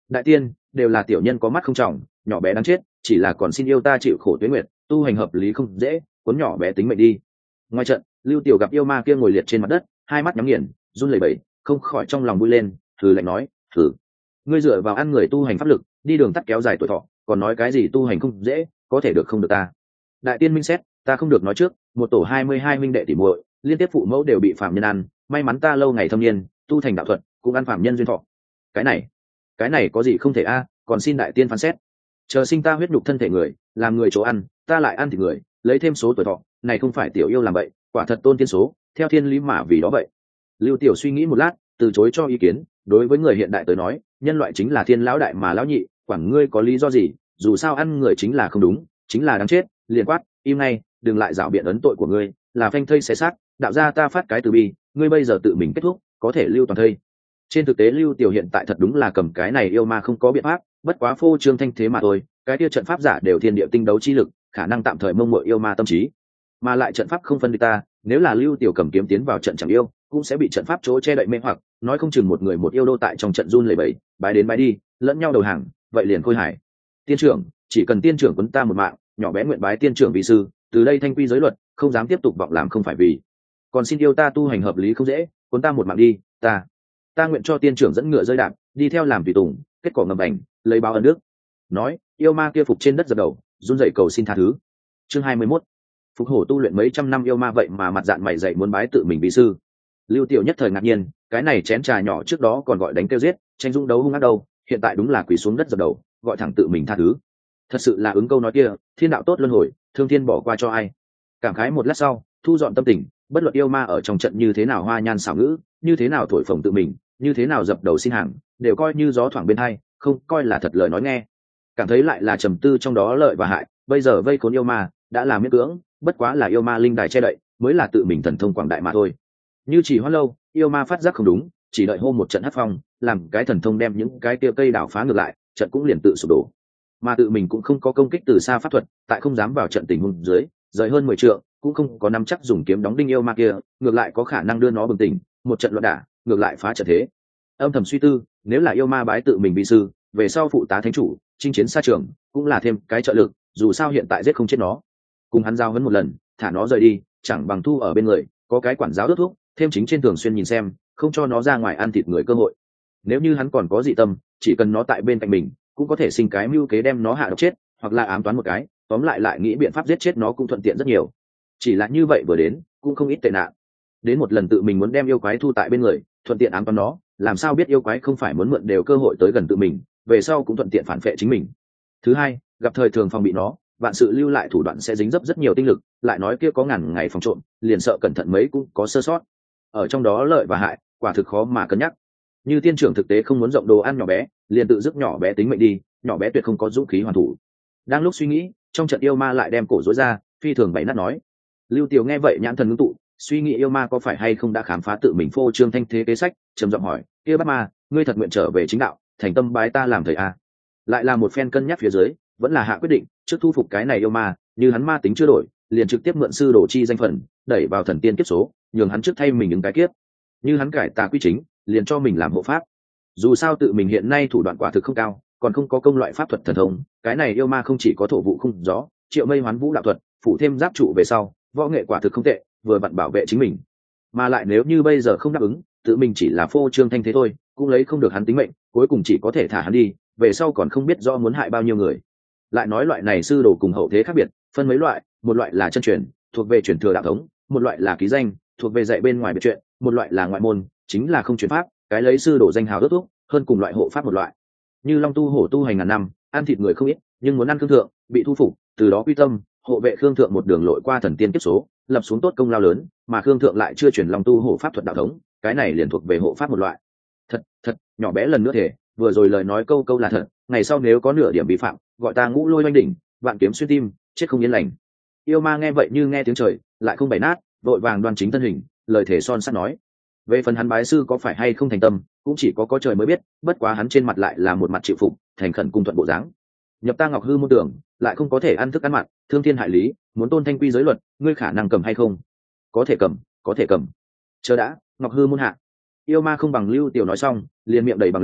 đại tiên đều là tiểu nhân có mắt không trọng, nhỏ bé đáng chết, chỉ là còn xin yêu ta chịu khổ tuế nguyệt, tu hành hợp lý không dễ, cuốn nhỏ bé tính mệnh đi. Ngoài trận, Lưu Tiểu gặp yêu ma kia ngồi liệt trên mặt đất, hai mắt nhắm nghiền, run lẩy bẩy, không khỏi trong lòng vui lên, thử lạnh nói, thử, ngươi dựa vào ăn người tu hành pháp lực, đi đường tắt kéo dài tuổi thọ, còn nói cái gì tu hành không dễ, có thể được không được ta. Đại tiên minh xét, ta không được nói trước, một tổ hai mươi hai minh đệ tỷ muội, liên tiếp phụ mẫu đều bị phạm nhân ăn, may mắn ta lâu ngày thâm niên, tu thành đạo thuật, cũng ăn phạm nhân duyên thọ. Cái này, cái này có gì không thể a, còn xin đại tiên phán xét. Chờ sinh ta huyết nhục thân thể người, làm người chỗ ăn, ta lại ăn thịt người, lấy thêm số tuổi thọ, này không phải tiểu yêu làm vậy, quả thật tôn tiên số, theo thiên lý mà vì đó vậy. Lưu Tiểu suy nghĩ một lát, từ chối cho ý kiến, đối với người hiện đại tới nói, nhân loại chính là thiên lão đại mà lão nhị, quản ngươi có lý do gì, dù sao ăn người chính là không đúng, chính là đáng chết, liền quát, im ngay, đừng lại dạo biện ấn tội của ngươi, là phanh thây xé xác, đạo gia ta phát cái từ bi, ngươi bây giờ tự mình kết thúc, có thể lưu toàn thây. Trên thực tế Lưu Tiểu hiện tại thật đúng là cầm cái này yêu ma không có biện pháp, bất quá phô trương thanh thế mà thôi, cái kia trận pháp giả đều thiên địa tinh đấu chi lực, khả năng tạm thời mông muội yêu ma tâm trí, mà lại trận pháp không phân địch ta, nếu là Lưu Tiểu cầm kiếm tiến vào trận chẳng yêu, cũng sẽ bị trận pháp chỗ che đậy mê hoặc, nói không chừng một người một yêu đô tại trong trận run lẩy bẩy, bái đến bái đi, lẫn nhau đầu hàng, vậy liền khôi hải. Tiên trưởng, chỉ cần tiên trưởng quấn ta một mạng, nhỏ bé nguyện bái tiên trưởng vi sư, từ đây thanh quy giới luật, không dám tiếp tục vọng làm không phải vì. Còn xin yêu ta tu hành hợp lý không dễ, quấn ta một mạng đi, ta, ta nguyện cho tiên trưởng dẫn ngựa rơi đạp, đi theo làm tùy tùng, kết quả ngầm ảnh, lấy báo ân đức. Nói, yêu ma kia phục trên đất dập đầu, run rẩy cầu xin tha thứ. Chương hai mươi mốt. Phục hổ tu luyện mấy trăm năm yêu ma vậy mà mặt dạng mày dày muốn bái tự mình vi sư. Lưu Tiểu nhất thời ngạc nhiên, cái này chén trà nhỏ trước đó còn gọi đánh kêu giết, tranh dũng đấu hung ác đâu, hiện tại đúng là quỳ xuống đất dập đầu, gọi thẳng tự mình tha thứ. Thật sự là ứng câu nói kia, thiên đạo tốt luân hồi, thương thiên bỏ qua cho ai. Cảm khái một lát sau, thu dọn tâm tình, bất luận yêu ma ở trong trận như thế nào hoa nhan xảo ngữ, như thế nào thổi phồng tự mình, như thế nào dập đầu xin hàng, đều coi như gió thoảng bên hai, không coi là thật lời nói nghe. Cảm thấy lại là trầm tư trong đó lợi và hại, bây giờ vây khốn yêu ma đã là miễn cưỡng, bất quá là yêu ma linh đài che đậy, mới là tự mình thần thông quảng đại mà thôi. Như chỉ hoan lâu, yêu ma phát giác không đúng, chỉ đợi hô một trận hất phong, làm cái thần thông đem những cái kia cây đảo phá ngược lại, trận cũng liền tự sụp đổ. Mà tự mình cũng không có công kích từ xa pháp thuật, tại không dám vào trận tình huống dưới, rời hơn mười trượng, cũng không có nắm chắc dùng kiếm đóng đinh yêu ma kia, ngược lại có khả năng đưa nó bừng tỉnh, một trận loạn đả, ngược lại phá trận thế. Âm thầm suy tư, nếu là yêu ma bái tự mình vi sư, về sau phụ tá thánh chủ, chinh chiến xa trường, cũng là thêm cái trợ lực, dù sao hiện tại giết không chết nó, cùng hắn giao hấn một lần, thả nó rời đi, chẳng bằng thu ở bên người, có cái quản giáo đốt thuốc, thêm chính trên thường xuyên nhìn xem, không cho nó ra ngoài ăn thịt người cơ hội. Nếu như hắn còn có dị tâm, chỉ cần nó tại bên cạnh mình, cũng có thể sinh cái mưu kế đem nó hạ độc chết, hoặc là ám toán một cái, tóm lại lại nghĩ biện pháp giết chết nó cũng thuận tiện rất nhiều. Chỉ là như vậy vừa đến, cũng không ít tệ nạn. Đến một lần tự mình muốn đem yêu quái thu tại bên người, thuận tiện ám toán nó, làm sao biết yêu quái không phải muốn mượn đều cơ hội tới gần tự mình, về sau cũng thuận tiện phản phệ chính mình. Thứ hai, gặp thời thường phòng bị nó, vạn sự lưu lại thủ đoạn sẽ dính dấp rất nhiều tinh lực, lại nói kia có ngàn ngày phòng trộm, liền sợ cẩn thận mấy cũng có sơ sót. Ở trong đó lợi và hại, quả thực khó mà cân nhắc. Như tiên trưởng thực tế không muốn rộng đồ ăn nhỏ bé, liền tự dứt nhỏ bé tính mệnh đi, nhỏ bé tuyệt không có dũng khí hoàn thủ. Đang lúc suy nghĩ, trong trận yêu ma lại đem cổ rối ra, phi thường bày nát nói. Lưu Tiểu nghe vậy nhãn thần ngưng tụ, suy nghĩ yêu ma có phải hay không đã khám phá tự mình phô trương thanh thế kế sách, trầm giọng hỏi, kia bắt ma, ngươi thật nguyện trở về chính đạo, thành tâm bái ta làm thầy à? Lại là một phen cân nhắc phía dưới, vẫn là hạ quyết định, trước thu phục cái này yêu ma, như hắn ma tính chưa đổi, liền trực tiếp mượn sư đồ chi danh phận, đẩy vào thần tiên kiếp số, nhường hắn trước thay mình những cái kiếp. Như hắn cải tà quy chính, liền cho mình làm hộ pháp. Dù sao tự mình hiện nay thủ đoạn quả thực không cao, còn không có công loại pháp thuật thần thông, cái này yêu ma không chỉ có thổ vụ không gió, triệu mây hoán vũ đạo thuật, phụ thêm giáp trụ về sau, võ nghệ quả thực không tệ, vừa vặn bảo vệ chính mình. Mà lại nếu như bây giờ không đáp ứng, tự mình chỉ là phô trương thanh thế thôi, cũng lấy không được hắn tính mệnh, cuối cùng chỉ có thể thả hắn đi, về sau còn không biết do muốn hại bao nhiêu người. Lại nói loại này sư đồ cùng hậu thế khác biệt, phân mấy loại, một loại là chân truyền, thuộc về truyền thừa đạo thống, một loại là ký danh, thuộc về dạy bên ngoài biệt chuyện, một loại là ngoại môn, chính là không truyền pháp, cái lấy sư đồ danh hào đốt thuốc, hơn cùng loại hộ pháp một loại. Như Long Tu Hổ tu hành ngàn năm, ăn thịt người không ít, nhưng muốn ăn khương thượng, bị thu phục, từ đó quy tâm, hộ vệ khương thượng một đường lội qua thần tiên kiếp số, lập xuống tốt công lao lớn, mà khương thượng lại chưa truyền Long Tu Hổ pháp thuật đạo thống, cái này liền thuộc về hộ pháp một loại. Thật, thật, nhỏ bé lần nữa thể, vừa rồi lời nói câu câu là thật, ngày sau nếu có nửa điểm vi phạm, gọi ta ngũ lôi oanh đỉnh, vạn kiếm xuyên tim, chết không yên lành. Yêu ma nghe vậy như nghe tiếng trời, lại không bày nát, vội vàng đoan chính thân hình, lời thể son sắt nói. Về phần hắn bái sư có phải hay không thành tâm, cũng chỉ có có trời mới biết, bất quá hắn trên mặt lại là một mặt chịu phục, thành khẩn cung thuận bộ dáng. Nhập ta Ngọc Hư môn tưởng, lại không có thể ăn thức ăn mặn, thương thiên hại lý, muốn tôn thanh quy giới luật, ngươi khả năng cầm hay không? Có thể cầm, có thể cầm. Chờ đã, Ngọc Hư môn hạ. Yêu ma không bằng Lưu Tiểu nói xong, liền miệng đầy bằng lòng,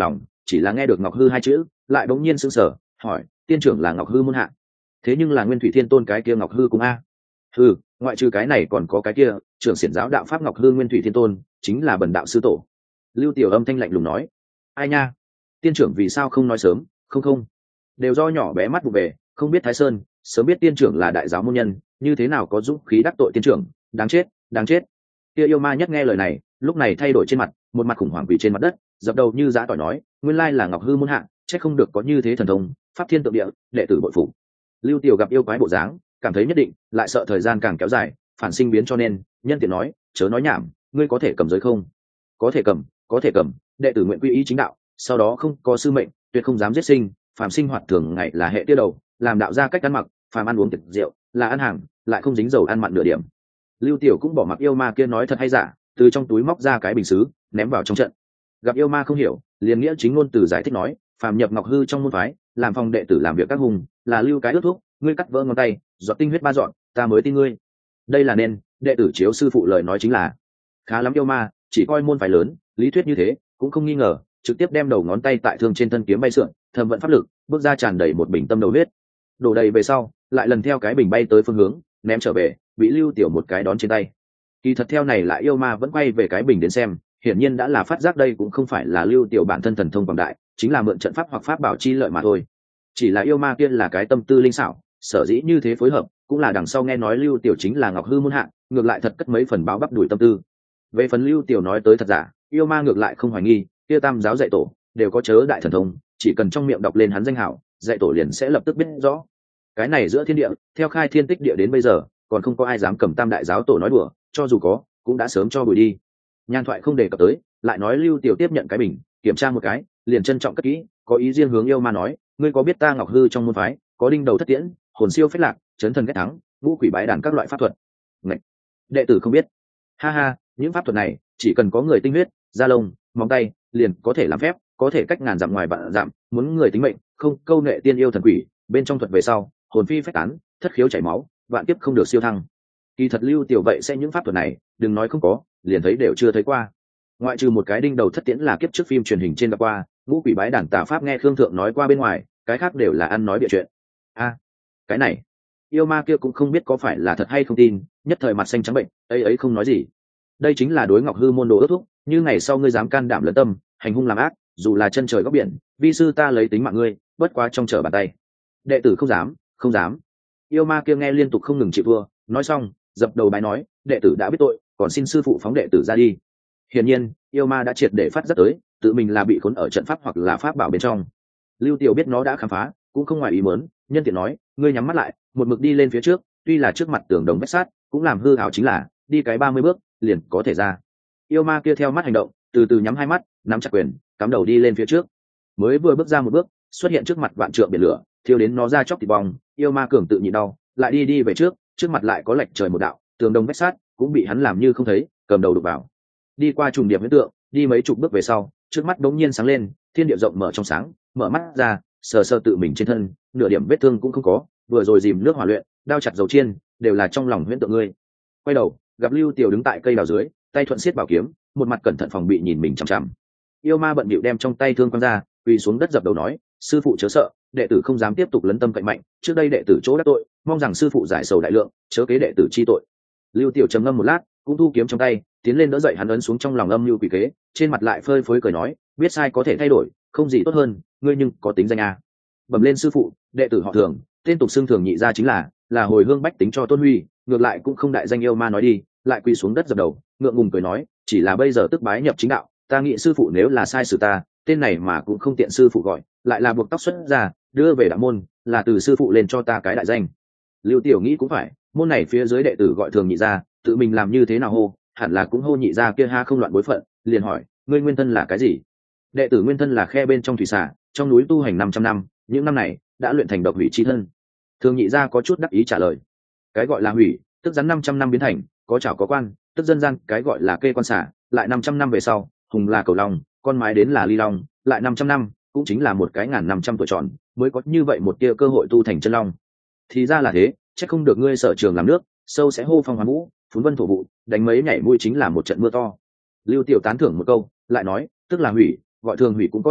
chỉ là nghe được ngọc hư hai chữ lại bỗng nhiên sững sờ hỏi tiên trưởng là ngọc hư môn hạ, thế nhưng là nguyên thủy thiên tôn cái kia ngọc hư cũng a. Hư, ngoại trừ cái này còn có cái kia trưởng xiển giáo đạo pháp ngọc hư nguyên thủy thiên tôn chính là bần đạo sư tổ. Lưu Tiểu âm thanh lạnh lùng nói. Ai nha, tiên trưởng vì sao không nói sớm? Không không, đều do nhỏ bé mắt vụ về, không biết Thái Sơn sớm biết tiên trưởng là đại giáo môn nhân, như thế nào có dũng khí đắc tội tiên trưởng, đáng chết đáng chết. Kia yêu ma nhất nghe lời này lúc này thay đổi trên mặt, một mặt khủng hoảng quỳ trên mặt đất, dập đầu như giã tỏi nói nguyên lai là ngọc hư môn hạ, chắc không được có như thế thần thông pháp thiên tượng địa, đệ tử bội phục. Lưu Tiểu gặp yêu quái bộ dáng cảm thấy nhất định lại sợ thời gian càng kéo dài phản sinh biến, cho nên nhân tiện nói chớ nói nhảm, ngươi có thể cầm giới không? Có thể cầm, có thể cầm, đệ tử nguyện quy y chính đạo, sau đó không có sư mệnh tuyệt không dám giết sinh, phàm sinh hoạt thường ngày là hệ tiêu đầu, làm đạo ra cách ăn mặc, phàm ăn uống tiệc rượu là ăn hàng, lại không dính dầu ăn mặn nửa điểm. Lưu Tiểu cũng bỏ mặc yêu ma kia nói thật hay giả, từ trong túi móc ra cái bình sứ ném vào trong trận. Gặp yêu ma không hiểu, liền nghĩa chính ngôn từ giải thích nói phàm nhập ngọc hư trong môn phái, làm phòng đệ tử làm việc các hùng, là lưu cái ước thuốc, ngươi cắt vỡ ngón tay giọt tinh huyết ba dọn, ta mới tin ngươi. Đây là nên đệ tử chiếu sư phụ lời nói chính là. Khá lắm yêu ma, chỉ coi môn phái lớn lý thuyết như thế cũng không nghi ngờ, trực tiếp đem đầu ngón tay tại thương trên thân kiếm bay sượn, thầm vận pháp lực bước ra tràn đầy một bình tâm đầu huyết, đổ đầy về sau lại lần theo cái bình bay tới phương hướng ném trở về, bị Lưu Tiểu một cái đón trên tay. Kỳ thật theo này lại yêu ma vẫn quay về cái bình đến xem, hiển nhiên đã là phát giác đây cũng không phải là Lưu Tiểu bản thân thần thông quảng đại, chính là mượn trận pháp hoặc pháp bảo chi lợi mà thôi. Chỉ là yêu ma kia là cái tâm tư linh xảo, sở dĩ như thế phối hợp cũng là đằng sau nghe nói Lưu Tiểu chính là ngọc hư môn hạ, ngược lại thật cất mấy phần báo bắp đuổi tâm tư. Về phần Lưu Tiểu nói tới thật giả, yêu ma ngược lại không hoài nghi, kia tam giáo dạy tổ đều có chớ đại thần thông, chỉ cần trong miệng đọc lên hắn danh hảo, dạy tổ liền sẽ lập tức biết rõ. Cái này giữa thiên địa, theo khai thiên tích địa đến bây giờ, còn không có ai dám cầm tam đại giáo tổ nói đùa, cho dù có, cũng đã sớm cho bùi đi. Nhan thoại không đề cập tới, lại nói Lưu Tiểu tiếp nhận cái bình, kiểm tra một cái, liền trân trọng cất kỹ, có ý riêng hướng yêu ma nói, ngươi có biết ta ngọc hư trong môn phái có đinh đầu thất tiễn, hồn siêu phách lạc, chấn thần ghét thắng, ngũ quỷ bái đàn các loại pháp thuật? Ngạch, đệ tử không biết. Ha ha, những pháp thuật này chỉ cần có người tinh huyết, da lông, móng tay liền có thể làm phép, có thể cách ngàn dặm ngoài vạn dặm, muốn người tính mệnh, không câu nệ tiên yêu thần quỷ, bên trong thuật về sau hồn phi phách tán, thất khiếu chảy máu, vạn kiếp không được siêu thăng. Kỳ thật Lưu Tiểu vậy sẽ những pháp thuật này đừng nói không có, liền thấy đều chưa thấy qua. Ngoại trừ một cái đinh đầu thất tiễn là kiếp trước phim truyền hình trên gặp qua, ngũ quỷ bái đàn tà pháp nghe Khương Thượng nói qua bên ngoài, cái khác đều là ăn nói bịa chuyện. A, à, cái này yêu ma kia cũng không biết có phải là thật hay không tin, nhất thời mặt xanh trắng bệnh, ấy ấy không nói gì. Đây chính là đối ngọc hư môn đồ ước thúc, như ngày sau ngươi dám can đảm lẫn tâm hành hung làm ác, dù là chân trời góc biển, vi sư ta lấy tính mạng ngươi bất quá trong trở bàn tay. Đệ tử không dám, không dám. Yêu ma kia nghe liên tục không ngừng chịu thua, nói xong dập đầu bái nói, đệ tử đã biết tội, còn xin sư phụ phóng đệ tử ra đi. Hiển nhiên yêu ma đã triệt để phát giác tới tự mình là bị khốn ở trận pháp hoặc là pháp bảo bên trong. Lưu Tiểu biết nó đã khám phá, cũng không ngoài ý muốn, nhân tiện nói, ngươi nhắm mắt lại, một mực đi lên phía trước, tuy là trước mặt tường đồng vách sát, cũng làm hư ảo chính là, đi cái ba mươi bước, liền có thể ra. Yêu ma kia theo mắt hành động, từ từ nhắm hai mắt, nắm chặt quyền, cắm đầu đi lên phía trước. Mới vừa bước ra một bước, xuất hiện trước mặt vạn trượng biển lửa, thiêu đến nó ra chóc thịt bong, yêu ma cường tự nhịn đau, lại đi đi về trước, trước mặt lại có lệch trời một đạo, tường đồng vách sát, cũng bị hắn làm như không thấy, cầm đầu đục vào. Đi qua trùng điệp huyễn tượng, đi mấy chục bước về sau, trước mắt đống nhiên sáng lên, thiên địa rộng mở trong sáng, mở mắt ra, sờ sờ tự mình trên thân, nửa điểm vết thương cũng không có, vừa rồi dìm nước hỏa luyện, đao chặt dầu chiên, đều là trong lòng huyễn tượng ngươi. Quay đầu, gặp Lưu Tiểu đứng tại cây đào dưới, tay thuận xiết bảo kiếm, một mặt cẩn thận phòng bị nhìn mình chằm chằm. Yêu ma bận bịu đem trong tay thương quăng ra, quỳ xuống đất dập đầu nói, sư phụ chớ sợ, đệ tử không dám tiếp tục lấn tâm cậy mạnh, trước đây đệ tử chỗ đắc tội, mong rằng sư phụ giải sầu đại lượng, chớ kế đệ tử chi tội. Lưu Tiểu trầm ngâm một lát, cũng thu kiếm trong tay, tiến lên đỡ dậy hắn, ấn xuống trong lòng âm mưu quỷ kế, trên mặt lại phơi phới cười nói, biết sai có thể thay đổi, không gì tốt hơn, ngươi nhưng có tính danh a. Bẩm lên sư phụ, đệ tử họ Thường, tên tục xưng Thường nhị gia chính là, là hồi hương bách tính cho Tôn Huy, ngược lại cũng không đại danh. Yêu ma nói đi, lại quỳ xuống đất dập đầu, ngượng ngùng cười nói, chỉ là bây giờ tức bái nhập chính đạo, ta nghĩ sư phụ nếu là sai xử ta, tên này mà cũng không tiện sư phụ gọi, lại là buộc tóc xuất ra, đưa về đạo môn, là từ sư phụ lên cho ta cái đại danh. Lưu Tiểu nghĩ cũng phải, môn này phía dưới đệ tử gọi Thường nhị gia, tự mình làm như thế nào hô, hẳn là cũng hô nhị gia kia ha không loạn bối phận, liền hỏi, ngươi nguyên thân là cái gì? Đệ tử nguyên thân là khe bên trong thủy xả, trong núi tu hành năm trăm năm, những năm này đã luyện thành độc hủy chi thân. Thường nhị gia có chút đắc ý trả lời, cái gọi là hủy, tức rắn năm trăm năm biến thành, có chảo có quan, tức dân gian cái gọi là kê quan xả, lại năm trăm năm về sau, hùng là cầu long, con mái đến là ly long, lại năm trăm năm, cũng chính là một cái ngàn năm trăm tuổi tròn, mới có như vậy một tia cơ hội tu thành chân long. Thì ra là thế, chắc không được ngươi sở trường làm nước, sâu sẽ hô phong hoán vũ, phún vân thổ vụ, đánh mấy nhảy mũi chính là một trận mưa to. Lưu Tiểu tán thưởng một câu, lại nói, tức là hủy, gọi thường hủy cũng có thể,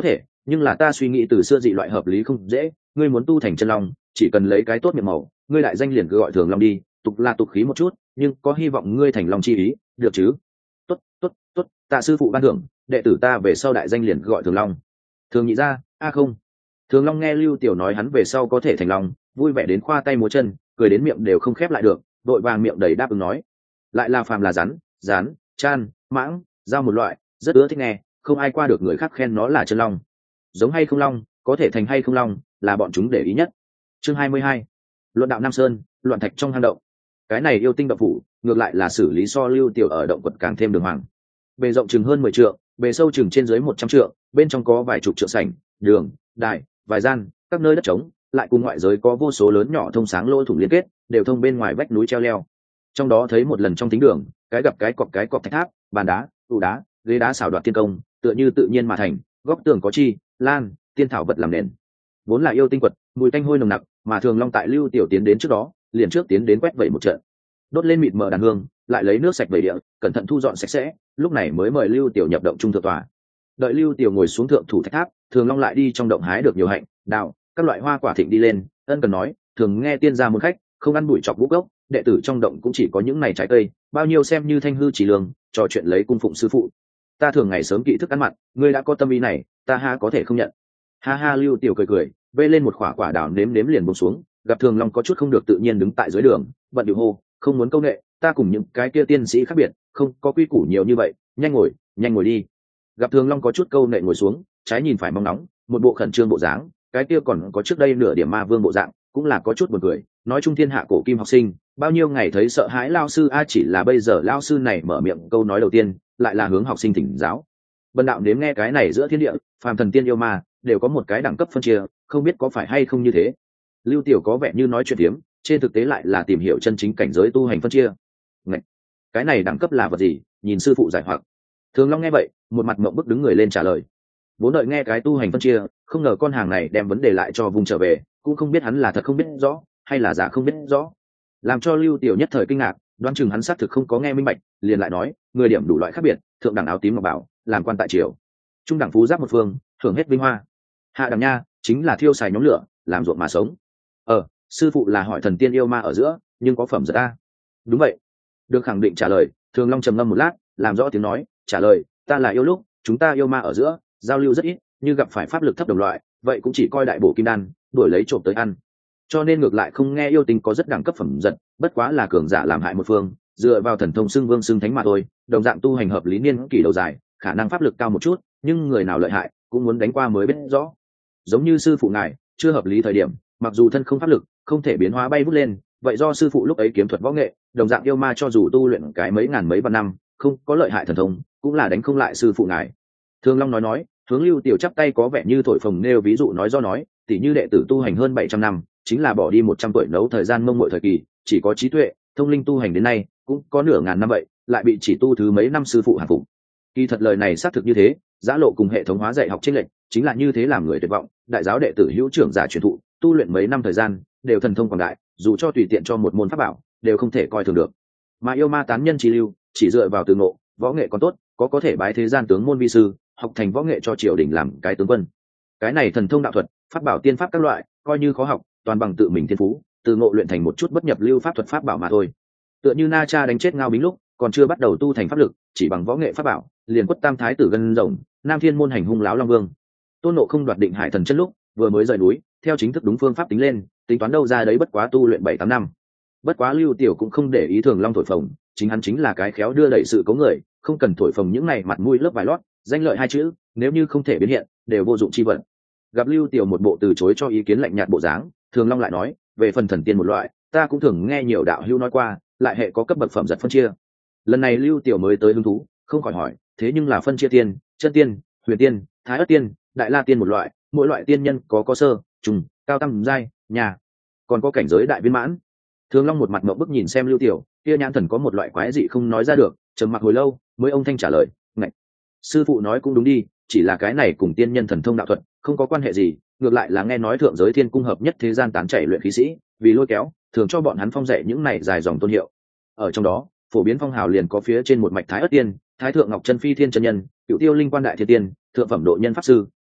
nhưng là ta suy nghĩ từ xưa dị loại hợp lý không dễ, ngươi muốn tu thành chân long chỉ cần lấy cái tốt miệng màu, ngươi đại danh liền cứ gọi thường long đi, tục là tục khí một chút, nhưng có hy vọng ngươi thành long chi ý, được chứ? Tốt, tốt, tốt, tạ sư phụ ban thưởng, đệ tử ta về sau đại danh liền cứ gọi thường long. Thường nhị ra, a không. Thường long nghe Lưu Tiểu nói hắn về sau có thể thành long, vui vẻ đến khoa tay múa chân, cười đến miệng đều không khép lại được, đội vàng miệng đầy đáp ứng nói. Lại là phàm là rắn, rán, chan, mãng, giao một loại, rất ưa thích nghe, không ai qua được người khác khen nó là chân long. Giống hay không long, có thể thành hay không long, là bọn chúng để ý nhất. Chương hai mươi hai, luận đạo Nam Sơn, loạn thạch trong hang động. Cái này yêu tinh động phủ, ngược lại là xử lý so Lưu Tiểu ở động quật càng thêm đường hoàng. Bề rộng chừng hơn mười trượng, bề sâu chừng trên dưới một trăm trượng, bên trong có vài chục trượng sảnh, đường, đài, vài gian, các nơi đất trống, lại cùng ngoại giới có vô số lớn nhỏ thông sáng lỗ thủng liên kết, đều thông bên ngoài vách núi treo leo. Trong đó thấy một lần trong tính đường, cái gặp cái cọp cái cọp thạch tháp, bàn đá, tủ đá, ghế đá xảo đoạt tiên công, tựa như tự nhiên mà thành, góc tường có chi, lan, tiên thảo vật làm nền. Vốn là yêu tinh quật, mùi tanh hôi nồng nặc, mà Thường Long tại Lưu Tiểu tiến đến trước đó, liền trước tiến đến quét vẩy một trận, đốt lên mịt mờ đàn hương, lại lấy nước sạch vẩy địa, cẩn thận thu dọn sạch sẽ, lúc này mới mời Lưu Tiểu nhập động trung thượng tòa. Đợi Lưu Tiểu ngồi xuống thượng thủ thạch tháp, Thường Long lại đi trong động hái được nhiều hạnh, đào, các loại hoa quả thịnh đi lên, ân cần nói, thường nghe tiên gia muốn khách, không ăn bụi chọc vũ gốc, đệ tử trong động cũng chỉ có những này trái cây, bao nhiêu xem như thanh hư chỉ lương, trò chuyện lấy cung phụng sư phụ. Ta thường ngày sớm kỹ thức ăn mặn, ngươi đã có tâm ý này, ta ha có thể không nhận. Ha ha. Lưu Tiểu cười cười, vê lên một quả quả đào nếm nếm liền buông xuống, gặp Thường Long có chút không được tự nhiên đứng tại dưới đường, bận điệu hô, không muốn câu nệ, ta cùng những cái kia tiên sĩ khác biệt, không có quy củ nhiều như vậy, nhanh ngồi, nhanh ngồi đi. Gặp Thường Long có chút câu nệ ngồi xuống, trái nhìn phải mong nóng, một bộ khẩn trương bộ dáng, cái kia còn có trước đây nửa điểm ma vương bộ dạng, cũng là có chút buồn cười, nói chung thiên hạ cổ kim học sinh, bao nhiêu ngày thấy sợ hãi lao sư a, chỉ là bây giờ lao sư này mở miệng câu nói đầu tiên, lại là hướng học sinh thỉnh giáo. Bần đạo nếm nghe cái này giữa thiên địa, phàm thần tiên yêu ma, đều có một cái đẳng cấp phân chia, không biết có phải hay không như thế. Lưu Tiểu có vẻ như nói chuyện tiếm, trên thực tế lại là tìm hiểu chân chính cảnh giới tu hành phân chia. Ngậy! Cái này đẳng cấp là vật gì? Nhìn sư phụ giải hoặc. Thường Long nghe vậy, một mặt mộng bức đứng người lên trả lời. Vốn đợi nghe cái tu hành phân chia, không ngờ con hàng này đem vấn đề lại cho vùng trở về, cũng không biết hắn là thật không biết rõ, hay là giả không biết rõ. Làm cho Lưu Tiểu nhất thời kinh ngạc, đoán chừng hắn xác thực không có nghe minh bạch, liền lại nói, người điểm đủ loại khác biệt, thượng đẳng áo tím ngọc bảo, làm quan tại triều, trung đẳng phú giáp một phương, thưởng hết vinh hoa, hạ đẳng nha, chính là thiêu xài nhóm lửa, làm ruộng mà sống. Ờ, sư phụ là hỏi thần tiên yêu ma ở giữa, nhưng có phẩm giật a. Đúng vậy. Được khẳng định trả lời. Thường Long trầm ngâm một lát, làm rõ tiếng nói, trả lời, ta là yêu lúc, chúng ta yêu ma ở giữa, giao lưu rất ít, như gặp phải pháp lực thấp đồng loại, vậy cũng chỉ coi đại bổ kim đan, đuổi lấy trộm tới ăn. Cho nên ngược lại không nghe yêu tinh có rất đẳng cấp phẩm giật, bất quá là cường giả làm hại một phương, dựa vào thần thông xưng vương xưng thánh mà thôi, đồng dạng tu hành hợp lý niên kỷ đầu dài, khả năng pháp lực cao một chút, nhưng người nào lợi hại, cũng muốn đánh qua mới biết rõ. Giống như sư phụ ngài, chưa hợp lý thời điểm, mặc dù thân không pháp lực, không thể biến hóa bay vút lên, vậy do sư phụ lúc ấy kiếm thuật võ nghệ, đồng dạng yêu ma cho dù tu luyện cái mấy ngàn mấy vạn năm, không có lợi hại thần thông, cũng là đánh không lại sư phụ ngài. Thường Long nói nói, hướng Lưu Tiểu chắp tay có vẻ như thổi phồng nêu ví dụ nói do nói, tỷ như đệ tử tu hành hơn bảy trăm năm, chính là bỏ đi một trăm tuổi nấu thời gian mông muội thời kỳ, chỉ có trí tuệ, thông linh tu hành đến nay, cũng có nửa ngàn năm vậy, lại bị chỉ tu thứ mấy năm sư phụ hàng phục. Kỳ thật lời này xác thực như thế, Giã Lộ cùng hệ thống hóa dạy học chênh lệch, chính là như thế làm người tuyệt vọng, đại giáo đệ tử hữu trưởng giả truyền thụ, tu luyện mấy năm thời gian, đều thần thông quảng đại, dù cho tùy tiện cho một môn pháp bảo, đều không thể coi thường được. Mà yêu ma tán nhân chi lưu, chỉ dựa vào từ ngộ, võ nghệ còn tốt, có có thể bái thế gian tướng môn vi sư, học thành võ nghệ cho triều đình làm cái tướng quân. Cái này thần thông đạo thuật, pháp bảo tiên pháp các loại, coi như khó học, toàn bằng tự mình thiên phú, từ ngộ luyện thành một chút bất nhập lưu pháp thuật pháp bảo mà thôi. Tựa như Na Cha đánh chết Ngao Bính lúc, còn chưa bắt đầu tu thành pháp lực, chỉ bằng võ nghệ pháp bảo, liền quất tam thái tử gân rồng, Nam Thiên môn hành hung láo long vương. Tôn Ngộ không đoạt định hải thần chân lúc, vừa mới rời núi, theo chính thức đúng phương pháp tính lên, tính toán đâu ra đấy bất quá tu luyện bảy tám năm. Bất quá Lưu Tiểu cũng không để ý Thường Long thổi phồng, chính hắn chính là cái khéo đưa đẩy sự cấu người, không cần thổi phồng những này mặt mũi lớp vải lót, danh lợi hai chữ, nếu như không thể biến hiện, đều vô dụng chi vận. Gặp Lưu Tiểu một bộ từ chối cho ý kiến lạnh nhạt bộ dáng, Thường Long lại nói, về phần thần tiên một loại, ta cũng thường nghe nhiều đạo hữu nói qua, lại hệ có cấp bậc phẩm giật phân chia. Lần này Lưu Tiểu mới tới hứng thú, không khỏi hỏi, thế nhưng là phân chia tiên, chân tiên, huyền tiên, thái ất tiên, đại la tiên một loại, mỗi loại tiên nhân có có sơ, trùng, cao tam giai, nhà, còn có cảnh giới đại viên mãn. Thường Long một mặt ngậm bức nhìn xem Lưu Tiểu, kia nhãn thần có một loại quái dị không nói ra được, trầm mặc hồi lâu, mới ông thanh trả lời, ngạch, sư phụ nói cũng đúng đi, chỉ là cái này cùng tiên nhân thần thông đạo thuật không có quan hệ gì, ngược lại là nghe nói thượng giới thiên cung hợp nhất thế gian tán chảy luyện khí sĩ, vì lôi kéo, thường cho bọn hắn phong dạy những này dài dòng tôn hiệu. Ở trong đó, phổ biến phong hào liền có phía trên một mạch thái ất tiên, thái thượng ngọc chân phi thiên chân nhân, cựu tiêu linh quan đại thiên tiên, thượng phẩm độ nhân pháp sư,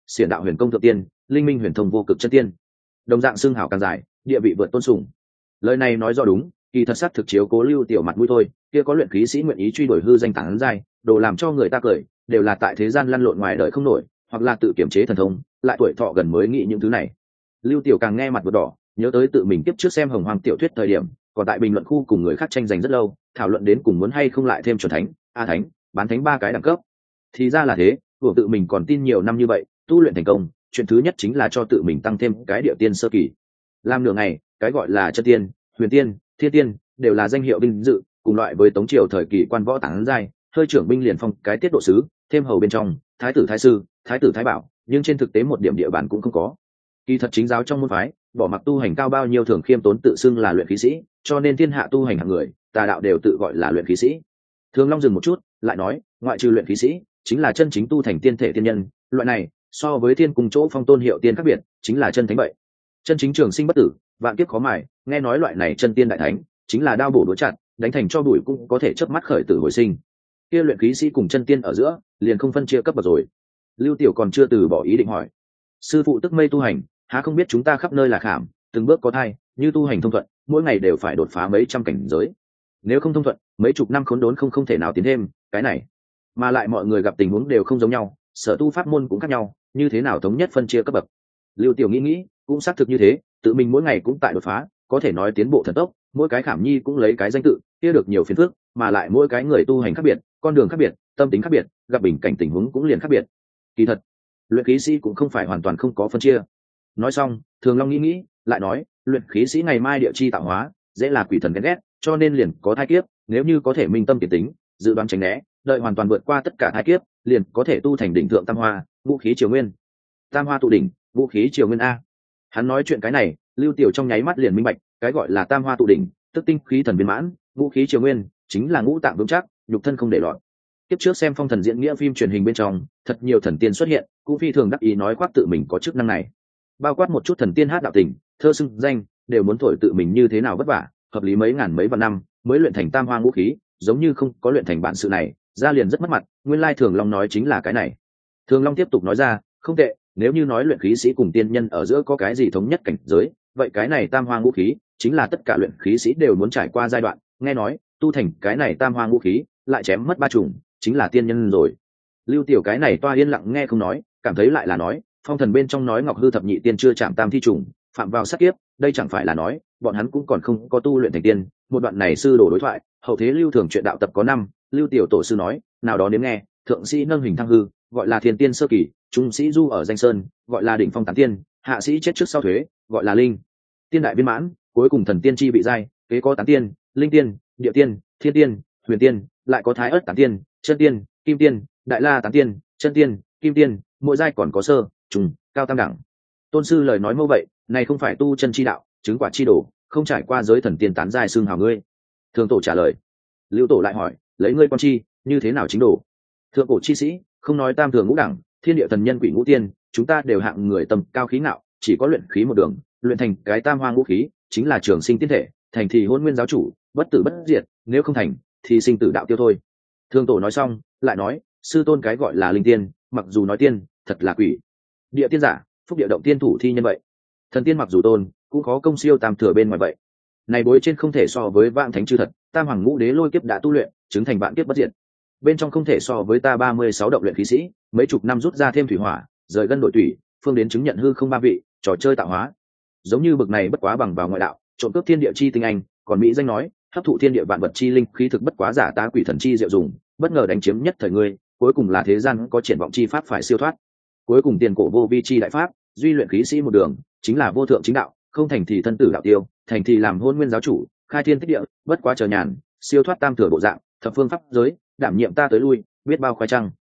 xiển đạo huyền công thượng tiên, linh minh huyền thông vô cực chân tiên, đồng dạng xưng hảo càng dài, địa vị vượt tôn sùng. Lời này nói rõ đúng, kỳ thật sắc thực chiếu cố lưu tiểu mặt mũi thôi, kia có luyện khí sĩ nguyện ý truy đuổi hư danh tán giai, đồ làm cho người ta cười, đều là tại thế gian lăn lộn ngoài đời không nổi, hoặc là tự kiểm chế thần thông, lại tuổi thọ gần mới nghĩ những thứ này. Lưu tiểu càng nghe mặt vượt đỏ, nhớ tới tự mình tiếp trước xem hồng hoang tiểu thuyết thời điểm, còn tại bình luận khu cùng người khác tranh giành rất lâu, thảo luận đến cùng muốn hay không lại thêm chuẩn thánh, a thánh, bán thánh ba cái đẳng cấp. Thì ra là thế, của tự mình còn tin nhiều năm như vậy, tu luyện thành công, chuyện thứ nhất chính là cho tự mình tăng thêm cái địa tiên sơ kỳ. Làm nửa ngày, cái gọi là chân tiên, huyền tiên, thiên tiên, đều là danh hiệu vinh dự, cùng loại với tống triều thời kỳ quan võ tán giai, hơi trưởng binh liền phong cái tiết độ sứ, thêm hầu bên trong, thái tử thái sư, thái tử thái bảo, nhưng trên thực tế một điểm địa bàn cũng không có. Kỳ thật chính giáo trong môn phái, bỏ mặc tu hành cao bao nhiêu thường khiêm tốn tự xưng là luyện khí sĩ, cho nên thiên hạ tu hành hạng người, tà đạo đều tự gọi là luyện khí sĩ. Thường Long dừng một chút, lại nói, ngoại trừ luyện khí sĩ, chính là chân chính tu thành tiên thể tiên nhân, loại này so với thiên cùng chỗ phong tôn hiệu tiên khác biệt, chính là chân thánh vậy. Chân chính trường sinh bất tử, vạn kiếp khó mài, nghe nói loại này chân tiên đại thánh, chính là đao bổ đũa chặt, đánh thành cho bụi cũng có thể chớp mắt khởi tử hồi sinh. Kia luyện khí sĩ cùng chân tiên ở giữa, liền không phân chia cấp bậc rồi. Lưu Tiểu còn chưa từ bỏ ý định hỏi, sư phụ tức mây tu hành, há không biết chúng ta khắp nơi là khảm, từng bước có thai, như tu hành thông thuận, mỗi ngày đều phải đột phá mấy trăm cảnh giới. Nếu không thông thuận, mấy chục năm khốn đốn không không thể nào tiến thêm, cái này. Mà lại mọi người gặp tình huống đều không giống nhau, sở tu pháp môn cũng khác nhau, như thế nào thống nhất phân chia cấp bậc. Lưu Tiểu nghĩ nghĩ, cũng xác thực như thế, tự mình mỗi ngày cũng tại đột phá, có thể nói tiến bộ thần tốc, mỗi cái khảm nhi cũng lấy cái danh tự, kia được nhiều phiền phức, mà lại mỗi cái người tu hành khác biệt, con đường khác biệt, tâm tính khác biệt, gặp bình cảnh tình huống cũng liền khác biệt. Kỳ thật, luyện khí sĩ cũng không phải hoàn toàn không có phân chia. Nói xong, Thường Long nghĩ nghĩ, lại nói, luyện khí sĩ ngày mai địa chi tạo hóa, dễ là quỷ thần ghen ghét, cho nên liền có thai kiếp, nếu như có thể minh tâm kiên tính, dự đoán tránh né, đợi hoàn toàn vượt qua tất cả thai kiếp, liền có thể tu thành đỉnh thượng tam hoa, vũ khí triều nguyên. Tam hoa tụ đỉnh, vũ khí triều nguyên a. Hắn nói chuyện cái này, Lưu Tiểu trong nháy mắt liền minh bạch, cái gọi là tam hoa tụ đỉnh, tức tinh khí thần viên mãn, vũ khí triều nguyên, chính là ngũ tạng vững chắc, nhục thân không để loạn. Tiếp trước xem phong thần diễn nghĩa phim truyền hình bên trong, thật nhiều thần tiên xuất hiện, cũng phi thường đắc ý nói khoác tự mình có chức năng này. Bao quát một chút thần tiên hát đạo tình, thơ xưng danh, đều muốn thổi tự mình như thế nào vất vả, hợp lý mấy ngàn mấy vạn năm mới luyện thành tam hoa ngũ khí, giống như không có luyện thành bản sự này, ra liền rất mất mặt. Nguyên lai Thường Long nói chính là cái này. Thường Long tiếp tục nói ra, không tệ, nếu như nói luyện khí sĩ cùng tiên nhân ở giữa có cái gì thống nhất cảnh giới, vậy cái này tam hoa ngũ khí chính là tất cả luyện khí sĩ đều muốn trải qua giai đoạn. Nghe nói tu thành cái này tam hoa ngũ khí lại chém mất ba trùng, chính là tiên nhân rồi. Lưu Tiểu cái này toa yên lặng nghe không nói, cảm thấy lại là nói, phong thần bên trong nói Ngọc Hư thập nhị tiên chưa chạm tam thi trùng, phạm vào sát kiếp, đây chẳng phải là nói bọn hắn cũng còn không có tu luyện thành tiên. Một đoạn này sư đồ đối thoại, hậu thế Lưu Thường chuyện đạo tập có năm. Lưu Tiểu tổ sư nói, nào đó nếm nghe, thượng sĩ nâng hình thăng hư, gọi là thiên tiên sơ kỳ, trung sĩ du ở danh sơn, gọi là đỉnh phong tán tiên, hạ sĩ chết trước sau thuế, gọi là linh tiên đại viên mãn, cuối cùng thần tiên chi bị giai, kế có tán tiên, linh tiên, địa tiên, thiên tiên, huyền tiên, lại có thái ớt tán tiên, chân tiên, kim tiên, đại la tán tiên, chân tiên, kim tiên, mỗi giai còn có sơ, trùng, cao tam đẳng. Tôn sư lời nói mâu vậy, này không phải tu chân chi đạo, chứng quả chi đồ, không trải qua giới thần tiên tán giai xương hào ngươi. Thường tổ trả lời. Lưu tổ lại hỏi, lấy ngươi quan chi, như thế nào chính đồ? Thượng cổ chi sĩ, không nói tam thường ngũ đẳng, thiên địa thần nhân quỷ ngũ tiên, chúng ta đều hạng người tầm cao khí ngạo, chỉ có luyện khí một đường, luyện thành cái tam hoa ngũ khí, chính là trường sinh tiên thể, thành thì hôn nguyên giáo chủ, bất tử bất diệt, nếu không thành, thì sinh tử đạo tiêu thôi. Thường tổ nói xong, lại nói, sư tôn cái gọi là linh tiên, mặc dù nói tiên, thật là quỷ. Địa tiên giả, phúc địa động tiên thủ thi nhân vậy. Thần tiên mặc dù tôn, cũng khó công siêu tam thừa bên ngoài vậy. Này bối trên không thể so với vạn thánh chư thật, tam hoàng ngũ đế lôi kiếp đã tu luyện, chứng thành vạn kiếp bất diệt. Bên trong không thể so với ta ba mươi sáu động luyện khí sĩ, mấy chục năm rút ra thêm thủy hỏa, rời gân đội thủy, phương đến chứng nhận hư không ba vị, trò chơi tạo hóa. Giống như bực này bất quá bằng vào ngoại đạo, trộm cướp thiên địa chi tinh anh, còn mỹ danh nói, hấp thụ thiên địa vạn vật chi linh khí thực bất quá giả tá quỷ thần chi diệu dùng, bất ngờ đánh chiếm nhất thời ngươi, cuối cùng là thế gian có triển vọng chi pháp phải siêu thoát. Cuối cùng tiền cổ vô vi chi đại pháp, duy luyện khí sĩ một đường, chính là vô thượng chính đạo, không thành thì thân tử đạo tiêu, thành thì làm hôn nguyên giáo chủ, khai thiên tích địa, bất quá chờ nhàn, siêu thoát tam thừa bộ dạng, thập phương pháp giới, đảm nhiệm ta tới lui, biết bao khoái trăng.